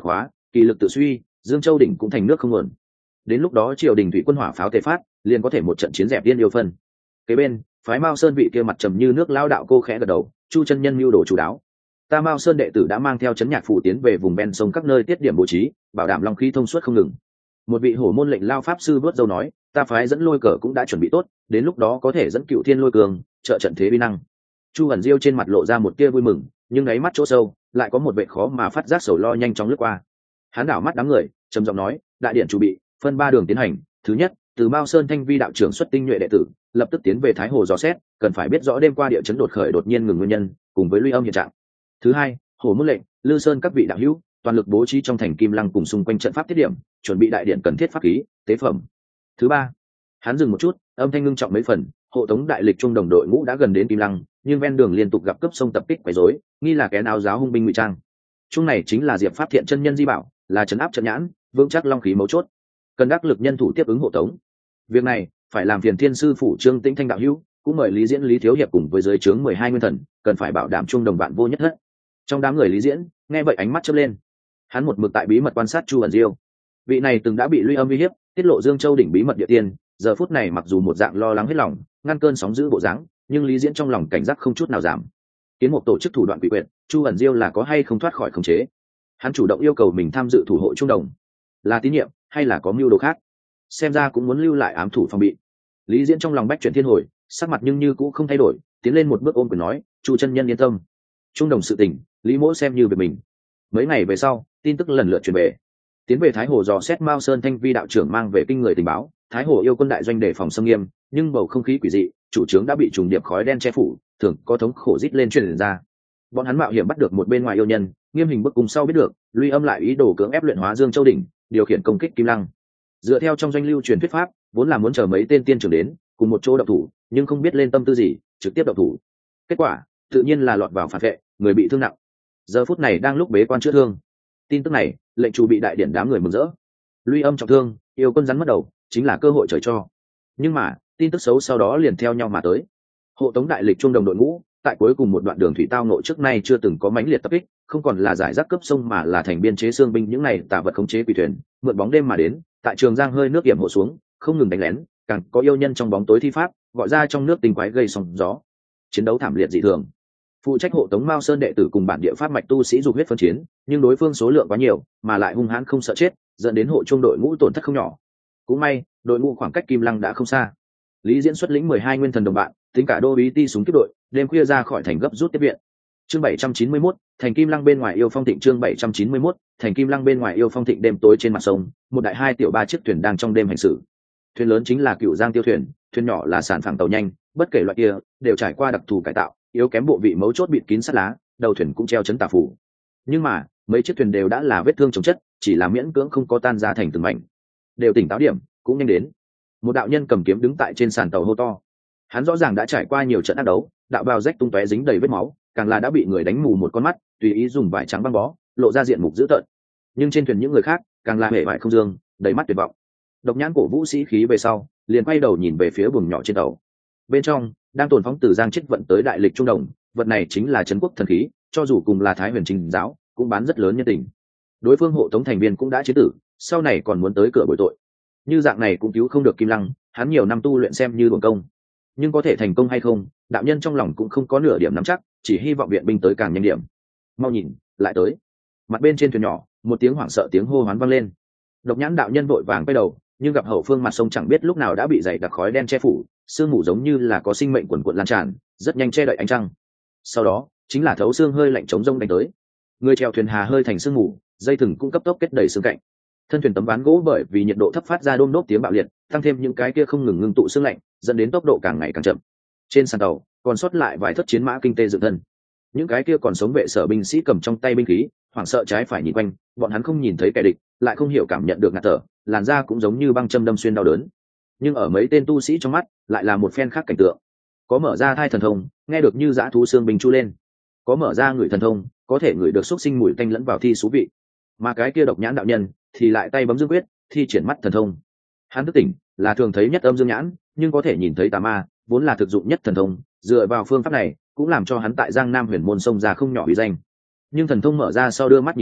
kỳ lực tự suy, Dương Châu đỉnh cũng thành nước không nguồn. Đến lúc đó triều đình thủy quân hỏa pháo tề phát, liền có thể một trận chiến dẹp điên yêu phân. Kế bên, phái Mao Sơn vị kia mặt trầm như nước lao đạo cô khẽ gật đầu, Chu chân nhân mưu đồ chủ đáo. Ta Mao Sơn đệ tử đã mang theo chấn nhạc phủ tiến về vùng ven sông các nơi tiết điểm bố trí, bảo đảm long khí thông suốt không ngừng. Một vị hổ môn lệnh lao pháp sư vớt dâu nói, ta phái dẫn lôi cờ cũng đã chuẩn bị tốt, đến lúc đó có thể dẫn Cựu Thiên lôi cường trợ trận thế uy năng. Chu ẩn diêu trên mặt lộ ra một tia vui mừng, nhưng đáy mắt chỗ sâu lại có một vẻ khó mà phát giác sầu lo nhanh chóng lướt qua. Hắn đảo mắt đám người, trầm giọng nói, đại điện chuẩn bị, phân 3 đường tiến hành. Thứ nhất, từ Mao Sơn Thanh Vi đạo trưởng xuất tinh nhuệ đệ tử, lập tức tiến về Thái Hồ dò xét, cần phải biết rõ đêm qua địa chấn đột khởi đột nhiên ngừng nguyên nhân, cùng với luy âm hiện trạng. Thứ hai, Hổ Môn lệnh, Lư Sơn các vị đạo hữu, toàn lực bố trí trong thành Kim Lăng cùng xung quanh trận pháp thiết điểm, chuẩn bị đại điện cần thiết pháp khí, tế phẩm. Thứ ba, hắn dừng một chút, âm thanh ngưng trọng mấy phần, hộ tống đại lịch trung đồng đội ngũ đã gần đến Kim Lăng, nhưng ven đường liên tục gặp cướp sông tập kích quấy rối, nghi là kẻ áo giáo hung binh ngụy trang. Chung này chính là Diệp Pháp Thiện chân nhân di bảo, là trấn áp trận nhãn, vững chắc long khí mấu chốt, cần đắc lực nhân thủ tiếp ứng hộ tống. Việc này phải làm phiền thiên sư phủ Trương Tĩnh Thanh đạo hữu, cũng mời Lý Diễn Lý thiếu hiệp cùng với dưới trướng 12 nguyên thần, cần phải bảo đảm chung đồng bạn vô nhất thất. Trong đám người Lý Diễn nghe vậy ánh mắt chớp lên, hắn một mực tại bí mật quan sát Chu ẩn diêu. Vị này từng đã bị Luy Âm uy hiếp, tiết lộ Dương Châu đỉnh bí mật địa tiên, giờ phút này mặc dù một dạng lo lắng hết lòng, ngăn cơn sóng dữ bộ dáng, nhưng Lý Diễn trong lòng cảnh giác không chút nào giảm. Kiến một tổ chức thủ đoạn quỷ quyệt, Chu ẩn diêu là có hay không thoát khỏi khống chế. Hắn chủ động yêu cầu mình tham dự thủ hộ trung đồng, là tín nhiệm hay là có mưu đồ khác? Xem ra cũng muốn lưu lại ám thủ phòng bị. Lý Diễn trong lòng bách chuyển thiên hồi, sắc mặt nhưng như cũ không thay đổi, tiến lên một bước ôm quyền nói, Chu chân nhân yên tâm, trung đồng sự tình, Lý mỗ xem như về mình. Mấy ngày về sau, tin tức lần lượt truyền về. Tiến về Thái Hồ dò xét Mao Sơn Thanh Vi đạo trưởng mang về kinh người tình báo, Thái Hồ yêu quân đại doanh đề phòng xâm nghiêm, nhưng bầu không khí quỷ dị, chủ trướng đã bị trùng điệp khói đen che phủ, thường có thống khổ rít lên truyền ra. Bọn hắn mạo hiểm bắt được một bên ngoài yêu nhân, nghiêm hình bức cùng sau biết được, Luy Âm lại ý đồ cưỡng ép luyện hóa Dương Châu đỉnh, điều khiển công kích Kim Lăng. Dựa theo trong doanh lưu truyền thuyết pháp, vốn là muốn chờ mấy tên tiên trưởng đến, cùng một chỗ động thủ, nhưng không biết lên tâm tư gì, trực tiếp động thủ. Kết quả, tự nhiên là lọt vào phản vệ, người bị thương nặng. Giờ phút này đang lúc bế quan chữa thương. Tin tức này, lệnh chủ bị đại điển đám người mừng rỡ. Luy Âm trọng thương, yêu quân rắn mất đầu, chính là cơ hội trời cho. Nhưng mà, tin tức xấu sau đó liền theo nhau mà tới. Hộ tống đại lịch trung đồng đội ngũ, tại cuối cùng một đoạn đường thủy tao nội trước nay chưa từng có mãnh liệt tập kích, không còn là giải rác cấp sông mà là thành biên chế xương binh những này tà vật khống chế quỷ thuyền, mượn bóng đêm mà đến, tại Trường Giang hơi nước yểm hộ xuống, không ngừng đánh lén, càng có yêu nhân trong bóng tối thi pháp, gọi ra trong nước tình quái gây sóng gió. Chiến đấu thảm liệt dị thường. Phụ trách hộ tống Mao Sơn đệ tử cùng bản địa pháp mạch tu sĩ dục huyết phân chiến, nhưng đối phương số lượng quá nhiều, mà lại hung hãn không sợ chết, dẫn đến hộ trung đội ngũ tổn thất không nhỏ. Cũng may, đội ngũ khoảng cách Kim Lăng đã không xa. Lý Diễn xuất lĩnh 12 nguyên thần đồng bạn, tính cả đô úy ti súng tiếp đội, đêm khuya ra khỏi thành gấp rút tiếp viện. Chương 791, thành Kim Lăng bên ngoài yêu phong thịnh. Chương 791, thành Kim Lăng bên ngoài yêu phong thịnh. Đêm tối trên mặt sông, một đại 2 tiểu 3 chiếc thuyền đang trong đêm hành xử. Thuyền lớn chính là Cựu Giang tiêu thuyền, thuyền nhỏ là sản phẳng tàu nhanh, bất kể loại kia, đều trải qua đặc thù cải tạo, yếu kém bộ vị mấu chốt bịt kín sắt lá, đầu thuyền cũng treo chấn tà phủ. Nhưng mà, mấy chiếc thuyền đều đã là vết thương chồng chất, chỉ là miễn cưỡng không có tan ra thành từng mảnh. Đều tỉnh táo điểm, cũng nhanh đến. Một đạo nhân cầm kiếm đứng tại trên sàn tàu hô to. Hắn rõ ràng đã trải qua nhiều trận ác đấu, đạo bào rách tung tóe dính đầy vết máu, càng là đã bị người đánh mù một con mắt, tùy ý dùng vải trắng băng bó, lộ ra diện mục dữ tợn. Nhưng trên thuyền những người khác, càng là hề bại không dương, đầy mắt tuyệt vọng. Độc Nhãn cổ vũ sĩ khí về sau, liền quay đầu nhìn về phía buồng nhỏ trên tàu. Bên trong đang tồn phóng từ Giang Chết vận tới đại lịch trung đồng, vật này chính là trấn quốc thần khí, cho dù cùng là Thái Huyền Chính giáo, cũng bán rất lớn nhân tình. Đối phương hộ tống thành viên cũng đã chế tử, sau này còn muốn tới cửa bồi tội. Như dạng này cũng cứu không được Kim Lăng, hắn nhiều năm tu luyện xem như uổng công. Nhưng có thể thành công hay không, đạo nhân trong lòng cũng không có nửa điểm nắm chắc, chỉ hy vọng viện binh tới càng nhanh điểm. Mau nhìn, lại tới. Mặt bên trên thuyền nhỏ, một tiếng hoảng sợ tiếng hô hoán vang lên. Độc Nhãn đạo nhân vội vàng quay đầu, nhưng gặp hậu phương mặt sông chẳng biết lúc nào đã bị dày đặc khói đen che phủ, sương mù giống như là có sinh mệnh quần quật lan tràn, rất nhanh che đậy ánh trăng. Sau đó, chính là thấu xương hơi lạnh chống rông đánh tới. Người chèo thuyền hà hơi thành sương mù, dây thừng cũng cấp tốc kết đầy xương cạnh. Thân thuyền tấm ván gỗ bởi vì nhiệt độ thấp phát ra đôm đốp tiếng bạo liệt, tăng thêm những cái kia không ngừng ngưng tụ xương lạnh, dẫn đến tốc độ càng ngày càng chậm. Trên sàn tàu còn sót lại vài thất chiến mã kinh tê dựng thân. Những cái kia còn sống vệ sở binh sĩ cầm trong tay binh khí, hoảng sợ trái phải nhìn quanh, bọn hắn không nhìn thấy kẻ địch, lại không hiểu cảm nhận được ngạt thở, làn da cũng giống như băng châm đâm xuyên đau đớn. Nhưng ở mấy tên tu sĩ trong mắt, lại là một phen khác cảnh tượng. Có mở ra thai thần thông, nghe được như dã thú xương binh chu lên; có mở ra ngửi thần thông, có thể ngửi được xúc sinh mùi tanh lẫn vào thi xú vị. Mà cái kia Độc Nhãn đạo nhân thì lại tay bấm dương quyết, thi triển mắt thần thông. Hắn thức tỉnh là thường thấy nhất âm dương nhãn, nhưng có thể nhìn thấy tà ma, vốn là thực dụng nhất thần thông. Dựa vào phương pháp này, cũng làm cho hắn tại Giang Nam Huyền môn sông ra không nhỏ uy danh. Nhưng thần thông mở ra sau đưa mắt nhìn lên,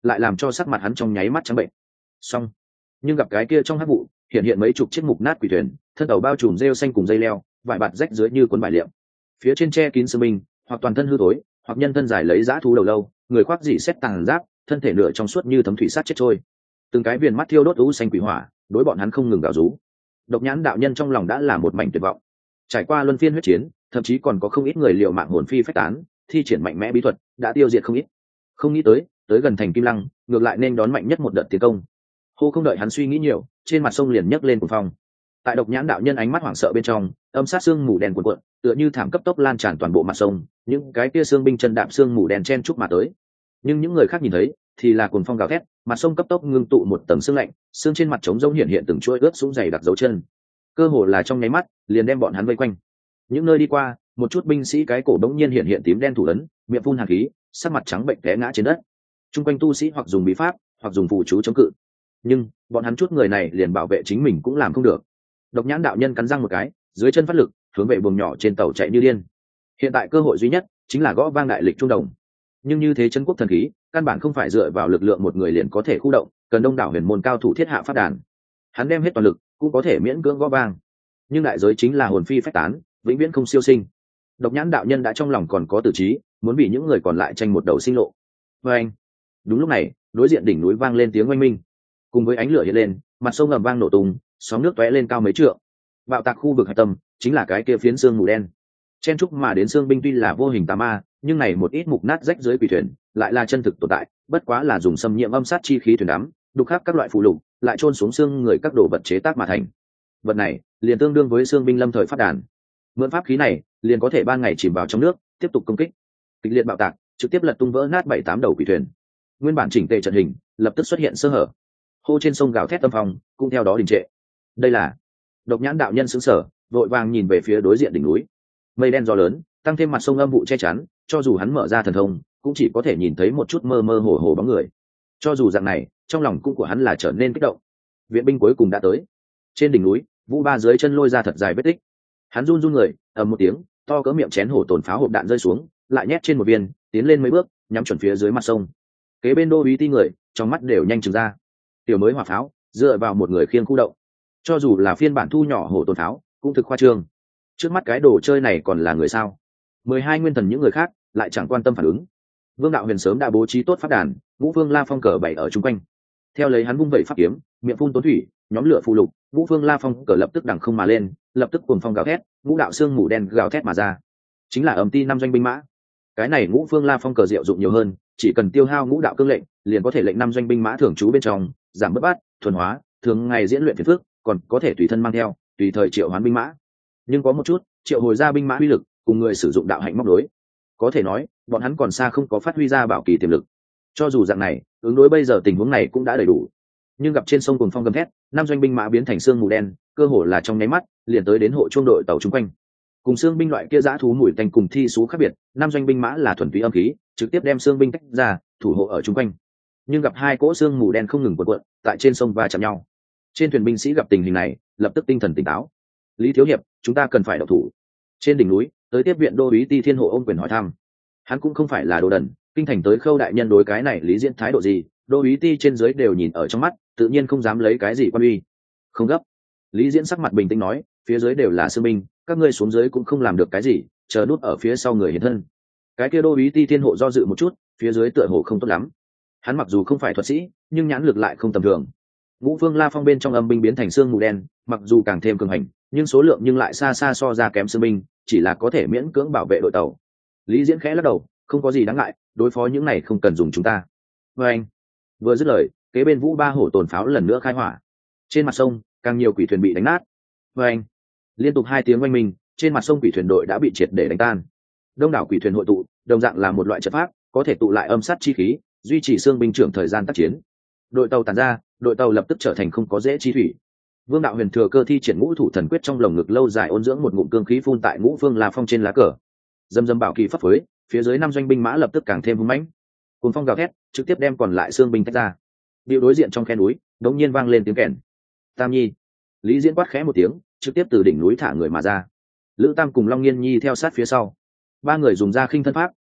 lại làm cho sắc mặt hắn trong nháy mắt trắng bệnh. Xong, nhưng gặp cái kia trong hắc vụ hiện mấy chục chiếc mục nát quỷ thuyền, thân tàu bao trùm rêu xanh cùng dây leo, vải bạt rách dưới như cuốn vải liệm, phía trên che kín sương minh, hoặc toàn thân hư thối, hoặc nhân thân dài lấy dã thú đầu lâu, người khoác dị xét tàng giáp, thân thể nửa trong suốt như thấm thủy sát chết trôi, từng cái viền mắt thiêu đốt u xanh quỷ hỏa, đối bọn hắn không ngừng gào rú. Độc Nhãn đạo nhân trong lòng đã là một mảnh tuyệt vọng. Trải qua luân phiên huyết chiến, thậm chí còn có không ít người liều mạng hồn phi phách tán, thi triển mạnh mẽ bí thuật, đã tiêu diệt không ít. Không nghĩ tới gần thành Kim Lăng, ngược lại nên đón mạnh nhất một đợt tiến công. Hô không đợi hắn suy nghĩ nhiều, trên mặt sông liền nhấc lên cuồng phong. Tại Độc Nhãn đạo nhân ánh mắt hoảng sợ bên trong, âm sát xương mù đen cuộn cuộn, tựa như thảm cấp tốc lan tràn toàn bộ mặt sông, những cái kia xương binh chân đạp xương mù đen chen chúc mà tới. Nhưng những người khác nhìn thấy, thì là cuồng phong gào thét, mặt sông cấp tốc ngưng tụ một tầng xương lạnh, xương trên mặt trống rỗng hiện từng chuỗi ướt sũng dày đặc dấu chân, cơ hồ là trong nháy mắt liền đem bọn hắn vây quanh. Những nơi đi qua, một chút binh sĩ cái cổ đống nhiên hiện tím đen thủ ấn, miệng phun hàn khí, sắc mặt trắng bệnh té ngã trên đất. Trung quanh tu sĩ hoặc dùng bí pháp, hoặc dùng phù chú chống cự, nhưng bọn hắn chút người này liền bảo vệ chính mình cũng làm không được. Độc Nhãn đạo nhân cắn răng một cái, dưới chân phát lực, hướng về buồng nhỏ trên tàu chạy như điên. Hiện tại cơ hội duy nhất chính là gõ vang đại lịch trung đồng. Nhưng như thế chân quốc thần khí, căn bản không phải dựa vào lực lượng một người liền có thể khu động, cần đông đảo huyền môn cao thủ thiết hạ pháp đàn. Hắn đem hết toàn lực, cũng có thể miễn cưỡng gõ vang, nhưng đại giới chính là hồn phi phách tán, vĩnh viễn không siêu sinh. Độc Nhãn đạo nhân đã trong lòng còn có tử trí, muốn bị những người còn lại tranh một đầu sinh lộ. Và anh, đúng lúc này, đối diện đỉnh núi vang lên tiếng oanh minh, cùng với ánh lửa hiện lên, mặt sông ngầm vang nổ tung, sóng nước tóe lên cao mấy trượng. Bạo tạc khu vực hạch tâm chính là cái kia phiến xương mù đen. Chen trúc mà đến xương binh tuy là vô hình tà ma, nhưng này một ít mục nát rách dưới quỷ thuyền lại là chân thực tồn tại, bất quá là dùng xâm nhiễm âm sát chi khí thuyền đắm, đục khắc các loại phụ lục, lại chôn xuống xương người các đồ vật chế tác mà thành. Vật này liền tương đương với xương binh lâm thời phát đàn. Mượn pháp khí này, liền có thể ban ngày chìm vào trong nước, tiếp tục công kích. Kịch liệt bạo tạc, trực tiếp lật tung vỡ nát 7-8 đầu quỷ thuyền. Nguyên bản chỉnh tề trận hình, lập tức xuất hiện sơ hở. Hô trên sông gào thét tâm phong, cũng theo đó đình trệ. Đây là Độc Nhãn đạo nhân sững sờ, vội vàng nhìn về phía đối diện đỉnh núi. Mây đen gió lớn, tăng thêm mặt sông âm vụ che chắn, cho dù hắn mở ra thần thông, cũng chỉ có thể nhìn thấy một chút mơ mơ hồ hồ bóng người. Cho dù dạng này, trong lòng cũng của hắn là trở nên kích động. Viện binh cuối cùng đã tới. Trên đỉnh núi, Vũ Ba dưới chân lôi ra thật dài vết tích. Hắn run run người, ầm một tiếng, to cỡ miệng chén hổ tồn pháo hộp đạn rơi xuống, lại nhét trên một viên, tiến lên mấy bước, nhắm chuẩn phía dưới mặt sông. Kế bên Đô Úy Ti người, trong mắt đều nhanh chừng ra. Tiểu mới hỏa pháo, dựa vào một người khiêng khu động. Cho dù là phiên bản thu nhỏ hổ tồn pháo, cũng thực khoa trương. Trước mắt cái đồ chơi này còn là người sao? 12 nguyên thần những người khác lại chẳng quan tâm phản ứng. Vương Đạo Huyền sớm đã bố trí tốt pháp đàn, Ngũ Phương La Phong cờ bày ở chung quanh. Theo lấy hắn vung vẩy pháp kiếm, miệng phun tốn thủy, nhóm lửa phù lục, Ngũ Phương La Phong cờ lập tức đằng không mà lên, lập tức cuồng phong gào thét, ngũ đạo xương mù đen gào thét mà ra. Chính là ti 5 doanh binh mã. Cái này Ngũ Phương La Phong cờ diệu dụng nhiều hơn, chỉ cần tiêu hao ngũ đạo cương lệnh, liền có thể lệnh 5 doanh binh mã thường trú bên trong, giảm bất bát, thuần hóa, thường ngày diễn luyện phiền phước, còn có thể tùy thân mang theo, tùy thời triệu hoán binh mã. Nhưng có một chút, triệu hồi ra binh mã uy lực, cùng người sử dụng đạo hạnh móc đối, có thể nói bọn hắn còn xa không có phát huy ra bảo kỳ tiềm lực. Cho dù dạng này, ứng đối bây giờ tình huống này cũng đã đầy đủ. Nhưng gặp trên sông cuồng phong gầm thét, 5 doanh binh mã biến thành xương mù đen, cơ hồ là trong nháy mắt liền tới đến hộ trung đội tàu chung quanh. Cùng xương binh loại kia dã thú mùi tanh cùng thi số khác biệt, 5 doanh binh mã là thuần túy âm khí, trực tiếp đem xương binh tách ra, thủ hộ ở chung quanh. Nhưng gặp hai cỗ xương mù đen không ngừng cuộn cuộn tại trên sông va chạm nhau. Trên thuyền binh sĩ gặp tình hình này, lập tức tinh thần tỉnh táo. Lý thiếu hiệp, chúng ta cần phải động thủ. Trên đỉnh núi, tới tiếp viện Đô Úy Ti Thiên Hộ ôm quyền hỏi thăm. Hắn cũng không phải là đồ đần, kinh thành tới Khâu đại nhân đối cái này Lý Diễn thái độ gì, Đô Úy Ti trên dưới đều nhìn ở trong mắt, tự nhiên không dám lấy cái gì quan uy. Không gấp. Lý Diễn sắc mặt bình tĩnh nói, phía dưới đều là sư binh, các ngươi xuống dưới cũng không làm được cái gì, chờ nút ở phía sau người hiện thân. Cái kia Đô Úy Ti Thiên Hộ do dự một chút, phía dưới tựa hồ không tốt lắm. Hắn mặc dù không phải thuật sĩ, nhưng nhãn lực lại không tầm thường. Ngũ Phương La Phong bên trong âm binh biến thành xương mù đen, mặc dù càng thêm cường hành, nhưng số lượng nhưng lại xa xa so ra kém sư binh, chỉ là có thể miễn cưỡng bảo vệ đội tàu. Lý Diễn khẽ lắc đầu, không có gì đáng ngại, đối phó những này không cần dùng chúng ta. Và anh vừa dứt lời, kế bên Vũ Ba hổ tồn pháo lần nữa khai hỏa. Trên mặt sông, càng nhiều quỷ thuyền bị đánh nát. Và anh liên tục 2 tiếng oanh minh, trên mặt sông quỷ thuyền đội đã bị triệt để đánh tan. Đông đảo quỷ thuyền hội tụ, đồng dạng là một loại trận pháp, có thể tụ lại âm sát chi khí, duy trì xương binh trưởng thời gian tác chiến. Đội tàu tàn ra, đội tàu lập tức trở thành không có dễ chi thủy. Vương Đạo Huyền thừa cơ thi triển Ngũ Thủ Thần Quyết trong lồng ngực lâu dài ôn dưỡng một ngụm cương khí phun tại Ngũ Phương La Phong trên lá cờ. Dâm dâm bảo kỳ phấp phới, phía dưới 5 doanh binh mã lập tức càng thêm hung mãnh. Cuồng phong gào thét, trực tiếp đem còn lại xương binh tách ra. Điệu đối diện trong khe núi, đột nhiên vang lên tiếng kèn. Tam Nhi, Lý Diễn quát khẽ một tiếng, trực tiếp từ đỉnh núi thả người mà ra. Lữ Tam cùng Long Nghiên Nhi theo sát phía sau. 3 người dùng ra khinh thân pháp,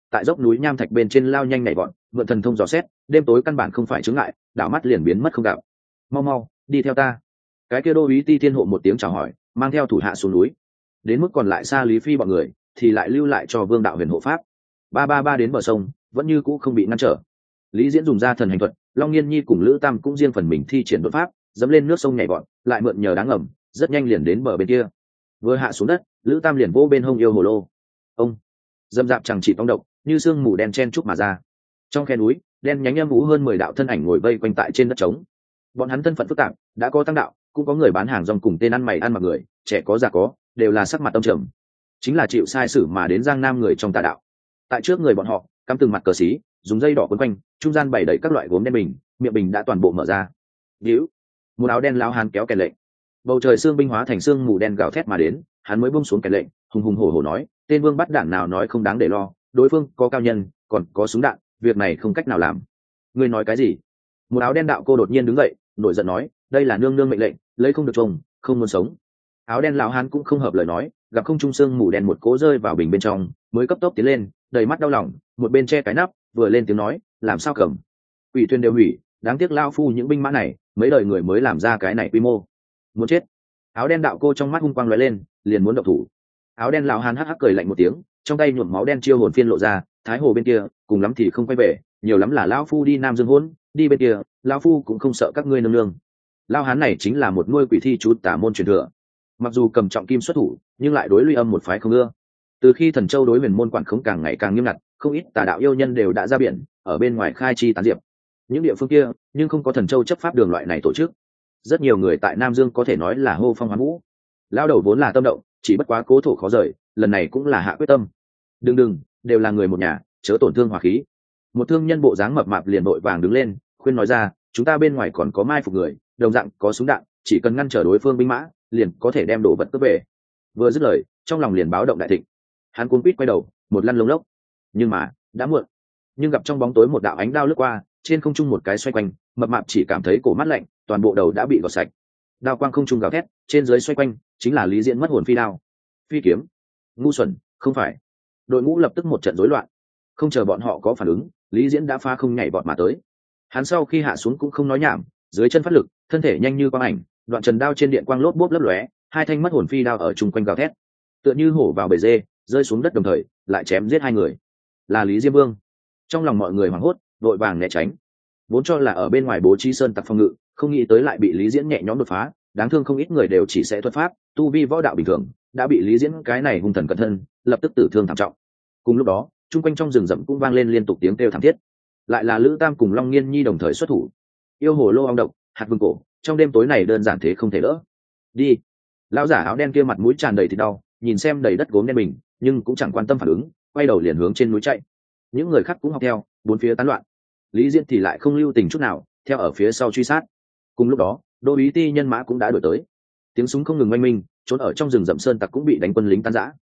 tại dốc núi nham thạch bên trên lao nhanh nhảy vọt, mượn thần thông dò xét, đêm tối căn bản không phải chướng ngại, đảo mắt liền biến mất không gặp. Mau mau, đi theo ta. Cái kia đô úy Ti Thiên Hộ một tiếng chào hỏi, mang theo thủ hạ xuống núi. Đến mức còn lại xa Lý Phi bọn người, thì lại lưu lại cho Vương đạo huyền hộ pháp. Ba đến bờ sông, vẫn như cũ không bị ngăn trở. Lý Diễn dùng ra thần hành thuật, Long Nghiên Nhi cùng Lữ Tam cũng riêng phần mình thi triển đột pháp, dẫm lên nước sông nhảy vọt, lại mượn nhờ đáng ngầm, rất nhanh liền đến bờ bên kia. Vừa hạ xuống đất, Lữ Tam liền vỗ bên hông yêu hồ lô. Ông dâm dạp chẳng chỉ tông độc, như sương mù đen chen chúc mà ra. Trong khe núi, đen nhánh âm u hơn 10 đạo thân ảnh ngồi vây quanh tại trên đất trống. Bọn hắn thân phận phức tạp, đã có tăng đạo, cũng có người bán hàng rong cùng tên ăn mày ăn mặc người, trẻ có già có, đều là sắc mặt âm trầm. Chính là chịu sai sử mà đến Giang Nam người trong tà đạo. Tại trước người bọn họ, cắm từng mặt cờ xí, dùng dây đỏ quấn quanh, trung gian bày đầy các loại gốm đen bình, miệng bình đã toàn bộ mở ra. Điếu, một áo đen lão hán kéo kèn lệnh. Bầu trời sương binh hóa thành sương mù đen gào thét mà đến, hắn mới buông xuống kèn lệnh, hùng hùng hổ hổ nói, tên vương bắt đản nào nói không đáng để lo, đối phương có cao nhân, còn có súng đạn, việc này không cách nào làm. Ngươi nói cái gì? Một áo đen đạo cô đột nhiên đứng dậy, nổi giận nói, đây là nương nương mệnh lệnh, lấy không được trông, không muốn sống. Áo đen lão hán cũng không hợp lời nói, gặp không trung sương mù đen một cố rơi vào bình bên trong, mới cấp tốc tiến lên, đầy mắt đau lòng, một bên che cái nắp, vừa lên tiếng nói, làm sao cầm? Ủy thuyền đều hủy, đáng tiếc lao phu những binh mã này, mấy đời người mới làm ra cái này quy mô. Muốn chết. Áo đen đạo cô trong mắt hung quang lóe lên, liền muốn động thủ. Áo đen lão hán hắc hắc cười lạnh một tiếng, trong tay nhuộm máu đen chiêu hồn phiên lộ ra, thái hồ bên kia, cùng lắm thì không quay về, nhiều lắm là lão phu đi Nam Dương hôn, đi bên kia, lão phu cũng không sợ các ngươi nương nương. Lão hán này chính là một nuôi quỷ thi chú tả môn truyền thừa. Mặc dù cầm trọng kim xuất thủ, nhưng lại đối Luy Âm một phái không ưa. Từ khi Thần Châu đối huyền môn quản khống càng ngày càng nghiêm ngặt, không ít tà đạo yêu nhân đều đã ra biển, ở bên ngoài khai chi tán diệp. Những địa phương kia, nhưng không có Thần Châu chấp pháp đường loại này tổ chức. Rất nhiều người tại Nam Dương có thể nói là hô phong hoán vũ. Lao đầu vốn là tâm động, chỉ bất quá cố thổ khó rời, lần này cũng là hạ quyết tâm. Đừng, đều là người một nhà, chớ tổn thương hòa khí. Một thương nhân bộ dáng mập mạp liền vội vàng đứng lên, khuyên nói ra, chúng ta bên ngoài còn có mai phục người, đồng dạng có súng đạn, chỉ cần ngăn trở đối phương binh mã, liền có thể đem đồ vật cướp về. Vừa dứt lời, trong lòng liền báo động đại thịnh. Hắn cuống quýt quay đầu, một lăn lông lốc. Nhưng mà, đã muộn. Nhưng gặp trong bóng tối một đạo ánh đao lướt qua, trên không trung một cái xoay quanh, mập mạp chỉ cảm thấy cổ mát lạnh, toàn bộ đầu đã bị gọt sạch. Đao quang không trung gào thét, trên dưới xoay quanh, chính là Lý Diễn mất hồn phi đao. Phi kiếm. Ngu xuẩn, không phải. Đội ngũ lập tức một trận rối loạn. Không chờ bọn họ có phản ứng, Lý Diễn đã pha không nhảy vọt mà tới. Hắn sau khi hạ xuống cũng không nói nhảm, dưới chân phát lực, thân thể nhanh như quang ảnh, đoạn trần đao trên điện quang lốp bốp lấp lóe, hai thanh mất hồn phi đao ở chung quanh gào thét, tựa như hổ vào bể dê, rơi xuống đất đồng thời, lại chém giết hai người. Là Lý Diêm Vương. Trong lòng mọi người hoảng hốt, vội vàng né tránh. Vốn cho là ở bên ngoài bố trí sơn tặc phòng ngự, không nghĩ tới lại bị Lý Diễn nhẹ nhõm đột phá, đáng thương không ít người đều chỉ sẽ thuật pháp, tu vi võ đạo bình thường, đã bị Lý Diễn cái này hung thần cẩn thân, lập tức tử thương thảm trọng. Cùng lúc đó, chung quanh trong rừng rậm cũng vang lên liên tục tiếng kêu thảm thiết. Lại là Lữ Tam cùng Long Nghiên Nhi đồng thời xuất thủ. Yêu hồ lô ong độc, hạt vương cổ, trong đêm tối này đơn giản thế không thể đỡ. Đi. Lão giả áo đen kia mặt mũi tràn đầy thịt đau, nhìn xem đầy đất gốm đen mình, nhưng cũng chẳng quan tâm phản ứng, quay đầu liền hướng trên núi chạy. Những người khác cũng học theo, bốn phía tán loạn. Lý Diễn thì lại không lưu tình chút nào, theo ở phía sau truy sát. Cùng lúc đó, đô úy Ti nhân mã cũng đã đuổi tới. Tiếng súng không ngừng oanh minh, trốn ở trong rừng rậm sơn tặc cũng bị đánh quân lính tan rã.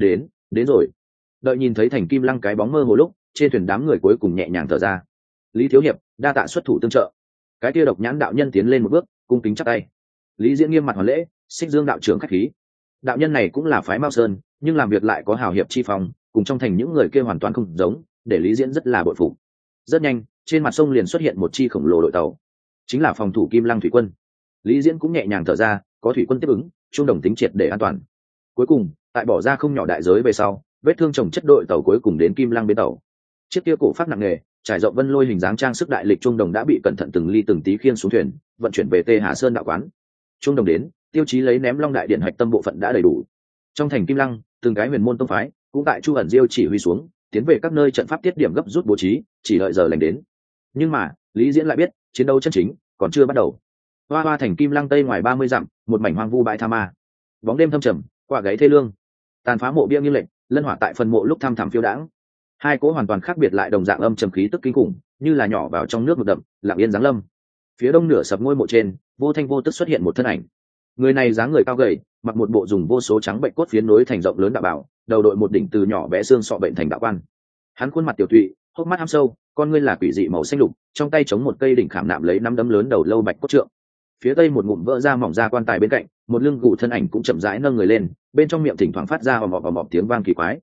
Đến rồi. Đợi nhìn thấy Thành Kim Lăng cái bóng mơ hồ lúc, trên thuyền đám người cuối cùng nhẹ nhàng thở ra. Lý thiếu hiệp, đa tạ xuất thủ tương trợ. Cái kia độc nhãn đạo nhân tiến lên một bước, cung kính chắp tay. Lý Diễn nghiêm mặt hoàn lễ, xích dương đạo trưởng khách khí. Đạo nhân này cũng là phái Mao Sơn, nhưng làm việc lại có hào hiệp chi phong, cùng trong thành những người kia hoàn toàn không giống, để Lý Diễn rất là bội phục. Rất nhanh, trên mặt sông liền xuất hiện một chi khổng lồ đội tàu, chính là phòng thủ Kim Lăng thủy quân. Lý Diễn cũng nhẹ nhàng thở ra, có thủy quân tiếp ứng, trung đồng tính triệt để an toàn. Cuối cùng, tại bỏ ra không nhỏ đại giới về sau, vết thương chồng chất đội tàu cuối cùng đến Kim Lăng bến tàu. Chiếc kia cổ phát nặng nề, trải rộng vân lôi hình dáng trang sức đại lịch trung đồng đã bị cẩn thận từng ly từng tí khiêng xuống thuyền, vận chuyển về Tê Hà Sơn đạo quán. Trung đồng đến, tiêu chí lấy ném Long đại điện hạch tâm bộ phận đã đầy đủ. Trong thành Kim Lăng, từng cái huyền môn tông phái cũng tại Chu ẩn diêu chỉ huy xuống, tiến về các nơi trận pháp tiết điểm gấp rút bố trí, chỉ đợi giờ lành đến. Nhưng mà, Lý Diễn lại biết, chiến đấu chân chính còn chưa bắt đầu. Hoa Hoa thành Kim Lăng tây ngoài 30 dặm, một mảnh hoang vu bãi tha ma. Bóng đêm thâm trầm, quả gáy thê lương. Tàn phá mộ bia nghiêng lệch, lân hỏa tại phần mộ lúc thăm thẳm phiêu đãng. Hai cỗ hoàn toàn khác biệt lại đồng dạng âm trầm khí tức kinh khủng, như là nhỏ vào trong nước mực đậm, lặng yên giáng lâm. Phía đông nửa sập ngôi mộ trên, vô thanh vô tức xuất hiện một thân ảnh. Người này dáng người cao gầy, mặc một bộ dùng vô số trắng bệnh cốt phiến nối thành rộng lớn đạo bảo, đầu đội một đỉnh từ nhỏ bé xương sọ bệnh thành đạo quan. Hắn khuôn mặt tiểu tụy, hốc mắt hăm sâu, con ngươi là quỷ dị màu xanh lục, trong tay chống một cây đỉnh khảm nạm lấy năm đấm lớn đầu lâu bạch cốt trượng. Phía tây một ngụm vỡ ra mỏng ra quan tài bên cạnh, một lưng gù thân ảnh cũng chậm rãi nâng người lên, bên trong miệng thỉnh thoảng phát ra ầm ầm tiếng vang kỳ quái.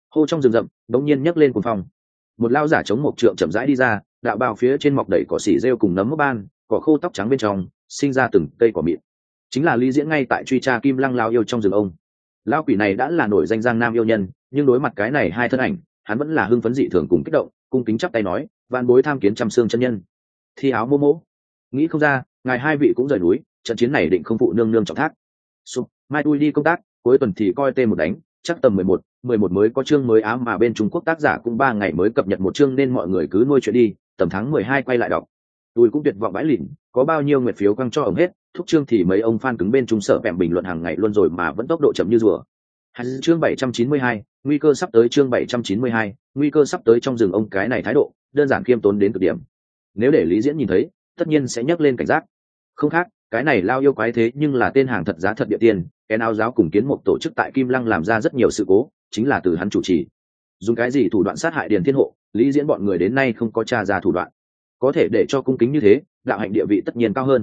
hô trong rừng rậm đống nhiên nhấc lên cuồng phong. Một lao giả chống một trượng chậm rãi đi ra, đạo bào phía trên mọc đầy cỏ xỉ rêu cùng nấm mốc ban, cỏ khô tóc trắng bên trong sinh ra từng cây cỏ mịn. Chính là Lý Diễn ngay tại truy tra Kim Lăng lao yêu trong rừng ông. Lao quỷ này đã là nổi danh Giang Nam yêu nhân, nhưng đối mặt cái này hai thân ảnh, hắn vẫn là hưng phấn dị thường cùng kích động, cung kính chắp tay nói, vạn bối tham kiến trăm xương chân nhân. Thi áo mô mỗ, nghĩ không ra ngài hai vị cũng rời núi, trận chiến này định không phụ nương nương trọng thác. Mai tôi đi công tác, cuối tuần thì coi tên một đánh, chắc tầm 11 mới có chương mới ám, mà bên Trung Quốc tác giả cũng 3 ngày mới cập nhật một chương nên mọi người cứ nuôi chuyện đi, tầm tháng 12 quay lại đọc. Tôi cũng tuyệt vọng bãi lỉn, có bao nhiêu nguyệt phiếu quăng cho ổng hết, thúc chương thì mấy ông fan cứng bên Trung Sở bèm bình luận hàng ngày luôn rồi mà vẫn tốc độ chậm như rùa. Chương 792, nguy cơ sắp tới. Chương 792, nguy cơ sắp tới. Trong rừng ông cái này thái độ đơn giản khiêm tốn đến cực điểm, nếu để Lý Diễn nhìn thấy tất nhiên sẽ nhấc lên cảnh giác. Không khác, cái này lao yêu quái thế nhưng là tên hàng thật giá thật địa tiên, cái áo giáo cùng kiến một tổ chức tại Kim Lăng làm ra rất nhiều sự cố, chính là từ hắn chủ trì. Dùng cái gì thủ đoạn sát hại Điền Thiên Hộ, Lý Diễn bọn người đến nay không có tra ra thủ đoạn, có thể để cho cung kính như thế, đạo hạnh địa vị tất nhiên cao hơn.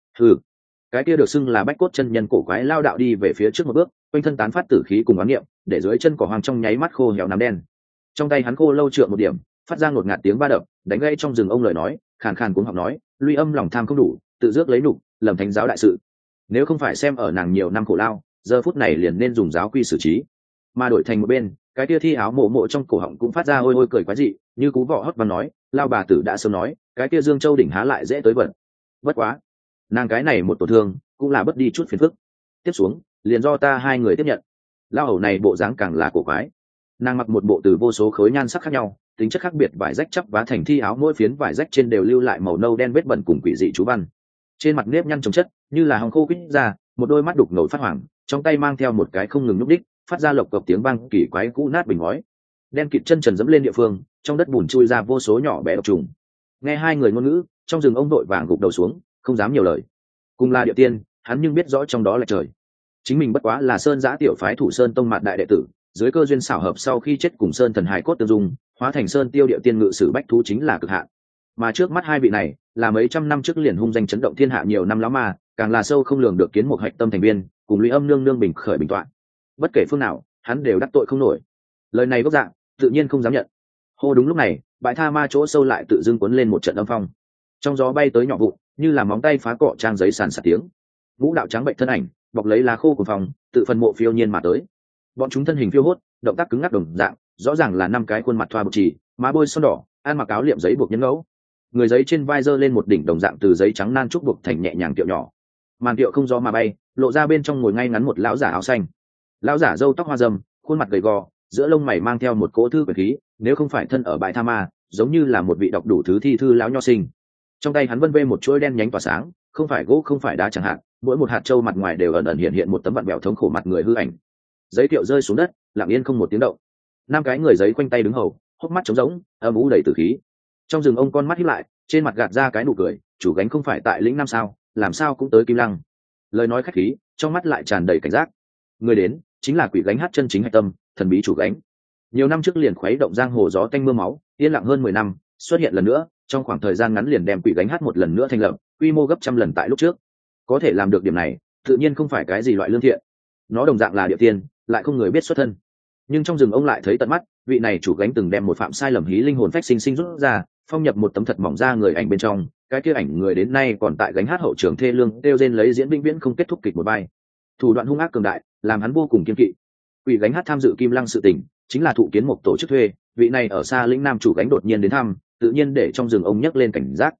Cái kia được xưng là bách cốt chân nhân cổ quái lao đạo đi về phía trước một bước, quanh thân tán phát tử khí cùng oán niệm, để dưới chân cỏ hoang trong nháy mắt khô héo nám đen. Trong tay hắn khô lâu trượng một điểm, phát ra ngột ngạt tiếng ba đập, đánh gãy trong rừng ông lời nói, khàn khàn cuống học nói, Luy Âm lòng tham không đủ, tự dước lấy nục, lầm thánh giáo đại sự. Nếu không phải xem ở nàng nhiều năm khổ lao, giờ phút này liền nên dùng giáo quy xử trí. Mà đổi thành một bên, cái tia thi áo mộ mộ trong cổ họng cũng phát ra ôi ôi cười quái dị, như cú vọ hót văn nói, lao bà tử đã sớm nói, cái tia Dương Châu đỉnh há lại dễ tới vận. Bất quá, nàng cái này một tổn thương, cũng là bất đi chút phiền phức. Tiếp xuống, liền do ta hai người tiếp nhận. Lao hầu này bộ dáng càng là cổ quái. Nàng mặc một bộ từ vô số khối nhan sắc khác nhau, tính chất khác biệt vải rách chắp vá thành thi áo, mỗi phiến vải rách trên đều lưu lại màu nâu đen vết bẩn cùng quỷ dị chú văn. Trên mặt nếp nhăn chồng chất, như là hồng khô quýt ra, một đôi mắt đục ngầu phát hoảng, trong tay mang theo một cái không ngừng nhúc đích, phát ra lộc cộc tiếng vang kỳ quái cũ nát bình ngói. Đen kịt chân trần dẫm lên địa phương, trong đất bùn chui ra vô số nhỏ bé độc trùng. Nghe hai người ngôn ngữ, trong rừng ông đội vàng gục đầu xuống, không dám nhiều lời. Cùng là địa tiên, hắn nhưng biết rõ trong đó là trời. Chính mình bất quá là Sơn Giã tiểu phái Thủ Sơn tông mạt đại đệ tử, dưới cơ duyên xảo hợp sau khi chết cùng Sơn thần hải cốt tương dung, hóa thành Sơn tiêu địa tiên ngự sử bách thú chính là cực hạn. Mà trước mắt hai vị này, là mấy trăm năm trước liền hung danh chấn động thiên hạ nhiều năm lắm mà, càng là sâu không lường được kiến một hạch tâm thành viên, cùng Lũy Âm nương nương bình khởi bình toạn. Bất kể phương nào, hắn đều đắc tội không nổi. Lời này gốc dạng, tự nhiên không dám nhận. Hô đúng lúc này, bãi tha ma chỗ sâu lại tự dưng cuốn lên một trận âm phong. Trong gió bay tới nhỏ vụn, như là móng tay phá cọ trang giấy sàn sạt tiếng. Vũ đạo trắng bệnh thân ảnh, bọc lấy lá khô của phòng, tự phần mộ phiêu nhiên mà tới. Bọn chúng thân hình phiêu hốt, động tác cứng ngắc đồng dạng, rõ ràng là năm cái khuôn mặt thoa bột chì, má bôi son đỏ, ăn mặc áo liệm giấy buộc nhân ngẫu. Người giấy trên vai giơ lên một đỉnh đồng dạng từ giấy trắng nan trúc buộc thành nhẹ nhàng kiệu nhỏ. Màn kiệu không gió mà bay, lộ ra bên trong ngồi ngay ngắn một lão giả áo xanh. Lão giả râu tóc hoa râm, khuôn mặt gầy gò, giữa lông mày mang theo một cỗ thư quyền khí, nếu không phải thân ở bãi tha ma, giống như là một vị đọc đủ thứ thi thư lão nho sinh. Trong tay hắn vân vê một chuỗi đen nhánh tỏa sáng, không phải gỗ không phải đá chẳng hạn, mỗi một hạt châu mặt ngoài đều ẩn ẩn hiện một tấm vặn vẹo thống khổ mặt người hư ảnh. Giấy kiệu rơi xuống đất, lặng yên không một tiếng động. Năm cái người giấy quanh tay đứng hầu, hốc mắt trống rỗng, âm u đầy tử khí. Trong rừng ông con mắt híp lại, trên mặt gạt ra cái nụ cười, chủ gánh không phải tại lĩnh Nam sao, làm sao cũng tới Kim Lăng. Lời nói khách khí, trong mắt lại tràn đầy cảnh giác. Người đến chính là quỷ gánh hát chân chính hạch tâm, thần bí chủ gánh. Nhiều năm trước liền khuấy động giang hồ gió tanh mưa máu, yên lặng hơn 10 năm, xuất hiện lần nữa, trong khoảng thời gian ngắn liền đem quỷ gánh hát một lần nữa thành lập, quy mô gấp trăm lần tại lúc trước. Có thể làm được điểm này, tự nhiên không phải cái gì loại lương thiện. Nó đồng dạng là địa tiên, lại không người biết xuất thân. Nhưng trong rừng ông lại thấy tận mắt, vị này chủ gánh từng đem một phạm sai lầm hí linh hồn phách sinh sinh rút ra, phong nhập một tấm thật mỏng ra người ảnh bên trong, cái kia ảnh người đến nay còn tại gánh hát hậu trường thê lương kêu rên lấy diễn vĩnh viễn không kết thúc kịch một vai. Thủ đoạn hung ác cường đại, làm hắn vô cùng kiên kỵ. Quỷ gánh hát tham dự Kim Lăng sự tình, chính là thụ kiến một tổ chức thuê, vị này ở xa lĩnh Nam chủ gánh đột nhiên đến thăm, tự nhiên để trong rừng ông nhấc lên cảnh giác.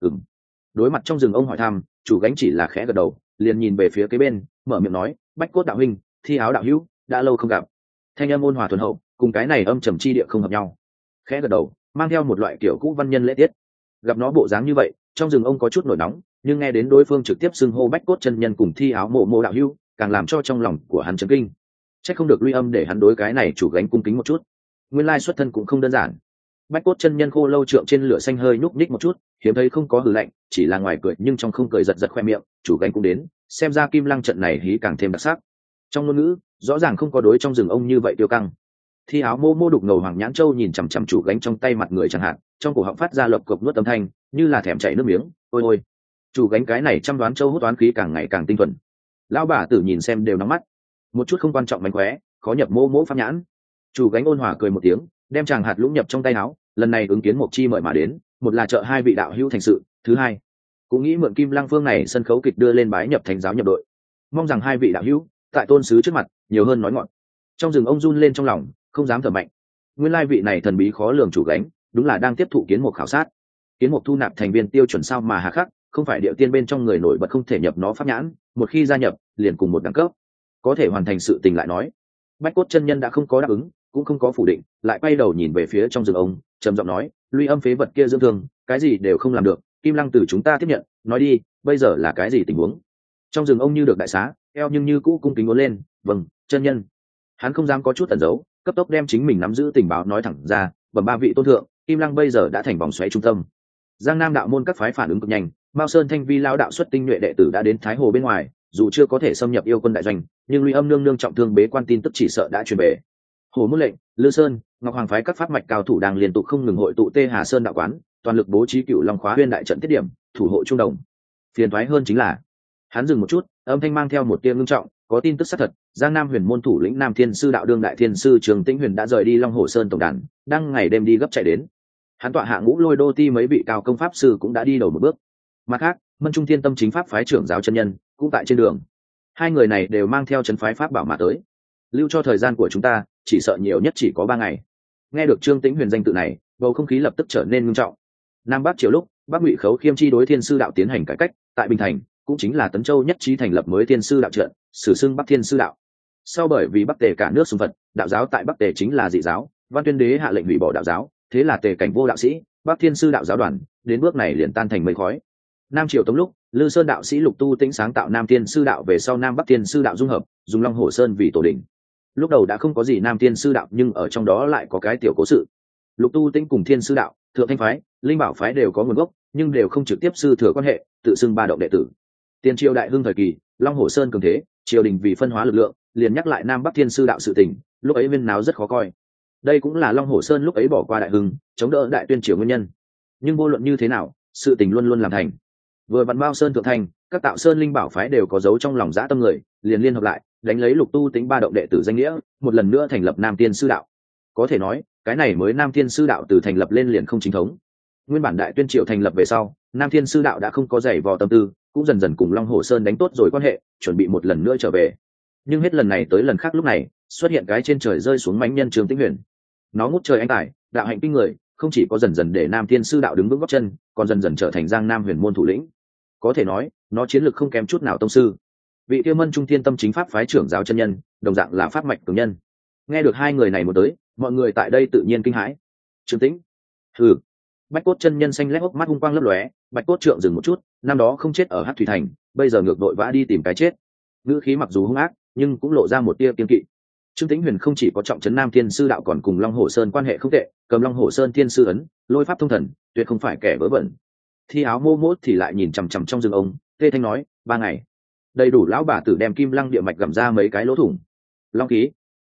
Đối mặt trong rừng ông hỏi thăm, chủ gánh chỉ là khẽ gật đầu, liền nhìn về phía kế bên, mở miệng nói, bách cốt đạo huynh, thi áo đạo hữu, đã lâu không gặp. Thanh âm ôn hòa thuần hậu, cùng cái này âm trầm chi địa không hợp nhau. Khẽ gật đầu, mang theo một loại kiểu cũ văn nhân lễ tiết. Gặp nó bộ dáng như vậy, trong rừng ông có chút nổi nóng, nhưng nghe đến đối phương trực tiếp xưng hô bách cốt chân nhân cùng thi áo mộ mộ đạo hữu, càng làm cho trong lòng của hắn chấn kinh. Chắc không được Luy Âm để hắn đối cái này chủ gánh cung kính một chút. Nguyên lai xuất thân cũng không đơn giản. Bách cốt chân nhân khô lâu trượng trên lửa xanh hơi nhúc nhích một chút, hiếm thấy không có hừ lạnh, chỉ là ngoài cười nhưng trong không cười giật giật khoe miệng. Chủ gánh cũng đến, xem ra Kim Lăng trận này hí càng thêm đặc sắc. Trong ngôn ngữ rõ ràng không có đối trong rừng ông như vậy tiêu căng. Thi áo mô mô đục ngầu hoàng nhãn châu nhìn chằm chằm chủ gánh trong tay mặt người chẳng hạn, trong cổ họng phát ra lộc cộc nuốt âm thanh, như là thèm chảy nước miếng. Ôi ôi, chủ gánh cái này chăm đoán châu hút toán khí càng ngày càng tinh thuần. Lão bà tử nhìn xem đều nóng mắt. Một chút không quan trọng mánh khóe, khó nhập mô mỗ pháp nhãn. Chủ gánh ôn hòa cười một tiếng, đem chàng hạt lũng nhập trong tay áo. Lần này ứng kiến Mộc Chi mời mà đến, một là trợ hai vị đạo hữu thành sự, thứ hai cũng nghĩ mượn Kim Lăng Phương này sân khấu kịch đưa lên bái nhập thánh giáo nhập đội. Mong rằng hai vị đạo hữu tại tôn sứ trước mặt nhiều hơn nói ngọn. Trong rừng ông run lên trong lòng, không dám thở mạnh. Nguyên lai vị này thần bí khó lường chủ gánh, đúng là đang tiếp thụ kiến mục khảo sát. Kiến mục thu nạp thành viên tiêu chuẩn sao mà hà khắc, không phải địa tiên bên trong người nổi bật không thể nhập nó pháp nhãn, một khi gia nhập liền cùng một đẳng cấp, có thể hoàn thành sự tình lại nói. Bách Cốt chân nhân đã không có đáp ứng, cũng không có phủ định, lại quay đầu nhìn về phía trong rừng ông, trầm giọng nói: "Luy âm phế vật kia dưỡng thương, cái gì đều không làm được, Kim Lăng từ chúng ta tiếp nhận, nói đi, bây giờ là cái gì tình huống?" Trong rừng ông như được đại xá, eo nhưng như cũ cung kính uốn lên: "Vâng, chân nhân." Hắn không dám có chút ẩn giấu, cấp tốc đem chính mình nắm giữ tình báo nói thẳng ra: "Bẩm ba vị tôn thượng, Kim Lăng bây giờ đã thành vòng xoáy trung tâm. Giang Nam đạo môn các phái phản ứng cực nhanh, Mao Sơn Thanh Vi lão đạo xuất tinh nhuệ đệ tử đã đến Thái Hồ bên ngoài, dù chưa có thể xâm nhập yêu quân đại doanh, nhưng Luy Âm nương nương trọng thương bế quan tin tức chỉ sợ đã truyền về. Hồ Môn lệnh, Lư Sơn, Ngọc Hoàng phái các pháp mạch cao thủ đang liên tục không ngừng hội tụ Tê Hà Sơn đạo quán, toàn lực bố trí Cựu Long khóa huyên đại trận tiết điểm, thủ hộ trung đồng. Phiền toái hơn chính là." Hắn dừng một chút, âm thanh mang theo một tia ngưng trọng: "Có tin tức xác thật, Giang Nam Huyền môn thủ lĩnh Nam Thiên sư đạo đương đại thiên sư Trường Tĩnh Huyền đã rời đi Long Hồ Sơn tổng đàn, đang ngày đêm đi gấp chạy đến. Hắn tọa hạ Ngũ Lôi Đô Ti mấy vị cao công pháp sư cũng đã đi đầu một bước. Mặt khác, Mân Trung Thiên Tâm chính pháp phái trưởng giáo chân nhân cũng tại trên đường. Hai người này đều mang theo trấn phái pháp bảo mà tới. Lưu cho thời gian của chúng ta, chỉ sợ nhiều nhất chỉ có 3 ngày." Nghe được Trương Tĩnh Huyền danh tự này, bầu không khí lập tức trở nên nghiêm trọng. Nam Bắc triều lúc, Bắc Ngụy Khấu Khiêm chi đối thiên sư đạo tiến hành cải cách, tại Bình Thành cũng chính là Tấn Châu nhất trí thành lập mới thiên sư đạo trận, sử xưng Bắc Thiên sư đạo. Sau bởi vì Bắc Tề cả nước xung phật, đạo giáo tại Bắc Tề chính là dị giáo, Văn Tuyên đế hạ lệnh hủy bỏ đạo giáo, thế là Tề cảnh vô đạo sĩ, Bắc Thiên sư đạo giáo đoàn, đến bước này liền tan thành mây khói. Nam triều Tống lúc, Lư Sơn đạo sĩ Lục Tu Tĩnh sáng tạo Nam Thiên sư đạo về sau Nam Bắc Thiên sư đạo dung hợp, dùng Long Hồ Sơn vì tổ đỉnh. Lúc đầu đã không có gì Nam Thiên sư đạo, nhưng ở trong đó lại có cái tiểu cố sự. Lục Tu Tĩnh cùng Thiên sư đạo, Thượng Thanh phái, Linh Bảo phái đều có nguồn gốc, nhưng đều không trực tiếp sư thừa quan hệ, tự xưng ba động đệ tử. Tiền triều đại hưng thời kỳ, Long Hồ Sơn cường thế, triều đình vì phân hóa lực lượng, liền nhắc lại Nam Bắc Thiên sư đạo sự tình, lúc ấy viên náo rất khó coi. Đây cũng là Long Hồ Sơn lúc ấy bỏ qua đại hưng, chống đỡ đại tuyên triều nguyên nhân. Nhưng vô luận như thế nào, sự tình luôn luôn làm thành. Vừa vặn Mao Sơn Thượng Thanh, các tạo sơn linh bảo phái đều có dấu trong lòng dã tâm người, liền liên hợp lại, đánh lấy Lục Tu Tĩnh ba động đệ tử danh nghĩa, một lần nữa thành lập Nam Thiên sư đạo. Có thể nói, cái này mới Nam Thiên sư đạo từ thành lập lên liền không chính thống. Nguyên bản đại tuyên triều thành lập về sau, Nam Thiên sư đạo đã không có giày vò tâm tư, cũng dần dần cùng Long Hồ Sơn đánh tốt rồi quan hệ, chuẩn bị một lần nữa trở về. Nhưng hết lần này tới lần khác lúc này, xuất hiện cái trên trời rơi xuống mãnh nhân Trương Tĩnh Huyền. Nó ngút trời anh tài, đạo hạnh kinh người, không chỉ có dần dần để Nam Thiên sư đạo đứng vững gót chân, còn dần dần trở thành Giang Nam Huyền môn thủ lĩnh. Có thể nói, nó chiến lược không kém chút nào tông sư. Vị Tiêu Mân Trung Thiên Tâm chính pháp phái trưởng giáo chân nhân, đồng dạng là pháp mạch cường nhân. Nghe được hai người này một tới, mọi người tại đây tự nhiên kinh hãi. Trương Tĩnh, hừ. Bạch Cốt chân nhân xanh lét hốc mắt hung quang lấp lóe, Bạch Cốt trượng dừng một chút, năm đó không chết ở Hắc Thủy Thành, bây giờ ngược đội vã đi tìm cái chết. Ngữ khí mặc dù hung ác, nhưng cũng lộ ra một tia kiên kỵ. Trương Tĩnh Huyền không chỉ có trọng trấn Nam Thiên sư đạo, còn cùng Long Hồ Sơn quan hệ không tệ, cầm Long Hồ Sơn Thiên sư ấn, lôi pháp thông thần, tuyệt không phải kẻ vớ vẩn. Thi Áo Mô Mốt thì lại nhìn chằm chằm trong rừng ông, tê thanh nói: 3 ngày, đầy đủ lão bà tử đem Kim Lăng địa mạch gặm ra mấy cái lỗ thủng. Long khí,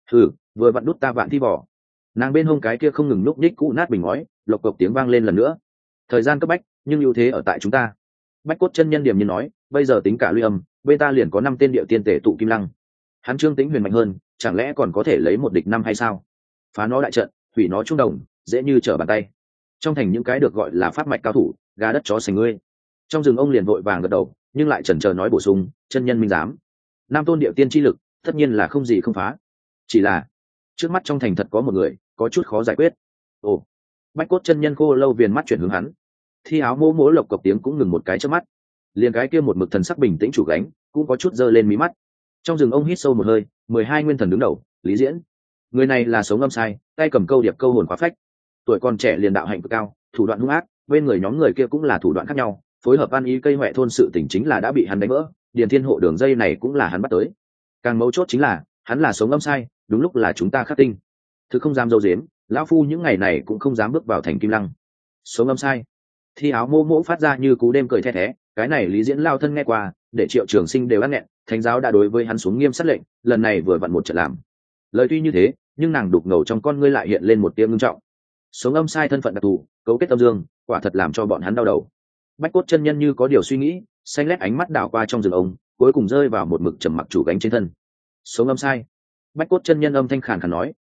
vừa vặn đút ta vạn thi vỏ. Nàng bên hông cái kia không ngừng núp nhích cũ nát bình ngói, lộc cộc tiếng vang lên lần nữa. Thời gian cấp bách, nhưng ưu thế ở tại chúng ta. Bách Cốt chân nhân điểm như nói, bây giờ tính cả Luy Âm, bên ta liền có 5 tên địa tiên tể tụ Kim Lăng. Hắn Trương Tĩnh Huyền mạnh hơn, chẳng lẽ còn có thể lấy một địch 5 hay sao? Phá nó đại trận, hủy nó trung đồng, dễ như trở bàn tay. Trong thành những cái được gọi là pháp mạch cao thủ, gà đất chó sành ngươi. Trong rừng ông liền vội vàng gật đầu, nhưng lại chần chờ nói bổ sung: chân nhân minh giám, Nam tôn địa tiên chi lực, tất nhiên là không gì không phá. Chỉ là trước mắt trong thành thật có một người, có chút khó giải quyết. Ồ. Bách Cốt chân nhân khô lâu viền mắt chuyển hướng hắn. Thi Áo Mô Mỗ lộc cộc tiếng cũng ngừng một cái chớp mắt. Liền cái kia một mực thần sắc bình tĩnh chủ gánh, cũng có chút giơ lên mí mắt. Trong rừng ông hít sâu một hơi, 12 nguyên thần đứng đầu, Lý Diễn. Người này là sống âm sai, tay cầm câu điệp câu hồn khóa phách. Tuổi còn trẻ liền đạo hạnh cực cao, thủ đoạn hung ác, bên người nhóm người kia cũng là thủ đoạn khác nhau, phối hợp an ý cây hoẹ thôn sự tình chính là đã bị hắn đánh vỡ, Điền Thiên hộ đường dây này cũng là hắn bắt tới. Càng mấu chốt chính là, hắn là sống âm sai, đúng lúc là chúng ta khắc tinh. Thực không dám dâu dếm, lão phu những ngày này cũng không dám bước vào thành Kim Lăng. Sống âm sai. Thi Áo Mô Mỗ phát ra như cú đêm cười the thé, cái này Lý Diễn lao thân nghe qua, để Triệu Trường Sinh đều ăn nghẹn, thánh giáo đã đối với hắn xuống nghiêm sát lệnh, lần này vừa vặn một trận làm. Lời tuy như thế, nhưng nàng đục ngầu trong con ngươi lại hiện lên một tia ngưng trọng. Sống âm sai thân phận đặc thù, cấu kết âm dương, quả thật làm cho bọn hắn đau đầu. Bách Cốt chân nhân như có điều suy nghĩ, xanh lét ánh mắt đảo qua trong rừng ông, cuối cùng rơi vào một mực trầm mặc chủ gánh trên thân. Sống âm sai. Bách Cốt chân nhân âm thanh khàn khàn nói,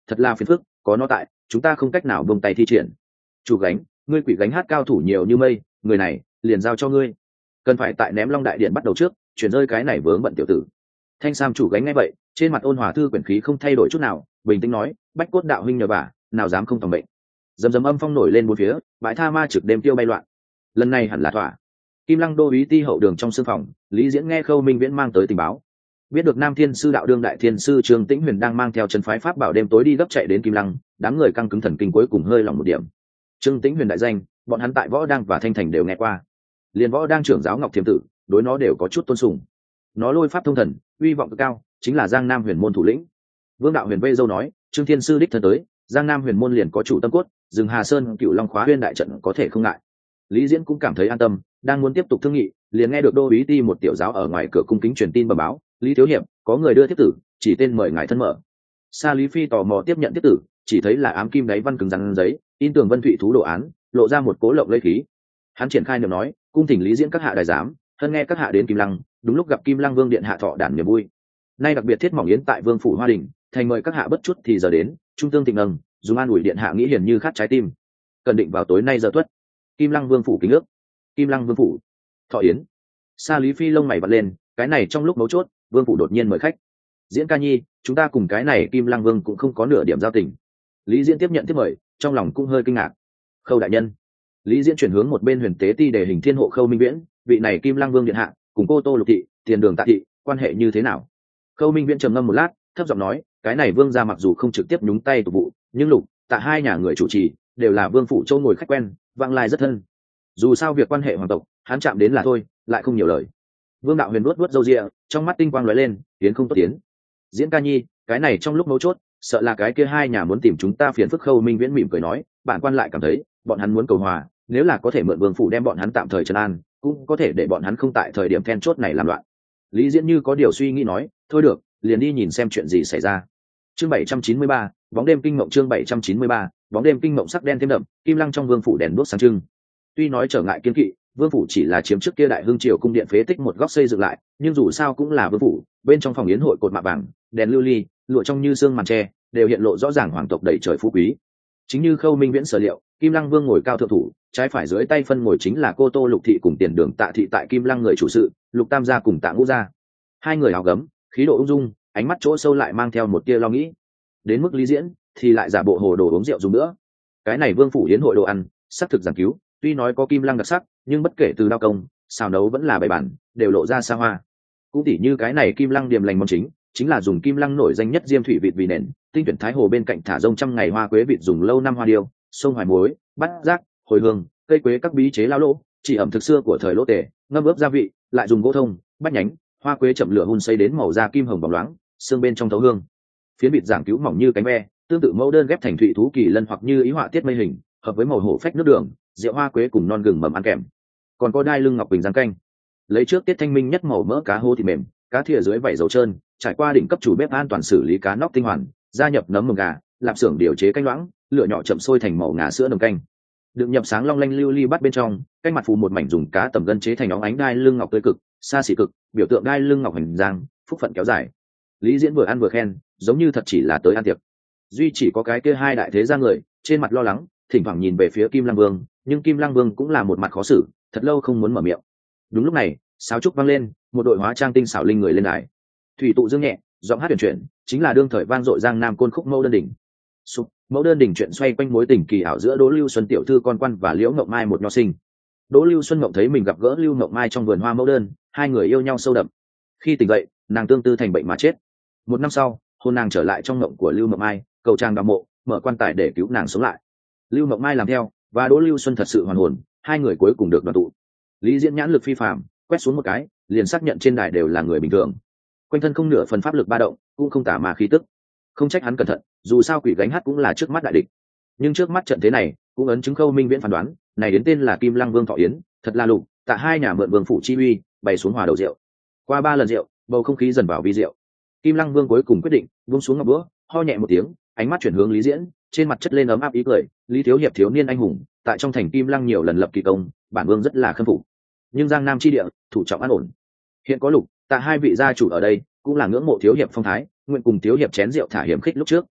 thật là phiền phức, có nó tại chúng ta không cách nào buông tay thi triển. Chủ gánh, ngươi quỷ gánh hát cao thủ nhiều như mây, người này liền giao cho ngươi, cần phải tại ném long đại điện bắt đầu trước chuyển rơi cái này vướng bận tiểu tử. Thanh sam chủ gánh ngay vậy, trên mặt ôn hòa thư quyển khí không thay đổi chút nào, bình tĩnh nói, bách cốt đạo huynh nhờ vả, nào dám không tầm bệnh. Dầm dầm âm phong nổi lên bốn phía, bãi tha ma trực đêm tiêu bay loạn. Lần này hẳn là thỏa. Kim Lăng đô úy ti hậu đường trong sương phòng, Lý Diễn nghe Khâu Minh Viễn mang tới tình báo, biết được Nam Thiên sư đạo đương đại thiên sư Trương Tĩnh Huyền đang mang theo chân phái pháp bảo đêm tối đi gấp chạy đến Kim Lăng, đám người căng cứng thần kinh cuối cùng hơi lòng một điểm. Trương Tĩnh Huyền đại danh, bọn hắn tại Võ Đang và Thanh Thành đều nghe qua. Liên Võ Đang trưởng giáo Ngọc Thiềm Tử, đối nó đều có chút tôn sùng. Nó lôi pháp thông thần, uy vọng cực cao, chính là Giang Nam Huyền môn thủ lĩnh. Vương đạo Huyền vây dâu nói, Trương Thiên sư đích thân tới, Giang Nam Huyền môn liền có chủ tâm cốt, rừng Hà Sơn Cựu Long Khóa Huyên đại trận có thể không ngại. Lý Diễn cũng cảm thấy an tâm, đang muốn tiếp tục thương nghị, liền nghe được đô úy ti một tiểu giáo ở ngoài cửa cung kính truyền tin bẩm báo, Lý thiếu hiệp, có người đưa tiếp tử, chỉ tên mời ngài thân mở. Sa Lý Phi tò mò tiếp nhận tiếp tử, chỉ thấy là ám kim đáy văn cứng rắn giấy, in tường vân thụy thú đồ án, lộ ra một cố lộng lây khí. Hắn triển khai niệm nói, cung thỉnh Lý Diễn các hạ đại giám, thân nghe các hạ đến Kim Lăng, đúng lúc gặp Kim Lăng Vương điện hạ thọ đản niềm vui. Nay đặc biệt thiết mỏng yến tại Vương phủ Hoa Đình, thành mời các hạ bất chút thì giờ đến, trung tương thịnh nâng, dùng an ủi điện hạ nghĩ hiền như khát trái tim. Cần định vào tối nay giờ tuất. Kim Lăng Vương phủ kính ước. Kim Lăng Vương phủ. Thọ yến. Sa Lý Phi lông mày vặn lên, cái này trong lúc mấu chốt, Vương phủ đột nhiên mời khách. Diễn ca nhi, chúng ta cùng cái này Kim Lăng Vương cũng không có nửa điểm giao tình. Lý Diễn tiếp nhận tiếp mời, trong lòng cũng hơi kinh ngạc. Khâu đại nhân. Lý Diễn chuyển hướng một bên Huyền Tế Ti để hình thiên hộ Khâu Minh Viễn, vị này Kim Lăng Vương điện hạ, cùng cô Tô Lục thị, Tiền Đường Tạ thị, quan hệ như thế nào? Khâu Minh Viễn trầm ngâm một lát, thấp giọng nói, cái này Vương gia mặc dù không trực tiếp nhúng tay tục vụ, nhưng Lục, Tạ hai nhà người chủ trì, đều là Vương phủ châu ngồi khách quen, vãng lai rất thân. Dù sao việc quan hệ hoàng tộc, hắn chạm đến là thôi, lại không nhiều lời. Vương đạo Huyền vuốt râu ria, trong mắt tinh quang lóe lên, tiến không tốt tiến. Diễn ca nhi, cái này trong lúc mấu chốt, sợ là cái kia hai nhà muốn tìm chúng ta phiền phức. Khâu Minh Viễn mỉm cười nói, bản quan lại cảm thấy, bọn hắn muốn cầu hòa, nếu là có thể mượn Vương phủ đem bọn hắn tạm thời trấn an, cũng có thể để bọn hắn không tại thời điểm then chốt này làm loạn. Lý Diễn như có điều suy nghĩ nói, thôi được, liền đi nhìn xem chuyện gì xảy ra. Chương 793, bóng đêm kinh mộng. Chương 793, bóng đêm kinh mộng sắc đen thêm đậm, Kim Lăng trong Vương phủ đèn đuốc sáng trưng. Tuy nói trở ngại kiên kỵ, Vương phủ chỉ là chiếm trước kia Đại Hưng triều cung điện phế tích một góc xây dựng lại, nhưng dù sao cũng là Vương phủ, bên trong phòng yến hội cột mạ vàng, đèn lưu ly, lụa trong như xương màn tre, đều hiện lộ rõ ràng hoàng tộc đầy trời phú quý. Chính như Khâu Minh Viễn sở liệu, Kim Lăng Vương ngồi cao thượng thủ, trái phải dưới tay phân ngồi chính là cô Tô Lục thị cùng Tiền Đường Tạ thị tại Kim Lăng người chủ sự, Lục Tam gia cùng Tạ Ngũ gia. Hai người áo gấm, khí độ ung dung, ánh mắt chỗ sâu lại mang theo một tia lo nghĩ. Đến mức Lý Diễn thì lại giả bộ hồ đồ uống rượu dùng nữa. Cái này Vương phủ yến hội đồ ăn, sắc thực giảng cứu, tuy nói có Kim Lăng đặc sắc, nhưng bất kể từ đao công, xào nấu vẫn là bày bản, đều lộ ra xa hoa. Cũng tỉ như cái này Kim Lăng điềm lành món chính là dùng Kim Lăng nổi danh nhất diêm thủy vịt vì nền, tinh tuyển thái hồ bên cạnh thả rông trăm ngày hoa quế vịt dùng lâu năm hoa điêu, sông hoài muối, bát giác, hồi hương, cây quế các bí chế lao lỗ, chỉ ẩm thực xưa của thời Lỗ Tề, ngâm ướp gia vị, lại dùng gỗ thông, bát nhánh, hoa quế chậm lửa hun xây đến màu da kim hồng bóng loáng, xương bên trong thấu hương. Phiến vịt giảng cứu mỏng như cánh ve, tương tự mẫu đơn ghép thành thụy thú kỳ lân hoặc như ý họa tiết mây hình, hợp với màu hổ phách nước đường, rượu hoa quế cùng non gừng mầm ăn kèm. Còn có đai lưng ngọc bình giang canh, lấy trước tiết thanh minh nhất màu mỡ cá hô thịt mềm, cá thìa dưới vảy dầu trơn, trải qua đỉnh cấp chủ bếp an toàn xử lý cá nóc tinh hoàn, gia nhập nấm mồng gà, lạp xưởng điều chế canh loãng, lửa nhỏ chậm sôi thành màu ngà sữa nồng canh. Đựng nhập sáng long lanh lưu ly bắt bên trong, canh mặt phù một mảnh dùng cá tầm gân chế thành óng ánh đai lưng ngọc tươi cực, xa xỉ cực, biểu tượng đai lưng ngọc hình giang, phúc phận kéo dài. Lý Diễn vừa ăn vừa khen, giống như thật chỉ là tới ăn tiệc. Duy chỉ có cái kia hai đại thế gia người, trên mặt lo lắng, thỉnh thoảng nhìn về phía Kim Lăng Vương, nhưng Kim Lăng Vương cũng là một mặt khó xử, thật lâu không muốn mở miệng. Đúng lúc này, sáo trúc vang lên, một đội hóa trang tinh xảo linh người lên đài. Thủy tụ dương nhẹ, giọng hát huyền chuyển, chính là đương thời vang dội Giang Nam côn khúc Mẫu Đơn Đỉnh. Mẫu Đơn Đỉnh chuyện xoay quanh mối tình kỳ ảo giữa Đỗ Lưu Xuân tiểu thư con quan và Liễu Ngộng Mai một nho sinh. Đỗ Lưu Xuân Ngộng thấy mình gặp gỡ Lưu Ngộng Mai trong vườn hoa mẫu đơn, hai người yêu nhau sâu đậm. Khi tỉnh dậy, nàng tương tư thành bệnh mà chết. Một năm sau, hôn nàng trở lại trong ngộng của Lưu Ngộng Mai, cầu trang đào mộ, mở quan tài để cứu nàng sống lại. Lưu Ngộng Mai làm theo, và Đỗ Lưu Xuân thật sự hoàn hồn, hai người cuối cùng được đoàn tụ. Lý Diễn nhãn lực phi phàm, quét xuống một cái, liền xác nhận trên đài đều là người bình thường. Quanh thân không nửa phần pháp lực ba động, cũng không tả mà khí tức. Không trách hắn cẩn thận, dù sao quỷ gánh hát cũng là trước mắt đại địch. Nhưng trước mắt trận thế này, cũng ấn chứng Khâu Minh Viễn phán đoán, này đến tên là Kim Lăng Vương Thọ Yến, thật là Lục, Tạ hai nhà mượn Vương phủ chi uy, bày xuống hòa đầu rượu. Qua 3 lần rượu, bầu không khí dần vào vi rượu. Kim Lăng Vương cuối cùng quyết định, buông xuống ngọc búa, ho nhẹ một tiếng, ánh mắt chuyển hướng Lý Diễn, trên mặt chất lên ấm áp ý cười, Lý thiếu hiệp thiếu niên anh hùng, tại trong thành Kim Lăng nhiều lần lập kỳ công, bản vương rất là khâm phục. Nhưng Giang Nam chi địa, thủ trọng an ổn. Hiện có Lục, Tạ hai vị gia chủ ở đây, cũng là ngưỡng mộ thiếu hiệp phong thái, nguyện cùng thiếu hiệp chén rượu thả hiểm khích lúc trước.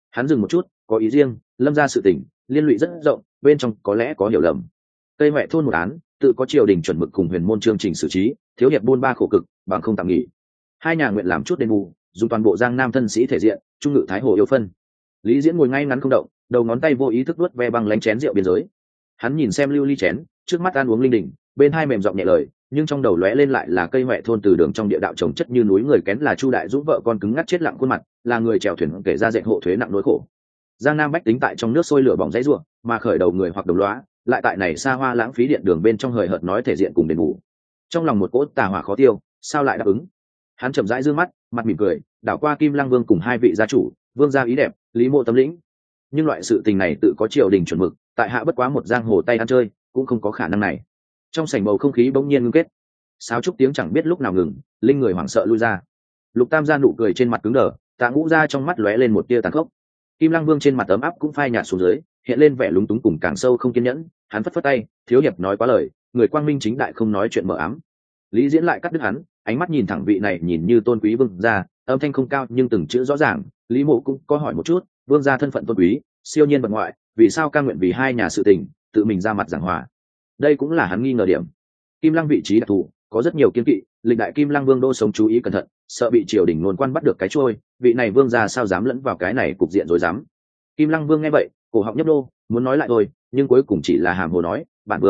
Hắn dừng một chút, có ý riêng, lâm ra sự tình liên lụy rất rộng, bên trong có lẽ có hiểu lầm. Tây Huệ thôn một án tự có triều đình chuẩn mực cùng huyền môn chương trình xử trí, thiếu hiệp buôn ba khổ cực bằng không tạm nghỉ. Hai nhà nguyện làm chút đền bù, dùng toàn bộ giang nam thân sĩ thể diện, trung ngự thái hồ yêu phân. Lý Diễn ngồi ngay ngắn không động, đầu ngón tay vô ý thức vuốt ve băng lánh chén rượu biên giới. Hắn nhìn xem lưu ly chén, trước mắt ăn uống linh đình, bên hai mềm giọng nhẹ lời, nhưng trong đầu lóe lên lại là cây huệ thôn từ đường trong địa đạo trồng chất như núi người kén, là Chu Đại Dũng vợ con cứng ngắc chết lặng khuôn mặt, là người chèo thuyền kể ra dệt hộ thuế nặng nỗi khổ. Giang Nam bách tính tại trong nước sôi lửa bỏng dãy rủa, mà khởi đầu người hoặc đồng lõa, lại tại này xa hoa lãng phí điện đường bên trong hời hợt nói thể diện cùng đền bù. Trong lòng một cỗ tà hỏa khó tiêu, sao lại đáp ứng? Hắn chậm rãi dương mắt, mặt mỉm cười, đảo qua Kim Lăng Vương cùng hai vị gia chủ, vương gia ý đẹp, Lý Mộ tâm lĩnh. Nhưng loại sự tình này tự có triều đình chuẩn mực, tại hạ bất quá một giang hồ tay ăn chơi, cũng không có khả năng này. Trong sảnh bầu không khí bỗng nhiên ngưng kết, sáo trúc tiếng chẳng biết lúc nào ngừng, linh người hoảng sợ lui ra. Lục Tam gia nụ cười trên mặt cứng đờ, Tạ Ngũ gia trong mắt lóe lên một tia tàn khốc. Kim Lăng Vương trên mặt ấm áp cũng phai nhạt xuống dưới, hiện lên vẻ lúng túng cùng càng sâu không kiên nhẫn. Hắn phất phất tay, thiếu hiệp nói quá lời, người quang minh chính đại không nói chuyện mờ ám. Lý Diễn lại cắt đứt hắn, ánh mắt nhìn thẳng vị này nhìn như tôn quý vương gia, âm thanh không cao nhưng từng chữ rõ ràng. Lý Mộ cũng có hỏi một chút, vương gia thân phận tôn quý, siêu nhiên bậc ngoại, vì sao cam nguyện vì hai nhà sự tình tự mình ra mặt giảng hòa? Đây cũng là hắn nghi ngờ điểm. Kim Lăng vị trí đặc thù, có rất nhiều kiên kỵ, lịch đại Kim Lăng Vương đô sống chú ý cẩn thận, sợ bị triều đình nôn quan bắt được cái trôi, vị này vương gia sao dám lẫn vào cái này cục diện rối rắm. Kim Lăng Vương nghe vậy, cổ họng nhấp đô, muốn nói lại thôi, nhưng cuối cùng chỉ là hàm hồ nói,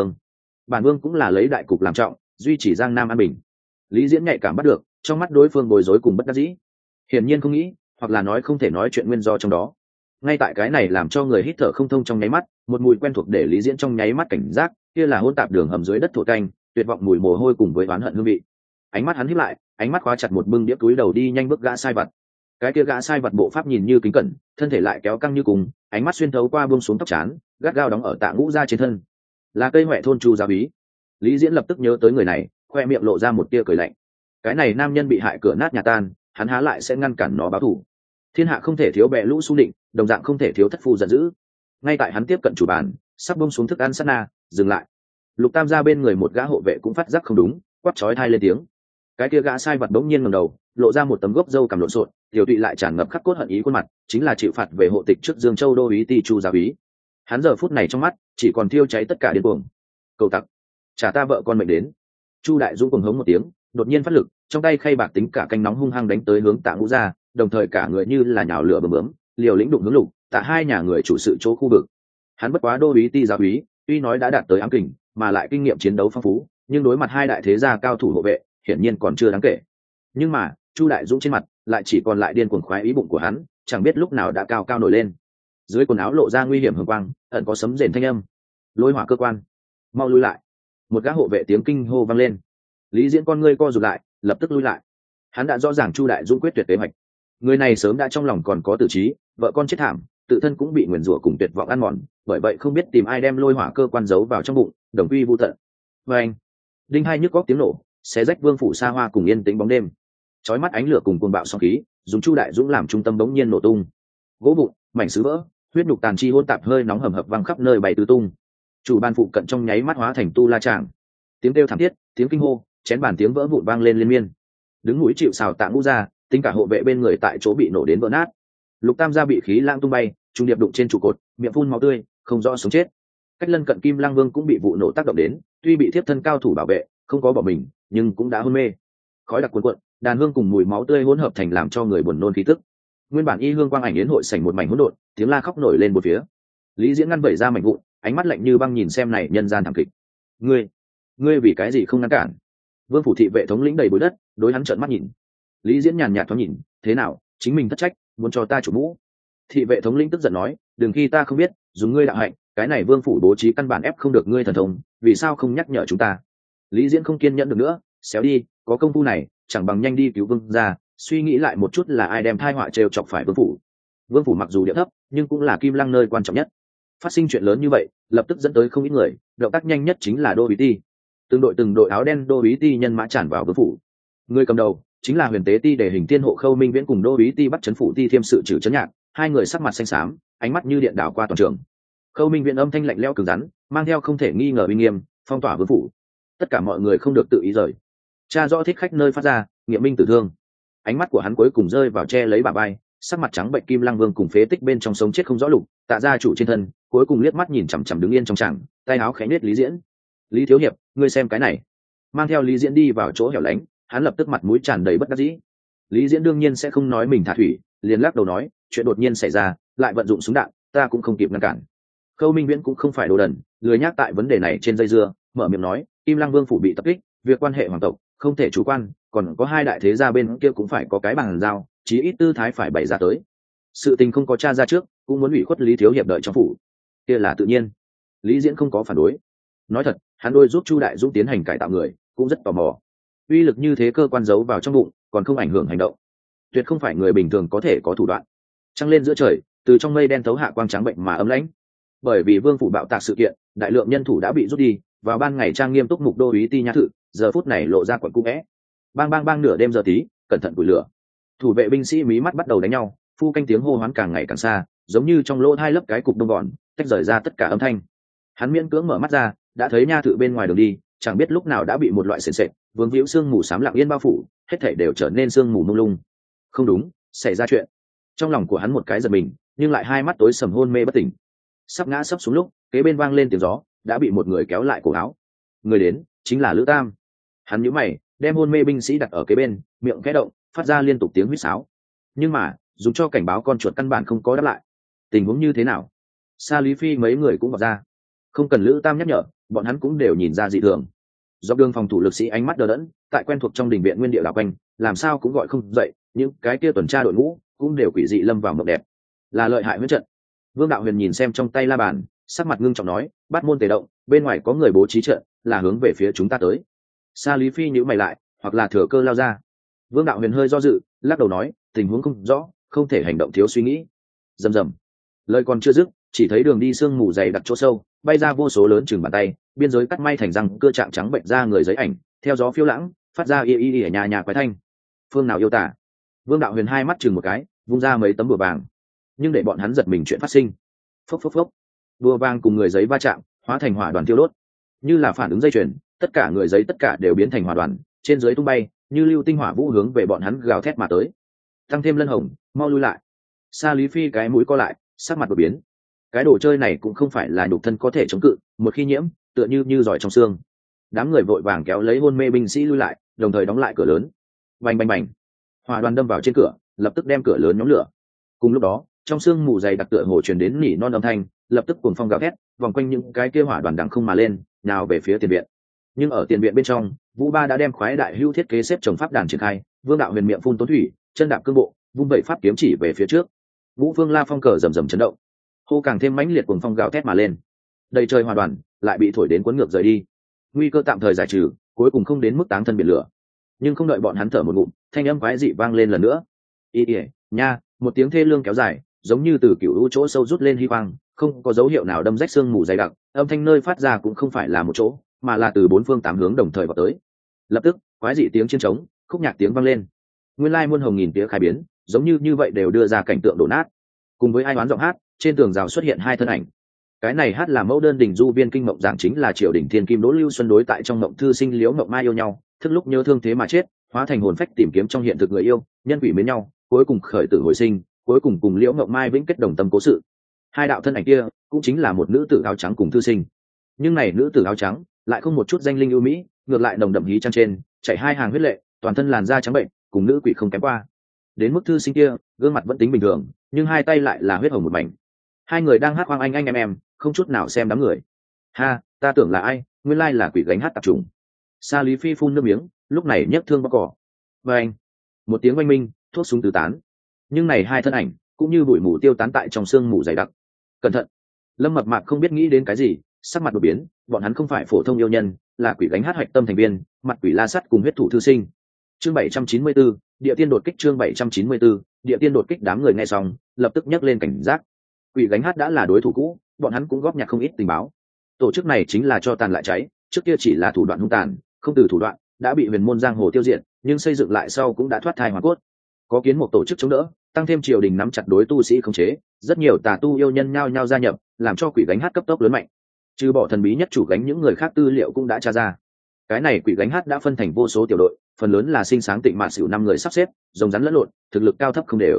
bản vương cũng là lấy đại cục làm trọng, duy trì Giang Nam an bình. Lý Diễn nhạy cảm bắt được, trong mắt đối phương bối rối cùng bất đắc dĩ, hiển nhiên không nghĩ, hoặc là nói không thể nói chuyện nguyên do trong đó. Ngay tại cái này làm cho người hít thở không thông trong nháy mắt, một mùi quen thuộc để Lý Diễn trong nháy mắt cảnh giác, kia là hỗn tạp đường hầm dưới đất thổ canh, tuyệt vọng mùi mồ hôi cùng với oán hận hương vị. Ánh mắt hắn híp lại, ánh mắt khóa chặt một bưng đĩa túi đầu đi nhanh bước gã sai vật. Cái kia gã sai vật bộ pháp nhìn như kính cẩn, thân thể lại kéo căng như cùng, ánh mắt xuyên thấu qua buông xuống tóc trán, gắt gao đóng ở Tạ Ngũ gia trên thân. Là cây huệ thôn Chu gia bí. Lý Diễn lập tức nhớ tới người này, khoe miệng lộ ra một tia cười lạnh. Cái này nam nhân bị hại cửa nát nhà tan, hắn há lại sẽ ngăn cản nó báo thù? Thiên hạ không thể thiếu bè lũ xung định, đồng dạng không thể thiếu thất phu giận dữ. Ngay tại hắn tiếp cận chủ bàn, sắp buông xuống thức ăn sát na, dừng lại. Lục Tam gia bên người một gã hộ vệ cũng phát giác không đúng, quát chói tai lên tiếng. Cái kia gã sai vật bỗng nhiên ngẩng đầu, lộ ra một tấm gốc râu cằm lộn xộn, tiểu tụy lại tràn ngập khắc cốt hận ý khuôn mặt, chính là chịu phạt về hộ tịch trước Dương Châu đô úy ti Chu gia úy. Hắn giờ phút này trong mắt chỉ còn thiêu cháy tất cả điên cuồng. Cầu tặc, trả ta vợ con mệnh đến. Chu Đại Dũng cuồng hống một tiếng, đột nhiên phát lực, trong tay khay bạc tính cả canh nóng hung hăng đánh tới hướng Tạ Ngũ gia, đồng thời cả người như là nhào lửa bướm bướm, liều lĩnh đụng hướng Lục, Tạ hai nhà người chủ sự chỗ khu vực. Hắn bất quá đô úy ti gia úy, tuy nói đã đạt tới ám kình, mà lại kinh nghiệm chiến đấu phong phú, nhưng đối mặt hai đại thế gia cao thủ hộ vệ, hiển nhiên còn chưa đáng kể. Nhưng mà Chu Đại Dũng trên mặt lại chỉ còn lại điên cuồng khoái ý bụng của hắn, chẳng biết lúc nào đã cao cao nổi lên. Dưới quần áo lộ ra nguy hiểm hừng quang, ẩn có sấm rền thanh âm. Lôi hỏa cơ quan, mau lui lại! Một gã hộ vệ tiếng kinh hô vang lên. Lý Diễn con ngươi co rụt lại, lập tức lui lại. Hắn đã rõ ràng Chu Đại Dũng quyết tuyệt kế hoạch. Người này sớm đã trong lòng còn có tử trí, vợ con chết thảm, tự thân cũng bị nguyền rủa cùng tuyệt vọng ăn mòn, bởi vậy không biết tìm ai đem lôi hỏa cơ quan giấu vào trong bụng, đồng quy vu tận. Và anh, đinh hai nhức góc tiếng nổ, xé rách vương phủ xa hoa cùng yên tĩnh bóng đêm. Chói mắt ánh lửa cùng cuồng bạo sóng khí, dùng Chu Đại Dũng làm trung tâm bỗng nhiên nổ tung. Gỗ vụn, mảnh sứ vỡ, huyết nhục tàn chi hỗn tạp hơi nóng hầm hập văng khắp nơi bay tứ tung. Chủ ban phụ cận trong nháy mắt hóa thành tu la tràng. Tiếng kêu thảm thiết, tiếng kinh hô, chén bàn tiếng vỡ vụn vang lên liên miên. Đứng núi chịu sào Tạ Ngũ gia, tính cả hộ vệ bên người tại chỗ bị nổ đến vỡ nát. Lục Tam gia bị khí lãng tung bay, trung điệp đụng trên trụ cột, miệng phun máu tươi, không rõ sống chết. Cách lân cận Kim Lăng Vương cũng bị vụ nổ tác động đến, tuy bị thiếp thân cao thủ bảo vệ, không có bỏ mình, nhưng cũng đã hôn mê. Khói đặc cuồn cuộn, đàn hương cùng mùi máu tươi hỗn hợp thành làm cho người buồn nôn khí tức. Nguyên bản y hương quang ảnh yến hội sảnh một mảnh hỗn độn, tiếng la khóc nổi lên một phía. Lý Diễn ngăn vẩy ra mảnh vụn, ánh mắt lạnh như băng nhìn xem này nhân gian thảm kịch. Ngươi vì cái gì không ngăn cản? Vương phủ thị vệ thống lĩnh đầy bụi đất, đối hắn trợn mắt nhìn. Lý Diễn nhàn nhạt thoáng nhìn, thế nào, chính mình thất trách, muốn cho ta chủ mũ? Thị vệ thống lĩnh tức giận nói, đừng khi ta không biết, dùng ngươi đạo hạnh, cái này vương phủ bố trí căn bản ép không được ngươi thần thông, vì sao không nhắc nhở chúng ta? Lý Diễn không kiên nhẫn được nữa, xéo đi, có công phu này, chẳng bằng nhanh đi cứu vương gia, suy nghĩ lại một chút là ai đem thai họa trêu chọc phải vương phủ. Vương phủ mặc dù địa thấp, nhưng cũng là Kim Lăng nơi quan trọng nhất. Phát sinh chuyện lớn như vậy, lập tức dẫn tới không ít người, động tác nhanh nhất chính là đô úy ti. Từng đội áo đen đô úy ti nhân mã tràn vào vương phủ. Người cầm đầu chính là huyền tế ti để hình thiên hộ Khâu Minh Viễn cùng đô úy ti bắt trấn phủ ti thiêm sự trừ trấn nhạc, hai người sắc mặt xanh xám, ánh mắt như điện đảo qua toàn trường. Khâu Minh Viễn âm thanh lạnh lẽo cứng rắn, mang theo không thể nghi ngờ uy nghiêm, phong tỏa vương phủ. Tất cả mọi người không được tự ý rời. Cha rõ thích khách nơi phát ra, nghiệm minh tử thương. Ánh mắt của hắn cuối cùng rơi vào che lấy bà bay, sắc mặt trắng bệnh Kim Lăng Vương cùng phế tích bên trong sống chết không rõ lục Tạ gia chủ trên thân, cuối cùng liếc mắt nhìn chằm chằm đứng yên trong tràng, tay áo khẽ nhếch Lý Diễn. Lý thiếu hiệp, ngươi xem cái này. Mang theo Lý Diễn đi vào chỗ hẻo lánh, hắn lập tức mặt mũi tràn đầy bất đắc dĩ. Lý Diễn đương nhiên sẽ không nói mình thả thủy, liền lắc đầu nói, chuyện đột nhiên xảy ra, lại vận dụng súng đạn, ta cũng không kịp ngăn cản. Khâu Minh Viễn cũng không phải đồ đần, lười nhắc tại vấn đề này trên dây dưa, mở miệng nói, Kim Lăng Vương phủ bị tập kích, việc quan hệ hoàng tộc, không thể chủ quan, còn có hai đại thế gia bên kia cũng phải có cái bàn giao, chí ít tư thái phải bày ra tới. Sự tình không có tra ra trước, cũng muốn ủy khuất Lý thiếu hiệp đợi trong phủ, kia là tự nhiên. Lý Diễn không có phản đối. Nói thật, hắn đôi giúp Chu Đại Dũng tiến hành cải tạo người, cũng rất tò mò. Uy lực như thế cơ quan giấu vào trong bụng, còn không ảnh hưởng hành động, tuyệt không phải người bình thường có thể có thủ đoạn. Trăng lên giữa trời, từ trong mây đen thấu hạ quang trắng bệnh mà ấm lãnh. Bởi vì Vương phủ bạo tạc sự kiện, đại lượng nhân thủ đã bị rút đi, vào ban ngày trang nghiêm túc mục đô úy Ti Nhã Thự, giờ phút này lộ ra quận cũ vẽ. Bang bang bang nửa đêm giờ tí, cẩn thận củi lửa. Thủ vệ binh sĩ mí mắt bắt đầu đánh nhau, phu canh tiếng hô hoán càng ngày càng xa, giống như trong lỗ hai lớp cái cục đông gọn, tách rời ra tất cả âm thanh. Hắn miễn cưỡng mở mắt ra, đã thấy nha thự bên ngoài đường đi, chẳng biết lúc nào đã bị một loại sền sệt, vương víu sương mù xám lặng yên bao phủ, hết thảy đều trở nên sương mù mông lung. Không đúng, xảy ra chuyện. Trong lòng của hắn một cái giật mình, nhưng lại hai mắt tối sầm hôn mê bất tỉnh. Sắp ngã sắp xuống lúc, kế bên vang lên tiếng gió, đã bị một người kéo lại cổ áo. Người đến chính là Lữ Tam. Hắn nhíu mày, đem hôn mê binh sĩ đặt ở kế bên, miệng khẽ động, phát ra liên tục tiếng huýt sáo. Nhưng mà, dùng cho cảnh báo con chuột căn bản không có đáp lại. Tình huống như thế nào? Sa Lý Phi mấy người cũng vào ra. Không cần Lữ Tam nhắc nhở, bọn hắn cũng đều nhìn ra dị thường. Dọc đường phòng thủ lực sĩ ánh mắt đờ đẫn, tại quen thuộc trong đình viện nguyên địa đảo quanh, làm sao cũng gọi không dậy, những cái kia tuần tra đội ngũ cũng đều quỷ dị lâm vào mộng đẹp. Là lợi hại huyết trận. Vương Đạo Huyền nhìn xem trong tay la bàn, sắc mặt ngưng trọng nói, bắt môn tề động, bên ngoài có người bố trí trận, là hướng về phía chúng ta tới. Sa Lý Phi nhíu mày lại, hoặc là thừa cơ lao ra. Vương Đạo Huyền hơi do dự, lắc đầu nói, tình huống không rõ, không thể hành động thiếu suy nghĩ. Rầm rầm. Lời còn chưa dứt, chỉ thấy đường đi sương mù dày đặc chỗ sâu, bay ra vô số lớn chừng bàn tay, biên giới cắt may thành răng cưa trạng trắng bệnh ra người giấy ảnh, theo gió phiêu lãng, phát ra y y ở nhà quái thanh. Phương nào yêu tả? Vương Đạo Huyền hai mắt chừng một cái, vung ra mấy tấm bùa vàng, nhưng để bọn hắn giật mình chuyện phát sinh. Phốc phốc phốc. Bùa vàng cùng người giấy va chạm, hóa thành hỏa đoàn thiêu đốt. Như là phản ứng dây chuyền, tất cả người giấy tất cả đều biến thành hỏa đoàn, trên dưới tung bay, như lưu tinh hỏa vũ hướng về bọn hắn gào thét mà tới. Tăng thêm Lân Hồng, mau lui lại. Sa Lý Phi cái mũi co lại, sắc mặt đổi biến. Cái đồ chơi này cũng không phải là nhục thân có thể chống cự, một khi nhiễm, tựa như giỏi trong xương. Đám người vội vàng kéo lấy hôn mê binh sĩ lui lại, đồng thời đóng lại cửa lớn. Bành bành bành. Hỏa đoàn đâm vào trên cửa, lập tức đem cửa lớn nhóm lửa. Cùng lúc đó, trong sương mù dày đặc tựa hồ truyền đến nỉ non âm thanh, lập tức cuồng phong gào thét, vòng quanh những cái kia hỏa đoàn đằng không mà lên, nào về phía tiền viện. Nhưng ở tiền viện bên trong, Vũ Ba đã đem khoái đại hưu thiết kế xếp trồng pháp đàn triển khai, Vương Đạo Huyền miệng phun tốn thủy, chân đạp cương bộ, vung vẩy pháp kiếm chỉ về phía trước. Vũ Vương La Phong cờ rầm rầm chấn động, hô càng thêm mãnh liệt cuồng phong gào thét mà lên. Đầy trời hỏa đoàn lại bị thổi đến cuốn ngược rời đi. Nguy cơ tạm thời giải trừ, cuối cùng không đến mức táng thân biển lửa. Nhưng không đợi bọn hắn thở một ngụm, thanh âm quái dị vang lên lần nữa. Y nha, một tiếng thê lương kéo dài, giống như từ cựu u chỗ sâu rút lên hy quang, không có dấu hiệu nào đâm rách xương mù dày đặc, âm thanh nơi phát ra cũng không phải là một chỗ, mà là từ bốn phương tám hướng đồng thời vào tới. Lập tức, quái dị tiếng chiến trống, khúc nhạc tiếng vang lên. Nguyên lai muôn hồng nghìn tía khai biến, giống như vậy đều đưa ra cảnh tượng đổ nát. Cùng với ai đoán giọng hát, trên tường rào xuất hiện hai thân ảnh. Cái này hát là mẫu đơn đình du viên kinh mộng giảng chính là triều đình thiên kim Đỗ Lưu Xuân đối tại trong mộng thư sinh Liễu Mộng Mai yêu nhau, thức lúc nhớ thương thế mà chết, hóa thành hồn phách tìm kiếm trong hiện thực người yêu, nhân quỷ mến nhau, cuối cùng khởi tử hồi sinh, cuối cùng cùng Liễu Mộng Mai vĩnh kết đồng tâm cố sự. Hai đạo thân ảnh kia cũng chính là một nữ tử áo trắng cùng thư sinh. Nhưng này nữ tử áo trắng lại không một chút danh linh ưu mỹ, ngược lại nồng đậm hí trang trên, chảy hai hàng huyết lệ, toàn thân làn da trắng bệnh, cùng nữ quỷ không kém qua. Đến mức thư sinh kia, gương mặt vẫn tính bình thường, nhưng hai tay lại là huyết hồng một mảnh. Hai người đang hát hoang anh em, không chút nào xem đám người. Ha, ta tưởng là ai, nguyên lai là quỷ gánh hát tạp trùng. Sa Lý Phi phun nước miếng, lúc này nhấc thương bóc cỏ. Và anh, một tiếng oanh minh, thuốc súng tứ tán. Nhưng này hai thân ảnh cũng như bụi mù tiêu tán tại trong sương mù dày đặc. Cẩn thận! Lâm Mập Mạp không biết nghĩ đến cái gì, sắc mặt đột biến. Bọn hắn không phải phổ thông yêu nhân, là quỷ gánh hát hạch tâm thành viên, mặt quỷ la sắt cùng huyết thủ thư sinh. Chương 794, địa tiên đột kích. Chương 794, địa tiên đột kích. Đám người nghe xong, lập tức nhấc lên cảnh giác. Quỷ gánh hát đã là đối thủ cũ, bọn hắn cũng góp nhặt không ít tình báo. Tổ chức này chính là cho tàn lại cháy, trước kia chỉ là thủ đoạn hung tàn, không từ thủ đoạn đã bị huyền môn giang hồ tiêu diệt, nhưng xây dựng lại sau cũng đã thoát thai hoàn cốt. Có kiến một tổ chức chống đỡ, tăng thêm triều đình nắm chặt đối tu sĩ khống chế, rất nhiều tà tu yêu nhân nhao nhao gia nhập, làm cho quỷ gánh hát cấp tốc lớn mạnh. Trừ bỏ thần bí nhất chủ gánh, những người khác tư liệu cũng đã tra ra. Cái này quỷ gánh hát đã phân thành vô số tiểu đội, phần lớn là sinh sáng tịnh mạt xỉu 5 người sắp xếp, rồng rắn lẫn lộn, thực lực cao thấp không đều.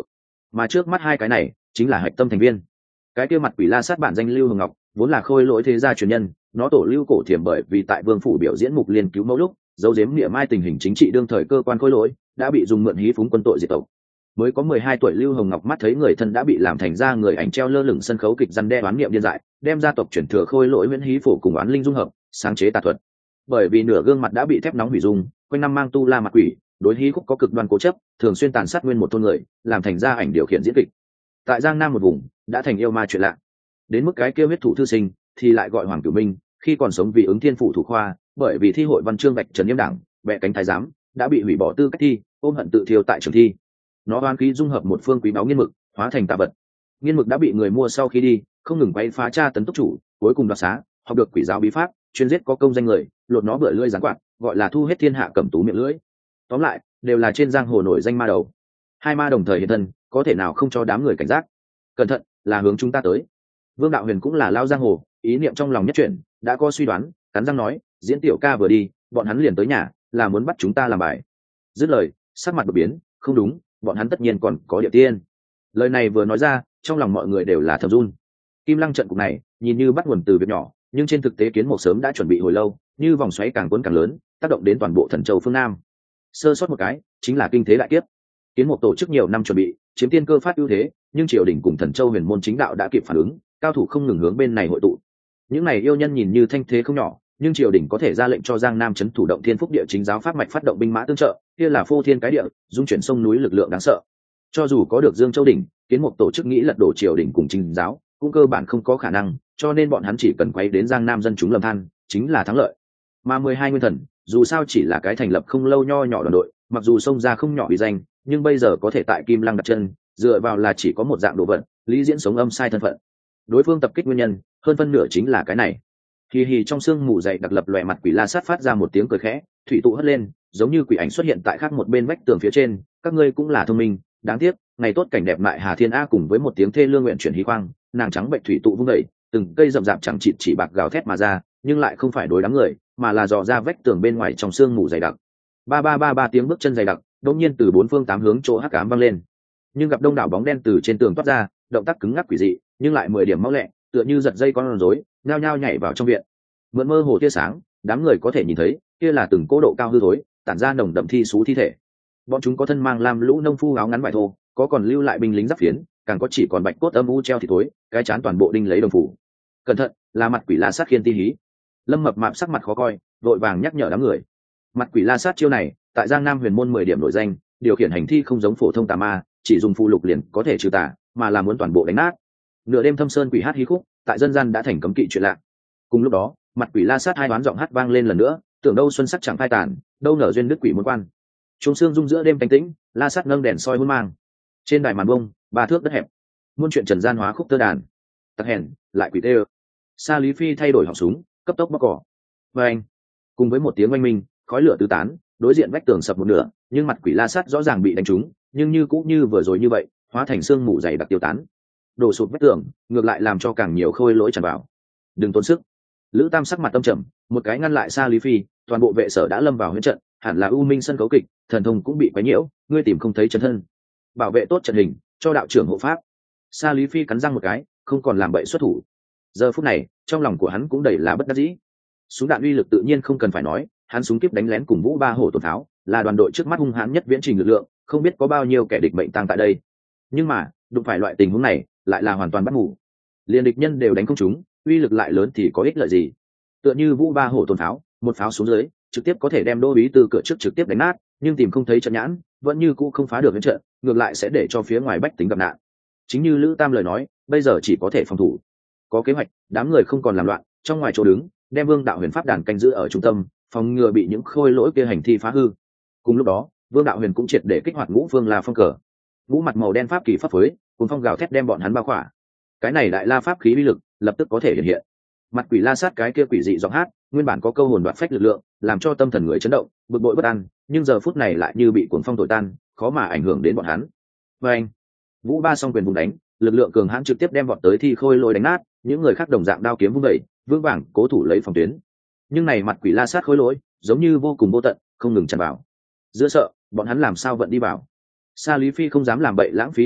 mà trước mắt hai cái này chính là hạch tâm thành viên. Cái kia mặt quỷ la sát bản danh Lưu Hồng Ngọc vốn là khôi lỗi thế gia truyền nhân, nó tổ Lưu Cổ Thiểm bởi vì tại vương phủ biểu diễn mục liên cứu mẫu lúc giấu giếm địa mai tình hình chính trị đương thời cơ quan khôi lỗi đã bị dùng mượn hí phúng quân tội diệt tộc. Mới có 12 tuổi Lưu Hồng Ngọc mắt thấy người thân đã bị làm thành ra người ảnh treo lơ lửng sân khấu kịch răn đe oán niệm điên dại, đem gia tộc chuyển thừa khôi lỗi huyễn hí phổ cùng oán linh dung hợp, sáng chế tà thuật. Bởi vì nửa gương mặt đã bị thép nóng hủy dung, quanh năm mang tu la mặt quỷ, đối hí khúc có cực đoan cố chấp, thường xuyên tàn sát nguyên một thôn người, làm thành ra ảnh điều khiển diễn kịch. Tại Giang Nam một vùng, đã thành yêu ma chuyện lạ. Đến mức cái kia huyết thủ thư sinh thì lại gọi Hoàng Cửu Minh, khi còn sống vì ứng thiên phủ thủ khoa, bởi vì thi hội văn chương vạch trần yêm đảng, bẻ cánh thái giám, đã bị hủy bỏ tư cách thi, ôm hận tự thiêu tại trường thi. Nó oan khí dung hợp một phương quý báu nghiên mực, hóa thành tà vật. Nghiên mực đã bị người mua sau khi đi, không ngừng quay phá tra tấn túc chủ, cuối cùng đoạt xá, học được quỷ giáo bí pháp, chuyên giết có công danh người, lột nó bựa lưỡi giáng quạt, gọi là thu hết thiên hạ cẩm tú miệng lưỡi. Tóm lại, đều là trên giang hồ nổi danh ma đầu. Hai ma đồng thời hiện thân, có thể nào không cho đám người cảnh giác? Cẩn thận, là hướng chúng ta tới. Vương Đạo Huyền cũng là lao giang hồ, ý niệm trong lòng nhất chuyển, đã có suy đoán, cắn răng nói, diễn tiểu ca vừa đi, bọn hắn liền tới nhà, là muốn bắt chúng ta làm bài. Dứt lời, sắc mặt đột biến, không đúng, bọn hắn tất nhiên còn có địa tiên. Lời này vừa nói ra, trong lòng mọi người đều là thầm run. Kim Lăng trận cục này nhìn như bắt nguồn từ việc nhỏ, nhưng trên thực tế Kiến Mộc sớm đã chuẩn bị hồi lâu, như vòng xoáy càng cuốn càng lớn, tác động đến toàn bộ Thần Châu phương Nam. Sơ sót một cái, chính là kinh thế đại kiếp. Kiến Mộc tổ chức nhiều năm chuẩn bị, chiếm tiên cơ phát ưu thế, nhưng triều đình cùng Thần Châu huyền môn chính đạo đã kịp phản ứng, cao thủ không ngừng hướng bên này hội tụ. Những này yêu nhân nhìn như thanh thế không nhỏ, nhưng triều đình có thể ra lệnh cho Giang Nam trấn thủ động Thiên Phúc địa chính giáo pháp mạch phát động binh mã tương trợ, kia là phô thiên cái địa, dung chuyển sông núi lực lượng đáng sợ. Cho dù có được Dương Châu đỉnh, Kiến Mộc tổ chức nghĩ lật đổ triều đình cùng chính giáo, cũng cơ bản không có khả năng, cho nên bọn hắn chỉ cần quay đến Giang Nam dân chúng lầm than, chính là thắng lợi. Mà 12 nguyên thần, dù sao chỉ là cái thành lập không lâu nho nhỏ đoàn đội, mặc dù xông ra không nhỏ uy danh, nhưng bây giờ có thể tại Kim Lăng đặt chân, dựa vào là chỉ có một dạng đồ vật, Lý Diễn sống âm sai thân phận. Đối phương tập kích nguyên nhân, hơn phân nửa chính là cái này. Hì hì trong sương mù dày đặc lập lòe mặt quỷ la sát phát ra một tiếng cười khẽ, thủy tụ hất lên, giống như quỷ ảnh xuất hiện tại khác một bên vách tường phía trên, các ngươi cũng là thông minh, đáng tiếc, ngày tốt cảnh đẹp mại Hà Thiên A cùng với một tiếng thê lương nguyện chuyển hí khoang, nàng trắng bệnh thủy tụ vung dậy, từng cây rậm rạp chẳng chịt chỉ bạc gào thét mà ra, nhưng lại không phải đối đám người, mà là dò ra vách tường bên ngoài trong sương mù dày đặc. Ba ba ba ba tiếng bước chân dày đặc, đột nhiên từ bốn phương tám hướng chỗ hắc ám vang lên. Nhưng gặp đông đảo bóng đen từ trên tường toát ra, động tác cứng ngắc quỷ dị, nhưng lại 10 điểm máu lẹ, tựa như giật dây con rối, nhao nhao nhảy vào trong viện. Mượn mơ hồ tia sáng, đám người có thể nhìn thấy, kia là từng cỗ độ cao hư thối, tản ra nồng đậm thi sú thi thể. Bọn chúng có thân mang lam lũ nông phu áo ngắn vải thô, có còn lưu lại binh lính giáp phiến, càng có chỉ còn bạch cốt âm u treo thì thối, cái chán toàn bộ đinh lấy đồng phủ. Cẩn thận, là mặt quỷ la sát khiên ti hí. Lâm Mập Mạp sắc mặt khó coi, vội vàng nhắc nhở đám người. Mặt quỷ la sát chiêu này, tại Giang Nam huyền môn 10 điểm nổi danh, điều khiển hành thi không giống phổ thông tà ma, chỉ dùng phù lục liền có thể trừ tà, mà là muốn toàn bộ đánh nát. Nửa đêm thâm sơn quỷ hát hí khúc, tại dân gian đã thành cấm kỵ chuyện lạ. Cùng lúc đó, mặt quỷ la sát hai đoán giọng hát vang lên lần nữa, tưởng đâu xuân sắc chẳng phai tàn, đâu nở duyên đức quỷ muốn quan. Trung sương rung giữa đêm thanh tĩnh, la sát nâng đèn soi hôn mang. Trên đài màn bông, 3 thước đất hẹp, muôn chuyện trần gian hóa khúc tơ đàn. Tặc hèn, lại quỷ tê. Sa Lý Phi thay đổi họng súng, cấp tốc bóc cỏ. Và anh, cùng với một tiếng oanh minh, khói lửa tứ tán, đối diện vách tường sập một nửa, nhưng mặt quỷ la sát rõ ràng bị đánh trúng, nhưng như cũng như vừa rồi như vậy, hóa thành xương mù dày đặc tiêu tán. Đổ sụp vách tường, ngược lại làm cho càng nhiều khôi lỗi tràn vào. Đừng tốn sức. Lữ Tam sắc mặt tâm trầm, một cái ngăn lại Sa Lý Phi, toàn bộ vệ sở đã lâm vào huyễn trận, hẳn là U Minh sân khấu kịch, thần thông cũng bị quấy nhiễu, ngươi tìm không thấy chân thân. Bảo vệ tốt trận hình, cho đạo trưởng hộ pháp. Sa Lý Phi cắn răng một cái, không còn làm bậy xuất thủ. Giờ phút này, trong lòng của hắn cũng đầy là bất đắc dĩ. Súng đạn uy lực tự nhiên không cần phải nói, hắn súng kiếp đánh lén cùng Vũ Ba Hổ tổn tháo, là đoàn đội trước mắt hung hãn nhất viễn trình lực lượng, không biết có bao nhiêu kẻ địch mệnh tang tại đây. Nhưng mà, đụng phải loại tình huống này, lại là hoàn toàn bắt ngủ. Liên địch nhân đều đánh không trúng, uy lực lại lớn thì có ích lợi gì? Tựa như Vũ Ba Hổ tổn tháo, một pháo xuống dưới, trực tiếp có thể đem Đô Úy từ cửa trước trực tiếp đánh nát, nhưng tìm không thấy trận nhãn, vẫn như cũ không phá được viễn trận, ngược lại sẽ để cho phía ngoài bách tính gặp nạn. Chính như Lữ Tam lời nói, bây giờ chỉ có thể phòng thủ. Có kế hoạch, đám người không còn làm loạn, trong ngoài chỗ đứng, đem Vương Đạo Huyền pháp đàn canh giữ ở trung tâm, phòng ngừa bị những khôi lỗi kia hành thi phá hư. Cùng lúc đó, Vương Đạo Huyền cũng triệt để kích hoạt Ngũ Phương La Phong cờ. Ngũ mặt màu đen pháp kỳ pháp phối, cùng phong gào thét đem bọn hắn bao khỏa. Cái này đại la pháp khí uy lực, lập tức có thể hiện hiện. Mặt quỷ la sát cái kia quỷ dị giọng hát, nguyên bản có câu hồn đoạt phách lực lượng, làm cho tâm thần người chấn động, bực bội bất an, nhưng giờ phút này lại như bị cuồng phong thổi tan, khó mà ảnh hưởng đến bọn hắn. Và anh, Vũ Ba song quyền vùng đánh, lực lượng cường hãn trực tiếp đem bọn tới thi khôi lôi đánh nát, những người khác đồng dạng đao kiếm vung dậy, vững vàng cố thủ lấy phòng tuyến. Nhưng này mặt quỷ la sát khôi lỗi, giống như vô cùng vô tận, không ngừng tràn vào. Giữa sợ, bọn hắn làm sao vận đi vào? Sa Lý Phi không dám làm bậy lãng phí đạn dược,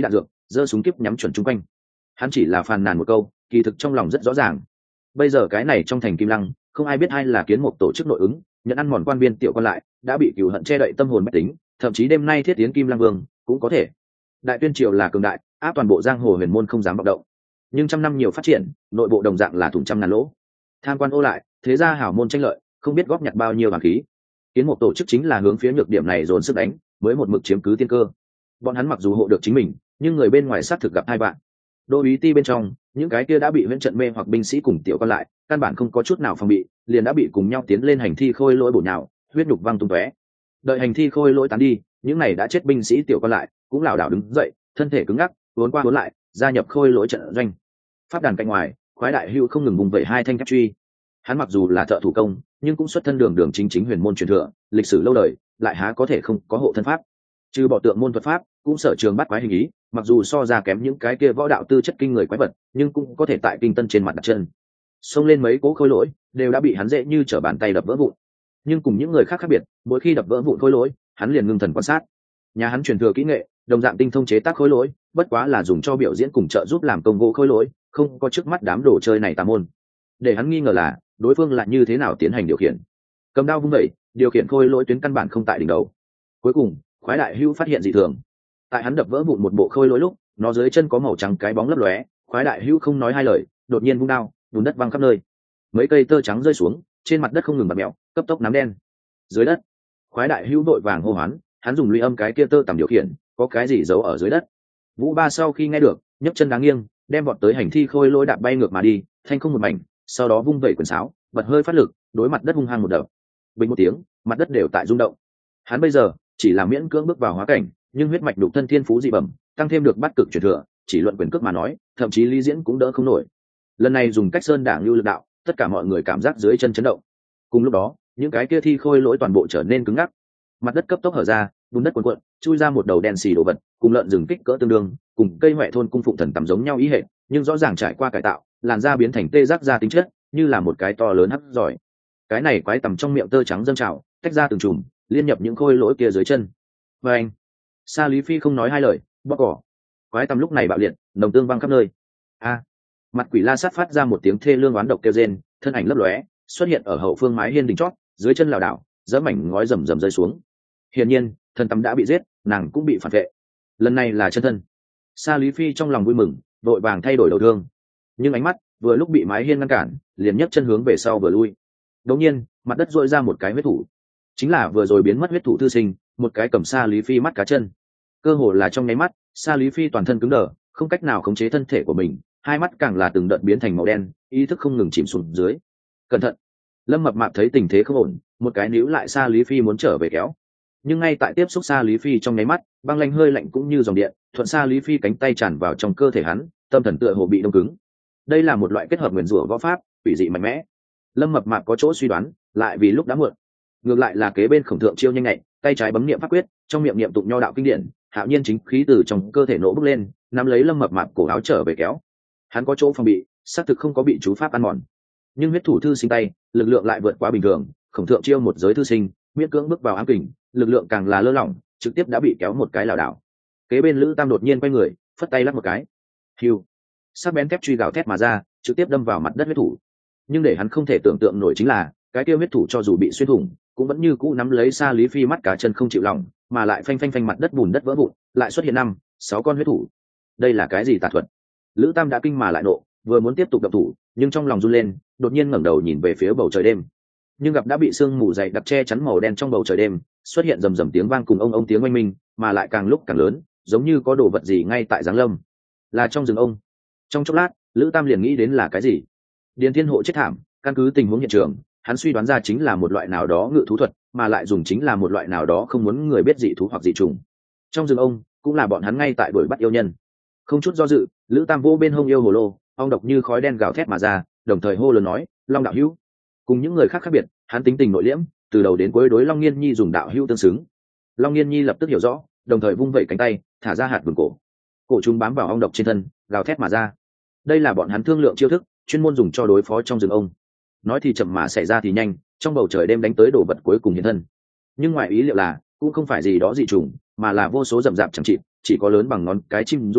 giơ súng kíp nhắm chuẩn chung quanh. Hắn chỉ là phàn nàn một câu, kỳ thực trong lòng rất rõ ràng. Bây giờ cái này trong thành Kim Lăng, không ai biết ai là kiến mục tổ chức nội ứng, nhận ăn mòn quan viên tiểu quan lại, đã bị cừu hận che đậy tâm hồn bách tính, thậm chí đêm nay thiết tiến Kim Lăng Vương cũng có thể. Đại Tuyên triều là cường đại, áp toàn bộ giang hồ huyền môn không dám bạo động. Nhưng trăm năm nhiều phát triển, nội bộ đồng dạng là thủng trăm ngàn lỗ. Tham quan ô lại, thế ra hảo môn tranh lợi, không biết góp nhặt bao nhiêu vàng khí. Kiến mục tổ chức chính là hướng phía nhược điểm này dồn sức đánh, mới một mực chiếm cứ tiên cơ. Bọn hắn mặc dù hộ được chính mình, nhưng người bên ngoài sát thực gặp hai bạn. Đô úy ti bên trong, những cái kia đã bị huyễn trận mê hoặc binh sĩ cùng tiểu quan lại, căn bản không có chút nào phòng bị, liền đã bị cùng nhau tiến lên hành thi khôi lỗi bổ nhào, huyết nhục văng tung tóe. Đợi hành thi khôi lỗi tán đi, những này đã chết binh sĩ tiểu quan lại cũng lảo đảo đứng dậy, thân thể cứng ngắc, uốn qua uốn lại, gia nhập khôi lỗi trận doanh. Pháp đàn cạnh ngoài, khoái đại hưu không ngừng vùng vẩy hai thanh thép truy. Hắn mặc dù là thợ thủ công, nhưng cũng xuất thân đường đường chính chính huyền môn truyền thừa, lịch sử lâu đời, lại há có thể không có hộ thân pháp. Trừ bỏ tượng môn thuật pháp, cũng sở trường bắt quái hình ý, mặc dù so ra kém những cái kia võ đạo tư chất kinh người quái vật, nhưng cũng có thể tại kinh tân trên mặt đặt chân. Xông lên mấy cố khôi lỗi, đều đã bị hắn dễ như trở bàn tay đập vỡ vụn. Nhưng cùng những người khác khác biệt, mỗi khi đập vỡ vụn khôi lỗi, hắn liền ngưng thần quan sát. Nhà hắn truyền thừa kỹ nghệ, đồng dạng tinh thông chế tác khôi lỗi, bất quá là dùng cho biểu diễn cùng trợ giúp làm công gỗ khôi lỗi, không có trước mắt đám đồ chơi này tà môn. Để hắn nghi ngờ là, đối phương lại như thế nào tiến hành điều khiển. Cầm đao vung dậy, điều khiển khôi lỗi tuyến căn bản không tại đỉnh đầu. Cuối cùng, khoái đại hưu phát hiện dị thường. Tại hắn đập vỡ vụn một bộ khôi lỗi lúc, nó dưới chân có màu trắng cái bóng lấp lóe. Khoái đại hưu không nói hai lời, đột nhiên vung đao, bùn đất văng khắp nơi. Mấy cây tơ trắng rơi xuống, trên mặt đất không ngừng bật mẹo, cấp tốc nám đen. Dưới đất, khoái đại hưu vội vàng hô hoán, hắn dùng lưỡi âm cái kia tơ tầm điều khiển, có cái gì giấu ở dưới đất. Vũ Ba sau khi nghe được, nhấc chân đáng nghiêng, đem vọt tới hành thi khôi lỗi đạp bay ngược mà đi, thanh không một mảnh, sau đó vung vẩy quyền sáo, bật hơi phát lực, đối mặt đất hung hăng một đập. Bình một tiếng, mặt đất đều tại rung động. Hắn bây giờ chỉ là miễn cưỡng bước vào hóa cảnh, nhưng huyết mạch đục thân thiên phú dị bẩm, tăng thêm được bắt cực truyền thừa, chỉ luận quyền cước mà nói, thậm chí Lý Diễn cũng đỡ không nổi. Lần này dùng cách sơn đảng lưu lực đạo, tất cả mọi người cảm giác dưới chân chấn động. Cùng lúc đó, những cái kia thi khôi lỗi toàn bộ trở nên cứng ngắc. Mặt đất cấp tốc hở ra, bùn đất cuồn cuộn, chui ra một đầu đen xì đồ vật, cùng lợn rừng kích cỡ tương đương, cùng cây hoẹ thôn cung phụng thần tầm giống nhau ý hệ, nhưng rõ ràng trải qua cải tạo, làn da biến thành tê giác da tính chất, như là một cái to lớn hắc giỏi. Cái này quái tầm trong miệng tơ trắng dâng trào, tách ra từng chùm, liên nhập những khôi lỗi kia dưới chân. Và anh, Sa Lý Phi không nói hai lời, bóc cỏ. Quái tầm lúc này bạo liệt, nồng tương văng khắp nơi. A, mặt quỷ la sát phát ra một tiếng thê lương oán độc kêu rên, thân ảnh lấp lóe, xuất hiện ở hậu phương mái hiên đỉnh chót, dưới chân lảo đảo, giẫm mảnh ngói rầm rầm rơi xuống. Hiển nhiên, thần tầm đã bị giết, nàng cũng bị phản vệ. Lần này là chân thân. Sa Lý Phi trong lòng vui mừng, vội vàng thay đổi đầu thương. Nhưng ánh mắt vừa lúc bị mái hiên ngăn cản, liền nhấc chân hướng về sau vừa lui. Đột nhiên, mặt đất rũa ra một cái huyết thủ. Chính là vừa rồi biến mất huyết thủ thư sinh, một cái cầm Sa Lý Phi mắt cá chân. Cơ hồ là trong nháy mắt, Sa Lý Phi toàn thân cứng đờ, không cách nào khống chế thân thể của mình, hai mắt càng là từng đợt biến thành màu đen, ý thức không ngừng chìm xuống dưới. Cẩn thận! Lâm Mập Mạp thấy tình thế không ổn, một cái níu lại Sa Lý Phi muốn trở về kéo. Nhưng ngay tại tiếp xúc Sa Lý Phi trong nháy mắt, băng lanh hơi lạnh cũng như dòng điện, thuận Sa Lý Phi cánh tay tràn vào trong cơ thể hắn, tâm thần tựa hồ bị đông cứng. Đây là một loại kết hợp nguyền rủa võ pháp, quỷ dị mạnh mẽ. Lâm Mập Mạp có chỗ suy đoán, lại vì lúc đã muộn. Ngược lại là kế bên Khổng Thượng chiêu nhanh nhạy, tay trái bấm niệm pháp quyết, trong miệng niệm tụng nho đạo kinh điển, hạo nhiên chính khí từ trong cơ thể nổ bốc lên, nắm lấy Lâm Mập Mạp cổ áo trở về kéo. Hắn có chỗ phòng bị, xác thực không có bị chú pháp ăn mòn. Nhưng huyết thủ thư sinh tay, lực lượng lại vượt quá bình thường, Khổng Thượng chiêu một giới thư sinh, miễn cưỡng bước vào ám kình, lực lượng càng là lơ lỏng, trực tiếp đã bị kéo một cái lảo đảo. Kế bên Lữ Tam đột nhiên quay người, phất tay lắc một cái. Hiu, sắc bén thép truy gào thét mà ra, trực tiếp đâm vào mặt đất huyết thủ. Nhưng để hắn không thể tưởng tượng nổi chính là, cái kia huyết thủ cho dù bị xuyên thủng, cũng vẫn như cũ nắm lấy Sa Lý Phi mắt cá chân không chịu lòng, mà lại phanh phanh phanh mặt đất bùn đất vỡ vụn, lại xuất hiện 5-6 con huyết thủ. Đây là cái gì tà thuật? Lữ Tam đã kinh mà lại nộ, vừa muốn tiếp tục động thủ, nhưng trong lòng run lên, đột nhiên ngẩng đầu nhìn về phía bầu trời đêm. Nhưng gặp đã bị sương mù dày đặc che chắn màu đen trong bầu trời đêm, xuất hiện rầm rầm tiếng vang cùng ông tiếng oanh minh, mà lại càng lúc càng lớn, giống như có đồ vật gì ngay tại giáng lâm. Là trong rừng ông. Trong chốc lát, Lữ Tam liền nghĩ đến là cái gì. Điền Thiên Hộ chết thảm, căn cứ tình huống hiện trường, hắn suy đoán ra chính là một loại nào đó ngự thú thuật, mà lại dùng chính là một loại nào đó không muốn người biết dị thú hoặc dị trùng. Trong rừng ông, cũng là bọn hắn ngay tại đuổi bắt yêu nhân. Không chút do dự, Lữ Tam vô bên hông yêu hồ lô, ong độc như khói đen gào thét mà ra, đồng thời hô lớn nói, Long đạo hữu. Cùng những người khác khác biệt, hắn tính tình nội liễm, từ đầu đến cuối đối Long Nghiên Nhi dùng đạo hữu tương xứng. Long Nghiên Nhi lập tức hiểu rõ, đồng thời vung vẩy cánh tay, thả ra hạt vườn cổ. Cổ chúng bám vào ong độc trên thân, gào thét mà ra. Đây là bọn hắn thương lượng chiêu thức, chuyên môn dùng cho đối phó trong rừng ông. Nói thì chậm mà xảy ra thì nhanh, trong bầu trời đêm đánh tới đồ vật cuối cùng hiện thân. Nhưng ngoài ý liệu là, cũng không phải gì đó dị trùng, mà là vô số rậm rạp chẳng chịt, chỉ có lớn bằng ngón cái chim ruồi,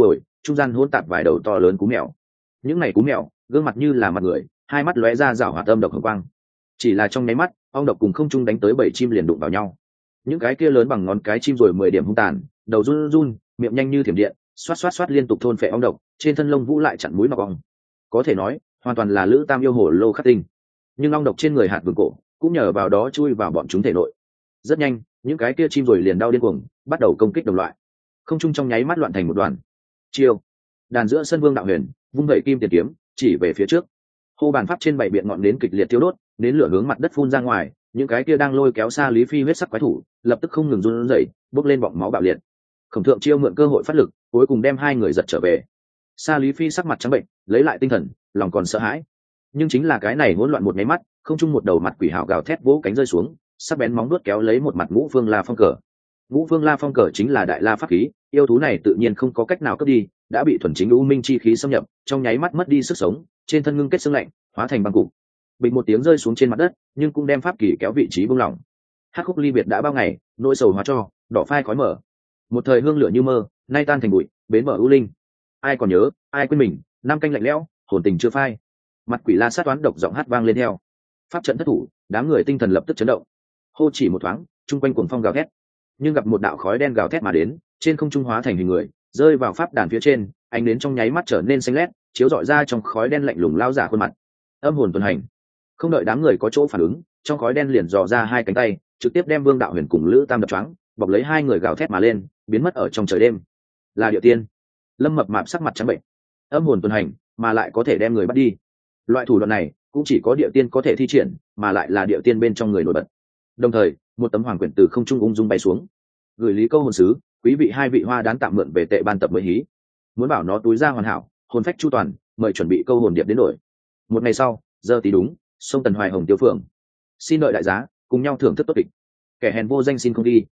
trung gian hỗn tạp vài đầu to lớn cú mèo. Những này cú mèo gương mặt như là mặt người, hai mắt lóe ra rảo hoạt âm độc hồng quang. Chỉ là trong nháy mắt, ong độc cùng không trung đánh tới 7 chim liền đụng vào nhau. Những cái kia lớn bằng ngón cái chim rồi 10 điểm hung tàn, đầu run run, miệng nhanh như thiểm điện, xoát xoát xoát liên tục thôn phệ ong độc, trên thân lông vũ lại chặn mũi nọc ong. Có thể nói, hoàn toàn là lữ tam yêu hồ lô khắc tinh. Nhưng ong độc trên người hạt vương cổ cũng nhờ vào đó chui vào bọn chúng thể nội. Rất nhanh, những cái kia chim rồi liền đau điên cuồng, bắt đầu công kích đồng loại. Không trung trong nháy mắt loạn thành một đoàn. Chiêu. Đàn giữa sân Vương Đạo Huyền vung vẩy kim tiền kiếm, chỉ về phía trước. Hô bàn pháp trên bảy biện ngọn nến kịch liệt thiêu đốt, nến lửa hướng mặt đất phun ra ngoài, những cái kia đang lôi kéo xa Lý Phi huyết sắc quái thủ, lập tức không ngừng run rẩy, bốc lên bọng máu bạo liệt. Khổng Thượng Chiêu mượn cơ hội phát lực, cuối cùng đem hai người giật trở về. Xa Lý Phi sắc mặt trắng bệnh, lấy lại tinh thần, lòng còn sợ hãi. Nhưng chính là cái này hỗn loạn một máy mắt, không trung một đầu mặt quỷ hào gào thét vỗ cánh rơi xuống, sắc bén móng vuốt kéo lấy một mặt Ngũ Phương La Phong cờ. Ngũ Phương La Phong cờ chính là đại la pháp khí, yêu thú này tự nhiên không có cách nào cướp đi, đã bị thuần chính u minh chi khí xâm nhập, trong nháy mắt mất đi sức sống, trên thân ngưng kết xương lạnh, hóa thành băng cục. Bình một tiếng rơi xuống trên mặt đất, nhưng cũng đem pháp kỳ kéo vị trí buông lỏng. Hắc khúc ly biệt đã bao ngày, nỗi sầu hóa cho, đỏ phai khói mở. Một thời hương lửa như mơ, nay tan thành bụi, bến mở ưu linh. Ai còn nhớ, ai quên mình, năm canh lạnh lẽo, hồn tình chưa phai. Mặt quỷ la sát toán độc giọng hát vang lên theo. Pháp trận thất thủ, đám người tinh thần lập tức chấn động. Hô chỉ một thoáng, trung quanh cuồng phong gào thét, nhưng gặp một đạo khói đen gào thét mà đến, trên không trung hóa thành hình người, rơi vào pháp đàn phía trên, ánh đến trong nháy mắt trở nên xanh lét, chiếu rọi ra trong khói đen lạnh lùng lao giả khuôn mặt. Âm hồn tuần hành. Không đợi đám người có chỗ phản ứng, trong khói đen liền dò ra hai cánh tay, trực tiếp đem Vương Đạo Huyền cùng Lữ Tam đập choáng, bọc lấy hai người gào thét mà lên, biến mất ở trong trời đêm. Là Địa Tiên. Lâm Mập Mạp sắc mặt trắng bệnh. Âm hồn tuần hành, mà lại có thể đem người bắt đi. Loại thủ đoạn này cũng chỉ có Địa Tiên có thể thi triển, mà lại là Địa Tiên bên trong người nổi bật. Đồng thời, một tấm hoàng quyển từ không trung ung dung bay xuống. Gửi Lý Câu hồn sứ, quý vị hai vị hoa đán tạm mượn về tệ ban tập mới hí. Muốn bảo nó túi ra hoàn hảo, hồn phách chu toàn, mời chuẩn bị câu hồn điệp đến đổi. Một ngày sau, giờ tí đúng, sông Tần Hoài Hồng Tiêu Phượng. Xin đợi đại giá, cùng nhau thưởng thức tốt kịch. Kẻ hèn vô danh xin không đi.